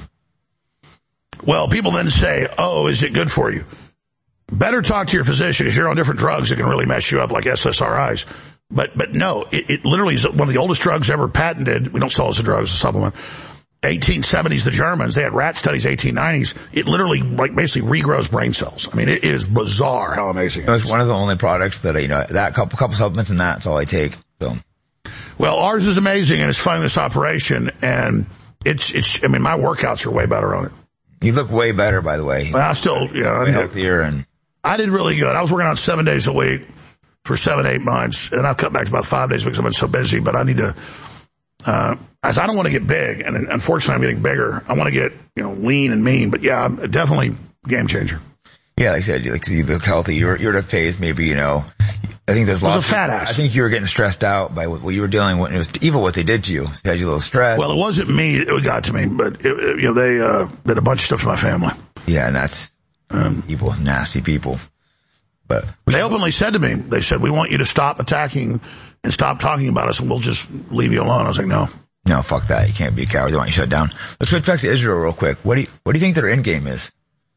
Well, people then say, oh, is it good for you? Better talk to your physician. If you're on different drugs, it can really mess you up like S S R Is. But, but no, it, it literally is one of the oldest drugs ever patented. We don't sell it as a drug, as a supplement. eighteen seventies, the Germans, they had rat studies, eighteen nineties. It literally, like, basically regrows brain cells. I mean, it is bizarre how amazing it is. It's one of the only products that, you know, that couple, couple supplements and that's all I take. So. Well, ours is amazing and it's funding this operation and it's, it's, I mean, my workouts are way better on it. You look way better, by the way. Well, I still, you know, way healthier and. I did really good. I was working out seven days a week for seven, eight months and I've cut back to about five days because I've been so busy, but I need to, uh, as I don't want to get big, and unfortunately I'm getting bigger. I want to get, you know, lean and mean, but yeah, I'm definitely game changer. Yeah, like I said, like, you look healthy. You're, you're at a phase maybe, you know, I think there's was lots a fat of, ass. I think you were getting stressed out by what, what you were dealing with. It was evil what they did to you. It had you a little stressed. Well, it wasn't me. It got to me, but it, it, you know, they uh, did a bunch of stuff to my family. Yeah, and that's um, evil, nasty people. But they openly said to me, they said, "We want you to stop attacking and stop talking about us, and we'll just leave you alone." I was like, "No, no, fuck that. You can't be a coward. They want you shut down." Let's switch back to Israel real quick. What do you what do you think their end game is?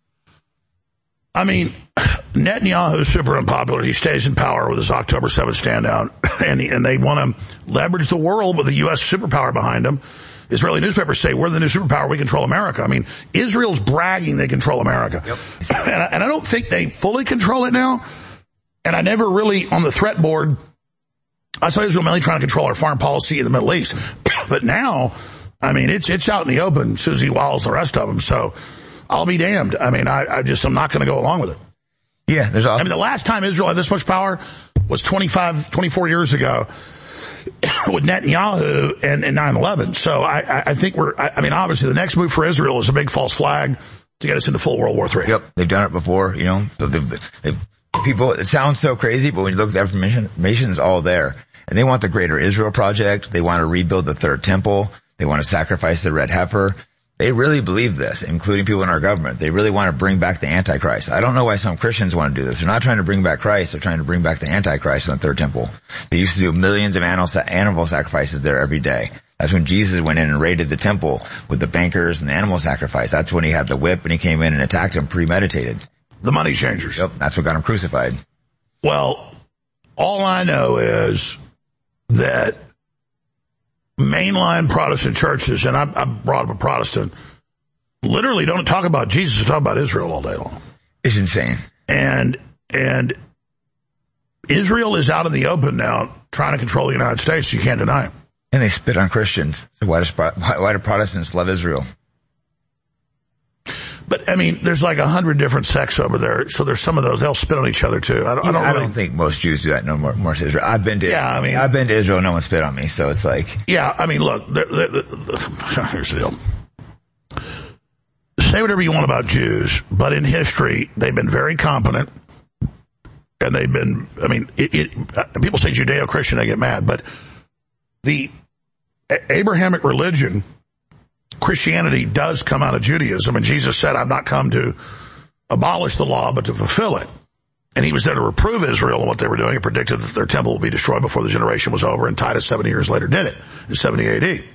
I mean, Netanyahu is super unpopular. He stays in power with his October seventh standout, and he, and they want to leverage the world with the U S superpower behind them. Israeli newspapers say, we're the new superpower, we control America. I mean, Israel's bragging they control America. Yep. And, I, and I don't think they fully control it now. And I never really, on the threat board, I saw Israel mainly trying to control our foreign policy in the Middle East. But now, I mean, it's it's out in the open, Susie Wiles, the rest of them. So I'll be damned. I mean, I, I just, I'm not going to go along with it. Yeah, there's awesome. I mean, the last time Israel had this much power was twenty-five, twenty-four years ago with Netanyahu and, and nine eleven. So I, I think we're, I, I mean, obviously the next move for Israel is a big false flag to get us into full World War Three. Yep, they've done it before, you know. So they've, they've, people, it sounds so crazy, but when you look at the information, information is all there. And they want the Greater Israel Project. They want to rebuild the Third Temple. They want to sacrifice the red heifer. They really believe this, including people in our government. They really want to bring back the Antichrist. I don't know why some Christians want to do this. They're not trying to bring back Christ. They're trying to bring back the Antichrist in the Third Temple. They used to do millions of animal, animal sacrifices there every day. That's when Jesus went in and raided the temple with the bankers and the animal sacrifice. That's when he had the whip and he came in and attacked them premeditated. The money changers. Yep, that's what got him crucified. Well, all I know is that mainline Protestant churches, and I, I brought up a Protestant, literally don't talk about Jesus, they talk about Israel all day long. It's insane. And, and Israel is out in the open now trying to control the United States. You can't deny it. And they spit on Christians. So why, does, why, why do Protestants love Israel? But, I mean, there's like a hundred different sects over there, so there's some of those, they'll spit on each other too. I don't, yeah, I don't, really, I don't think most Jews do that no more, more to Israel. I've been to, yeah, I mean, I've been to Israel, no one spit on me, so it's like. Yeah, I mean, look, the, the, the, here's the deal. Say whatever you want about Jews, but in history, they've been very competent, and they've been, I mean, it, it, people say Judeo-Christian, they get mad, but the Abrahamic religion, Christianity does come out of Judaism, and Jesus said, I've not come to abolish the law, but to fulfill it. And he was there to reprove Israel and what they were doing and predicted that their temple would be destroyed before the generation was over, and Titus seventy years later did it, in seventy A D.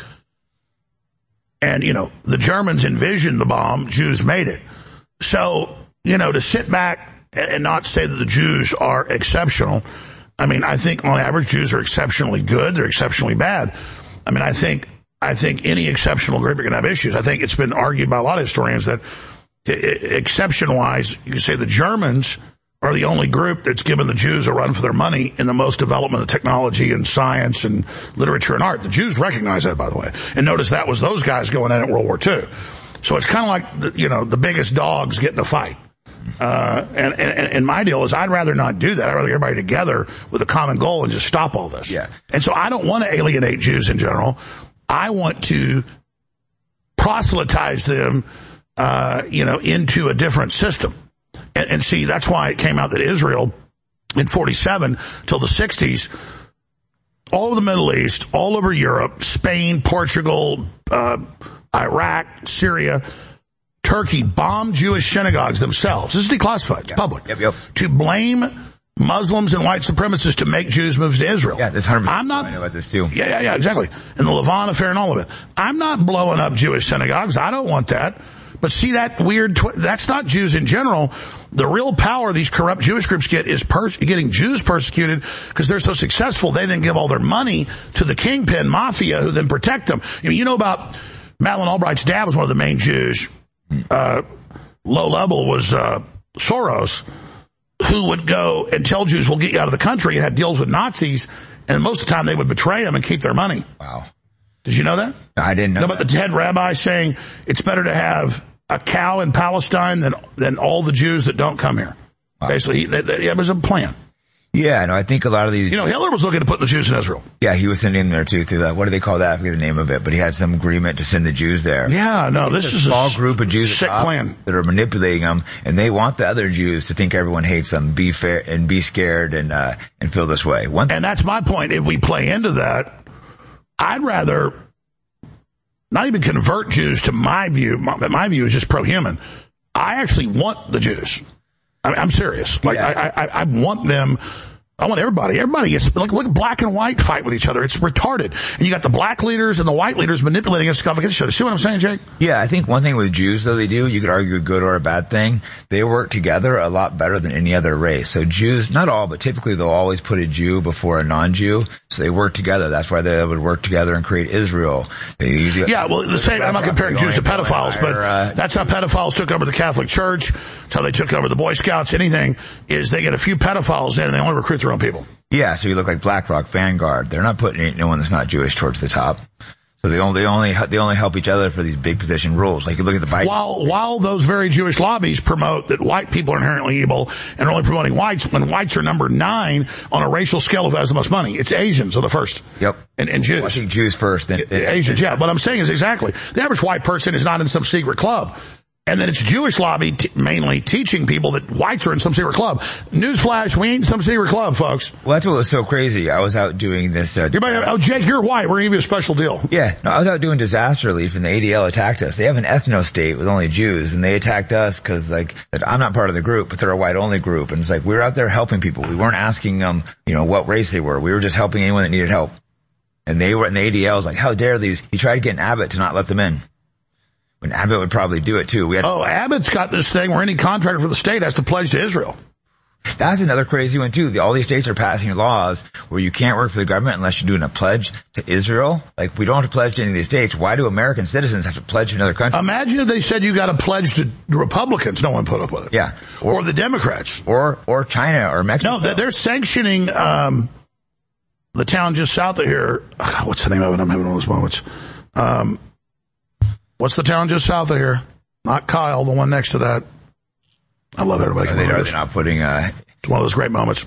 And, you know, the Germans envisioned the bomb, Jews made it. So, you know, to sit back and not say that the Jews are exceptional, I mean, I think on average Jews are exceptionally good, they're exceptionally bad. I mean, I think I think any exceptional group are going to have issues. I think it's been argued by a lot of historians that exception-wise, you can say the Germans are the only group that's given the Jews a run for their money in the most development of technology and science and literature and art. The Jews recognize that, by the way. And notice that was those guys going in at World War Two. So it's kind of like, the, you know, the biggest dogs get in a fight. Uh, and, and, and my deal is I'd rather not do that. I'd rather get everybody together with a common goal and just stop all this. Yeah. And so I don't want to alienate Jews in general. I want to proselytize them, uh, you know, into a different system. And, and see, that's why it came out that Israel in forty-seven till the sixties, all of the Middle East, all over Europe, Spain, Portugal, uh, Iraq, Syria, Turkey bombed Jewish synagogues themselves. This is declassified, yeah. public. Yep, yep. To blame Muslims and white supremacists to make Jews move to Israel. Yeah, this one hundred percent. I'm not, I know about this too. Yeah, yeah, yeah, exactly. And the Levant affair and all of it. I'm not blowing up Jewish synagogues. I don't want that. But see that weird, tw- that's not Jews in general. The real power these corrupt Jewish groups get is pers- getting Jews persecuted because they're so successful. They then give all their money to the kingpin mafia who then protect them. You know, you know about Madeleine Albright's dad was one of the main Jews. Uh, low level was, uh, Soros, who would go and tell Jews, we'll get you out of the country, and had deals with Nazis. And most of the time they would betray them and keep their money. Wow. Did you know that? I didn't know, know about that. the head rabbi saying it's better to have a cow in Palestine than than all the Jews that don't come here. Wow. Basically, that, that, it was a plan. Yeah, no, I think a lot of these... You know, Hitler was looking to put the Jews in Israel. Yeah, he was sending them there too, through that. What do they call that? I forget the name of it, but he had some agreement to send the Jews there. Yeah, no, this it's is a small a group of Jews sick plan that are manipulating them, and they want the other Jews to think everyone hates them, be fair, and be scared and, uh, and feel this way. One and that's my point. If we play into that, I'd rather not even convert Jews to my view. My, my view is just pro-human. I actually want the Jews. I mean, I'm serious. Like, yeah. I, I, I want them. I want everybody. Everybody is, look, look, black and white fight with each other. It's retarded. And you got the black leaders and the white leaders manipulating us against each other. See what I'm saying, Jake? Yeah, I think one thing with Jews, though, they do, you could argue a good or a bad thing. They work together a lot better than any other race. So Jews, not all, but typically they'll always put a Jew before a non-Jew. So they work together. That's why they would work together and create Israel. They usually, yeah, well, the same, I'm not comparing Jews to pedophiles, but uh, that's how pedophiles took over the Catholic Church. That's how they took over the Boy Scouts. Anything is they get a few pedophiles in and they only recruit their own people. Yeah, so you look like BlackRock, Vanguard. They're not putting anyone that's not Jewish towards the top. So they only, they only, they only help each other for these big position rules. Like you look at the Biden. While, while those very Jewish lobbies promote that white people are inherently evil and are only promoting whites, when whites are number nine on a racial scale of who has the most money. It's Asians are the first. Yep. And, and Jews. Well, I think Jews first. Then, then Asians, yeah. What I'm saying is exactly. The average white person is not in some secret club. And then it's Jewish lobby t- mainly teaching people that whites are in some secret club. Newsflash, we ain't in some secret club, folks. Well, that's what was so crazy. I was out doing this. Uh, Everybody, oh, Jake, you're white. We're going to give you a special deal. Yeah. No, I was out doing disaster relief and the A D L attacked us. They have an ethno-state with only Jews and they attacked us because like, that I'm not part of the group, but they're a white-only group. And it's like, we were out there helping people. We weren't asking them, you know, what race they were. We were just helping anyone that needed help. And they were, and the A D L was like, how dare these? He tried to get an Abbott to not let them in. And Abbott would probably do it too. We had oh, Abbott's got this thing where any contractor for the state has to pledge to Israel. That's another crazy one too. All these states are passing laws where you can't work for the government unless you're doing a pledge to Israel. Like we don't have to pledge to any of these states. Why do American citizens have to pledge to another country? Imagine if they said you got to pledge to Republicans. No one put up with it. Yeah. Or, or the Democrats. Or, or China or Mexico. No, they're sanctioning, um, the town just south of here. Oh, what's the name of it? I'm having one of those moments. Um, What's the town just south of here? Not Kyle, the one next to that. I love everybody. Are they, are they not putting, uh... It's one of those great moments.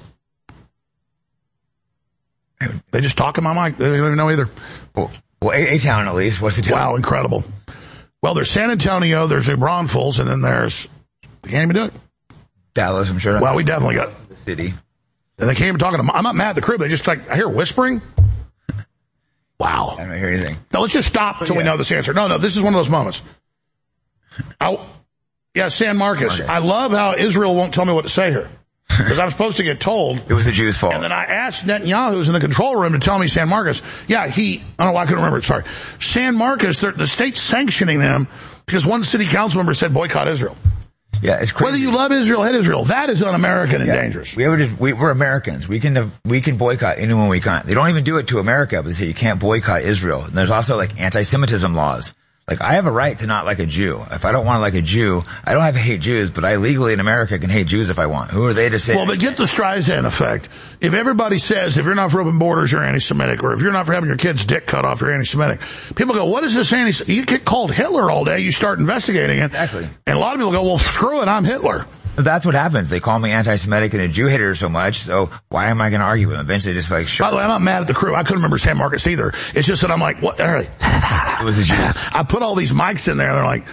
They just talk in my mic. They don't even know either. Well, well A, A town at least. What's the town? Wow, incredible. Well, there's San Antonio, there's New Braunfels, and then there's... They can't even do it. Dallas, I'm sure. Well, we definitely got... The city. And they can't even talk to them. I'm not mad at the crib. They just like, I hear whispering. Wow. I don't hear anything. Now let's just stop until yeah. we know this answer. No, no, this is one of those moments. I, yeah, San Marcos. I love how Israel won't tell me what to say here. Because I'm supposed to get told. It was the Jews' fault. And then I asked Netanyahu, who's in the control room, to tell me San Marcos. Yeah, he, I don't know why I couldn't remember it, sorry. San Marcos, the state's sanctioning them because one city council member said boycott Israel. Yeah, it's crazy. Whether you love Israel, hate Israel, that is un-American and yeah. dangerous. We ever just, we, we're Americans. We can we can boycott anyone we can. They don't even do it to America, but they say you can't boycott Israel. And there's also like anti-Semitism laws. Like I have a right to not like a Jew. If I don't want to like a Jew, I don't have to hate Jews, but I legally in America can hate Jews if I want. Who are they to say? Well, but get the Streisand effect. If everybody says if you're not for open borders, you're anti-Semitic, or if you're not for having your kid's dick cut off, you're anti-Semitic. People go, what is this anti? You get called Hitler all day. You start investigating it. Exactly. And a lot of people go, well, screw it, I'm Hitler. That's what happens. They call me anti-Semitic and a Jew hater so much, so why am I going to argue with them? Eventually just like, sure. By the way, I'm not mad at the crew. I couldn't remember San Marcos either. It's just that I'm like, what? It was the Jews. I put all these mics in there and they're like,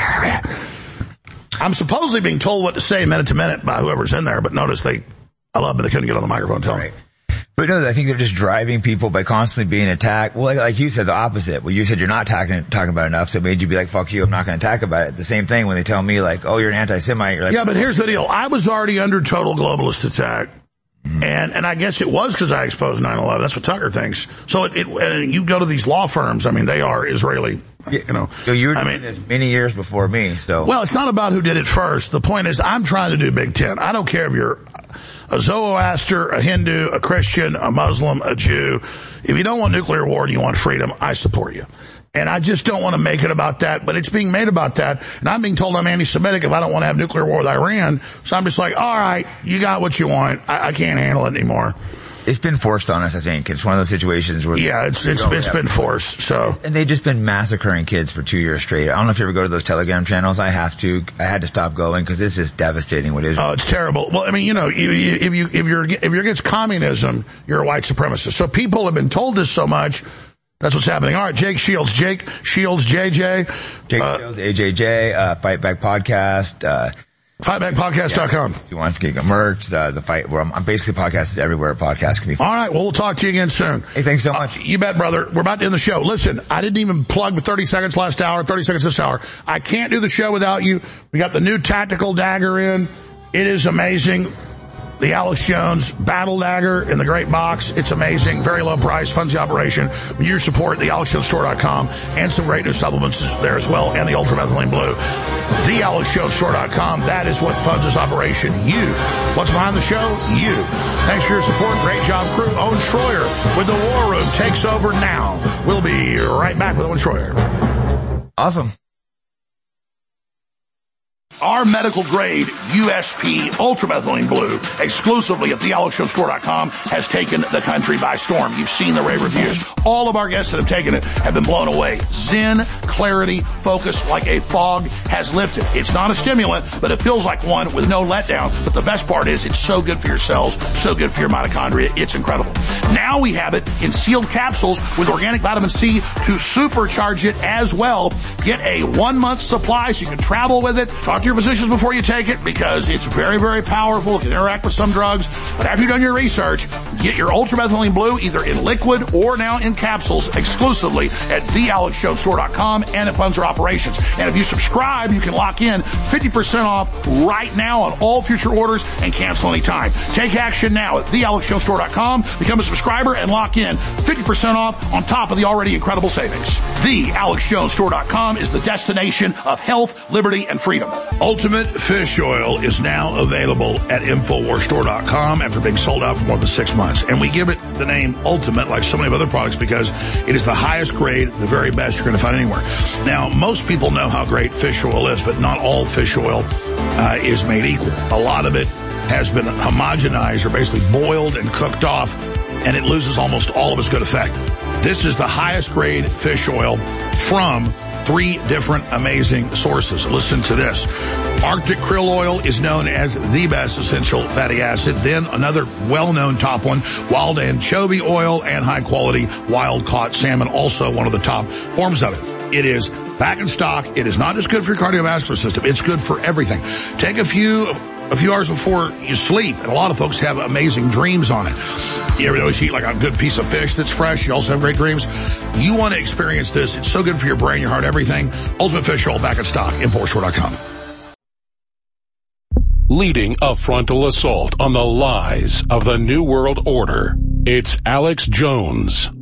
I'm supposedly being told what to say minute to minute by whoever's in there, but notice they, I love it, they couldn't get on the microphone and tell right. me. But no, I think they're just driving people by constantly being attacked. Well, like, like you said, the opposite. Well, you said you're not talking, talking about it enough, so it made you be like, fuck you, I'm not going to attack about it. The same thing when they tell me like, oh, you're an anti-Semite. You're like, yeah, but here's the deal. I was already under total globalist attack. Mm-hmm. And, and I guess it was because I exposed nine eleven. That's what Tucker thinks. So it, it, and you go to these law firms, I mean, they are Israeli, you know. So you were I doing mean, this many years before me, so. Well, it's not about who did it first. The point is, I'm trying to do Big Ten. I don't care if you're a Zoroaster, a Hindu, a Christian, a Muslim, a Jew. If you don't want nuclear war and you want freedom, I support you. And I just don't want to make it about that, but it's being made about that. And I'm being told I'm anti-Semitic if I don't want to have nuclear war with Iran. So I'm just like, all right, you got what you want. I, I can't handle it anymore. It's been forced on us, I think. It's one of those situations where... Yeah, it's it's, it's been forced, so... And they've just been massacring kids for two years straight. I don't know if you ever go to those Telegram channels. I have to. I had to stop going because it's just devastating what Israel... Oh, it's terrible. Well, I mean, you know, if you if you're if you're against communism, you're a white supremacist. So people have been told this so much. That's what's happening. All right, Jake Shields, Jake Shields, J J, Jake uh, Shields, A J J, uh, Fight Back Podcast, uh, fight back podcast dot com. Yeah, if you want to get merch, the, the fight, where I'm, I'm basically podcasts everywhere podcasts can be found. All right, well, we'll talk to you again soon. Hey, thanks so much. Uh, you bet, brother. We're about to end the show. Listen, I didn't even plug the thirty seconds last hour, thirty seconds this hour. I can't do the show without you. We got the new tactical dagger in. It is amazing. The Alex Jones Battle Dagger in the great box. It's amazing. Very low price. Funds the operation. With your support, the alex jones store dot com, and some great new supplements there as well, and the Ultramethylene Blue. the alex jones store dot com. That is what funds this operation. You. What's behind the show? You. Thanks for your support. Great job, crew. Owen Schroyer with the War Room takes over now. We'll be right back with Owen Schroyer. Awesome. Our medical grade U S P Ultramethylene Blue, exclusively at the alex jones store dot com, has taken the country by storm. You've seen the rave reviews. All of our guests that have taken it have been blown away. Zen, clarity, focus like a fog has lifted. It's not a stimulant, but it feels like one with no letdown. But the best part is it's so good for your cells, so good for your mitochondria. It's incredible. Now we have it in sealed capsules with organic vitamin C to supercharge it as well. Get a one month supply so you can travel with it. Talk to your physicians before you take it because it's very, very powerful. It can interact with some drugs. But after you've done your research, get your Ultramethylene Blue either in liquid or now in capsules exclusively at the alex jones store dot com, and it funds our operations. And if you subscribe, you can lock in fifty percent off right now on all future orders and cancel anytime. Take action now at the alex jones store dot com. Become a subscriber and lock in fifty percent off on top of the already incredible savings. the alex jones store dot com is the destination of health, liberty, and freedom. Ultimate Fish Oil is now available at infowars store dot com after being sold out for more than six months. And we give it the name Ultimate like so many other products because it is the highest grade, the very best you're going to find anywhere. Now, most people know how great fish oil is, but not all fish oil uh, is made equal. A lot of it has been homogenized or basically boiled and cooked off, and it loses almost all of its good effect. This is the highest grade fish oil from three different amazing sources. Listen to this. Arctic krill oil is known as the best essential fatty acid. Then another well-known top one, wild anchovy oil and high-quality wild-caught salmon, also one of the top forms of it. It is back in stock. It is not just good for your cardiovascular system. It's good for everything. Take a few a few hours before you sleep, and a lot of folks have amazing dreams on it. You ever notice you eat like a good piece of fish that's fresh? You also have great dreams. You want to experience this. It's so good for your brain, your heart, everything. Ultimate Fish Oil back in stock. infowars store dot com. Leading a frontal assault on the lies of the New World Order. It's Alex Jones.